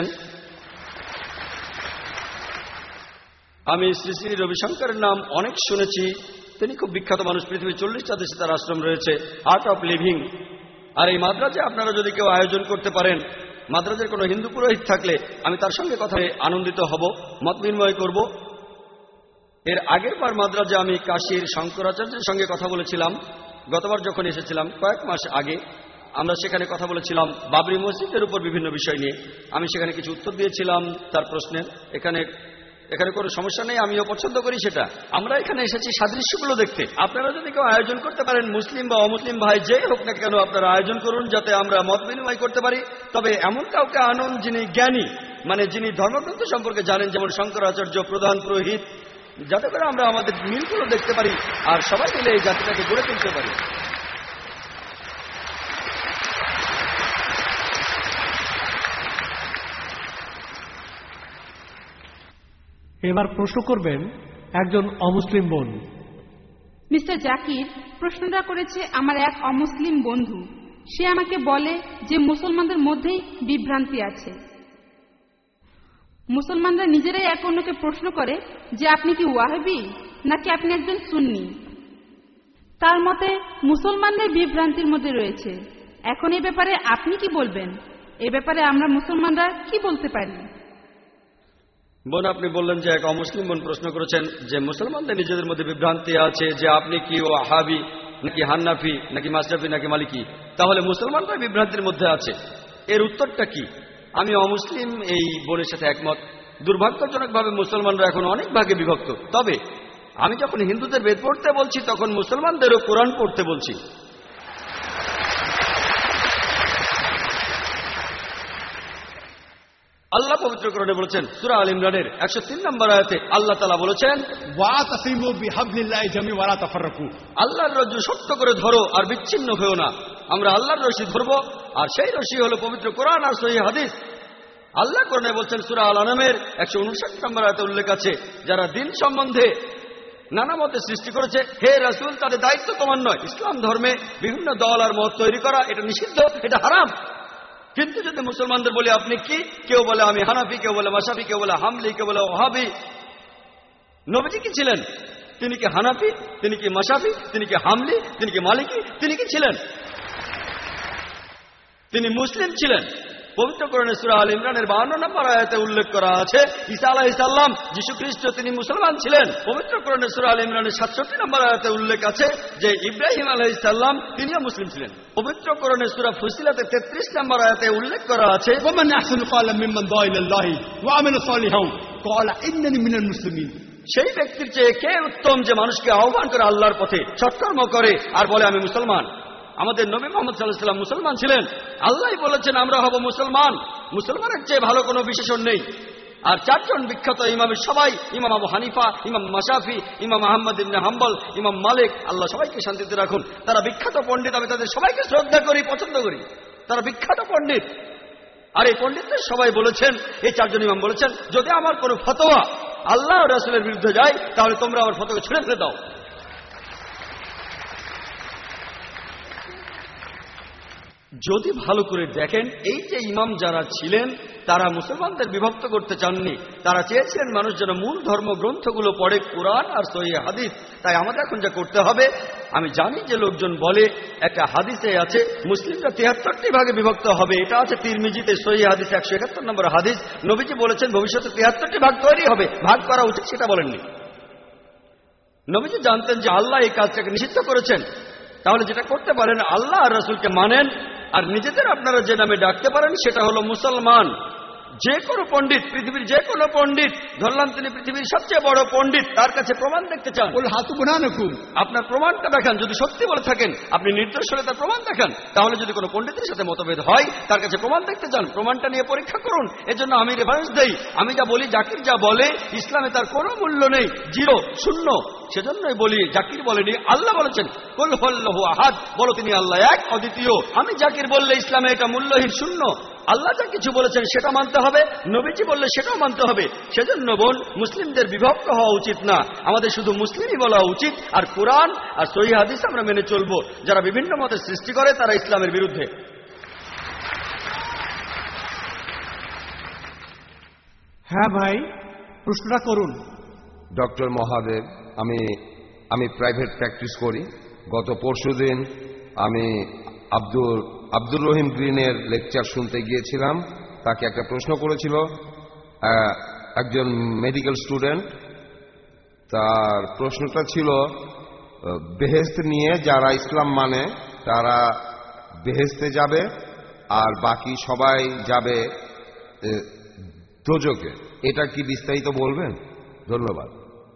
আমি শ্রী শ্রী রবিশঙ্করের নাম অনেক শুনেছি। তিনি খুব বিখ্যাত মানুষ, পৃথিবীর চল্লিশটা দেশে তার আশ্রম রয়েছে, আর্ট অফ লিভিং। আর এই মাদ্রাজে আপনারা যদি কেউ আয়োজন করতে পারেন, মাদ্রাজের কোনো হিন্দু পুরোহিত থাকলে আমি তার সঙ্গে কথা আনন্দিত হব, মত বিনিময় করব। এর আগের বার মাদ্রাজে আমি কাশীর শঙ্করাচার্যের সঙ্গে কথা বলেছিলাম। গতবার যখন এসেছিলাম কয়েক মাস আগে, আমরা সেখানে কথা বলেছিলাম বাবরি মসজিদের উপর বিভিন্ন বিষয় নিয়ে। আমি সেখানে কিছু উত্তর দিয়েছিলাম তার প্রশ্নের। এখানে এখানে কোনো সমস্যা নেই, আমিও পছন্দ করি সেটা। আমরা এখানে এসেছি সাদৃশ্যগুলো দেখতে। আপনারা যদি কেউ আয়োজন করতে পারেন, মুসলিম বা অমুসলিম ভাই যেই হোক না কেন, আপনারা আয়োজন করুন যাতে আমরা মত বিনিময় করতে পারি। তবে এমন কাউকে আনুন যিনি জ্ঞানী, মানে যিনি ধর্মগ্রন্থ সম্পর্কে জানেন, যেমন শঙ্করাচার্য, প্রধান পুরোহিত, যাতে করে আমরা আমাদের মিলগুলো দেখতে পারি আর সবাই মিলে এই জাতিটাকে গড়ে তুলতে পারি। এবার প্রশ্ন করবেন একজন অমুসলিম বোন। মিস্টার জাকির, প্রশ্নটা করেছে আমার এক অমুসলিম বন্ধু। সে আমাকে বলে যে মুসলমানদের মধ্যেই বিভ্রান্তি আছে। মুসলমানরা নিজেরাই এক অন্যকে প্রশ্ন করে যে আপনি কি ওয়াহাবি নাকি আপনি একজন সুন্নি। তার মতে মুসলমানদের বিভ্রান্তির মধ্যে রয়েছে। এখন এই ব্যাপারে আপনি কি বলবেন? এ ব্যাপারে আমরা মুসলমানরা কি বলতে পারি? বোন, আপনি বললেন যে এক অমুসলিম বোন প্রশ্ন করেছেন যে মুসলমানদের নিজেদের মধ্যে বিভ্রান্তি আছে, যে আপনি কি ওয়াহাবি নাকি হান্নাফি নাকি মাশরাফি নাকি মালিকি, তাহলে মুসলমানরা বিভ্রান্তির মধ্যে আছে। এর উত্তরটা কি? আমি অমুসলিম এই বোনের সাথে একমত। দুর্ভাগ্যজনকভাবে মুসলমানরা এখন অনেক ভাগে বিভক্ত। তবে আমি যখন হিন্দুদের বেদ পড়তে বলছি তখন মুসলমানদেরও কোরআন পড়তে বলছি। আল্লাহ পবিত্র কোরআনে বলেছেন সূরা আল ইমরানের একশো তিন নম্বর আয়াতে আল্লাহ তাআলা বলেছেন, ওয়াতাসিমু বিহাবলিল্লাহি জামিআ ওয়া লা তাফাররাকু, আল্লাহর রজ্জু শক্ত করে ধরো আর বিচ্ছিন্ন হয়েও না। আমরা আল্লাহর রশি ধরবো, আর সেই রশি হলো পবিত্র কোরআন আর সহিহ হাদিস। আল্লাহ কোরআনে বলছেন সূরা আল আনামের একশো উনষাট নম্বর আয়াতে উল্লেখ আছে, যারা দিন সম্বন্ধে নানা মতে সৃষ্টি করেছে, হে রাসূল তাদের দায়িত্ব তোমার নয়। ইসলাম ধর্মে বিভিন্ন দল আর মত তৈরি করা এটা নিষিদ্ধ, এটা হারাম। কিন্তু যদি মুসলমানদের বলি আপনি কি, কেউ বলে আমি হানাফি, কেউ বলে মাশরাফি, কেউ বলে হামলি, কেউ বলে ওয়াহাবি। নবীজি কি ছিলেন? তিনি কি হানাফি? তিনি কি মাশরাফি? তিনি কি হামলি? তিনি কি মালিকি? তিনি কি ছিলেন? তিনি মুসলিম ছিলেন। পবিত্র কোরআনে সূরা আল ইমরানের বাহান্ন নম্বর আয়াতে উল্লেখ করা আছে ঈসা আলাইহিস সালাম, যীশু খ্রিস্ট, তিনি মুসলমান ছিলেন। পবিত্র কোরআনে সূরা আল ইমরানের সাতষট্টি নম্বর আয়াতে উল্লেখ আছে যে ইব্রাহিম আলাইহিস সালাম তিনিও মুসলিম ছিলেন। পবিত্র কোরআনে সূরা ফুসিলাতে তেত্রিশ নম্বর আয়াতে উল্লেখ করা আছে, ওয়ামান আহসানু ক্বালাম মিম্মান দাআ ইলাল্লাহি ওয়া আমিলা সালিহান ক্বালা ইন্নানি মিনাল মুসলিমিন, সেই ব্যক্তির চেয়ে কে উত্তম যে মানুষকে আহ্বান করে আল্লাহর পথে, সৎকর্ম করে আর বলে আমি মুসলমান। আমাদের নবী মুহাম্মদ সাল্লাল্লাহু আলাইহি ওয়াসাল্লাম মুসলমান ছিলেন। আল্লাহই বলেছেন আমরা হব মুসলমান। মুসলমানের চেয়ে ভালো কোনো বিশেষণ নেই। আর চারজন বিখ্যাত ইমামের সবাই, ইমাম আবু হানিফা, ইমাম মাশরাফি, ইমাম আহমদ ইবনে হাম্বল, ইমাম মালিক, আল্লাহ সবাইকে শান্তিতে রাখুন, তারা বিখ্যাত পণ্ডিত। আমি তাদের সবাইকে শ্রদ্ধা করি, পছন্দ করি। তারা বিখ্যাত পণ্ডিত। আর এই পণ্ডিতদের সবাই বলেছেন, এই চারজন ইমাম বলেছেন, যদি আমার কোনো ফতোয়া আল্লাহ ও রাসূলের বিরুদ্ধে যায় তাহলে তোমরা আমার ফতোয়া ছুঁড়ে ফেলে দাও। যদি ভালো করে দেখেন, এই যে ইমাম যারা ছিলেন তারা মুসলমানদের বিভক্ত করতে চাননি। তারা চেয়েছিলেন মানুষ যেন মূল ধর্মগ্রন্থগুলো পড়ে, কোরআন আর সহিহ হাদিস। তাই আমাদের এখন যা করতে হবে, আমি জানি যে লোকজন বলে একটা হাদিসে আছে মুসলিমরা তিয়াত্তরটি ভাগে বিভক্ত হবে, এটা আছে তিরমিজিতে সহিহ হাদিস একশো একাত্তর নম্বর হাদিস। নবীজি বলেছেন ভবিষ্যতে তিয়াত্তরটি ভাগ তৈরি হবে, ভাগ করা উচিত সেটা বলেননি। নবীজি জানতেন যে আল্লাহ এই কাজটাকে নিষিদ্ধ করেছেন। তাহলে যেটা করতে পারেন, আল্লাহ আর রাসূলকে মানেন, আর নিজেদের আপনারা যে নামে ডাকতে পারেন সেটা হলো মুসলমান। যে কোনো পণ্ডিত, পৃথিবীর যে কোনো পণ্ডিত, ধরলাম তিনি পৃথিবীর সবচেয়ে বড় পণ্ডিত, তার কাছে প্রমাণ দেখতে চান, আপনার প্রমাণটা দেখান। যদি সত্যি বলে থাকেন, আপনি নির্দোষ হলে তার প্রমাণ দেখান। তাহলে যদি কোনো পণ্ডিতের সাথে মতভেদ হয়, তার কাছে প্রমাণ দেখতে চান, প্রমাণটা নিয়ে পরীক্ষা করুন। এজন্য আমি রেফারেন্স দেই, আমি যা বলি, জাকির যা বলে, ইসলামে তার কোনো মূল্য নেই, জিরো, শূন্য। সেজন্যই বলি, জাকির বলেনি, আল্লাহ বলেছেন, কুল হুয়াল্লাহু আহাদ, বলো তিনি আল্লাহ এক, অদ্বিতীয়। আমি জাকির বললে ইসলামে এটা মূল্যহীন, শূন্য। আল্লাহ যা কিছু বলেছেন সেটা মানতে হবে, নবীজি বললে সেটাও মানতে হবে। সেজন্য বোন, মুসলিমদের বিভক্ত হওয়া উচিত না, আমাদের শুধু মুসলিমই বলা উচিত, আর কোরআন আর সহিহ হাদিস আমরা মেনে চলবো। যারা বিভিন্ন মতের সৃষ্টি করে তারা ইসলামের বিরুদ্ধে। হ্যাঁ ভাই, প্রশ্নটা করুন। ডক্টর মহাদেব, আমি আমি প্রাইভেট প্র্যাকটিস করি। গত পরশুদিন আমি আব্দুল আব্দুর রহিম গ্রিনের লেকচার শুনতে গিয়েছিলাম। তাকে একটা প্রশ্ন করেছিল একজন মেডিকেল স্টুডেন্ট। তার প্রশ্নটা ছিল, বেহেশত নিয়ে যারা ইসলাম মানে তারা বেহেশতে যাবে আর বাকি সবাই যাবে দোজখে। এটা কি বিস্তারিত বলবেন? ধন্যবাদ।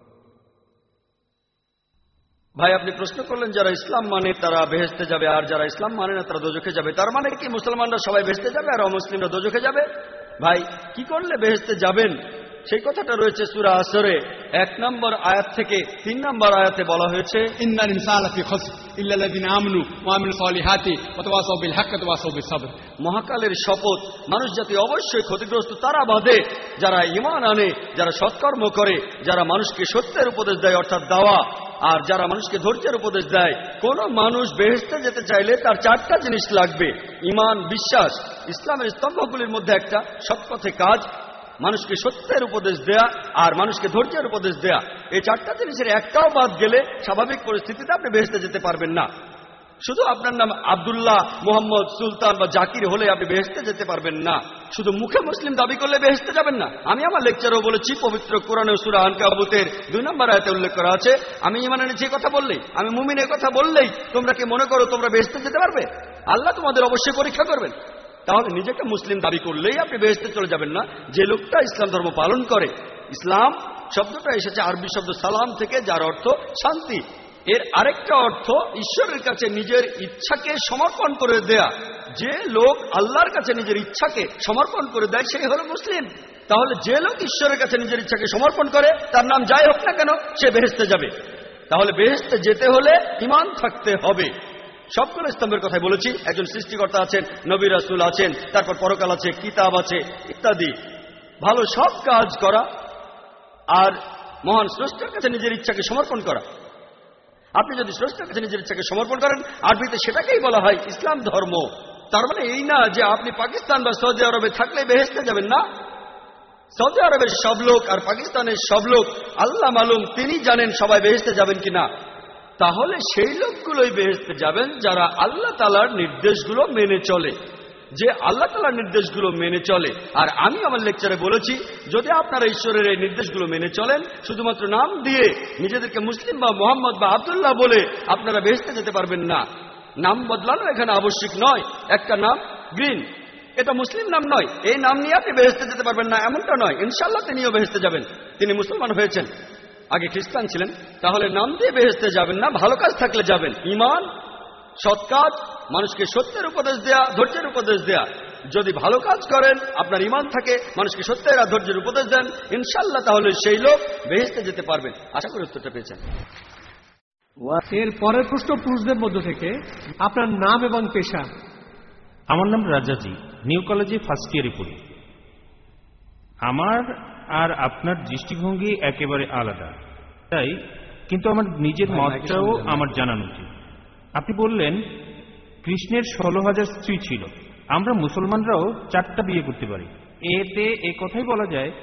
ভাই, আপনি প্রশ্ন করলেন যারা ইসলাম মানে তারা বেহেশতে যাবে আর যারা ইসলাম মানে না তারা দোজখে যাবে। তার মানে কি মুসলমানরা সবাই বেহেশতে যাবে আর অমুসলিমরা দোজখে যাবে? ভাই, কি করলে বেহেশতে যাবেন সেই কথাটা রয়েছে সূরা আসরে এক নম্বর আয়াত থেকে তিন নম্বর আয়াতে বলা হয়েছে, ইন্নাল ইনসানা ফি খুসর ইল্লা আল্লাযিনা আমানু ওয়া আমিলুস সলিহাতি ওয়া তাওয়াসাউ বিল হাক্কি ওয়া তাওয়াসাউ বিস সাবর। মহাকালের শপথ, মানুষ জাতি অবশ্যই ক্ষতিগ্রস্ত তারা বাদে যারা ঈমান আনে, যারা সৎকর্ম করে, যারা মানুষকে সত্যের উপদেশ দেয় অর্থাৎ দাওয়া, আর যারা মানুষকে ধৈর্যের উপদেশ দেয়। কোন মানুষ বেহেশতে যেতে চাইলে তার চারটা জিনিস লাগবে: ঈমান, বিশ্বাস। ইসলামের স্তম্ভগুলির মধ্যে একটা সৎ পথে কাজ, মানুষকে সত্যের উপদেশ দেয়া আর মানুষকে ধৈর্যের উপদেশ দেয়া। এই চারটা জিনিসের একটাও বাদ গেলে স্বাভাবিক পরিস্থিতিতে আপনি বেহেশতে যেতে পারবেন না। শুধু আপনার নাম আব্দুল্লাহ, মোহাম্মদ, সুলতান বা জাকির হলে আপনি বেহেশতে যেতে পারবেন না। শুধু মুখে মুসলিম দাবি করলে বেহেশতে যাবেন না। আমি আমার লেকচারেও বলেছি, পবিত্র কোরআনে সূরা আনকাবুতের দুই নম্বর আয়াতে উল্লেখ করা আছে, আমি ঈমান এনেছি কথা বললেই, আমি মুমিনের কথা বললেই তোমরা কি মনে করো তোমরা বেহেশতে যেতে পারবে? আল্লাহ তোমাদের অবশ্যই পরীক্ষা করবেন। তাহলে নিজেকে মুসলিম দাবি করলেই আপনি বেহেশতে চলে যাবেন না। যে লোকটা ইসলাম ধর্ম পালন করে, ইসলাম শব্দটা এসেছে আরবি শব্দ সালাম থেকে, যার অর্থ শান্তি। এর আরেকটা অর্থ ঈশ্বরের কাছে নিজের ইচ্ছাকে সমর্পণ করে দেয়া। যে লোক আল্লাহর কাছে নিজের ইচ্ছাকে সমর্পণ করে দেয় সেই হলো মুসলিম। তাহলে যে লোক ঈশ্বরের কাছে নিজের ইচ্ছাকে সমর্পণ করে, তার নাম যাই হোক না কেন, সে বেহেশতে যাবে। তাহলে বেহেশতে যেতে হলে ঈমান থাকতে হবে। সবগুলো স্তম্ভের কথাই বলেছি। একজন সৃষ্টিকর্তা আছেন, নবী রাসূল আছেন, তারপর পরকাল আছে, কিতাব আছে ইত্যাদি। ভালো সব কাজ করা আর মহান স্রষ্টার কাছে নিজের ইচ্ছাকে সমর্পণ করা। আপনি যদি স্রষ্টার কাছে নিজের ইচ্ছাকে সমর্পণ করেন, আরবিতে সেটাকেই বলা হয় ইসলাম ধর্ম। তার মানে এই না যে আপনি পাকিস্তান বা সৌদি আরবে থাকলে বেহেশতে যাবেন না। সৌদি আরবের সব লোক আর পাকিস্তানের সব লোক আল্লাহ মালুম, তিনি জানেন সবাই বেহেশতে যাবেন কিনা। তাহলে সেই লোকগুলোই বেহেশতে যাবেন যারা আল্লাহ তাআলার নির্দেশগুলো মেনে চলে, যে আল্লাহ তাআলার নির্দেশগুলো মেনে চলে। আর আমি আমার লেকচারে বলেছি, যদি আপনারা ঈশ্বরের এই নির্দেশগুলো মেনে চলেন, শুধুমাত্র নাম দিয়ে নিজেদেরকে মুসলিম বা মোহাম্মদ বা আব্দুল্লাহ বলে আপনারা বেহেশতে যেতে পারবেন না। নাম বদলানো এখানে আবশ্যিক নয়। একটা নাম গ্রিন, এটা মুসলিম নাম নয়, এই নাম নিয়ে আপনি বেহেশতে যেতে পারবেন না এমনটা নয়। ইনশাআল্লাহ তিনিও বেহেশতে যাবেন, তিনি মুসলমান হয়েছেন, আগে খ্রিস্টান ছিলেন। তাহলে নাম দিয়ে বেহেশতে যাবেন না, ভালো কাজ থাকলে যাবেন। ঈমান, সৎ কাজ, মানুষকে সত্যের উপদেশ দেয়া, ধৈর্যের উপদেশ দেয়া। যদি ভালো কাজ করেন, আপনার ঈমান থাকে, মানুষকে সত্যের আর ধৈর্যের উপদেশ দেন, ইনশাআল্লাহ তাহলে সেই লোক বেহেশতে যেতে পারবেন। আশা করি উত্তরটা পেয়েছেন। এর পরের প্রশ্ন পুরুষদের মধ্য থেকে, আপনার নাম এবং পেশা। আমার নাম রাজাজি, নিউ কলেজে ফার্স্ট ইয়ারে পড়ি। আমার আর আপনার দৃষ্টিভঙ্গি একেবারে আলাদা, তাই কিন্তু আমার নিজের মতটাও আমার জানানো উচিত। আপনি বললেন কৃষ্ণের ষোলো হাজার স্ত্রী ছিল, আমরা মুসলমানরাও চারটা বিয়ে করতে পারি। এতে এ কথাই বলা যায়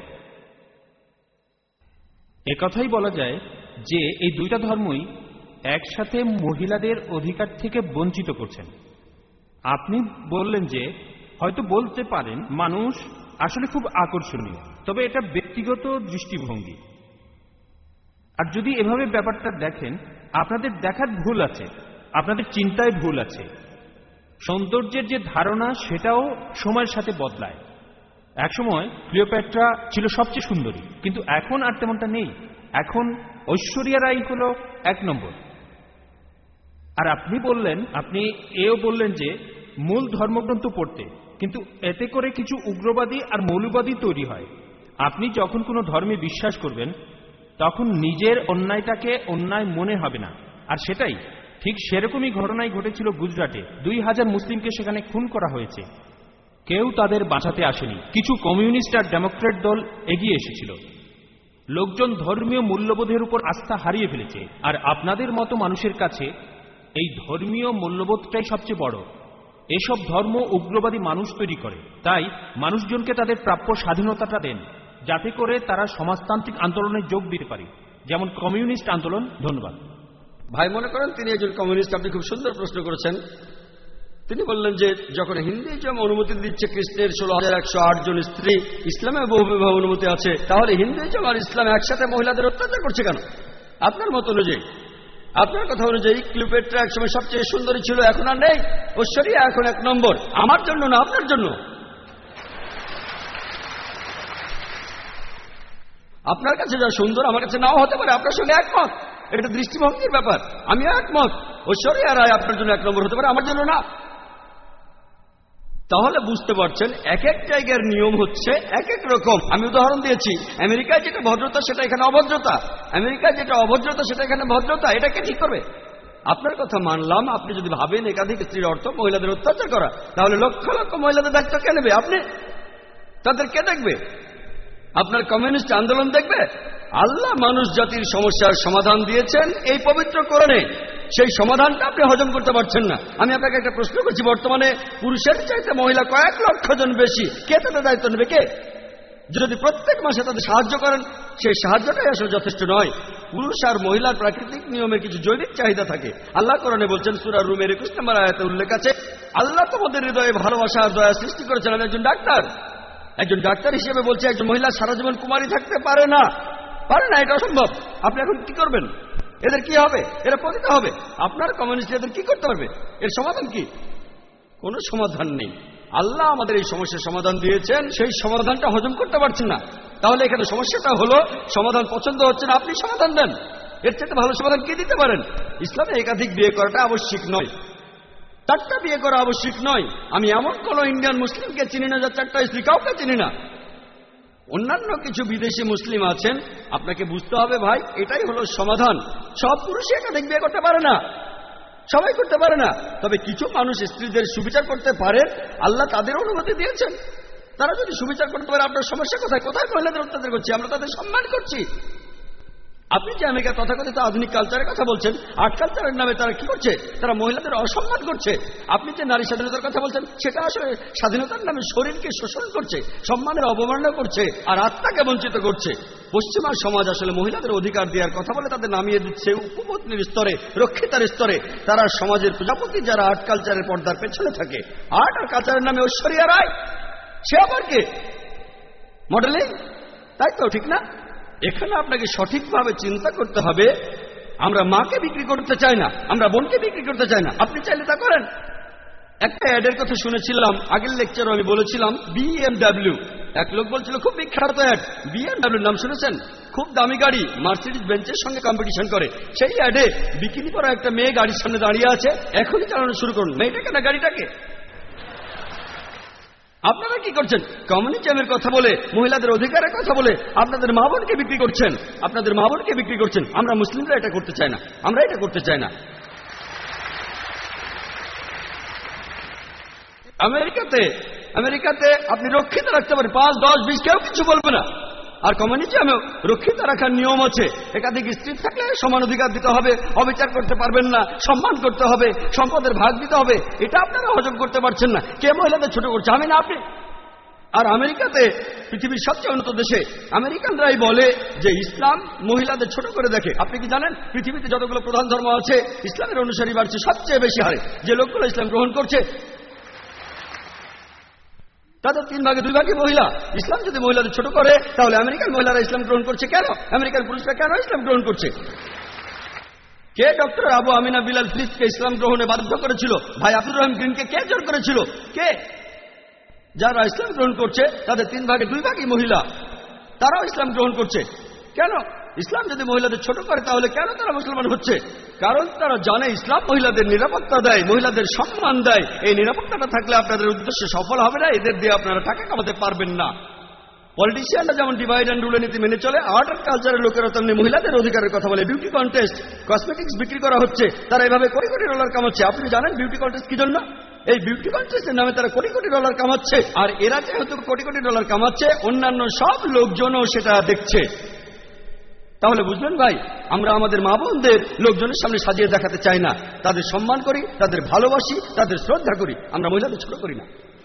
এ কথাই বলা যায় যে এই দুইটা ধর্মই একসাথে মহিলাদের অধিকার থেকে বঞ্চিত করছেন। আপনি বললেন যে হয়তো বলতে পারেন মানুষ আসলে খুব আকর্ষণীয়, তবে এটা ব্যক্তিগত দৃষ্টিভঙ্গি। আর যদি এভাবে ব্যাপারটা দেখেন, আপনাদের দেখার ভুল আছে, আপনাদের চিন্তায় ভুল আছে। সৌন্দর্যের যে ধারণা সেটাও সময়ের সাথে বদলায়। একসময় ক্লিওপেট্রা ছিল সবচেয়ে সুন্দরী, কিন্তু এখন আর তেমনটা নেই। এখন ঐশ্বরিয়া রাই হল এক নম্বর। আর আপনি বললেন, আপনি এও বললেন যে মূল ধর্মগ্রন্থ পড়তে, কিন্তু এতে করে কিছু উগ্রবাদী আর মৌলবাদী তৈরি হয়। আপনি যখন কোনো ধর্মে বিশ্বাস করবেন তখন নিজের অন্যায়টাকে অন্যায় মনে হবে না। আর সেটাই ঠিক সেরকমই ঘটনাই ঘটেছিল গুজরাটে। দুই হাজার মুসলিমকে সেখানে খুন করা হয়েছে। কেউ তাদের বাঁচাতে আসেনি। কিছু কমিউনিস্ট আর ডেমোক্রেট দল এগিয়ে এসেছিল। লোকজন ধর্মীয় মূল্যবোধের উপর আস্থা হারিয়ে ফেলেছে। আর আপনাদের মতো মানুষের কাছে এই ধর্মীয় মূল্যবোধটাই সবচেয়ে বড়। এসব ধর্ম উগ্রবাদী মানুষ তৈরি করে। তাই মানুষজনকে তাদের প্রাপ্য স্বাধীনতাটা দেন, যাতে করে তারা সমাজতান্ত্রিক আন্দোলনে যোগ দিতে পারে, যেমন কমিউনিস্ট আন্দোলন। ধন্যবাদ। ভাই মনে করেন তিনি একজন কমিউনিস্ট। আপনি খুব সুন্দর প্রশ্ন করেছেন। তিনি বললেন যে যখন হিন্দুইজম অনুমতি দিচ্ছে কৃষ্ণের ষোলো হাজার একশো আট জন স্ত্রী, ইসলামে বহু বিবাহ অনুমতি আছে, তাহলে হিন্দুইজম আর ইসলাম একসাথে মহিলাদের অত্যাচার করছে কেন? আপনার মত অনুযায়ী, আপনার কথা অনুযায়ী ক্লিওপেট্রা একসময় সবচেয়ে সুন্দরী ছিল, এখন আর নেই। ঐশ্বরিয়া এখন এক নম্বর। আমার জন্য না, আপনার জন্য। আপনার কাছে যা সুন্দর আমার কাছে নাও হতে পারে। আপনার সঙ্গে একমত, এটা দৃষ্টিভঙ্গির ব্যাপার। আমিও একমত, ঐশ্বরিয়া রায় আপনার জন্য এক নম্বর হতে পারে, আমার জন্য না। তাহলে বুঝতে পারছেন এক এক জায়গার নিয়ম হচ্ছে এক এক রকম। আমি উদাহরণ দিয়েছি, আমেরিকায় যেটা ভদ্রতা সেটা এখানে অভদ্রতা, আমেরিকায় যেটা অভদ্রতা সেটা এখানে ভদ্রতা। এটা কে ঠিক করবে? আপনার কথা মানলাম। আপনি যদি ভাবেন একাধিক স্ত্রীর অর্থ মহিলাদের অত্যাচার করা, তাহলে লক্ষ লক্ষ মহিলাদের দায়িত্ব কে নেবে? আপনি। তাদের কে দেখবে? আপনার কমিউনিস্ট আন্দোলন দেখবে? আল্লাহ মানুষ জাতির সমস্যার সমাধান দিয়েছেন এই পবিত্র কোরআনে। সেই সমাধানটা আপনি হজম করতে পারছেন না। আমি আপনাকে একটা প্রশ্ন করছি, বর্তমানে পুরুষের চাইতে মহিলা কয়েক লক্ষ জন বেশি। কে তাদের দায়িত্ব নেবে? কে? যদি প্রত্যেক মাসে তাদের সাহায্য করেন, সেই সাহায্যটাই আসলে যথেষ্ট নয়। পুরুষ আর মহিলার প্রাকৃতিক নিয়মের কিছু জৈবিক চাহিদা থাকে। আল্লাহ কোরআনে বলছেন, সূরা রুমের একুশ নম্বর আয়াতে উল্লেখ আছে, আল্লাহ তোমাদের হৃদয়ে ভালোবাসা আর দয়া সৃষ্টি করেছেন। আমি একজন ডাক্তার, একজন ডাক্তার হিসেবে বলছি, একজন মহিলা সারা জীবন কুমারী থাকতে পারে না, পারে না, এটা অসম্ভব। আপনি এখন কি করবেন? এদের কি হবে? এরা পতিত হবে। আপনার কমিউনিস্ট এদের কি করতে পারবে? এর সমাধান কি? কোনো সমাধান নেই। আল্লাহ আমাদের এই সমস্যার সমাধান দিয়েছেন, সেই সমাধানটা হজম করতে পারছেন না। তাহলে এখানে সমস্যাটা হলো সমাধান পছন্দ হচ্ছে না, আপনি সমাধান দেন। এর চাইতে ভালো সমাধান কি দিতে পারেন? ইসলামে একাধিক বিয়ে করাটা আবশ্যিক নয়, চারটা বিয়ে করা আবশ্যিক নয়। আমি এমন কোন ইন্ডিয়ান মুসলিমকে চিনি না যার চারটা স্ত্রী, কাউকে চিনি না। অন্যান্য কিছু বিদেশি মুসলিম আছেন, আপনাকে বুঝতে হবে ভাই, এটাই হলো সমাধান। সব পুরুষই একাধিক বিয়ে করতে পারে না, সবাই করতে পারে না। তবে কিছু মানুষ স্ত্রীদের সুবিচার করতে পারেন, আল্লাহ তাদের অনুমতি দিয়েছেন। তারা যদি সুবিচার করতে পারে, আপনার সমস্যা কোথায়? কোথায় মহিলাদের অত্যাচার করছি? আমরা তাদের সম্মান করছি। আপনি যে আমেরিকা তথাকথিত আধুনিক কালচারের কথা বলছেন, আর্ট কালচারের নামে তারা কি করছে? তারা মহিলাদের অসম্মান করছে। আপনি যে নারী স্বাধীনতার কথা বলছেন, সেটা আসলে স্বাধীনতার নামে শরীরকে শোষণ করছে, সম্মানের অবমাননা করছে, আর আত্মাকে বঞ্চিত করছে। পশ্চিমা সমাজ আসলে মহিলাদের অধিকার দেওয়ার কথা বলে তাদের নামিয়ে দিচ্ছে উপপত্নীর স্তরে, রক্ষিতার স্তরে। তারা সমাজের প্রজাপতি যারা আর্ট কালচারের পর্দার পেছনে থাকে। আর্ট আর কালচারের নামে ঐশ্বরিয়া রায়, সে আবার কে? মডেলিং, তাই তো? ঠিক না? এখানে আপনাকে সঠিকভাবে চিন্তা করতে হবে। আমরা মাকে বিক্রি করতে চাই না, আমরা বোনকে বিক্রি করতে চাই না। আপনি চাইলে তা করেন। একটা অ্যাডের কথা শুনেছিলাম, আগের লেকচারে আমি বলেছিলাম, বিএমডাব্লিউ। এক লোক বলছিল খুব বিখ্যাত অ্যাড, বিএমডাব্লিউ নাম শুনেছেন? খুব দামি গাড়ি, মার্সিডিজ বেঞ্চের সঙ্গে কম্পিটিশন করে। সেই অ্যাডে বিকিনি পরা একটা মেয়ে গাড়ির সামনে দাঁড়িয়ে আছে, এখনই চালানো শুরু করুন। মেয়েটাকে না গাড়িটাকে? আপনারা কি করছেন? কমিউনিজমের কথা বলে, মহিলাদের অধিকারের কথা বলে আপনাদের মা বোনকে বিক্রি করছেন, আপনাদের মা বোনকে বিক্রি করছেন। আমরা মুসলিমরা এটা করতে চাই না, আমরা এটা করতে চাই না। আমেরিকাতে আমেরিকাতে আপনি রক্ষিত রাখতে পারেন, পাঁচ দশ বিশ, কেউ কিছু বলবে না। আর কমিউনিজমেও রক্ষিত রাখার নিয়ম আছে। একাধিক স্ত্রী থাকলে সমান অধিকার দিতে হবে, অবিচার করতে পারবেন না, সম্মান করতে হবে, সম্পদের ভাগ দিতে হবে। এটা আপনারা হজম করতে পারছেন না। কে মহিলাদের ছোট করছে? আমি না, আপনি। আর আমেরিকাতে, পৃথিবীর সবচেয়ে উন্নত দেশে, আমেরিকানরাই বলে যে ইসলাম মহিলাদের ছোট করে দেখে। আপনি কি জানেন পৃথিবীতে যতগুলো প্রধান ধর্ম আছে, ইসলামের অনুসারী বাড়ছে সবচেয়ে বেশি হারে। যে লোকগুলো ইসলাম গ্রহণ করছে তাদের তিন ভাগে দুই ভাগে মহিলা। ইসলাম যদি মহিলাদের ছোট করে, তাহলে আমেরিকান মহিলারা ইসলাম গ্রহণ করছে কেন? আমেরিকান পুরুষরা কেন ইসলাম গ্রহণ করছে? কে ডক্টর আবু আমিনা বিলাল ফ্লিসকে ইসলাম গ্রহণে বাধ্য করেছিল? ভাই আব্দুর রহিম গ্রিনকে কে জোর করেছিল? কে? যারা ইসলাম গ্রহণ করছে তাদের তিন ভাগে দুই ভাগই মহিলা, তারাও ইসলাম গ্রহণ করছে। কেন? ইসলাম যদি মহিলাদের ছোট করে তাহলে কেন তারা মুসলমান হচ্ছে? কারণ তারা জানে ইসলাম মহিলাদের নিরাপত্তা দেয়, মহিলাদের সম্মান দেয়। এই নিরাপত্তাটা থাকলে আপনাদের উদ্দেশ্য সফল হবে না, এদের দিয়ে আপনারা টাকা কামাতে পারবেন না। পলিটিশিয়ানরা যেমন ডিভাইড অ্যান্ড রুলের নীতি মেনে চলে, আর্ট অ্যান্ড কালচারের লোকেরা তেমনি মহিলাদের অধিকারের কথা বলে। বিউটি কন্টেস্ট, কসমেটিক্স বিক্রি করা হচ্ছে, তারা এভাবে কোটি কোটি ডলার কামাচ্ছে। আপনি জানেন বিউটি কন্টেস্ট কি জন্য? এই বিউটি কন্টেস্টের নামে তারা কোটি কোটি ডলার কামাচ্ছে। আর এরা যেহেতু কোটি কোটি ডলার কামাচ্ছে, অন্যান্য সব লোকজনও সেটা দেখছে। তাহলে বুঝলেন ভাই, আমরা আমাদের মা বোনদের লোকজনের সামনে সাজিয়ে দেখাতে চাই না। তাদের সম্মান করি, তাদের ভালোবাসি, তাদের শ্রদ্ধা করি, আমরা মহিলাদের ছোট করি না।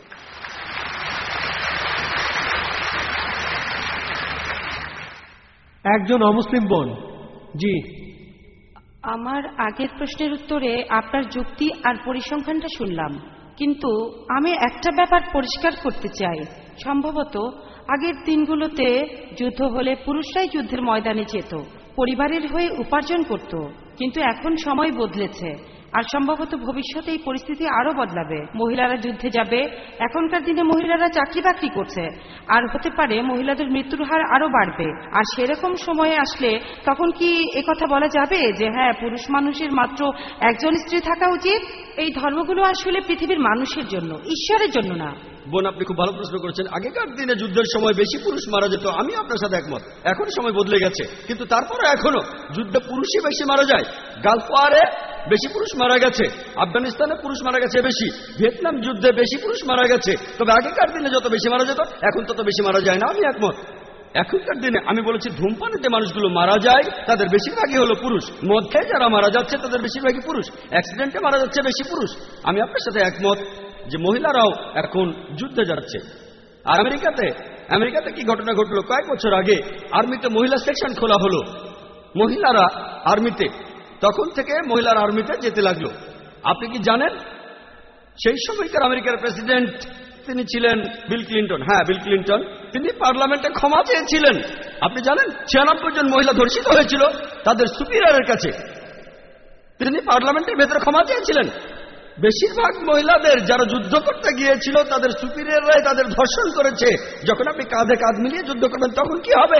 একজন অমুসলিম বোন। জি, আমার আগের প্রশ্নের উত্তরে আপনার যুক্তি আর পরিসংখ্যানটা শুনলাম, কিন্তু আমি একটা ব্যাপার পরিষ্কার করতে চাই। সম্ভবত আগের দিনগুলোতে যুদ্ধ হলে পুরুষরাই যুদ্ধের ময়দানে যেত, পরিবারের হয়ে উপার্জন করত, কিন্তু এখন সময় বদলেছে আর সম্ভবত ভবিষ্যতে এই পরিস্থিতি আরো বদলাবে। মহিলারা যুদ্ধে যাবে, এখনকার দিনে মহিলারা চাকরি বাকরি করছে, আর হতে পারে মহিলাদের মৃত্যুর হার আরো বাড়বে। আর সেরকম সময়ে আসলে তখন কি একথা বলা যাবে যে হ্যাঁ, পুরুষ মানুষের মাত্র একজন স্ত্রী থাকা উচিত? এই ধর্মগুলো আসলে পৃথিবীর মানুষের জন্য, ঈশ্বরের জন্য না। বোন, আপনি খুব ভালো প্রশ্ন করেছেন। আগেকার দিনে যুদ্ধের সময় বেশি পুরুষ মারা যেত, আমি আপনার সাথে একমত। এখন সময় বদলে গেছে, কিন্তু তারপরে এখনো যুদ্ধে পুরুষই বেশি মারা যায়। গালফ ওয়ারে বেশি পুরুষ মারা গেছে, আফগানিস্তানে পুরুষ মারা গেছে বেশি, ভিয়েতনাম যুদ্ধে বেশি পুরুষ মারা গেছে। তবে আগেকার দিনে যত বেশি মারা যেত, এখন তত বেশি মারা যায় না, আমি একমত। এখনকার দিনে আমি বলেছি ধূমপানে মানুষগুলো মারা যায় তাদের বেশিরভাগই হলো পুরুষ, মধ্যে যারা মারা যাচ্ছে তাদের বেশিরভাগই পুরুষ, অ্যাক্সিডেন্টে মারা যাচ্ছে বেশি পুরুষ। আমি আপনার সাথে একমত যে মহিলারাও এখন যুদ্ধে যাচ্ছে। আর আমেরিকাতে আমেরিকাতে কি ঘটনা ঘটলো, কয়েক বছর আগে আর্মিতে মহিলা সেকশন খোলা হলো, মহিলারা আর্মিতে, তখন থেকে মহিলার আর্মিতে যেতে লাগলো। আপনি কি জানেন সেই সময়কার আমেরিকার প্রেসিডেন্ট তিনি ছিলেন বিল ক্লিন্টন। হ্যাঁ, বিল ক্লিন্টন। তিনি পার্লামেন্টে ক্ষমা চেয়েছিলেন। আপনি জানেন ছিয়ানব্বই জন মহিলা ধর্ষিত হয়েছিল তাদের সুপিরিয়রের কাছে, তিনি পার্লামেন্টের ভেতরে ক্ষমা চেয়েছিলেন। বেশিরভাগ মহিলাদের যারা যুদ্ধ করতে গিয়েছিল তাদের সুপিরিয়ররাই তাদের ধর্ষণ করেছে। যখন আপনি কাঁধে কাঁধ মিলিয়ে যুদ্ধ করবেন তখন কি হবে?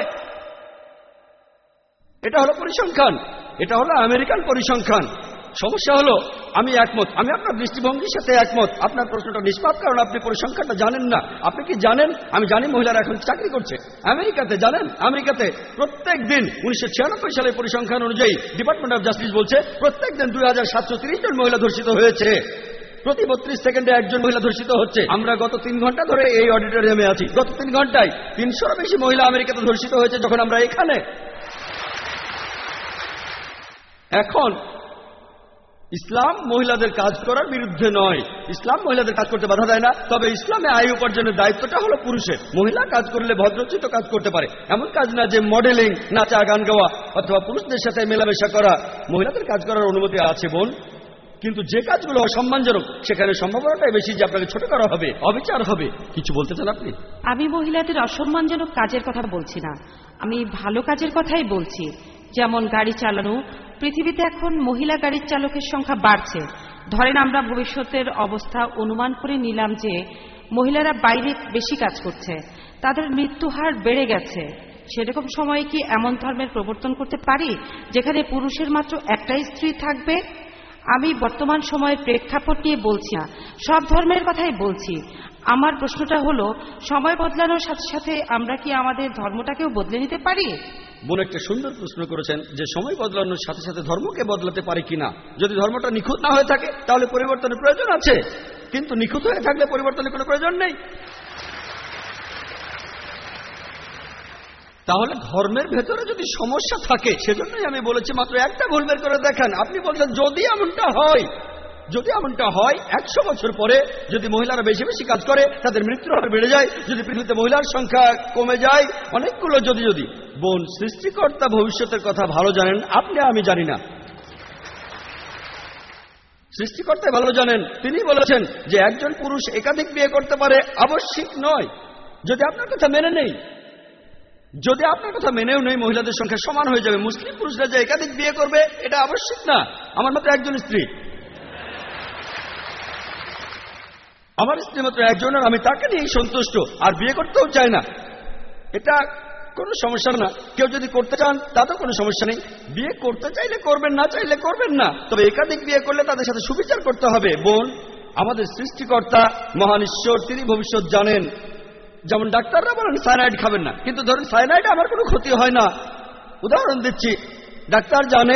এটা হলো পরিসংখ্যান, এটা হলো আমেরিকান পরিসংখ্যান। সমস্যা হলো আমি একমত, আমি আপনার দৃষ্টিভঙ্গির সাথে একমত। আপনার প্রশ্নটা নিষ্পাপ, কারণ আপনি পরিসংখ্যানটা জানেন না। আপনি কি জানেন? আমি জানি মহিলারা এখন চাকরি করছে আমেরিকাতে। জানেন আমেরিকাতে প্রত্যেক দিন উনিশশো ছিয়ানব্বই সালের পরিসংখ্যান অনুযায়ী ডিপার্টমেন্ট অফ জাস্টিস বলছে প্রত্যেক দিন দুই হাজার সাতশো তিরিশ জন মহিলা ধর্ষিত হয়েছে। প্রতি বত্রিশ সেকেন্ডে একজন মহিলা ধর্ষিত হচ্ছে। আমরা গত তিন ঘন্টা ধরে এই অডিটোরিয়ামে আছি, গত তিন ঘন্টায় তিনশোর বেশি মহিলা আমেরিকাতে ধর্ষিত হয়েছে যখন আমরা এখানে। এখন ইসলাম মহিলাদের কাজ করার বিরুদ্ধে নয়, ইসলাম মহিলাদের কাজ করতে বাধা দেয় না। তবে ইসলামে আয় উপার্জনের দায়িত্বটা হলো পুরুষের। মহিলা কাজ করলে ভদ্রচিত কাজ করতে পারে, এমন কাজ না যে মডেলিং, নাচা, গান গাওয়া অথবা পুরুষদের সাথে মেলামেশা করা। মহিলাদের কাজ করার অনুমতি আছে বোন, কিন্তু যে কাজগুলো অসম্মানজনক সেখানে সম্ভাবনাটাই বেশি যে আপনাকে ছোট করা হবে, অবিচার হবে। কিছু বলতে চান আপনি? আমি মহিলাদের অসম্মানজনক কাজের কথা বলছি না, আমি ভালো কাজের কথাই বলছি। যেমন গাড়ি চালানো, পৃথিবীতে এখন মহিলা গাড়ির চালকের সংখ্যা বাড়ছে। ধরেন আমরা ভবিষ্যতের অবস্থা অনুমান করে নিলাম যে মহিলারা বাইরে বেশি কাজ করছে, তাদের মৃত্যু হার বেড়ে গেছে। সেরকম সময়ে কি এমন ধর্মের প্রবর্তন করতে পারি যেখানে পুরুষের মাত্র একটাই স্ত্রী থাকবে? আমি বর্তমান সময়ের প্রেক্ষাপট নিয়ে বলছি না, সব ধর্মের কথাই বলছি। আমার প্রশ্নটা হলো, সময় বদলানোর সাথে সাথে আমরা কি আমাদের ধর্মটাকেও বদলে নিতে পারি? বোন একটা সুন্দর প্রশ্ন করেছেন যে সময় বদলানোর সাথে সাথে ধর্মকে বদলাতে পারে কিনা। যদি ধর্মটা নিখুঁত না হয়ে থাকে তাহলে পরিবর্তনের প্রয়োজন আছে, কিন্তু নিখুঁত হয়ে থাকলে পরিবর্তনের কোনো প্রয়োজন নেই। তাহলে ধর্মের ভেতরে যদি সমস্যা থাকে, সেজন্যই আমি বলেছি মাত্র একটা ভুল বের করে দেখেন। আপনি বলছেন যদি এমনটা হয়, যদি এমনটা হয় একশো বছর পরে যদি মহিলারা বেশি বেশি কাজ করে তাদের মৃত্যুর হার বেড়ে যায়, যদি পৃথিবীতে মহিলার সংখ্যা কমে যায়, অনেকগুলো যদি যদি বোন, সৃষ্টিকর্তা ভবিষ্যতের কথা ভালো জানেন, আপনি আমি জানি না। সৃষ্টিকর্তা ভালো জানেন। তিনি বলেছেন যে একজন পুরুষ একাধিক বিয়ে করতে পারে, আবশ্যিক নয়। যদি আপনার কথা মেনে নেই, যদি আপনার কথা মেনেও নেই, মহিলাদের সংখ্যা সমান হয়ে যাবে। মুসলিম পুরুষরা যে একাধিক বিয়ে করবে এটা আবশ্যিক না, আমার মাত্র একজন স্ত্রী। আমার স্ত্রী মাত্র একজন, আর আমি তাকে নিয়েই সন্তুষ্ট, আর বিয়ে করতেও চাই না। এটা কোনো সমস্যা না। কেউ যদি করতে চান তাতেও কোনো সমস্যা নেই। বিয়ে করতে চাইলে করবেন, না চাইলে করবেন না। তবে একাধিক বিয়ে করলে তাদের সাথে সুবিচার করতে হবে। বোন, আমাদের সৃষ্টিকর্তা মহান ঈশ্বর, তিনি ভবিষ্যৎ জানেন। যেমন ডাক্তাররা বলেন সায়ানাইড খাবেন না, কিন্তু ধরুন সায়ানাইড আমার কোনো ক্ষতি হয় না। উদাহরণ দিচ্ছি, ডাক্তার জানে,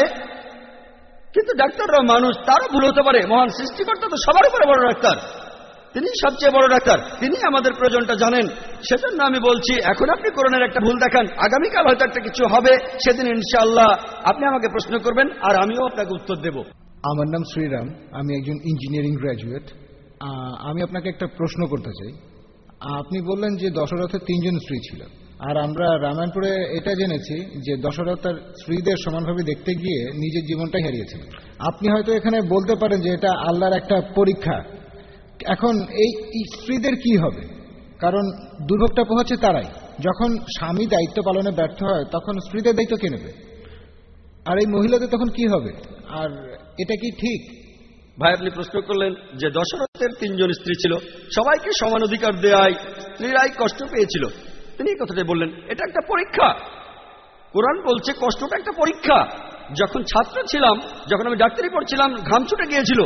কিন্তু ডাক্তাররা মানুষ, তারও ভুল হতে পারে। মহান সৃষ্টিকর্তা তো সবার উপরে বড় ডাক্তার, তিনি সবচেয়ে বড় ডাক্তার, তিনি আমাদের প্রয়োজনটা জানেন। সেজন্য আমি বলছি, এখন আপনি কোরআনের একটা ভুল দেখান, আগামীকাল হয়তো একটা কিছু হবে, সেদিন ইনশাআল্লাহ আপনি আমাকে প্রশ্ন করবেন আর আমিও আপনাকে উত্তর দেব। আমার নাম শ্রীরাম, আমি একজন ইঞ্জিনিয়ারিং গ্র্যাজুয়েট। আমি আপনাকে একটা প্রশ্ন করতে চাই। আপনি বললেন যে দশরথের তিনজন স্ত্রী ছিল, আর আমরা রামায়ণপুরে এটা জেনেছি যে দশরথ তার স্ত্রীদের সমানভাবে দেখতে গিয়ে নিজের জীবনটাই হারিয়েছেন। আপনি হয়তো এখানে বলতে পারেন যে এটা আল্লাহর একটা পরীক্ষা। এখন এই স্ত্রীদের কি হবে? কারণ দুর্ভোগটা পোহাচ্ছে তারাই। যখন স্বামী দায়িত্ব পালনে ব্যর্থ হয় তখন স্ত্রীদের দায়িত্ব কে নেবে? আর এই মহিলাদের তখন কি হবে? আর এটা কি ঠিক? ভাই, আপনি প্রশ্ন করলেন যে দশরথের তিনজন স্ত্রী ছিল, সবাইকে সমান অধিকার দেয়, স্ত্রীরাই কষ্ট পেয়েছিল। তিনি এই কথাটাই বললেন, এটা একটা পরীক্ষা। কোরআন বলছে কষ্টটা একটা পরীক্ষা। যখন ছাত্র ছিলাম, যখন আমি ডাক্তারি পড়ছিলাম, ঘাম ছুটে গিয়েছিল,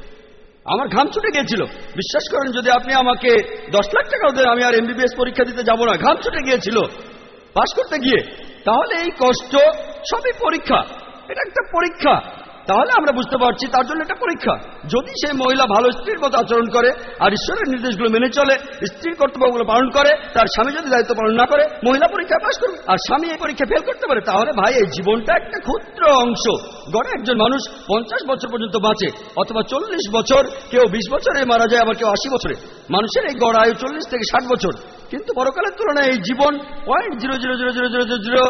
আমার ঘাম ছুটে গিয়েছিল। বিশ্বাস করেন, যদি আপনি আমাকে দশ লাখ টাকাও দেন, আমি আর এমবিবিএস পরীক্ষা দিতে যাব না। ঘাম ছুটে গিয়েছিল পাশ করতে গিয়ে। তাহলে এই কষ্ট সবই পরীক্ষা, এটা একটা পরীক্ষা। তাহলে আমরা বুঝতে পারছি তার জন্য একটা পরীক্ষা। যদি সেই মহিলা ভালো স্ত্রীর মতো আচরণ করে আর ঈশ্বরের নির্দেশগুলো মেনে চলে, স্ত্রীর কর্তব্যগুলো পালন করে, তার স্বামী যদি দায়িত্ব পালন না করে, মহিলা পরীক্ষায় পাশ করবে আর স্বামী এই পরীক্ষা ফেল করতে পারে, তাহলে ভাই এই জীবনটা একটা ক্ষুদ্র অংশ। গড়ে একজন মানুষ পঞ্চাশ বছর পর্যন্ত বাঁচে, অথবা চল্লিশ বছর, কেউ বিশ বছরে মারা যায়, আবার কেউ আশি বছরে। মানুষের এই গড় আয়ু চল্লিশ থেকে ষাট বছর, কিন্তু পরকালের তুলনায় এই জীবন point zero zero zero zero zero zero zero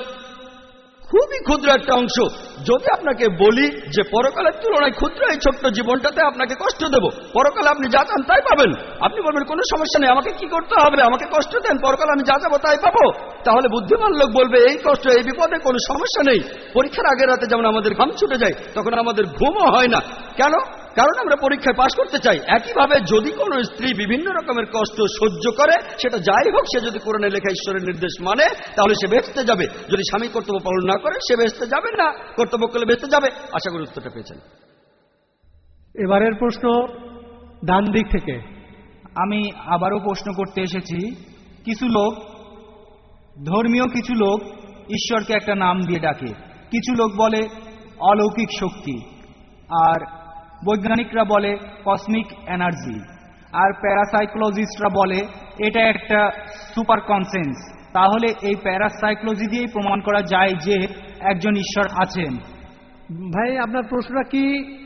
খুবই ক্ষুদ্র একটা অংশ। যদি আপনাকে বলি যে পরকালের তুলনায় ক্ষুদ্র এই ছোট্ট জীবনটাতে আপনাকে কষ্ট দেব, পরকালে আপনি যা চান তাই পাবেন, আপনি বলবেন কোনো সমস্যা নেই, আমাকে কি করতে হবে, আমাকে কষ্ট দেন, পরকালে আমি যা যাবো তাই পাবো। তাহলে বুদ্ধিমান লোক বলবে এই কষ্ট, এই বিপদে কোনো সমস্যা নেই। পরীক্ষার আগের রাতে যেমন আমাদের ঘাম ছুটে যায়, তখন আমাদের ঘুমও হয় না। কেন? কারণ আমরা পরীক্ষায় পাশ করতে চাই। একইভাবে যদি কোনো স্ত্রী বিভিন্ন রকমের কষ্ট সহ্য করে, সেটা যাই হোক, সে যদি কোরআনে লেখা ঈশ্বরের নির্দেশ মানে, তাহলে সে বেহেশতে যাবে। যদি স্বামী কর্তব্য পালন না করে, সে বেহেশতে যাবে না, কর্তব্য করলে বেহেশতে যাবে। আশা করি উত্তরটা পেয়েছেন। এবারের প্রশ্ন ডান দিক থেকে। আমি আবারও প্রশ্ন করতে এসেছি। কিছু লোক, ধর্মীয় কিছু লোক ঈশ্বরকে একটা নাম দিয়ে ডাকে। কিছু লোক বলে অলৌকিক শক্তি, আর বৈজ্ঞানিকরা বলে কসমিক এনার্জি, আর প্যারাসাইকোলজিস্টরা বলে এটা একটা সুপার কনসেন্স। তাহলে এই প্যারাসাইকোলজি দিয়েই প্রমাণ করা যায় যে একজন ঈশ্বর আছেন। ভাই, আপনার প্রশ্নটা কি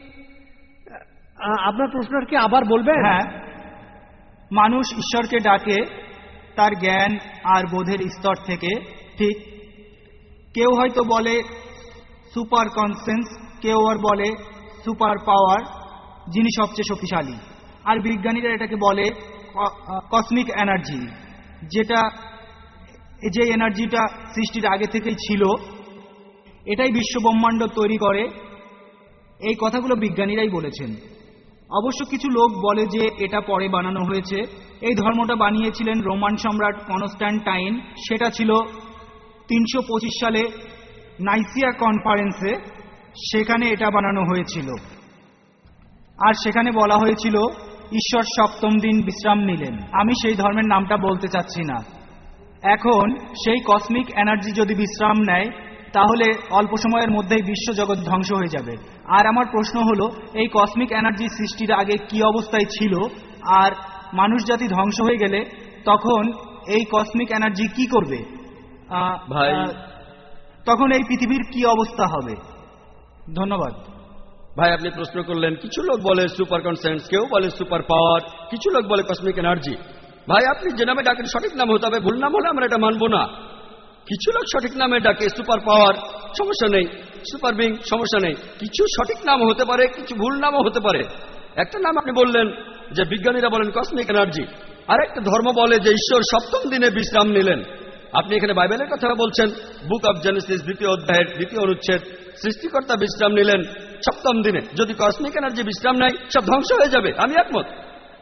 আপনার প্রশ্নটা কি আবার বলবেন? হ্যাঁ, মানুষ ঈশ্বরকে ডাকে তার জ্ঞান আর বোধের স্তর থেকে। ঠিক, কেউ হয়তো বলে সুপার কনসেন্স, কেউ আর বলে সুপার পাওয়ার, যিনি সবচেয়ে শক্তিশালী। আর বিজ্ঞানীরা এটাকে বলে কসমিক এনার্জি, যেটা যে এনার্জিটা সৃষ্টির আগে থেকেই ছিল, এটাই বিশ্ব ব্রহ্মাণ্ড তৈরি করে। এই কথাগুলো বিজ্ঞানীরাই বলেছেন। অবশ্য কিছু লোক বলে যে এটা পরে বানানো হয়েছে। এই ধর্মটা বানিয়েছিলেন রোমান সম্রাট কনস্ট্যান্টাইন। সেটা ছিল তিনশো পঁচিশ সালে নাইসিয়া কনফারেন্সে, সেখানে এটা বানানো হয়েছিল। আর সেখানে বলা হয়েছিল ঈশ্বর সপ্তম দিন বিশ্রাম নিলেন। আমি সেই ধর্মের নামটা বলতে চাচ্ছি না। এখন সেই কসমিক এনার্জি যদি বিশ্রাম নেয়, তাহলে অল্প সময়ের মধ্যেই বিশ্বজগৎ ধ্বংস হয়ে যাবে। আর আমার প্রশ্ন হলো, এই কসমিক এনার্জি সৃষ্টির আগে কি অবস্থায় ছিল, আর মানুষ জাতি ধ্বংস হয়ে গেলে তখন এই কসমিক এনার্জি কি করবে? ভাই, তখন এই পৃথিবীর কি অবস্থা হবে? ধন্যবাদ। ভাই, আপনি প্রশ্ন করলেন, কিছু লোক বলে সুপার কনসেন্স, কেউ বলে সুপার পাওয়ার, কিছু লোক বলে কসমিক এনার্জি। ভাই, আপনি যে নামে ডাকেন সঠিক নাম হতে হবে, ভুল নাম হলে আমরা এটা মানবো না। কিছু লোক সঠিক নামে ডাকে সুপার পাওয়ার, সমস্যা নেই, সুপার বিং, সমস্যা নেই। কিছু সঠিক নাম হতে পারে, কিছু ভুল নামও হতে পারে। একটা নাম আপনি বললেন যে বিজ্ঞানীরা বলেন কসমিক এনার্জি, আর একটা ধর্ম বলে যে ঈশ্বর সপ্তম দিনে বিশ্রাম নিলেন। আপনি এখানে বাইবেলের কথা বলছেন, বুক অব জেনেসিস দ্বিতীয় অধ্যায়ের দ্বিতীয় অনুচ্ছেদ, সৃষ্টিকর্তা বিশ্রাম নিলেন সপ্তম দিনে। যদি কসমিক এনার্জি বিশ্রাম নেয়, সব ধ্বংস হয়ে যাবে। আমি একমত।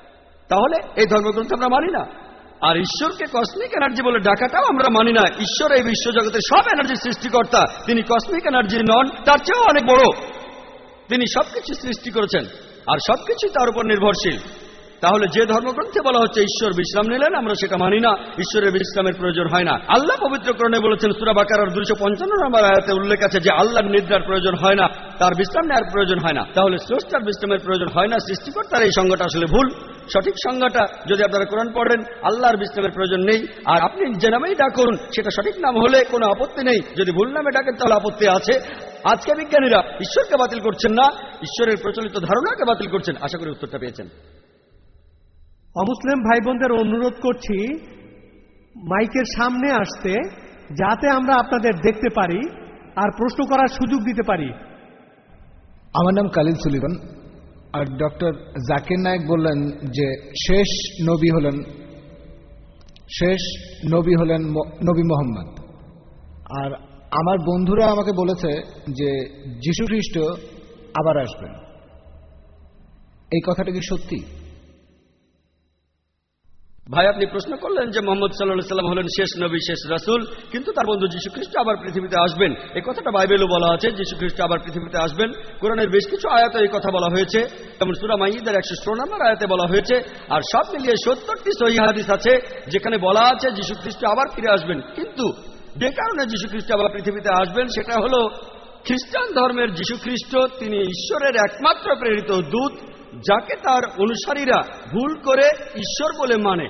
তাহলে এই ধর্মগ্রন্থ আমরা মানি না। আর ঈশ্বরকে কসমিক এনার্জি বলে ডাকাটাও আমরা মানি না। ঈশ্বর এই বিশ্বজগতের সব এনার্জির সৃষ্টিকর্তা, তিনি কসমিক এনার্জি নন, তার চেয়েও অনেক বড়। তিনি সবকিছু সৃষ্টি করেছেন আর সবকিছুই তার উপর নির্ভরশীল। তাহলে যে ধর্মগ্রন্থে বলা হচ্ছে ঈশ্বর বিশ্রাম নিলেন, আমরা সেটা মানি না। ঈশ্বরের বিশ্রামের প্রয়োজন হয় না। আল্লাহ পবিত্র কোরআনে বলেছেন, সূরা বাকারার দুইশো পঞ্চান্ন নম্বর আয়াতে উল্লেখ আছে যে আল্লাহর নিদ্রার প্রয়োজন হয় না, তার বিশ্রাম নেওয়ার প্রয়োজন হয় না। তাহলে স্রষ্টার বিশ্রামের প্রয়োজন হয় না, সৃষ্টিকর্তার এই সংজ্ঞাটা আসলে ভুল। সঠিক সংজ্ঞাটা যদি আপনারা কোরআন পড়েন, আল্লাহর বিশ্রামের প্রয়োজন নেই। আর আপনি যে নামেই ডাকুন, সেটা সঠিক নাম হলে কোনো আপত্তি নেই। যদি ভুল নামে ডাকেন তাহলে আপত্তি আছে। আজকে বিজ্ঞানীরা ঈশ্বরকে বাতিল করছেন না, ঈশ্বরের প্রচলিত ধারণাকে বাতিল করছেন। আশা করি উত্তরটা পেয়েছেন। অমুসলিম ভাই বোনদের অনুরোধ করছি মাইকের সামনে আসতে, যাতে আমরা আপনাদের দেখতে পারি আর প্রশ্ন করার সুযোগ দিতে পারি। আমার নাম কালিল সুলিভান। আর ডক্টর জাকির নায়েক বললেন যে শেষ নবী হলেন শেষ নবী হলেন নবী মোহাম্মদ। আর আমার বন্ধুরা আমাকে বলেছে যে যীশু খ্রিস্ট আবার আসবেন। এই কথাটা কি সত্যি? ভাই, আপনি প্রশ্ন করলেন যে মোহাম্মদ সাল্লাল্লাহু সাল্লাম হলেন শেষ নবী, শেষ রাসূল, কিন্তু তার বন্ধু যীশু খ্রিস্ট আবার পৃথিবীতে আসবেন। এই কথাটা বাইবেলও বলা আছে, যীশু খ্রিস্ট আবার পৃথিবীতে আসবেন। কোরআনের বেশ কিছু আয়াতে এই কথা বলা হয়েছে, যেমন সূরা মাইদার একশো ষোলো নম্বর আয়াতে বলা হয়েছে। আর সব মিলিয়ে সত্তরটি সহিহ হাদিস আছে যেখানে বলা আছে যীশু খ্রিস্ট আবার ফিরে আসবেন। কিন্তু যে কারণে যীশু খ্রিস্ট আবার পৃথিবীতে আসবেন সেটা হলো খ্রিস্টান ধর্মের যীশু খ্রিস্ট তিনি ঈশ্বরের একমাত্র প্রেরিত দূত, যাকে তার অনুসারীরা ভুল করে ঈশ্বর বলে মানে।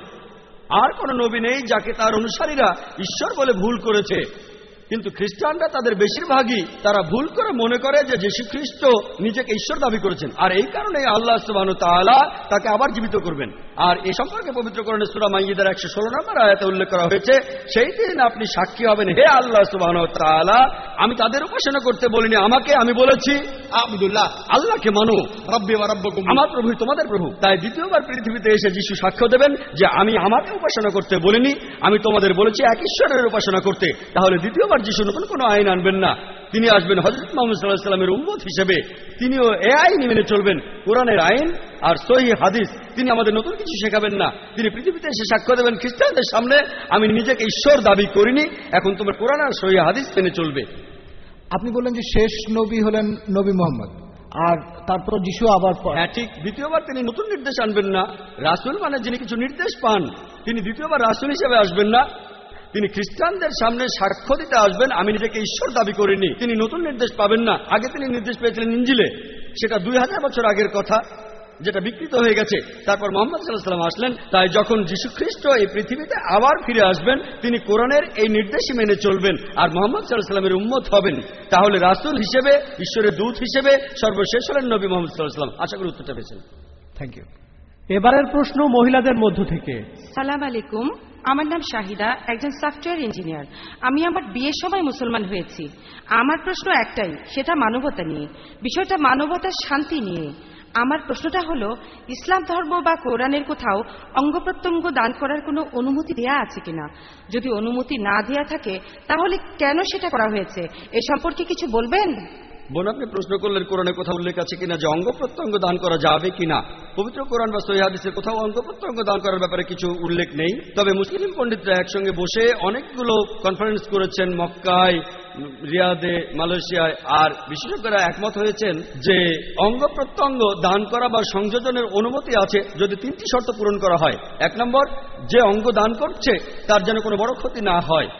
আর কোন নবী নেই যাকে তার অনুসারীরা ঈশ্বর বলে ভুল করেছে। কিন্তু খ্রিস্টানরা তাদের বেশিরভাগই তারা ভুল করে মনে করে যে যীশু খ্রিস্ট নিজেকে ঈশ্বর দাবি করেছেন, আর এই কারণে আল্লাহ সুবহানাহু ওয়া তাআলা তাকে আবার জীবিত করবেন। আর এই সম্পর্কে পবিত্র কোরআনের সূরা মাইদার একশো ষোলো নম্বর আয়াতে উল্লেখ করা হয়েছে, সেই দিন আপনি সাক্ষী হবেন, হে আল্লাহ সুবহানাহু ওয়া তাআলা, আমি তাদের উপাসনা করতে বলিনি, আমাকে আমি বলেছি আবুদুল্লাহ, আল্লাহকে মানো, রব্বি ওয়া রাব্বুকুম, আমার প্রভু তোমাদের প্রভু। তাই দ্বিতীয়বার পৃথিবীতে এসে যীশু সাক্ষ্য দেবেন যে আমি আমাকে উপাসনা করতে বলিনি, আমি তোমাদের বলেছি এক ঈশ্বরের উপাসনা করতে। তাহলে দ্বিতীয়বার যীশু নতুন কোনো আইন আনবেন না, তিনি আসবেন হযরত মুহাম্মদ সাল্লাল্লাহু আলাইহি ওয়াসাল্লামের উম্মত হিসেবে। তিনিও এ আইন মেনে চলবেন, কোরআনের আইন আর সহিহ হাদিস। তিনি আমাদের নতুন কিছু শেখাবেন না। তিনি পৃথিবীতে এসে সাক্ষ্য দেবেন খ্রিস্টানদের সামনে, আমি নিজেকে ঈশ্বর দাবি করিনি, এখন তোমার কোরআন আর সহিহ হাদিস মেনে চলবে। আপনি বললেন যে শেষ নবী হলেন নবী মোহাম্মদ, আর তারপর যীশু আবার, হ্যাঁ ঠিক, দ্বিতীয়বার তিনি নতুন নির্দেশ আনবেন না। রাসূল মানে যিনি কিছু নির্দেশ পান, তিনি দ্বিতীয়বার রাসূল হিসেবে আসবেন না। তিনি খ্রিস্টানদের সামনে সাক্ষ্য দিতে আসবেন আমি নিজেকে ঈশ্বর দাবি করিনি। তিনি নতুন নির্দেশ পাবেন না। আগে তিনি নির্দেশ পেয়েছিলেন ইঞ্জিলে, সেটা দুই হাজার বছর আগের কথা, যেটা বিকৃত হয়ে গেছে। তারপর মুহাম্মদ সাল্লাল্লাহু আলাইহি ওয়াসাল্লাম আসলেন। তাই যখন যীশু খ্রিস্ট এই পৃথিবীতে আবার ফিরে আসবেন, তিনি কোরআনের এই নির্দেশই মেনে চলবেন আর মুহাম্মদ সাল্লাল্লাহু আলাইহি ওয়াসাল্লামের উম্মত হবেন। তাহলে রাসূল হিসেবে, ঈশ্বরের দূত হিসেবে সর্বশেষ হলেন নবী মুহাম্মদ সাল্লাল্লাহু আলাইহি ওয়াসাল্লাম। আশা করি উত্তরটা পেয়েছেন। Thank you. এবারের প্রশ্ন মহিলাদের মধ্য থেকে। সালাম আলাইকুম, আমার নাম শাহিদা, একজন সফটওয়্যার ইঞ্জিনিয়ার। আমি আমার বিয়ের সময় মুসলমান হয়েছি। আমার প্রশ্ন একটাই, সেটা মানবতা নিয়ে। বিষয়টা মানবতার শান্তি নিয়ে। আমার প্রশ্নটা হলো, ইসলাম ধর্ম বা কোরআনের কোথাও অঙ্গ প্রত্যঙ্গ দান করার কোনো অনুমতি দেয়া আছে কিনা? যদি অনুমতি না দেয়া থাকে তাহলে কেন সেটা করা হয়েছে, এ সম্পর্কে কিছু বলবেন? বোন, আপনি প্রশ্ন করলেন কোরআনে কোথাও উল্লেখ আছে কিনা যে অঙ্গ প্রত্যঙ্গ দান করা যাবে কিনা। পবিত্র কোরআন বা সহিহ হাদিসে কোথাও অঙ্গ প্রত্যঙ্গ দান করার ব্যাপারে কিছু উল্লেখ নেই। তবে মুসলিম পণ্ডিতরা একসঙ্গে বসে অনেকগুলো কনফারেন্স করেছেন মক্কায়, রিয়াদে, মালয়েশিয়ায়। আর বিশেষজ্ঞরা একমত হয়েছেন যে অঙ্গ প্রত্যঙ্গ দান করা বা সংযোজনের অনুমতি আছে যদি তিনটি শর্ত পূরণ করা হয়। এক নম্বর, যে অঙ্গ দান করছে তার যেন কোনো বড় ক্ষতি না হয়।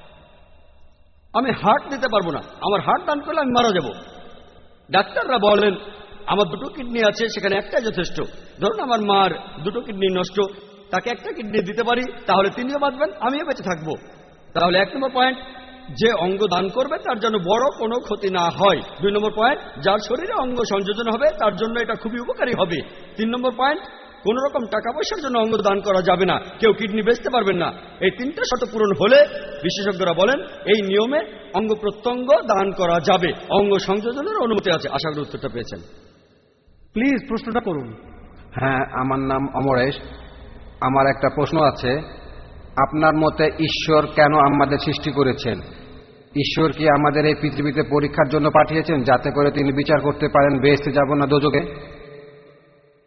আমি হার্ট দিতে পারবো না, আমার হার্ট দান করলে আমি মারা যাব। ডাক্তাররা বলেন আমার দুটো কিডনি আছে, সেখানে একটাই যথেষ্ট। ধরুন আমার মার দুটো কিডনি নষ্ট, তাকে একটা কিডনি দিতে পারি, তাহলে তিনিও বাঁচবেন, আমিও বেঁচে থাকবো। তাহলে এক নম্বর পয়েন্ট, যে অঙ্গ দান করবে তার যেন বড় কোনো ক্ষতি না হয়। দুই নম্বর পয়েন্ট, যার শরীরে অঙ্গ সংযোজন হবে তার জন্য এটা খুবই উপকারী হবে। তিন নম্বর পয়েন্ট, কোন রকম টাকা পয়সার জন্য অঙ্গ দান করা যাবে না, কেউ কিডনি বেচতে পারবেন না। এই তিনটা শর্ত পূরণ হলে বিশেষজ্ঞরা বলেন এই নিয়মে অঙ্গ প্রত্যঙ্গ দান করা যাবে, অঙ্গ সংযোজনের অনুমতি আছে। আশা করি উত্তরটা পেয়েছেন। প্লিজ প্রশ্নটা করুন। হ্যাঁ, আমার নাম অমরেশ। আমার একটা প্রশ্ন আছে, আপনার মতে ঈশ্বর কেন আমাদের সৃষ্টি করেছেন? ঈশ্বর কি আমাদের এই পৃথিবীতে পরীক্ষার জন্য পাঠিয়েছেন যাতে করে তিনি বিচার করতে পারেন বেহেশতে যাব না দোজখে?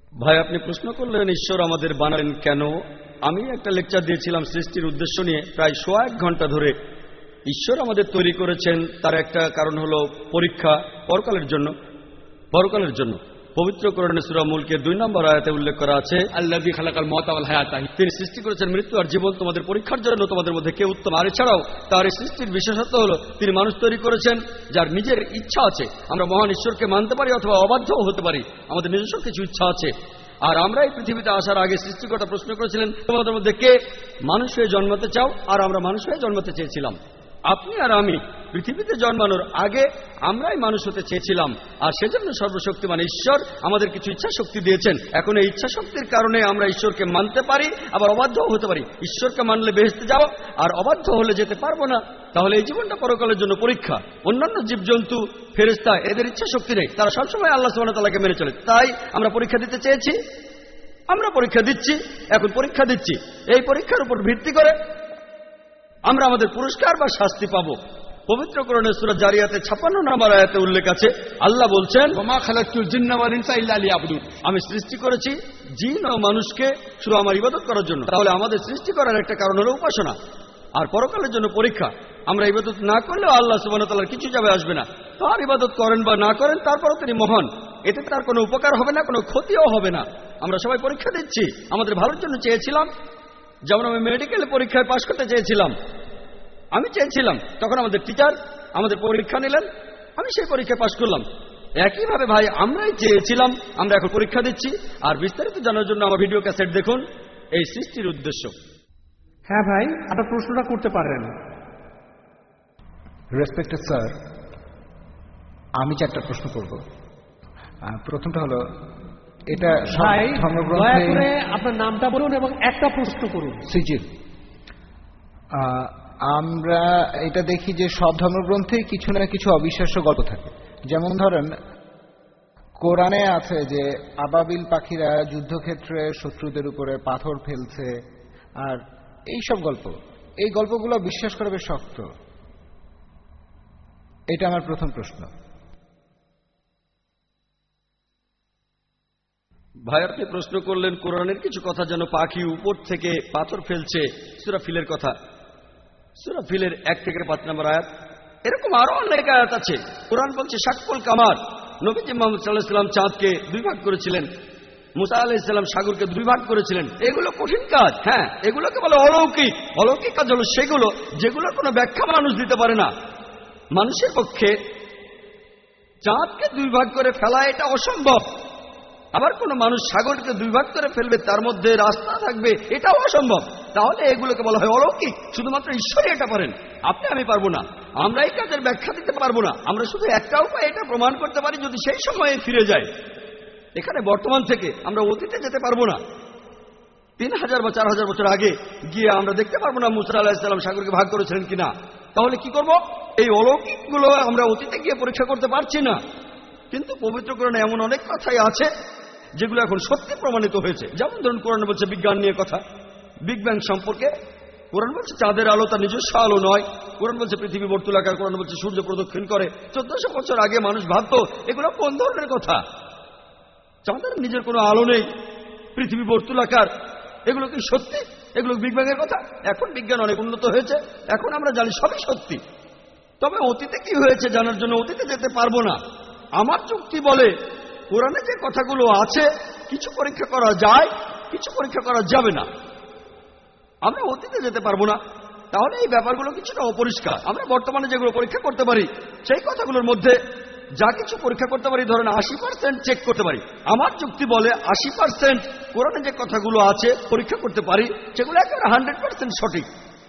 ভাই, আপনি প্রশ্ন করলেন ঈশ্বর আমাদের বানালেন কেন। আমি একটা লেকচার দিয়েছিলাম সৃষ্টির উদ্দেশ্য নিয়ে প্রায় সোয়া এক ঘন্টা ধরে। ঈশ্বর আমাদের তৈরি করেছেন, তার একটা কারণ হলো পরীক্ষা, পরকালের জন্য। পরকালের জন্য পবিত্র কোরআনে সূরা মুলকের দুই নম্বর আয়াতে উল্লেখ করা আছে, আল্লাযী খালাকাল মাউতা ওয়াল হায়াতা, তিনি সৃষ্টি করেছেন মৃত্যু আর জীবন তোমাদের পরীক্ষার জন্য, তোমাদের মধ্যে কে উত্তম। আর এছাড়াও তার এই সৃষ্টির বিশেষত্ব হলো তিনি মানুষ তৈরি করেছেন যার নিজের ইচ্ছা আছে। আমরা মহান ঈশ্বরকে মানতে পারি অথবা অবাধ্যও হতে পারি, আমাদের নিজস্ব কিছু ইচ্ছা আছে। আর আমরা এই পৃথিবীতে আসার আগে সৃষ্টিকর্তা প্রশ্ন করেছিলেন, তোমাদের মধ্যে কে মানুষ হয়ে জন্মাতে চাও? আর আমরা মানুষ হয়ে জন্মাতে চেয়েছিলাম। আপনি আর আমি পৃথিবীতে জন্মানোর আগে আমরাই মানুষ হতে চেয়েছিলাম। আর সেজন্য সর্বশক্তিমান ঈশ্বর আমাদের কিছু ইচ্ছা শক্তি দিয়েছেন। এখন এই ইচ্ছা শক্তির কারণে আমরা ঈশ্বরকে মানতে পারি, আবার অবাধ্যও হতে পারি। ঈশ্বরকে মানলে বেহেশতে যাও, আর অবাধ্য হলে যেতে পারবো না। তাহলে এই জীবনটা পরকালের জন্য পরীক্ষা। অন্যান্য জীবজন্তু, ফেরেশতা, এদের ইচ্ছা শক্তি নেই, তারা সবসময় আল্লাহ সুবহানাহু ওয়া তাআলাকে মেনে চলে। তাই আমরা পরীক্ষা দিতে চেয়েছি, আমরা পরীক্ষা দিচ্ছি। এখন পরীক্ষা দিচ্ছি, এই পরীক্ষার উপর ভিত্তি করে আমরা আমাদের পুরস্কার বা শাস্তি পাব। পবিত্র কোরআনের সূরা জারিয়াতে ছাপ্পান্ন নম্বর আয়াতে উল্লেখ আছে, আল্লাহ বলছেন, ওমা খালাকতুল জিন্না ওয়াল ইনসা ইল্লা লিয়াবুদুন, আমি সৃষ্টি করেছি জিন ও মানুষকে শুধু আমার ইবাদত করার জন্য। তাহলে আমাদের সৃষ্টি করার একটা কারণ হলো উপাসনা, আর পরকালের জন্য পরীক্ষা। আমরা ইবাদত না করলেও আল্লাহ সুবহানাহু ওয়া তাআলার কিছু যাবে আসবে না। তার ইবাদত করেন বা না করেন, তারপরও তিনি মহান। এতে তার কোনো উপকার হবে না, কোনো ক্ষতিও হবে না। আমরা সবাই পরীক্ষা দিচ্ছি, আমাদের ভালোর জন্য চেয়েছিলাম। যেমন আমি মেডিকেল পরীক্ষায় পাশ করতে চেয়েছিলাম, আমি চেয়েছিলাম, তখন আমাদের টিচার আমাদের পরীক্ষা নিলেন, আমি সেই পরীক্ষায় পাশ করলাম। একইভাবে ভাই, আমরাই চেয়েছিলাম, আমরা এখন পরীক্ষা দিচ্ছি। আর বিস্তারিত জানার জন্য আমার ভিডিও ক্যাসেট দেখুন, এই সৃষ্টির উদ্দেশ্য। হ্যাঁ ভাই, আপনার প্রশ্নটা করতে পারেন। রেসপেক্টেড স্যার, আমি চারটা প্রশ্ন করব। প্রথমটা হলো, এটা ভাই দয়া করে ধর্মগ্রন্থে, আপনার নামটা বলুন এবং একটা প্রশ্ন করুন। সিজিল, আমরা এটা দেখি যে সব ধর্মগ্রন্থেই কিছু না কিছু অবিশ্বাস্য গল্প থাকে। যেমন ধরেন, কোরআনে আছে যে আবাবিল পাখিরা যুদ্ধক্ষেত্রে শত্রুদের উপরে পাথর ফেলছে, আর এই সব গল্প, এই গল্পগুলো বিশ্বাস করা বেশ শক্ত। এটা আমার প্রথম প্রশ্ন। ভাই, আপনি প্রশ্ন করলেন কোরআনের কিছু কথা যেন পাখি উপর থেকে পাথর ফেলছে, সূরা ফিলের কথা। সূরা ফিলের এক থেকে পাঁচ নম্বর আয়াত। এরকম আরো অনেক আয়াত আছে। কোরআন বলছে শাক্কুল কামার, নবীজি মুহাম্মদ সাল্লাল্লাহু আলাইহি ওয়াসাল্লাম চাঁদকে দুই ভাগ করেছিলেন, মুসা আলাইহিস সালাম সাগরকে দুই ভাগ করেছিলেন। এগুলো কঠিন কাজ, হ্যাঁ, এগুলোকে বলে অলৌকিক। অলৌকিক কাজ হলো সেগুলো যেগুলোর কোনো ব্যাখ্যা মানুষ দিতে পারে না। মানুষের পক্ষে চাঁদকে দুই ভাগ করে ফেলা এটা অসম্ভব। আবার কোনো মানুষ সাগরকে দুই ভাগ করে ফেলবে, তার মধ্যে রাস্তা থাকবে, এটাও অসম্ভব। তাহলে এগুলোকে বলা হয় অলৌকিক। শুধুমাত্র ঈশ্বরই এটা পারেন, আপনি আমি পারবো না। আমরা এই কাজের ব্যাখ্যা দিতে পারবো না। আমরা শুধু একটা উপায় এটা প্রমাণ করতে পারি, যদি সেই সময়ে ফিরে যায়। এখানে বর্তমান থেকে আমরা অতীতে যেতে পারবো না। তিন হাজার বা চার হাজার বছর আগে গিয়ে আমরা দেখতে পারবো না মুসা আলাইহিস সালাম সাগরকে ভাগ করেছিলেন কিনা। তাহলে কি করব? এই অলৌকিকগুলো আমরা অতীতে গিয়ে পরীক্ষা করতে পারছি না। কিন্তু পবিত্র কোরআনে এমন অনেক কথাই আছে যেগুলো এখন সত্যি প্রমাণিত হয়েছে। যেমন ধরুন, কোরআন বলছে বিজ্ঞান নিয়ে কথা, বিগ ব্যাং সম্পর্কে। কোরআন বলছে চাঁদের আলো তার নিজস্ব আলো নয়। কোরআন বলছে পৃথিবী বর্তুলাকার। কোরআন বলছে সূর্য প্রদক্ষিণ করে। চোদ্দশো বছর আগে মানুষ ভাবত এগুলো কোন ধরনের কথা? চাঁদের নিজের কোনো আলো নেই, পৃথিবী বর্তুলাকার, এগুলো কি সত্যি? এগুলো বিগ ব্যাং এর কথা। এখন বিজ্ঞান অনেক উন্নত হয়েছে, এখন আমরা জানি সবই সত্যি। তবে অতীতে কি হয়েছে জানার জন্য অতীতে যেতে পারবো না। আমার যুক্তি বলে কোরআনে যে কথাগুলো আছে কিছু পরীক্ষা করা যায়, কিছু পরীক্ষা করা যাবে না। আমরা অতীতে যেতে পারবো না, তাহলে এই ব্যাপারগুলো কিছুটা অপরিষ্কার। আমরা বর্তমানে যেগুলো পরীক্ষা করতে পারি সেই কথাগুলোর মধ্যে যা কিছু পরীক্ষা করতে পারি, ধরেন আশি পার্সেন্ট চেক করতে পারি। আমার যুক্তি বলে আশি পার্সেন্ট কোরআনে যে কথাগুলো আছে পরীক্ষা করতে পারি, সেগুলো একেবারে হান্ড্রেড পার্সেন্ট সঠিক।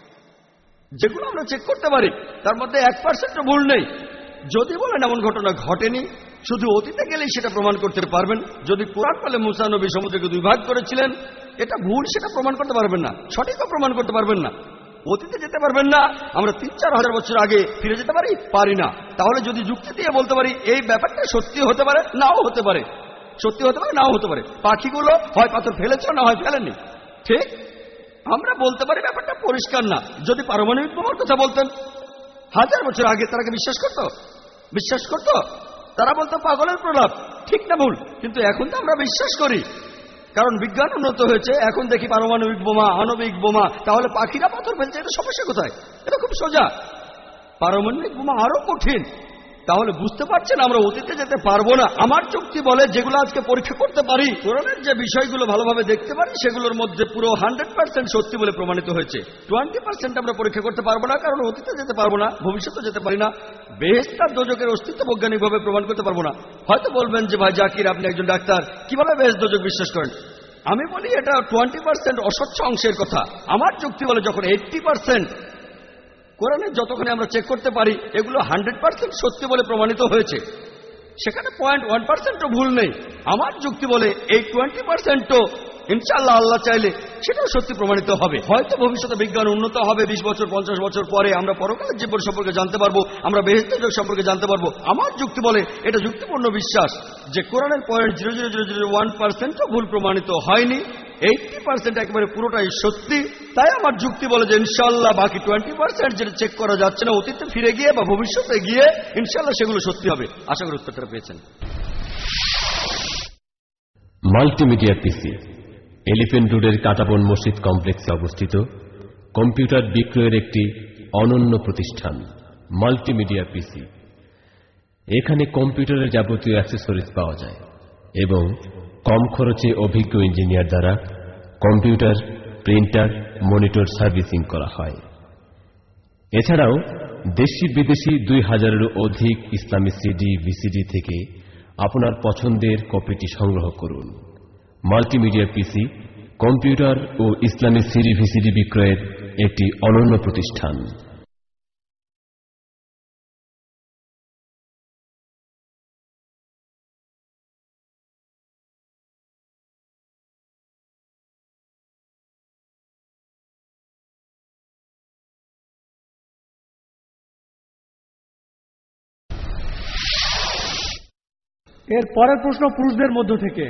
যেগুলো আমরা চেক করতে পারি তার মধ্যে এক পার্সেন্টও ভুল নেই। যদি বলেন এমন ঘটনা ঘটেনি, শুধু অতীতে গেলেই সেটা প্রমাণ করতে পারবেন। যদি কোরআন বলে মুসা নবী সমুদ্রকে দুই ভাগ করেছিলেন, এটা ভুল, সেটা প্রমাণ করতে পারবেন না, সঠিকও প্রমাণ করতে পারবেন না। অতীতে যেতে পারবেন না। আমরা তিন চার হাজার বছর আগে ফিরে যেতে পারি? পারি না। তাহলে যদি যুক্তি দিয়ে বলতে পারি এই ব্যাপারটা সত্যি হতে পারে, নাও হতে পারে, সত্যি হতে পারে, নাও হতে পারে। পাখিগুলো হয় পাথর ফেলেছ, না হয় ফেলেনি, ঠিক? আমরা বলতে পারি ব্যাপারটা পরিষ্কার না। যদি পারমাণবিক বোমার কথা বলতেন হাজার বছর আগে, তারা কি বিশ্বাস করত? বিশ্বাস করত? তারা বলতো পাগলের প্রলাপ, ঠিক না ভুল? কিন্তু এখন তো আমরা বিশ্বাস করি। কারণ বিজ্ঞান উন্নত হয়েছে, এখন দেখি পারমাণবিক বোমা, আণবিক বোমা। তাহলে পাখিরা পাথর ফেলছে, এটা সমস্যা কোথায়? এটা খুব সোজা। পারমাণবিক বোমা আরো কঠিন। তাহলে বুঝতে পারছেন আমরা অতীতে যেতে পারবো না। আমার যুক্তি বলে যেগুলো আজকে পরীক্ষা করতে পারি, কোরআনের যে বিষয়গুলো ভালোভাবে দেখতে পারি, সেগুলোর মধ্যে পুরো হান্ড্রেড পার্সেন্ট সত্যি বলে প্রমাণিত হয়েছে। টোয়েন্টি পার্সেন্ট আমরা পরীক্ষা করতে পারবো না, কারণ অতীতে যেতে পারবো না, ভবিষ্যতে যেতে পারি না, বেহেশত আর দোজখের অস্তিত্ব বৈজ্ঞানিকভাবে প্রমাণ করতে পারবো না। হয়তো বলবেন যে ভাই জাকির, আপনি একজন ডাক্তার, কিভাবে বেহেশত দোজখ বিশ্বাস করেন? আমি বলি এটা টোয়েন্টি পার্সেন্ট অস্বচ্ছ অংশের কথা। আমার যুক্তি বলে যখন এইটটি পার্সেন্ট কোরআনে যতক্ষণে আমরা চেক করতে পারি এগুলো হান্ড্রেড পার্সেন্ট সত্যি বলে প্রমাণিত হয়েছে, সেখানে পয়েন্ট ওয়ান পার্সেন্টও ভুল নেই। আমার যুক্তি বলে এই টোয়েন্টি পার্সেন্টও ইনশাআল্লাহ আল্লাহ চাইলে সেটাও সত্যি প্রমাণিত হবে। হয়তো ভবিষ্যতে বিজ্ঞান উন্নত হবে, বিশ বছর পঞ্চাশ বছর পরে আমরা পরকালের জীবন সম্পর্কে জানতে পারবো, আমরা বেহেশত দোজখ সম্পর্কে জানতে পারবো। আমার যুক্তি বলে এটা যুক্তিপূর্ণ বিশ্বাস যে কোরআনের point zero zero zero zero one পার্সেন্টও ভুল প্রমাণিত হয়নি, এইটটি পার্সেন্ট একেবারে পুরোটাই সত্যি। তাই আমার যুক্তি বলে যে ইনশাআল্লাহ বাকি টোয়েন্টি পার্সেন্ট যেটা চেক করা যাচ্ছে না, অতীতে ফিরে গিয়ে বা ভবিষ্যতে গিয়ে ইনশাআল্লাহ সেগুলো সত্যি হবে। আশা করি উত্তরটা পেয়েছেন। মাল্টিমিডিয়া পিসি এলিফ্যান্ট রোডের কাটাবন মসজিদ কমপ্লেক্সে অবস্থিত কম্পিউটার বিক্রয়ের একটি অনন্য প্রতিষ্ঠান মাল্টিমিডিয়া পিসি। এখানে কম্পিউটারের যাবতীয় অ্যাক্সেসরিজ পাওয়া যায় এবং কম খরচে অভিজ্ঞ ইঞ্জিনিয়ার দ্বারা কম্পিউটার, প্রিন্টার, মনিটর সার্ভিসিং করা হয়। এছাড়াও দেশি বিদেশি দুই হাজারেরও অধিক ইসলামী সিডি, ভিসিডি থেকে আপনার পছন্দের কপিটি সংগ্রহ করুন। মাল্টিমিডিয়া পিসি কম্পিউটার ও ইসলামী সিডি, ভিসিডি বিক্রয়ের একটি অনন্য প্রতিষ্ঠান। এর পরের প্রশ্ন পুরুষদের মধ্য থেকে।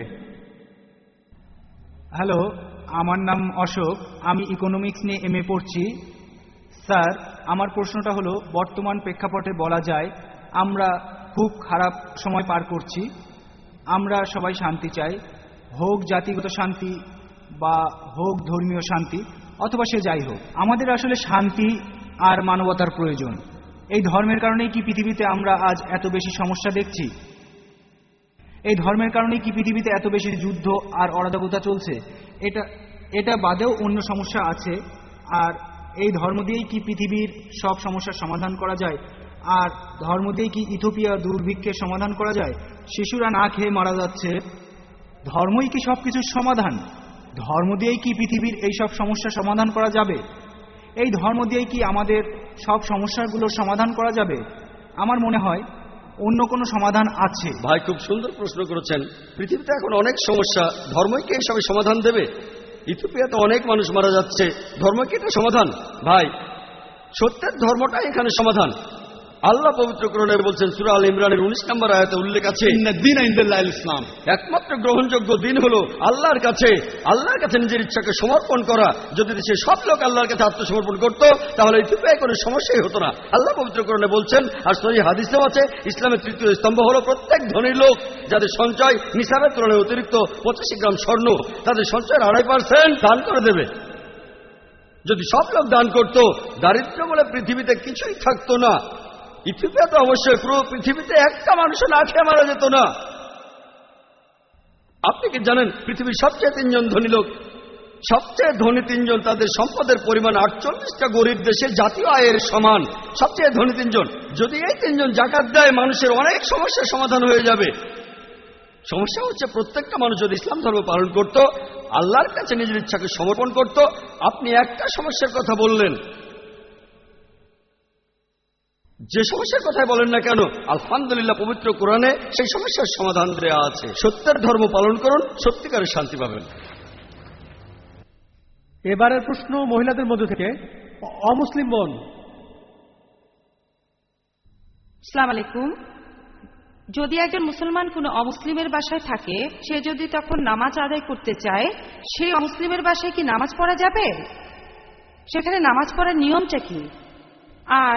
হ্যালো, আমার নাম অশোক, আমি ইকোনমিক্স নিয়ে এম এ পড়ছি। স্যার, আমার প্রশ্নটা হলো, বর্তমান প্রেক্ষাপটে বলা যায় আমরা খুব খারাপ সময় পার করছি। আমরা সবাই শান্তি চাই, হোক জাতিগত শান্তি বা হোক ধর্মীয় শান্তি, অথবা সে যাই হোক, আমাদের আসলে শান্তি আর মানবতার প্রয়োজন। এই ধর্মের কারণেই কি পৃথিবীতে আমরা আজ এত বেশি সমস্যা দেখছি? এই ধর্মের কারণেই কি পৃথিবীতে এত বেশি যুদ্ধ আর অরাজকতা চলছে? এটা এটা বাদেও অন্য সমস্যা আছে। আর এই ধর্ম দিয়েই কি পৃথিবীর সব সমস্যার সমাধান করা যায়? আর ধর্ম দিয়েই কি ইথিওপিয়া দুর্ভিক্ষের সমাধান করা যায়? শিশুরা না খেয়ে মারা যাচ্ছে, ধর্মই কি সব কিছুর সমাধান? ধর্ম দিয়েই কি পৃথিবীর এই সব সমস্যার সমাধান করা যাবে? এই ধর্ম দিয়েই কি আমাদের সব সমস্যাগুলোর সমাধান করা যাবে? আমার মনে হয় অন্য কোনো সমাধান আছে। ভাই, খুব সুন্দর প্রশ্ন করেছেন। পৃথিবীতে এখন অনেক সমস্যা, ধর্মই কি এইসবের সমাধান দেবে? ইথিওপিয়াতে অনেক মানুষ মারা যাচ্ছে, ধর্ম কি এটা সমাধান? ভাই, সত্যের ধর্মটাই এখানে সমাধান। আল্লাহ পবিত্র কোরআনে বলছেন, সূরা আল ইমরানের উনিশ নম্বর আয়াতে উল্লেখ আছে, ইসলাম, একমাত্র গ্রহণযোগ্য দিন হলো আল্লাহর কাছে আল্লাহর কাছে নিজের ইচ্ছাকে সমর্পণ করা। যদি সে সব লোক আল্লাহর কাছে আত্মসমর্পণ করত, তাহলে ইথিওপিয়ায় কোনো সমস্যাই হতো না। আল্লাহ পবিত্র কোরআনে বলছেন, আর সহিহ হাদিসেও আছে, ইসলামের তৃতীয় স্তম্ভ হলো প্রত্যেক ধনী লোক যাদের সঞ্চয় নিসাবের তুলনায় অতিরিক্ত পঁচাশি গ্রাম স্বর্ণ, তাদের সঞ্চয়ের আড়াই পার্সেন্ট দান করে দেবে। যদি সব লোক দান করত, দারিদ্র বলে পৃথিবীতে কিছুই থাকতো না। ইথিওপিয়াতে অবশ্যই পুরো পৃথিবীতে একটা মানুষও না খেয়ে মারা যেত না। আপনি কি জানেন পৃথিবীর সবচেয়ে তিনজন ধনী লোক, সবচেয়ে ধনী তিনজন, তাদের সম্পদের পরিমাণ আটচল্লিশটা গরিব দেশের জাতীয় আয়ের সমান। সবচেয়ে ধনী তিনজন, যদি এই তিনজন জাকাত দেয়, মানুষের অনেক সমস্যার সমাধান হয়ে যাবে। সমস্যা হচ্ছে প্রত্যেকটা মানুষ যদি ইসলাম ধর্ম পালন করত, আল্লাহর কাছে নিজের ইচ্ছাকে সমর্পণ করত। আপনি একটা সমস্যার কথা বললেন, যে সমস্যার কথাই বলেন না কেন, আলহামদুলিল্লাহ পবিত্র কোরআনে সেই সমস্যার সমাধান দেওয়া আছে। সত্যের ধর্ম পালন করুন, সত্যিকারের শান্তি পাবেন। এবারের প্রশ্ন মহিলাদের মধ্য থেকে, অমুসলিম বোন। আসসালামু আলাইকুম। যদি একজন মুসলমান কোনো অমুসলিমের বাসায় থাকে, সে যদি তখন নামাজ আদায় করতে চায়, সেই অমুসলিমের বাসায় কি নামাজ পড়া যাবে? সেখানে নামাজ পড়ার নিয়মটা কি? আর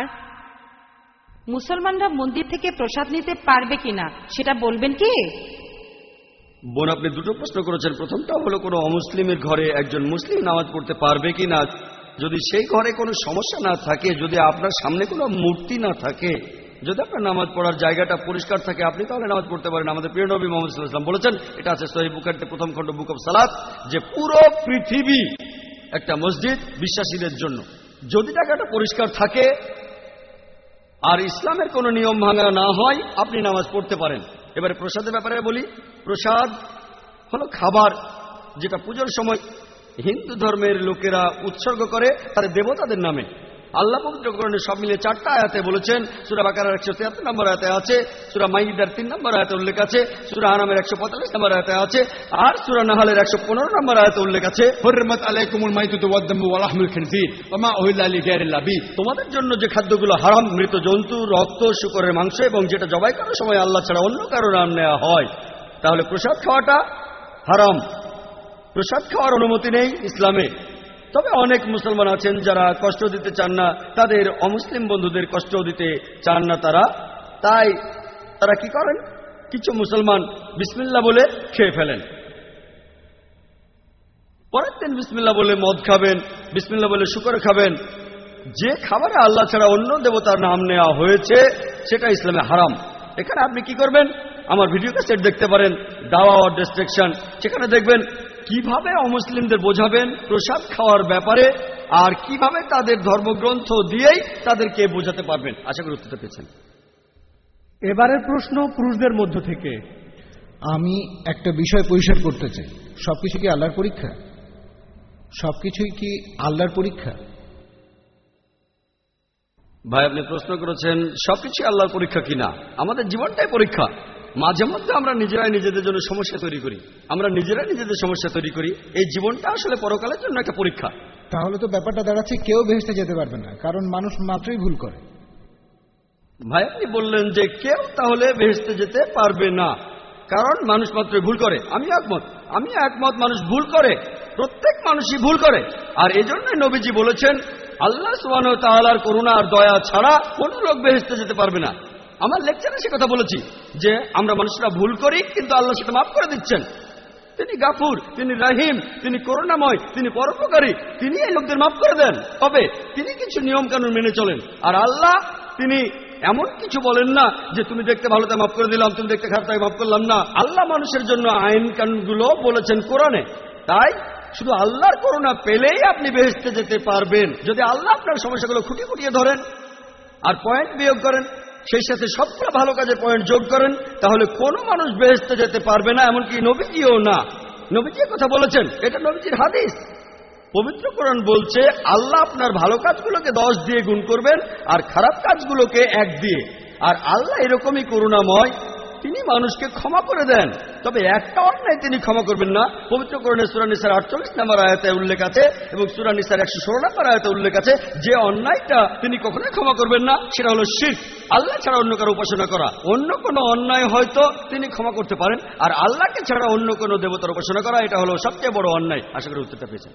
মুসলমানরা মন্দির থেকে প্রসাদ নিতে পারবে কিনা সেটা বলবেন কি? বোন, আপনি দুটো প্রশ্ন করেছেন। প্রথমটা হলো কোনো অমুসলিমের ঘরে একজন মুসলিম নামাজ পড়তে পারবে কি না। যদি সেই ঘরে কোনো সমস্যা না থাকে, যদি আপনার সামনে কোনো মূর্তি না থাকে, যদি আপনার নামাজ পড়ার জায়গাটা পরিষ্কার থাকে, আপনি তাহলে নামাজ পড়তে পারেন। আমাদের প্রিয় নবী মুহাম্মদ সাল্লাল্লাহু আলাইহি ওয়াসাল্লাম বলেছেন, এটা আছে সহিহ বুখারীতে প্রথম খণ্ড বুক অফ সালাত, যে পুরো পৃথিবী একটা মসজিদ বিশ্বাসীদের জন্য। যদি জায়গাটা পরিষ্কার থাকে আর ইসলামের কোনো নিয়ম ভাঙা না হয়, আপনি নামাজ পড়তে পারেন। এবারে প্রসাদের ব্যাপারে বলি। প্রসাদ হলো খাবার যেটা পুজোর সময় হিন্দু ধর্মের লোকেরা উৎসর্গ করে তাদের দেবতাদের নামে। আল্লাহ পবিত্র কোরআনে সব মিলে চারটা আয়াতে বলেছেন। সূরা বাকারার একশো তিয়াত্তর নম্বর আয়াতে আছে, সূরা মাইদার তিন নম্বর আয়াতে উল্লেখ আছে, সূরা আনামের একশো পঁয়তাল্লিশ নম্বর আয়াতে আছে, আর সূরা নাহালের একশো পনেরো নম্বর আয়াতে উল্লেখ আছে, হুরমাত আলাইকুমুল মাইতাতু ওয়াদ-দামু ওয়া লাহমুল খিনজির ওয়া মা উহিল্লা লিগাইরিল্লাহ বিহি। তোমাদের জন্য যে খাদ্যগুলো হারাম, মৃত জন্তু, রক্ত, শূকরের মাংস এবং যেটা জবাই করার সময় আল্লাহ ছাড়া অন্য কারো নাম নেওয়া হয়। তাহলে প্রসাদ খাওয়াটা হারাম। প্রসাদ খাওয়ার অনুমতি নেই ইসলামে। তবে অনেক মুসলমান আছেন যারা কষ্ট দিতে চান না, তাদের অমুসলিম বন্ধুদের কষ্ট দিতে চান না তারা, তাই তারা কি করেন, কিছু মুসলমান বিসমিল্লাহ বলে খেয়ে ফেলেন। পরের দিন বিসমিল্লাহ বলে মদ খাবেন, বিসমিল্লাহ বলে শুকর খাবেন। যে খাবারে আল্লাহ ছাড়া অন্য দেবতার নাম নেওয়া হয়েছে সেটা ইসলামে হারাম। এখানে আপনি কি করবেন, আমার ভিডিও ক্যাসেট দেখতে পারেন, দাওয়া অর ডিস্ট্রাকশন। সেখানে দেখবেন কিভাবে অমুসলিমদের বোঝাবেন প্রসাদ খাওয়ার ব্যাপারে, আর কিভাবে তাদের ধর্মগ্রন্থ দিয়েই তাদেরকে বোঝাতে পারবেন। আশা করি উত্তরটা পেয়েছেন। এবারের প্রশ্ন পুরুষদের মধ্য থেকে। আমি একটা বিষয় পরিষ্কার করতে চাই, সবকিছু কি আল্লাহর পরীক্ষা? সবকিছুই কি আল্লাহর পরীক্ষা? ভাই, আপনি প্রশ্ন করেছেন সবকিছু আল্লাহর পরীক্ষা কিনা। আমাদের জীবনটাই পরীক্ষা। মাঝে মধ্যে আমরা নিজেরাই নিজেদের জন্য সমস্যা তৈরি করি, আমরা নিজেরাই নিজেদের সমস্যা তৈরি করি। এই জীবনটা আসলে পরকালের জন্য একটা পরীক্ষা। তাহলে তো ব্যাপারটা দাঁড়াচ্ছে কেউ বেহেশতে যেতে পারবে না, কারণ মানুষ মাত্রই ভুল করে। ভাই, আপনি বললেন যে কেউ তাহলে বেহেশতে যেতে পারবে না, কারণ মানুষ মাত্রই ভুল করে। আমি একমত, আমি একমত মানুষ ভুল করে, প্রত্যেক মানুষই ভুল করে। আর এই জন্যই নবীজি বলেছেন, আল্লাহ সুবহানাহু ওয়া তাআলার করুণা আর দয়া ছাড়া কোনো লোক বেহেশতে যেতে পারবে না। আমার লেকচারে সে কথা বলেছি যে আমরা মানুষরা ভুল করি, কিন্তু আল্লাহ সেটা মাফ করে দিচ্ছেন। তিনি গাফুর, তিনি রাহিম, তিনি করুণাময়, তিনি পরোপকারী, তিনি এই লোকদের মাফ করে দেন। তবে তিনি কিছু নিয়ম কানুন মেনে চলেন। আর আল্লাহ তিনি এমন কিছু বলেন না যে তুমি দেখতে ভালো তাই মাফ করে দিলাম, তুমি দেখতে খারাপ তাই মাফ করলাম না। আল্লাহ মানুষের জন্য আইন কানুনগুলো বলেছেন কোরআনে। তাই শুধু আল্লাহর করুণা পেলেই আপনি বেহেশতে যেতে পারবেন। যদি আল্লাহ আপনার সমস্যাগুলো খুঁটিয়ে খুঁটিয়ে ধরেন আর পয়েন্ট বিয়োগ করেন, সেই সাথে সবগুলো ভালো কাজের পয়েন্ট যোগ করেন, তাহলে কোনো মানুষ বেহেশতে যেতে পারবে না, এমনকি নবীজিও না। নবীজি কথা বলেছেন, এটা নবীজির হাদিস। পবিত্র কোরআন বলছে আল্লাহ আপনার ভালো কাজগুলোকে দশ দিয়ে গুণ করবেন আর খারাপ কাজগুলোকে এক দিয়ে। আর আল্লাহ এরকমই করুণাময়, তিনি মানুষকে ক্ষমা করে দেন। তবে একটা অন্যায় তিনি ক্ষমা করবেন না। পবিত্র কোরআনে সূরা নিসার আটচল্লিশ নম্বর আয়াতে উল্লেখ আছে এবং সূরা নিসার একশো ষোলো নম্বর আয়াতে উল্লেখ আছে, যে অন্যায়টা তিনি কখনোই ক্ষমা করবেন না সেটা হলো শিরক, আল্লাহ ছাড়া অন্য কারো উপাসনা করা। অন্য কোনো অন্যায় হয়তো তিনি ক্ষমা করতে পারেন, আর আল্লাহকে ছাড়া অন্য কোনো দেবতার উপাসনা করা, এটা হলো সবচেয়ে বড় অন্যায়। আশা করি উত্তরটা পেয়েছেন।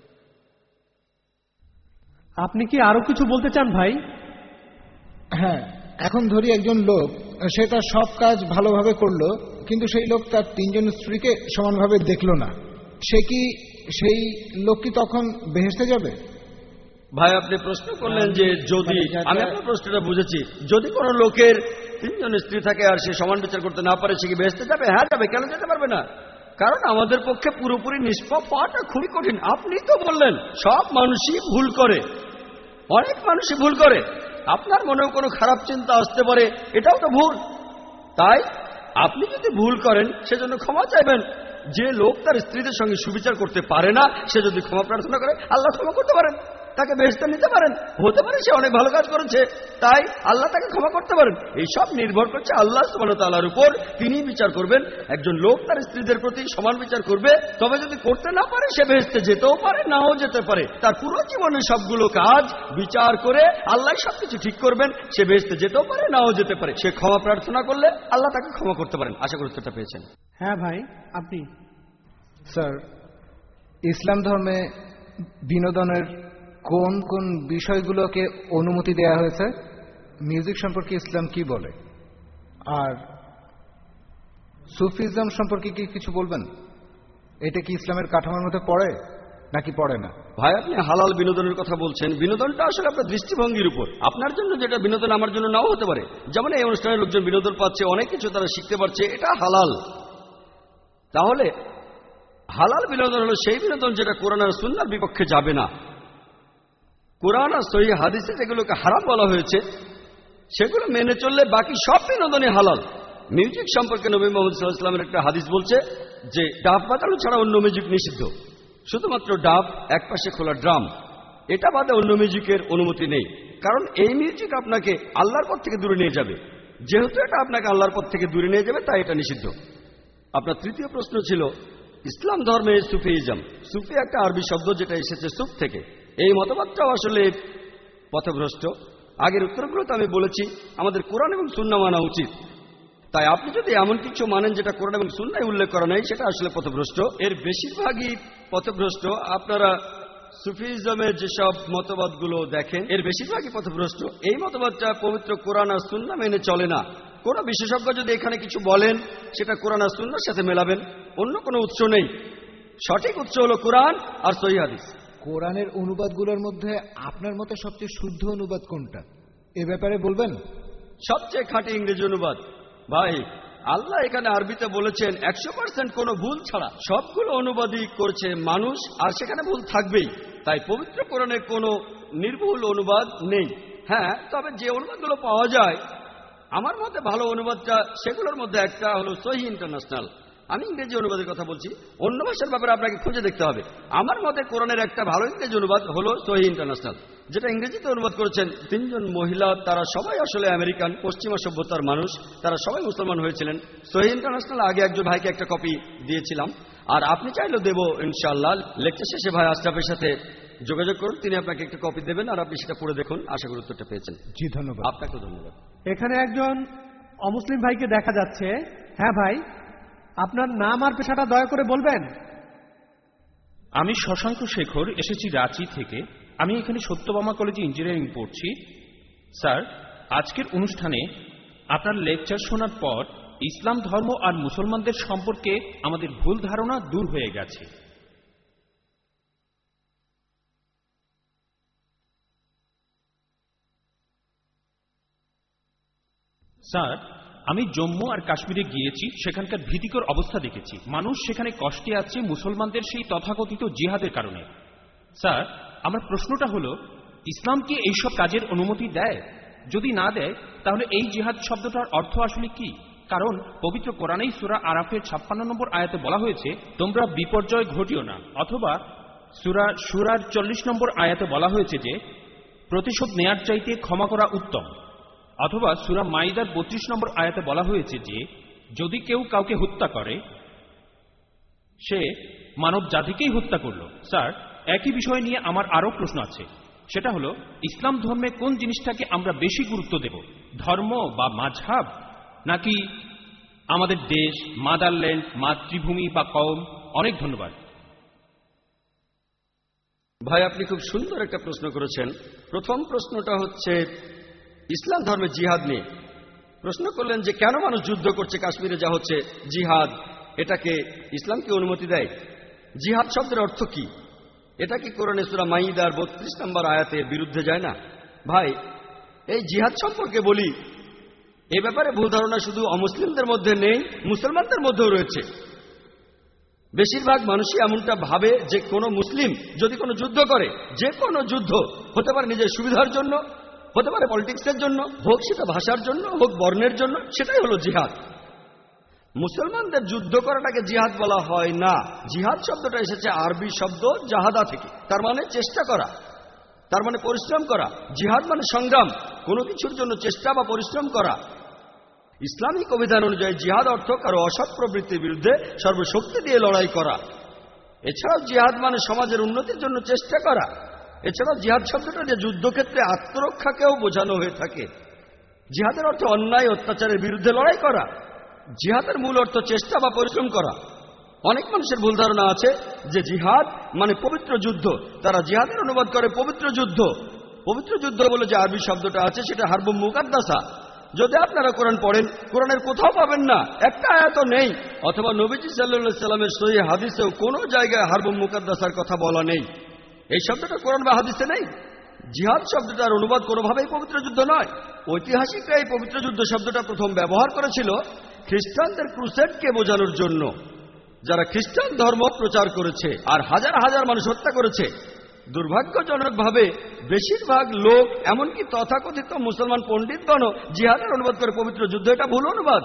আপনি কি আরো কিছু বলতে চান ভাই? হ্যাঁ, এখন ধরি একজন লোক সে তার সব কাজ ভালোভাবে করলো, কিন্তু সেই লোক তার তিনজন স্ত্রীকে সমানভাবে দেখলো না, সে কি সেই লোক কি তখন বেহেশতে যাবে? ভাই, আপনি প্রশ্ন করলেন যে যদি, আমি আপনার প্রশ্নটা বুঝেছি, যদি কোনো লোকের তিনজন স্ত্রী থাকে আর সে সমান বিচার করতে না পারে, সে কি বেহেশতে যাবে? হ্যাঁ যাবে। কেন যেতে পারবে না? কারণ আমাদের পক্ষে পুরোপুরি নিষ্পাপ হওয়াটা খুবই কঠিন। আপনি তো বললেন সব মানুষই ভুল করে, অনেক মানুষই ভুল করে। আপনার মনেও কোনো খারাপ চিন্তা আসতে পারে, এটাও তো ভুল। তাই আপনি যদি ভুল করেন সেজন্য ক্ষমা চাইবেন। যে লোক তার স্ত্রীদের সঙ্গে সুবিচার করতে পারে না, সে যদি ক্ষমা প্রার্থনা করে আল্লাহ ক্ষমা করতে পারেন, তাকে বেহেশতে নিতে পারেন। হতে পারে সে অনেক ভালো কাজ করেছে, তাই আল্লাহ তাকে ক্ষমা করতে পারেন। এই সব নির্ভর করছে আল্লাহ সুবহানাহু ওয়া তাআলার উপর। তিনি বিচার করবেন। একজন লোক তার স্ত্রীদের প্রতি সমান বিচার করবে, তবে যদি করতে না পারে সে বেহেশতে যেতেও পারে, নাও যেতে পারে। তার পুরো জীবনের সবগুলো কাজ বিচার করে আল্লাহ সবকিছু ঠিক করবেন। সে বেহেশতে যেতেও পারে, নাও যেতে পারে। সে ক্ষমা প্রার্থনা করলে আল্লাহ তাকে ক্ষমা করতে পারেন। আশা করি উত্তরটা পেয়েছেন। হ্যাঁ ভাই, আপনি? স্যার, ইসলাম ধর্মে বিনোদনের কোন কোন বিষয়গুলোকে অনুমতি দেয়া হয়েছে? মিউজিক সম্পর্কে ইসলাম কি বলে? আর সুফিজম সম্পর্কে কি কিছু বলবেন? এটা কি ইসলামের কাঠামোর মধ্যে পড়ে নাকি পড়ে না? ভাই, আপনি হালাল বিনোদনের কথা বলছেন। বিনোদনটা আসলে আপনার দৃষ্টিভঙ্গির উপর। আপনার জন্য যেটা বিনোদন আমার জন্য নাও হতে পারে। যেমন এই অনুষ্ঠানে লোকজন বিনোদন পাচ্ছে, অনেক কিছু তারা শিখতে পারছে, এটা হালাল। তাহলে হালাল বিনোদন হলো সেই বিনোদন যেটা কোরআন আর সুন্নাহর বিপক্ষে যাবে না। কোরআন আর সহিহ হাদিসে যেগুলোকে হারাম বলা হয়েছে সেগুলো মেনে চললে বাকি সব বিনোদনই হালাল। মিউজিক সম্পর্কে নবী মুহাম্মদ সাল্লাল্লাহু আলাইহি ওয়াসাল্লামের একটা হাদিস বলছে যে ডাব বাজানো ছাড়া অন্য মিউজিক নিষিদ্ধ, শুধুমাত্র ডাব, একপাশে খোলা ড্রাম, এটা বাদে অন্য মিউজিকের অনুমতি নেই। কারণ এই মিউজিক আপনাকে আল্লাহর পথ থেকে দূরে নিয়ে যাবে। যেহেতু এটা আপনাকে আল্লাহর পথ থেকে দূরে নিয়ে যাবে, তাই এটা নিষিদ্ধ। আপনার তৃতীয় প্রশ্ন ছিল ইসলাম ধর্মে সুফিইজম। সুফি একটা আরবি শব্দ যেটা এসেছে সুফ থেকে। এই মতবাদটাও আসলে পথভ্রষ্ট। আগের উত্তরগুলোতে আমি বলেছি আমাদের কোরআন এবং সুন্নাহ মানা উচিত। তাই আপনি যদি এমন কিছু মানেন যেটা কোরআন এবং সুন্নাহে উল্লেখ করা নেই, সেটা আসলে পথভ্রষ্ট। এর বেশিরভাগই পথভ্রষ্ট। আপনারা সুফিজমের যেসব মতবাদগুলো দেখেন এর বেশিরভাগই পথভ্রষ্ট। এই মতবাদটা পবিত্র কোরআন আর সুন্নাহ মেনে চলে না। কোন বিশেষজ্ঞ যদি এখানে কিছু বলেন সেটা কোরআন আর সুন্নাহর সাথে মেলাবেন, অন্য কোনো উৎস নেই। সঠিক উৎস হলো কোরআন আর সহিহ হাদিস। কোরআনের অনুবাদগুলোর মধ্যে আপনার মতে সবচেয়ে শুদ্ধ অনুবাদ কোনটা, এ ব্যাপারে বলবেন? সবচেয়ে খাঁটি ইংরেজি অনুবাদ। ভাই, আল্লাহ এখানে আরবিতে বলেছেন একশো পার্সেন্ট কোনো ভুল ছাড়া। সবগুলো অনুবাদই করছে মানুষ, আর সেখানে ভুল থাকবেই। তাই পবিত্র কোরআনে কোনো নির্ভুল অনুবাদ নেই। হ্যাঁ, তবে যে অনুবাদগুলো পাওয়া যায় আমার মতে ভালো অনুবাদটা সেগুলোর মধ্যে একটা হলো সহিহ ইন্টারন্যাশনাল। আমি ইংরেজি অনুবাদের কথা বলছি, অন্য ভাষার ব্যাপারে আপনাকে খুঁজে দেখতে হবে। আমার মতে কোরআনের একটা ভালো ইংরেজি অনুবাদ হলো সহিহ ইন্টারন্যাশনাল, যেটা ইংরেজিতে অনুবাদ করেছেন তিনজন মহিলা। তারা সবাই আসলে আমেরিকান, পশ্চিমা সভ্যতার মানুষ। তারা সবাই মুসলমান হয়েছিলেন। সহিহ ইন্টারন্যাশনাল আগে একজন ভাইকে একটা কপি দিয়েছিলাম, আর আপনি চাইলেও দেবো ইনশাআল্লাহ। লেকচার শেষে ভাই আশরাফের সাথে যোগাযোগ করুন, তিনি আপনাকে একটা কপি দেবেন, আর আপনি সেটা পড়ে দেখুন। আশা করি উত্তরটা পেয়েছেন। জি, ধন্যবাদ। আপনাকেও ধন্যবাদ। এখানে একজন অমুসলিম ভাইকে দেখা যাচ্ছে। হ্যাঁ ভাই, আপনার নাম আর পেশাটা দয়া করে বলবেন? আমি শশাঙ্ক শেখর, এসেছি রাঁচি থেকে। আমি এখানে সত্যভামা কলেজে ইঞ্জিনিয়ারিং পড়ছি। স্যার, আজকের অনুষ্ঠানে আপনার লেকচার শোনার পর ইসলাম ধর্ম আর মুসলমানদের সম্পর্কে আমাদের ভুল ধারণা দূর হয়ে গেছে। স্যার, আমি জম্মু আর কাশ্মীরে গিয়েছি, সেখানকার ভীতিকর অবস্থা দেখেছি। মানুষ সেখানে কষ্টে আছে মুসলমানদের সেই তথাকথিত জিহাদের কারণে। স্যার, আমার প্রশ্নটা হলো, ইসলাম কি এইসব কাজের অনুমতি দেয়? যদি না দেয় তাহলে এই জিহাদ শব্দটার অর্থ আসলে কি? কারণ পবিত্র কোরআনেই সূরা আরাফের ছাপ্পান্ন নম্বর আয়াতে বলা হয়েছে তোমরা বিপর্যয় ঘটিও না, অথবা সূরা সূরার চল্লিশ নম্বর আয়াতে বলা হয়েছে যে প্রতিশোধ নেয়ার চাইতে ক্ষমা করা উত্তম, অথবা সূরা মাইদার বত্রিশ নম্বর আয়াতে বলা হয়েছে যে যদি কেউ কাউকে হত্যা করে সে মানব জাতিকেই হত্যা করল। স্যার, একই বিষয় নিয়ে আমার আরো প্রশ্ন আছে। সেটা হলো, ইসলাম ধর্মে কোন জিনিসটাকে আমরা বেশি গুরুত্ব দেব, ধর্ম বা মাযহাব, নাকি আমাদের দেশ, মাদারল্যান্ড, মাতৃভূমি বা কওম? অনেক ধন্যবাদ। ভাই, আপনি খুব সুন্দর একটা প্রশ্ন করেছেন। প্রথম প্রশ্নটা হচ্ছে ইসলাম ধর্মে জিহাদ নিয়ে। প্রশ্ন করলেন যে কেন মানুষ যুদ্ধ করছে কাশ্মীরে, যা হচ্ছে জিহাদ, এটাকে ইসলাম কি অনুমতি দেয়? জিহাদ শব্দের অর্থ কি? এটা কি কোরআনে সূরা মাইদার বত্রিশ নম্বর আয়াতের বিরুদ্ধে যায় না? ভাই, এই জিহাদ সম্পর্কে বলি, এ ব্যাপারে ভুল ধারণা শুধু অমুসলিমদের মধ্যে নেই, মুসলমানদের মধ্যেও রয়েছে। বেশিরভাগ মানুষই এমনটা ভাবে যে কোনো মুসলিম যদি কোনো যুদ্ধ করে, যে কোনো যুদ্ধ হতে পারে নিজের সুবিধার জন্য, হতে পারে পলিটিক্সের জন্য, হোক সেটা ভাষার জন্য, হোক বর্ণের জন্য, সেটাই হলো জিহাদ। মুসলমানদের যুদ্ধ করাটাকে জিহাদ বলা হয় না। জিহাদ শব্দটা এসেছে আরবি শব্দ জাহাদা থেকে, তার মানে চেষ্টা করা, তার মানে পরিশ্রম করা। জিহাদ মানে সংগ্রাম, কোনো কিছুর জন্য চেষ্টা বা পরিশ্রম করা। ইসলামিক অভিধান অনুযায়ী জিহাদ অর্থ কারো অসৎ প্রবৃত্তির বিরুদ্ধে সর্বশক্তি দিয়ে লড়াই করা। এছাড়াও জিহাদ মানে সমাজের উন্নতির জন্য চেষ্টা করা। এছাড়াও জিহাদ শব্দটা যে যুদ্ধক্ষেত্রে আত্মরক্ষাকেও বোঝানো হয়ে থাকে। জিহাদের অর্থ অন্যায় অত্যাচারের বিরুদ্ধে লড়াই করা। জিহাদের মূল অর্থ চেষ্টা বা পরিশ্রম করা। অনেক মানুষের ভুল ধারণা আছে যে জিহাদ মানে পবিত্র যুদ্ধ। তারা জিহাদের অনুবাদ করে পবিত্র যুদ্ধ। পবিত্র যুদ্ধ বলে যে আরবি শব্দটা আছে সেটা হারবুম মুকাদ্দাসা। যদি আপনারা কোরআন পড়েন, কোরআনের কোথাও পাবেন না, একটা আয়াত নেই, অথবা নবীজি সাল্লাল্লাহু সাল্লামের সহিহ হাদিসেও কোনো জায়গায় হারবুম মুকাদ্দাসার কথা বলা নেই। এই শব্দটা কোরআন বা হাদিসে নেই। জিহাদ শব্দটার অনুবাদ কোনোভাবেই পবিত্র যুদ্ধ নয়। ঐতিহাসিকরা এই পবিত্র যুদ্ধ শব্দটা প্রথম ব্যবহার করেছিল খ্রিস্টানদের ক্রুসেডকে বোঝানোর জন্য, যারা খ্রিস্টান ধর্ম প্রচার করেছে আর হাজার হাজার মানুষ হত্যা করেছে। দুর্ভাগ্যজনকভাবে বেশিরভাগ লোক, এমনকি তথাকথিত মুসলমান পণ্ডিতগণ জিহাদের অনুবাদ করে পবিত্র যুদ্ধ। এটা ভুল অনুবাদ।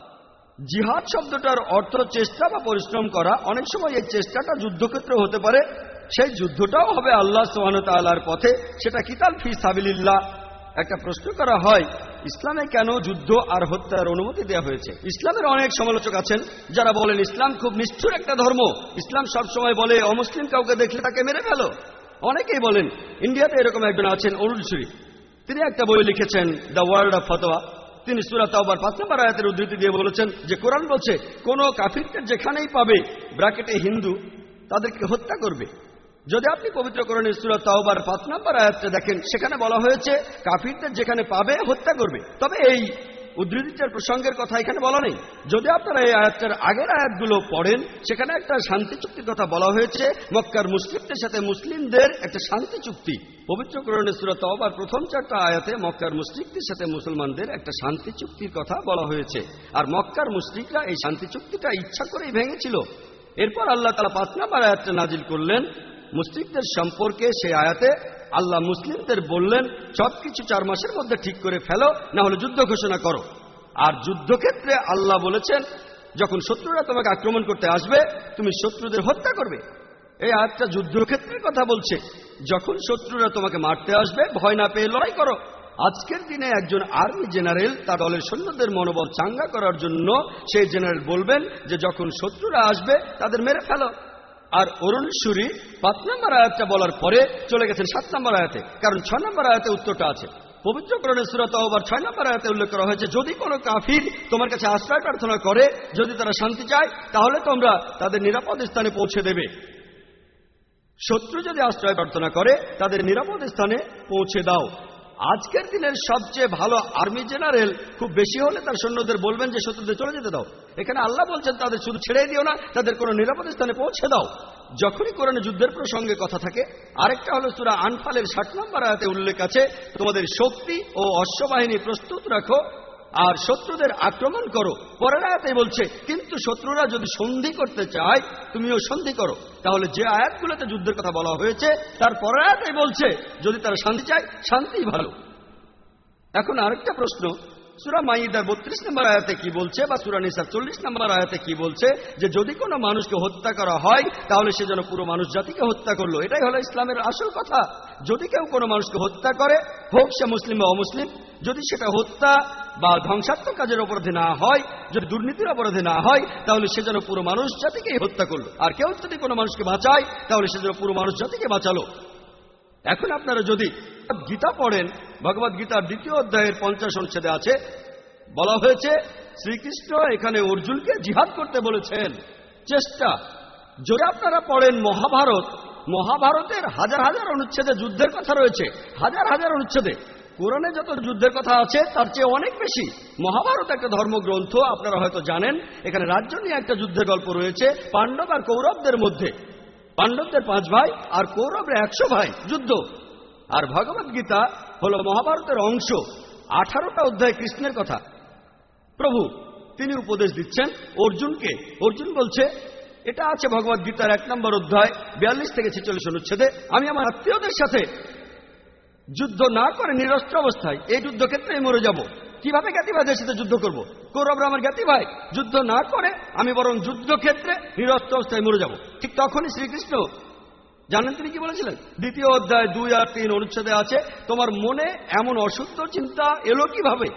জিহাদ শব্দটার অর্থ চেষ্টা বা পরিশ্রম করা। অনেক সময় এই চেষ্টাটা যুদ্ধক্ষেত্র হতে পারে, সেই যুদ্ধটাও হবে আল্লাহ সুবহানাহু ওয়া তাআলার পথে, সেটা কিতাল ফি সাবিলিল্লাহ। একটা প্রশ্ন করা হয়, ইসলামে কেন যুদ্ধ আর হত্যার অনুমতি দেওয়া হয়েছে? ইসলামের অনেক সমালোচক আছেন যারা বলেন ইসলাম খুব নিষ্ঠুর একটা ধর্ম। ইসলাম সবসময় বলে অমুসলিম কাউকে দেখলে তাকে মেরে ফেলো। অনেকেই বলেন, ইন্ডিয়াতে এরকম একজন আছেন অরুণ শরীফ, তিনি একটা বই লিখেছেন দ্য ওয়ার্ল্ড অফ ফতোয়া। তিনি সূরা তাওবার পাঁচ নম্বর আয়াতের উদ্ধৃতি দিয়ে বলেছেন যে কোরআন বলছে কোন কাফিরকে যেখানেই পাবে, ব্র্যাকেটে হিন্দু, তাদেরকে হত্যা করবে। যদি আপনি পবিত্র কোরআনের সূরা তাওবার পাঁচ নম্বর আয়াতটা দেখেন, সেখানে বলা হয়েছে কাফিরদের যেখানে পাবে হত্যা করবে। তবে এই উদ্ধৃতিটার প্রসঙ্গের কথা এখানে বলা নেই। যদি আপনারা এই আয়াতটার আগের আয়াতগুলো পড়েন, সেখানে একটা শান্তি চুক্তির কথা বলা হয়েছে, মক্কার মুশরিকদের সাথে মুসলিমদের একটা শান্তি চুক্তি। পবিত্র কোরআনের সূরা তাওবার প্রথম চারটা আয়াতে মক্কার মুশরিকদের সাথে মুসলমানদের একটা শান্তি চুক্তির কথা বলা হয়েছে, আর মক্কার মুশরিকরা এই শান্তি চুক্তিটা ইচ্ছা করেই ভেঙেছিল। এরপর আল্লাহ তাআলা পাঁচ নম্বর আয়াতটা নাজিল করলেন মুশরিকদের সম্পর্কে। সেই আয়াতে আল্লাহ মুসলিমদের বললেন, সবকিছু চার মাসের মধ্যে ঠিক করে ফেলো, না হলে যুদ্ধ ঘোষণা করো। আর যুদ্ধক্ষেত্রে আল্লাহ বলেছেন, যখন শত্রুরা তোমাকে আক্রমণ করতে আসবে, তুমি শত্রুদের হত্যা করবে। এই আয়াতটা যুদ্ধক্ষেত্রের কথা বলছে। যখন শত্রুরা তোমাকে মারতে আসবে, ভয় না পেয়ে লড়াই করো। আজকের দিনে একজন আর্মি জেনারেল তার দলের সৈন্যদের মনোবল চাঙ্গা করার জন্য সেই জেনারেল বলবেন যে যখন শত্রুরা আসবে তাদের মেরে ফেলো। আর অরুণ সুরি পাঁচ নম্বর আয়াতটা বলার পরে চলে গেছেন সাত নম্বর আয়াতে, কারণ ছয় নম্বর আয়াতে উত্তরটা আছে। পবিত্র কোরআনের সূরা তাওবার ছয় নম্বর আয়াতে উল্লেখ করা হয়েছে, যদি কোনো কাফির তোমার কাছে আশ্রয় প্রার্থনা করে, যদি তারা শান্তি চায়, তাহলে তোমরা তাদের নিরাপদ স্থানে পৌঁছে দেবে। শত্রু যদি আশ্রয় প্রার্থনা করে, তাদের নিরাপদ স্থানে পৌঁছে দাও। আজকের দিনের সবচেয়ে ভালো আর্মি জেনারেল খুব বেশি হলে তার সৈন্যদের বলবেন যে শত্রুদের চলে যেতে দাও। এখানে আল্লাহ বলছেন তাদের শুধু ছেড়ে দিও না, তাদের কোনো নিরাপদ স্থানে পৌঁছে দাও। যখনই কোরআনে যুদ্ধের প্রসঙ্গে কথা থাকে, আরেকটা হলো সূরা আনফালের ষাট নম্বর আয়াতে উল্লেখ আছে, তোমাদের শক্তি ও অশ্ববাহিনী প্রস্তুত রাখো আর শত্রুদের আক্রমণ করো। পরের আয়াতে বলছে, কিন্তু শত্রুরা যদি সন্ধি করতে চায়, তুমিও সন্ধি করো। তাহলে যে আয়াতগুলোতে যুদ্ধের কথা বলা হয়েছে, তার পরের আয়াতে বলছে যদি তারা শান্তি চায়, শান্তিই ভালো। এখন আরেকটা প্রশ্ন, সূরা মাইদার বত্রিশ নম্বর আয়াতে কি বলছে, বা সূরা নিসার চল্লিশ নম্বর আয়াতে কি বলছে, যে যদি কোনো মানুষকে হত্যা করা হয়, তাহলে সে যেন পুরো মানুষ জাতিকে হত্যা করলো। এটাই হলো ইসলামের আসল কথা। যদি কেউ কোনো মানুষকে হত্যা করে, হোক সে মুসলিম বা অমুসলিম, যদি সেটা হত্যা বা ধ্বংসাত্মক কাজের অপরাধে না হয়, যদি দুর্নীতির অপরাধে না হয়, তাহলে সে যেন পুরো মানুষ জাতিকেই হত্যা করলো। আর কেউ যদি কোনো মানুষকে বাঁচায়, তাহলে সে যেন পুরো মানুষ জাতিকে বাঁচালো। এখন আপনারা যদি গীতা পড়েন, ভগবদ গীতার দ্বিতীয় অধ্যায়ের পঞ্চাশ অনুচ্ছেদে আছে, বলা হয়েছে শ্রীকৃষ্ণ এখানে অর্জুনকে জিহাদ করতে বলেছেন। চেষ্টা। যদি আপনারা পড়েন মহাভারত, মহাভারতের হাজার হাজার অনুচ্ছেদে যুদ্ধের কথা রয়েছে, হাজার হাজার অনুচ্ছেদে। কোরআনে যত যুদ্ধের কথা আছে তার চেয়ে অনেক বেশি। মহাভারত একটা ধর্মগ্রন্থ, আপনারা হয়তো জানেন। এখানে রাজ্য নিয়ে একটা যুদ্ধের গল্প রয়েছে পাণ্ডব আর কৌরবদের মধ্যে। পাণ্ডবদের পাঁচ ভাই আর কৌরবরা একশো ভাই, যুদ্ধ। আর ভগবদ গীতা হলো মহাভারতের অংশ। আঠারোটা অধ্যায় কৃষ্ণের কথা। প্রভু তিনি উপদেশ দিচ্ছেন অর্জুনকে। অর্জুন বলছে, এটা আছে ভগবদ গীতার এক নম্বর অধ্যায় বিয়াল্লিশ থেকে ছেচল্লিশ অনুচ্ছেদে, আমি আমার আত্মীয়দের সাথে যুদ্ধ না করে নিরস্ত্র অবস্থায় এই যুদ্ধক্ষেত্রে মরে যাব। কিভাবে জ্ঞাতি ভাইদের সাথে যুদ্ধ করব? কৌরবরা আমার জ্ঞাতি ভাই, যুদ্ধ না করে আমি বরং যুদ্ধক্ষেত্রে নিরস্ত্র অবস্থায় মরে যাব। ঠিক তখনই শ্রীকৃষ্ণ জানেন তিনি কি বলেছিলেন? দ্বিতীয় অধ্যায় দুই আর তিন অনুচ্ছেদে আছে, তোমার মনে এমন অশুদ্ধ চিন্তা এলো কিভাবে?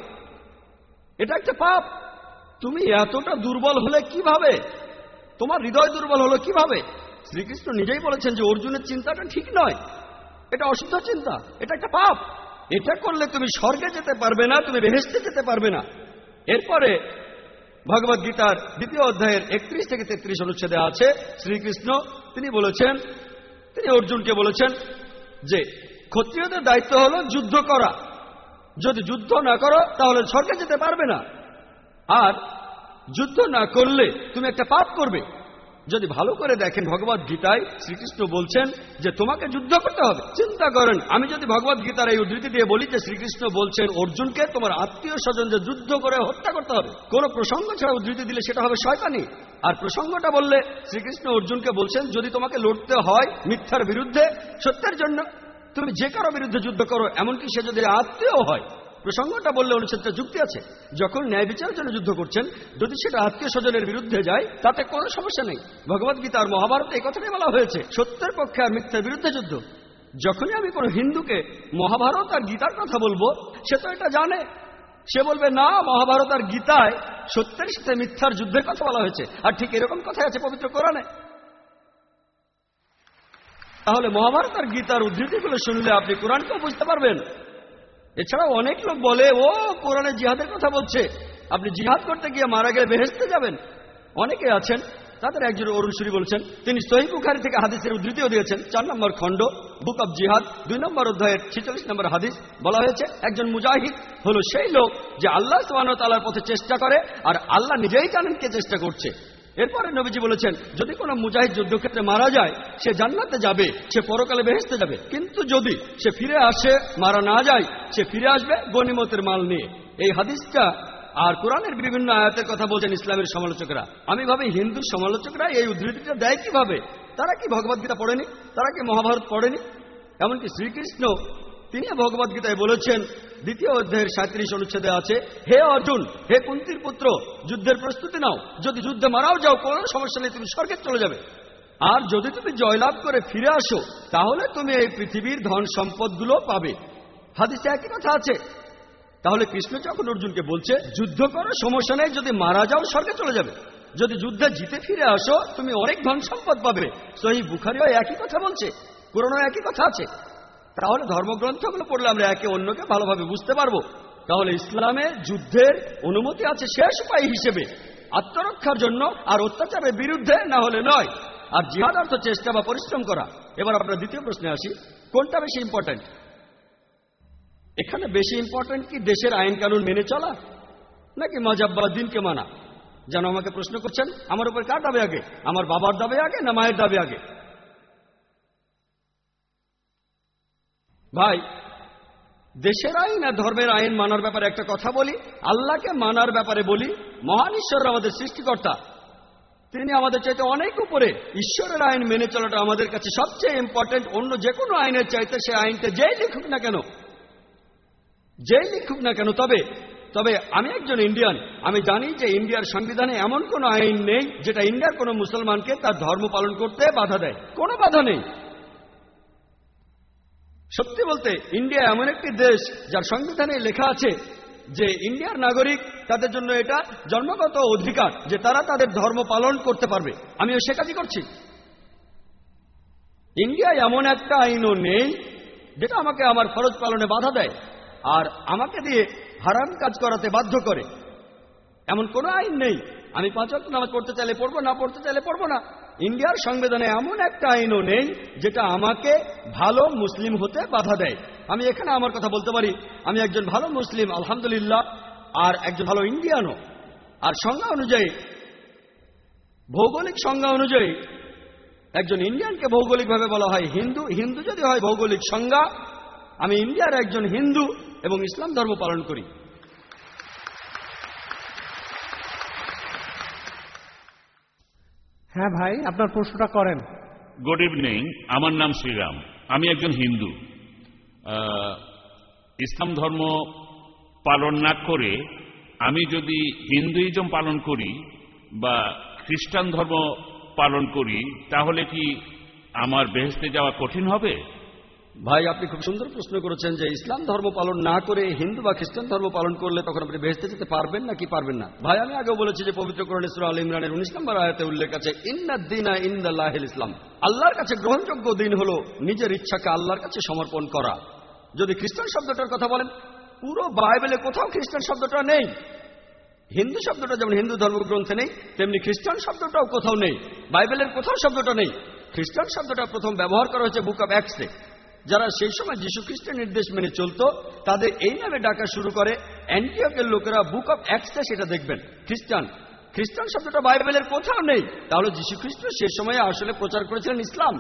এটা একটা পাপ। তুমি এতটা দুর্বল হলে কিভাবে? তোমার হৃদয় দুর্বল হলো কিভাবে? শ্রীকৃষ্ণ নিজেই বলেছেন যে অর্জুনের চিন্তাটা ঠিক নয়, এটা অশুদ্ধ চিন্তা, এটা একটা পাপ। এটা করলে তুমি স্বর্গে যেতে পারবে না, তুমি বেহেশতে যেতে পারবে না। এরপরে ভগবদ গীতার দ্বিতীয় অধ্যায়ের একত্রিশ থেকে তেত্রিশ অনুচ্ছেদে আছে, শ্রীকৃষ্ণ তিনি বলেছেন, তিনি অর্জুনকে বলেছেন যে ক্ষত্রিয়দের দায়িত্ব হলো যুদ্ধ করা। যদি যুদ্ধ না করো তাহলে স্বর্গে যেতে পারবে না, আর যুদ্ধ না করলে তুমি একটা পাপ করবে। যদি ভালো করে দেখেন ভগবত গীতায় শ্রীকৃষ্ণ বলছেন যে তোমাকে যুদ্ধ করতে হবে। চিন্তা করেন, আমি যদি ভগবত গীতার এই উদ্ধৃতি দিয়ে বলি যে শ্রীকৃষ্ণ বলছেন অর্জুনকে তোমার আত্মীয় স্বজন যে যুদ্ধ করে হত্যা করতে হবে, কোন প্রসঙ্গ ছাড়া উদ্ধৃতি দিলে সেটা হবে শয়তানি। আর প্রসঙ্গটা বললে শ্রীকৃষ্ণ অর্জুনকে বলছেন যদি তোমাকে লড়তে হয় মিথ্যার বিরুদ্ধে, সত্যের জন্য, তুমি যে কারো বিরুদ্ধে যুদ্ধ করো, এমনকি সে যদি আত্মীয় হয়। প্রসঙ্গটা বললে অনুচ্ছেদটা যুক্তি আছে। যখন ন্যায় বিচারের জন্য যুদ্ধ করছেন, যদি সেটা আত্মীয় স্বজনের বিরুদ্ধে যায় তাতে কোনো সমস্যা নেই। ভগবত গীতা আর মহাভারতে এই কথাটাই বলা হয়েছে, সত্যের পক্ষে আর মিথ্যার বিরুদ্ধে যুদ্ধ। যখনই আমি কোনো হিন্দুকে মহাভারত আর গীতার কথা বলবো, সে তো এটা জানে, সে বলবে না মহাভারত আর গীতায় সত্যের সাথে মিথ্যার যুদ্ধের কথা বলা হয়েছে, আর ঠিক এরকম কথাই আছে পবিত্র কোরআনে। তাহলে মহাভারত আর গীতার উদ্ধৃতিগুলো শুনলে আপনি কোরআনকেও বুঝতে পারবেন। এছাড়াও অনেক লোক বলে ও কোরআনে জিহাদের কথা বলছে, আপনি জিহাদ করতে গিয়ে মারা গেলে বেহেশতে যাবেন। অনেকে আছেন, তাদের একজন অরুণ সুরি বলছেন, তিনি সহিহ বুখারী থেকে হাদিসের উদ্ধৃতিও দিয়েছেন। চার নম্বর খণ্ড বুক অব জিহাদ দুই নম্বর অধ্যায়ের ছেচল্লিশ নম্বর হাদিস বলা হয়েছে, একজন মুজাহিদ হলো সেই লোক যে আল্লাহ সুবহানাহু ওয়া তাআলার পথে চেষ্টা করে, আর আল্লাহ নিজেই জানেন কে চেষ্টা করছে। এরপরে নবীজি বলেছেন, যদি কোনো মুজাহিদ যুদ্ধক্ষেত্রে মারা যায় সে জান্নাতে যাবে, সে পরকালে বেহেশতে যাবে। কিন্তু যদি সে ফিরে আসে, মারা না যায়, সে ফিরে আসবে গনিমতের মাল নিয়ে। এই হাদিসটা আর কোরআনের বিভিন্ন আয়াতের কথা বলছেন ইসলামের সমালোচকরা। আমি ভাবি হিন্দু সমালোচকরা এই উদ্ধৃতিটা দেয় কিভাবে? তারা কি ভগবদ্গীতা পড়েনি? তারা কি মহাভারত পড়েনি? এমনকি শ্রীকৃষ্ণ তিনি ভগবত গীতায় বলেছেন, দ্বিতীয় অধ্যায়ের সাঁত্রিশ অনুচ্ছেদে আছে, হে অর্জুন, হে কুন্তির পুত্র, যুদ্ধের প্রস্তুতি নাও, যদি যুদ্ধে মারাও যাও কোনো সমস্যা নেই, তুমি স্বর্গে চলে যাবে। আর যদি তুমি জয়লাভ করে ফিরে আসো তাহলে তুমি এই পৃথিবীর ধন সম্পদগুলো পাবে। হাদিসে একই কথা আছে। তাহলে কৃষ্ণ যখন অর্জুনকে বলছে যুদ্ধ করো, সমস্যা নেই, যদি মারা যাও স্বর্গে চলে যাবে, যদি যুদ্ধে জিতে ফিরে আসো তুমি অনেক ধন সম্পদ পাবে। সহিহ বুখারীও একই কথা বলছে, কোরআনেও একই কথা আছে। তাহলে ধর্মগ্রন্থগুলো পড়লে আমরা একে অন্যকে ভালোভাবে বুঝতে পারবো। তাহলে ইসলামে যুদ্ধের অনুমতি আছে শেষ উপায় হিসেবে, আত্মরক্ষার জন্য, আর অত্যাচারের বিরুদ্ধে, না হলে নয়। আর জিহাদ অর্থ চেষ্টা বা পরিশ্রম করা। এবার আপনার দ্বিতীয় প্রশ্নে আসি, কোনটা বেশি ইম্পর্টেন্ট? এখানে বেশি ইম্পর্টেন্ট কি দেশের আইন কানুন মেনে চলা, নাকি মাযহাব বা দ্বীনকে মানা? যেন আমাকে প্রশ্ন করছেন, আমার উপর কার দাবি আগে, আমার বাবার দাবি আগে না মায়ের দাবি আগে? ভাই, দেশের আইন আর ধর্মের আইন মানার ব্যাপারে একটা কথা বলি, আল্লাহকে মানার ব্যাপারে বলি। মহান ঈশ্বর আমাদের সৃষ্টিকর্তা, তিনি আমাদের চাইতে অনেক উপরে। ঈশ্বরের আইন মেনে চলাটা আমাদের কাছে সবচেয়ে ইম্পর্টেন্ট, অন্য যে কোনো আইনের চাইতে। সে আইনটা যেই লিখুক না কেন, যেই লিখুক না কেন। তবে তবে আমি একজন ইন্ডিয়ান, আমি জানি যে ইন্ডিয়ার সংবিধানে এমন কোনো আইন নেই যেটা ইন্ডিয়ার কোনো মুসলমানকে তার ধর্ম পালন করতে বাধা দেয়। কোনো বাধা নেই। সত্যি বলতে ইন্ডিয়া এমন একটি দেশ যার সংবিধানে লেখা আছে যে ইন্ডিয়ার নাগরিক, তাদের জন্য এটা জন্মগত অধিকার যে তারা তাদের ধর্ম পালন করতে পারবে। আমিও সে কাজই করছি। ইন্ডিয়ায় এমন একটা আইনও নেই যেটা আমাকে আমার ফরজ পালনে বাধা দেয় আর আমাকে দিয়ে হারাম কাজ করাতে বাধ্য করে। এমন কোনো আইন নেই। আমি পাঁচ ওয়াক্ত নামাজ পড়তে চাইলে পড়বো, না পড়তে চাইলে পড়বো না। ইন্ডিয়ার সংবিধানে এমন একটা আইনও নেই যেটা আমাকে ভালো মুসলিম হতে বাধা দেয়। আমি এখানে আমার কথা বলতে পারি, আমি একজন ভালো মুসলিম আলহামদুলিল্লাহ, আর একজন ভালো ইন্ডিয়ানও। আর সংজ্ঞা অনুযায়ী, ভৌগোলিক সংজ্ঞা অনুযায়ী একজন ইন্ডিয়ানকে ভৌগোলিকভাবে বলা হয় হিন্দু। হিন্দু যদি হয় ভৌগোলিক সংজ্ঞা, আমি ইন্ডিয়ার একজন হিন্দু এবং ইসলাম ধর্ম পালন করি। হ্যাঁ ভাই, আপনার প্রশ্নটা করেন। গুড ইভিনিং, আমার নাম শ্রীরাম, আমি একজন হিন্দু। ইসলাম ধর্ম পালন না করে আমি যদি হিন্দুইজম পালন করি বা খ্রিস্টান ধর্ম পালন করি, তাহলে কি আমার বেহেশতে যাওয়া কঠিন হবে? ভাই, আপনি খুব সুন্দর প্রশ্ন করেছেন যে ইসলাম ধর্ম পালন না করে হিন্দু বা খ্রিস্টান ধর্ম পালন করলে তখন আপনি বেহেশতে যেতে পারবেন নাকি পারবেন না। ভাই, আমি আগেও বলেছি যে পবিত্র কোরআনে সূরা আল ইমরানের উনিশ নম্বর আয়াতে উল্লেখ আছে, ইন্নাদ দীনা ইনদাল্লাহিল ইসলাম। আল্লাহর কাছে গ্রহণযোগ্য দিন হলো নিজের ইচ্ছাকে আল্লাহর কাছে সমর্পণ করা। যদি খ্রিস্টান শব্দটার কথা বলেন, পুরো বাইবেলে কোথাও খ্রিস্টান শব্দটা নেই। হিন্দু শব্দটা যেমন হিন্দু ধর্মগ্রন্থে নেই, তেমনি খ্রিস্টান শব্দটাও কোথাও নেই। বাইবেলের কোথাও শব্দটা নেই। খ্রিস্টান শব্দটা প্রথম ব্যবহার করা হয়েছে বুক অব অ্যাক্টসে, যারা সেই সময় যীশু খ্রিস্টের নির্দেশ মেনে চলত তাদের এই নামে ডাকা শুরু করে। অ্যান্টিওকের লোকেরা বুক অফ অ্যাক্টসে সেটা দেখবেন, খ্রিস্টান খ্রিস্টান শব্দটা বাইবেলের কোথাও নেই। তাহলে যীশু খ্রিস্ট সেই সময়ে আসলে প্রচার করেছিলেন ইসলাম।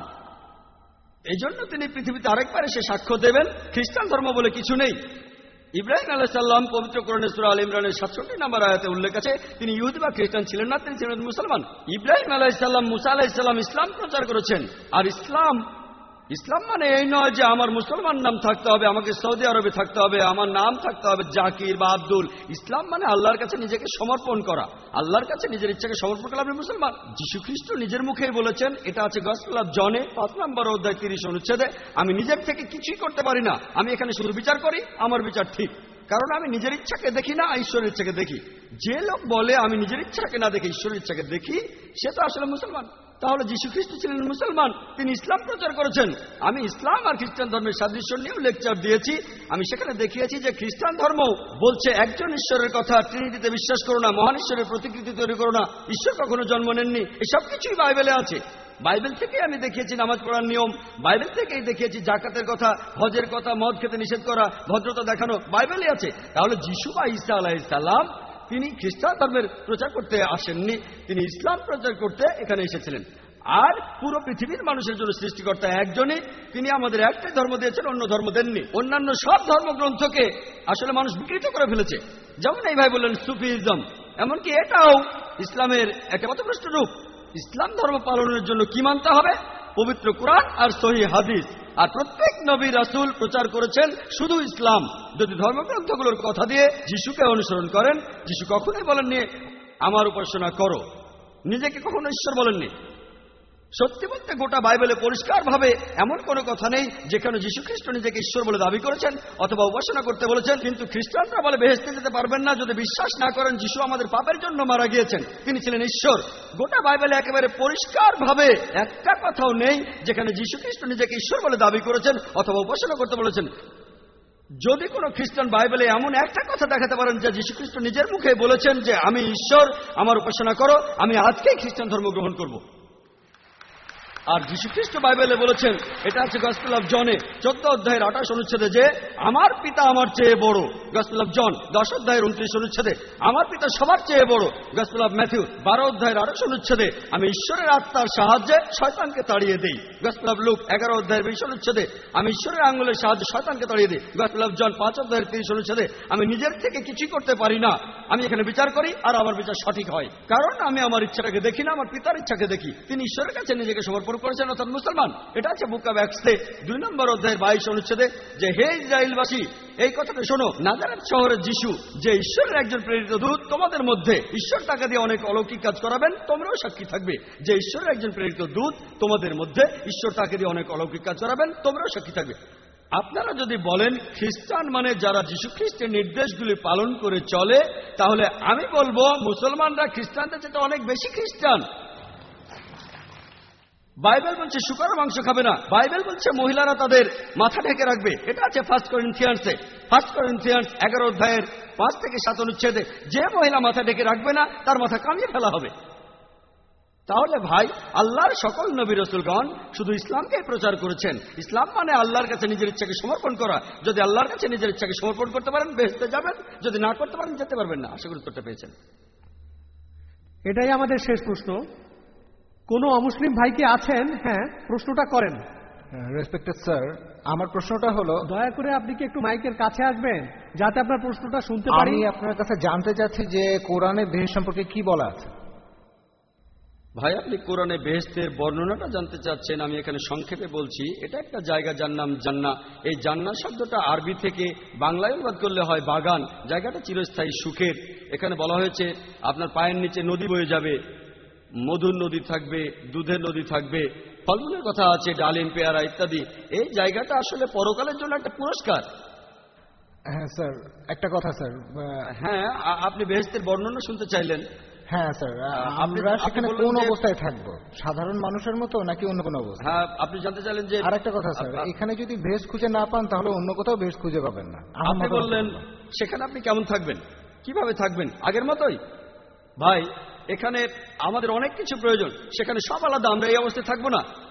এই জন্য তিনি পৃথিবীতে আরেকবার এসে সাক্ষ্য দেবেন খ্রিস্টান ধর্ম বলে কিছু নেই। ইব্রাহিম আলাইহিস সালাম পবিত্র কোরআনের সূরা আল ইমরানের সাতষট্টি নম্বর আয়াতে উল্লেখ আছে তিনি ইহুদি বা খ্রিস্টান ছিলেন না, তিনি ছিলেন মুসলমান। ইব্রাহিম আলাইহিস সালাম মুসা আলাইহিস সালাম ইসলাম প্রচার করেছেন। আর ইসলাম ইসলাম মানে এই নয় যে আমার মুসলমান নাম থাকতে হবে, আমাকে সৌদি আরবে থাকতে হবে, আমার নাম থাকতে হবে জাকির বা আব্দুল। ইসলাম মানে আল্লাহর কাছে নিজেকে সমর্পণ করা, আল্লাহর কাছে নিজের ইচ্ছাকে সমর্পণ করা, আপনি মুসলমান। যীশু খ্রিস্ট নিজের মুখেই বলেছেন, এটা আছে গসপেল অফ জনে পাঁচ নম্বর অধ্যায় তিরিশ অনুচ্ছেদে, আমি নিজের থেকে কিছুই করতে পারি না, আমি এখানে শুধু বিচার করি, আমার বিচার ঠিক, কারণ আমি নিজের ইচ্ছাকে দেখি না, ঈশ্বরের ইচ্ছাকে দেখি। যে লোক বলে আমি নিজের ইচ্ছাকে না দেখে ঈশ্বরের ইচ্ছাকে দেখি, সে তো আসলে মুসলমান। তাহলে যীশু খ্রিস্ট ছিলেন মুসলমান, তিনি ইসলাম প্রচার করেছেন। আমি ইসলাম আর খ্রিস্টান ধর্মের সাদৃশ্য নিয়েও লেকচার দিয়েছি। আমি সেখানে দেখিয়েছি যে খ্রিস্টান ধর্ম বলছে একজন ঈশ্বরের কথা, ট্রিনিটিতে বিশ্বাস করো না, মহান ঈশ্বরের প্রতিকৃতি তৈরি করো না, ঈশ্বর কখনো জন্ম নেননি, এসব কিছুই বাইবেলে আছে। বাইবেল থেকে আমি দেখিয়েছি নামাজ পড়ার নিয়ম, বাইবেল থেকেই দেখিয়েছি জাকাতের কথা, হজের কথা, মদ খেতে নিষেধ করা, ভদ্রতা দেখানো, বাইবেলে আছে। তাহলে যীশু বা ঈসা আলাইহিস সালাম তিনি খ্রিস্টান ধর্মের প্রচার করতে আসেননি, তিনি ইসলাম প্রচার করতে এখানে এসেছিলেন। আর পুরো পৃথিবীর মানুষের জন্য সৃষ্টিকর্তা একজনই, তিনি আমাদের একটাই ধর্ম দিয়েছেন, অন্য ধর্ম দেননি। অন্যান্য সব ধর্মগ্রন্থকে আসলে মানুষ বিকৃত করে ফেলেছে। যেমন এই ভাই বললেন সুফিজম, এমনকি এটাও ইসলামের একটা পথভ্রষ্ট রূপ। ইসলাম ধর্ম পালনের জন্য কি মানতে হবে? পবিত্র কোরআন আর সহিহ হাদিস। আর প্রত্যেক নবী রাসূল প্রচার করেছেন শুধু ইসলাম। যদি ধর্মগ্রন্থগুলোর কথা দিয়ে যিশুকে অনুসরণ করেন, যিশু কখনোই বলেননি আমার উপাসনা করো, নিজেকে কখনো ঈশ্বর বলেননি। সত্যি বলতে গোটা বাইবেলে পরিষ্কারভাবে এমন কোনো কথা নেই যেখানে যীশু খ্রিস্ট নিজেকে ঈশ্বর বলে দাবি করেছেন অথবা উপাসনা করতে বলেছেন। কিন্তু খ্রিস্টানরা বলে বেহেশতে যেতে পারবেন না যদি বিশ্বাস না করেন যিশু আমাদের পাপের জন্য মারা গিয়েছেন, তিনি ছিলেন ঈশ্বর। গোটা বাইবেলে একেবারে পরিষ্কারভাবে একটা কথাও নেই যেখানে যীশু খ্রিস্ট নিজেকে ঈশ্বর বলে দাবি করেছেন অথবা উপাসনা করতে বলেছেন। যদি কোনো খ্রিস্টান বাইবেলে এমন একটা কথা দেখাতে পারেন যে যীশু খ্রিস্ট নিজের মুখে বলেছেন যে আমি ঈশ্বর, আমার উপাসনা করো, আমি আজকেই খ্রিস্টান ধর্ম গ্রহণ করব। আর যীশু খ্রিস্ট বাইবেলে বলেছেন, এটা আছে গসপেল অফ জনে চোদ্দ অধ্যায়ের আঠাশ অনুচ্ছেদে, যে আমার পিতা আমার চেয়ে বড়। গসপেল অফ জন দশ অধ্যায়ের উনত্রিশ অনুচ্ছেদে, আমার পিতা সবার চেয়ে বড়। গসপেল অফ ম্যাথিউ বারো অধ্যায়ের আঠাশ অনুচ্ছেদে, আমি ঈশ্বরের আত্মার সাহায্যে শয়তানকে তাড়িয়ে দিই। গসপেল অফ লুক এগারো অধ্যায়ের বিশ অনুচ্ছেদে, আমি ঈশ্বরের আঙ্গুলের সাহায্যে শয়তানকে তাড়িয়ে দিই। গসপেল অফ জন পাঁচ অধ্যায়ের তিরিশ অনুচ্ছেদে, আমি নিজের থেকে কিছুই করতে পারি না, আমি এখানে বিচার করি আর আমার বিচার সঠিক হয়, কারণ আমি আমার ইচ্ছাটাকে দেখি না, আমার পিতার ইচ্ছাকে দেখি। তিনি ঈশ্বরের কাছে নিজেকে সমর্পণ করেছেন, অর্থাৎ মুসলমান। এটা আছে বুক অফ অ্যাক্টসে দুই নম্বর অধ্যায়ের বাইশ অনুচ্ছেদে, যে হে ইসরায়েলবাসী, এই কথাটা শোনো, নাজারেথ শহরের যিশু যে ঈশ্বরের একজন প্রেরিত দূত, তোমাদের মধ্যে ঈশ্বর টাকা দিয়ে অনেক অলৌকিক কাজ করাবেন, তোমরাও সাক্ষী থাকবে। যে ঈশ্বরের একজন প্রেরিত দূত তোমাদের মধ্যে ঈশ্বর টাকা দিয়ে অনেক অলৌকিক কাজ করাবেন, তোমরাও সাক্ষী থাকবে। আপনারা যদি বলেন খ্রিস্টান মানে যারা যীশু খ্রিস্টের নির্দেশগুলি পালন করে চলে, তাহলে আমি বলবো মুসলমানরা খ্রিস্টানদের চেয়ে অনেক বেশি খ্রিস্টান। বাইবেল বলছে শুকর মাংস খাবে না, বাইবেল বলছে মহিলারা তাদের মাথা ঢেকে রাখবে। এটা আছে ফার্স্ট করিন্থিয়ান্সে, ফার্স্ট করিন্থিয়ান্স এগারো অধ্যায়ের পাঁচ থেকে সাত অনুচ্ছেদে, যে মহিলা মাথা ঢেকে রাখবে না তার মাথা কামিয়ে ফেলা হবে। তাহলে ভাই, আল্লাহর সকল নবী রাসূলগণ শুধু ইসলামকে প্রচার করেছেন। ইসলাম মানে আল্লাহর কাছে নিজের ইচ্ছাকে সমর্পণ করা। যদি আল্লাহর কাছে নিজের ইচ্ছাকে সমর্পণ করতে পারেন বেহেশতে যাবেন, যদি না করতে পারেন যেতে পারবেন না। আশা করি উত্তরটা পেয়েছেন। এটাই আমাদের শেষ প্রশ্ন। কোনো অমুসলিম ভাই কি আছেন? হ্যাঁ, প্রশ্নটা করেন। রেসপেক্টেড স্যার, আমার প্রশ্নটা হলো, দয়া করে আপনি কি একটু মাইকের কাছে আসবেন যাতে আপনার প্রশ্নটা শুনতে পারি? আমি আপনার কাছে জানতে চাচ্ছি যে কোরআনে বেহেশত সম্পর্কে কি বলা আছে। ভাই, আপনি কোরআনে বেহেশতের বর্ণনাটা জানতে চাচ্ছেন, আমি এখানে সংক্ষেপে বলছি। এটা একটা জায়গা যার নাম জান্নাহ। এই জান্নাহ শব্দটা আরবি থেকে বাংলায় অনুবাদ করলে হয় বাগান। জায়গাটা চিরস্থায়ী সুখের। এখানে বলা হয়েছে আপনার পায়ের নিচে নদী বয়ে যাবে, মধুর নদী থাকবে, দুধের নদী থাকবে, ফলমূলের কথা আছে, ডালিম, পেয়ারা ইত্যাদি। এই জায়গাটা আসলে পরকালের জন্য একটা পুরস্কার। হ্যাঁ স্যার, একটা কথা স্যার। হ্যাঁ, আপনি বেহেশতের বর্ণনা শুনতে চাইলেন? হ্যাঁ স্যার, আমরা সেখানে কোন অবস্থায় থাকবো, সাধারণ মানুষের মতো নাকি অন্য কোনো অবস্থা? হ্যাঁ, আপনি জানতে চাইলেন যে। আর একটা কথা স্যার, এখানে যদি বেহেশত খুঁজে না পান তাহলে অন্য কোথাও বেহেশত খুঁজে পাবেন না। আপনি বললেন সেখানে আপনি কেমন থাকবেন, কিভাবে থাকবেন? আগের মতোই। ভাই, এখানে আমাদের অনেক কিছু প্রয়োজন, সেখানে সব আলাদা, আমরা এই অবস্থায় থাকবো না।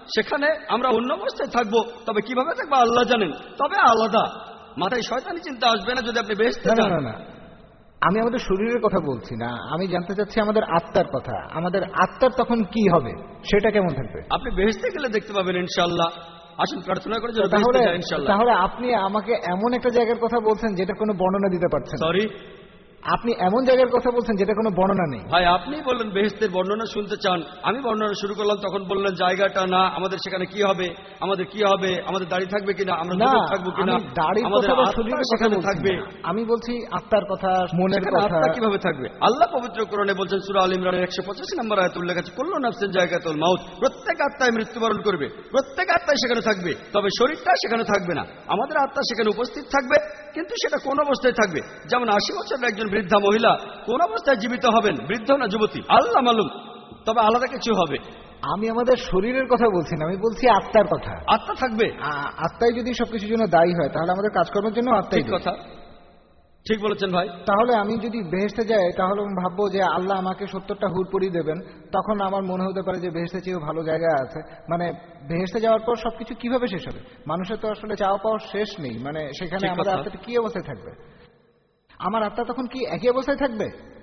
সেখানে আমরা অন্য অবস্থায় থাকবো, তবে কিভাবে থাকবো আল্লাহ জানেন, তবে আলাদা। মাথায় শয়তানি চিন্তা আসবে না যদি আপনি বেহেশতে না যান। না না, আমি আমাদের শরীরের কথা বলছি না, আমি জানতে চাচ্ছি আমাদের আত্মার কথা। আমাদের আত্মার তখন কি হবে, সেটা কেমন থাকবে? আপনি বেহেশতে গেলে দেখতে পাবেন ইনশাআল্লাহ। আসুন প্রার্থনা করে যেন তাহলে বেহেশতে যান ইনশাআল্লাহ। তাহলে আপনি আমাকে এমন একটা জায়গার কথা বলছেন যেটা কোনো বর্ণনা দিতে পারছেন না। সরি, আপনি এমন জায়গার কথা বলছেন যেটা কোনো বর্ণনা নেই। ভাই আপনি বললেন বেহেশতের বর্ণনা শুনতে চান, আমি বর্ণনা শুরু করলাম, তখন বললেন জায়গাটা না, আমাদের সেখানে কি হবে, আমাদের কি হবে, আমাদের দাড়ি থাকবে কিনা, আমরা না, যুবক থাকবো কিনা, আমি দাড়ির আমাদের কথা বা আত্মা শরীরের কথা সেখানে বলছি থাকবে। না। আমি বলছি আত্মার কথা, মনের সেখানে কথা। আত্মা কিভাবে থাকবে? আল্লাহ পবিত্র কোরআনে বলছেন সূরা আল ইমরানের একশো পঁচাশি নম্বর আয়াতে উল্লেখ আছে, কুল্লু নাফসিন জায়গাতুল মাউত, প্রত্যেক আত্মায় মৃত্যুবরণ করবে, প্রত্যেক আত্মায় সেখানে থাকবে, তবে শরীরটা সেখানে থাকবে না। আমাদের আত্মা সেখানে উপস্থিত থাকবে, কিন্তু সেটা কোন অবস্থায় থাকবে? যেমন আশি বছরের একজন বৃদ্ধা মহিলা কোন অবস্থায় জীবিত হবেন, বৃদ্ধ না যুবতী, আল্লাহ মালুম, তবে আলাদা কিছু হবে। আমি আমাদের শরীরের কথা বলছি না, আমি বলছি আত্মার কথা। আত্মা থাকবে। আ- আত্মাই যদি সবকিছুর জন্য দায়ী হয়, তাহলে আমাদের কাজকর্মের জন্য আত্মাই দায়ী। কথা ঠিক বলেছেন ভাই। তাহলে আমি যদি বেহেশতে যাই, তাহলে আমি ভাববো যে আল্লাহ আমাকে সত্তরটা হুর পরিয়ে দেবেন, তখন আমার মনে হতে পারে যে বেহেশতে চেয়েও ভালো জায়গা আছে। মানে বেহেশতে যাওয়ার পর সবকিছু কিভাবে শেষ হবে? মানুষের তো আসলে চাওয়া পাওয়ার শেষ নেই, মানে সেখানে ঠিক আমাদের কথা। আত্মাটা কি অবস্থায় থাকবে? আমার আত্মা তখন কি একই অবস্থায় থাকবে?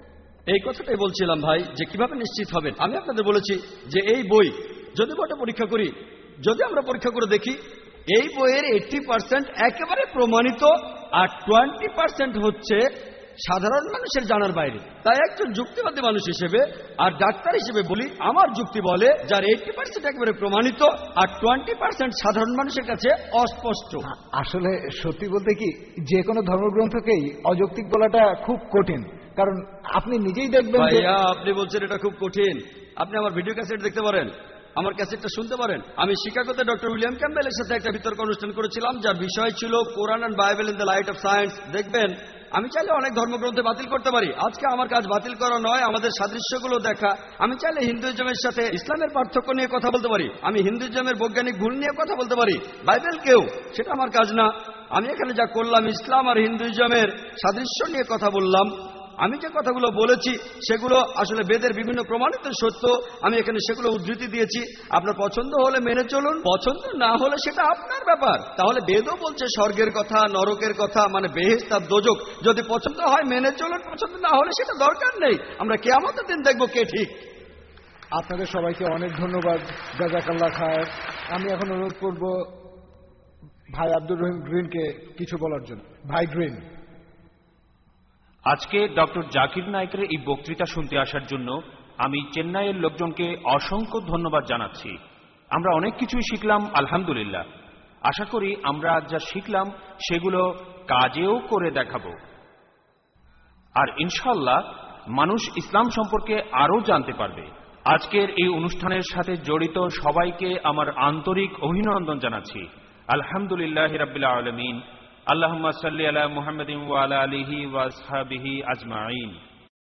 এই কথাটাই বলছিলাম ভাই, যে কিভাবে নিশ্চিত হবেন। আমি আপনাদের বলেছি যে এই বই যদি বইটা পরীক্ষা করি, যদি আমরা পরীক্ষা করে দেখি এই বইয়ের এইট্টি পার্সেন্ট একেবারে প্রমাণিত, আর টোয়েন্টি পার্সেন্ট হচ্ছে সাধারণ মানুষের জানার বাইরে। তাই একজন যুক্তিবাদী মানুষ হিসেবে আর ডাক্তার হিসেবে বলি, আমার যুক্তি বলে যার এইট্টি পার্সেন্ট একেবারে প্রমাণিত আর টোয়েন্টি পার্সেন্ট সাধারণ মানুষের কাছে অস্পষ্ট। আসলে সত্যি বলতে কি, যে কোনো ধর্মগ্রন্থকেই অযৌক্তিক বলাটা খুব কঠিন, কারণ আপনি নিজেই দেখবেন যে ভাইয়া আপনি বলছেন এটা খুব কঠিন। আপনি আমার ভিডিও ক্যাসেট দেখতে পারেন, আমার ক্যাসেটটা শুনতে পারেন। আমি শিকাগোতে ডক্টর উইলিয়াম ক্যাম্বেলের সাথে একটা বিতর্ক অনুষ্ঠান করেছিলাম, যার বিষয় ছিল Quran and Bible in the light of science. দেখবেন আমি চাইলে অনেক ধর্মগ্রন্থে বাতিল করতে পারি। আজকে আমার কাজ বাতিল করা নয়, আমাদের সাদৃশ্যগুলো দেখা। আমি চাইলে হিন্দুইজমের সাথে ইসলামের পার্থক্য নিয়ে কথা বলতে পারি, আমি হিন্দুইজমের বৈজ্ঞানিক ভুল নিয়ে কথা বলতে পারি, বাইবেল কেউ, সেটা আমার কাজ না। আমি এখানে যা করলাম ইসলাম আর হিন্দুইজমের সাদৃশ্য নিয়ে কথা বললাম। আমি যে কথাগুলো বলেছি সেগুলো আসলে বেদের বিভিন্ন প্রমাণিত সত্য, আমি এখানে সেগুলো উদ্ধৃতি দিয়েছি। আপনার পছন্দ হলে মেনে চলুন, পছন্দ না হলে সেটা আপনার ব্যাপার। তাহলে বেদও বলছে স্বর্গের কথা, নরকের কথা, মানে বেহেশত আর দোজখ। যদি পছন্দ হয় মেনে চলুন, পছন্দ না হলে সেটা দরকার নেই। আমরা কিয়ামতের দিন দেখবো কে ঠিক। আপনাদের সবাইকে অনেক ধন্যবাদ, জাযাকাল্লাহ খায়ের। আমি এখন অনুরোধ করব ভাই আব্দুর রহিম গ্রিনকে কিছু বলার জন্য। ভাই গ্রিন। আজকে ডক্টর জাকির নায়েকের এই বক্তৃতা শুনতে আসার জন্য আমি চেন্নাইয়ের লোকজনকে অসংখ্য ধন্যবাদ জানাচ্ছি। আমরা অনেক কিছুই শিখলাম, আলহামদুলিল্লাহ। আশা করি আমরা আজ যা শিখলাম সেগুলো কাজেও করে দেখাবো, আর ইনশাআল্লাহ মানুষ ইসলাম সম্পর্কে আরও জানতে পারবে। আজকের এই অনুষ্ঠানের সাথে জড়িত সবাইকে আমার আন্তরিক অভিনন্দন জানাচ্ছি। আলহামদুলিল্লাহ রাব্বিল আলামিন। আল্লাহুম্মা সাল্লি আলা মুহাম্মাদিন ওয়া আলা আলিহি ওয়া আসহাবিহি আজমাইন।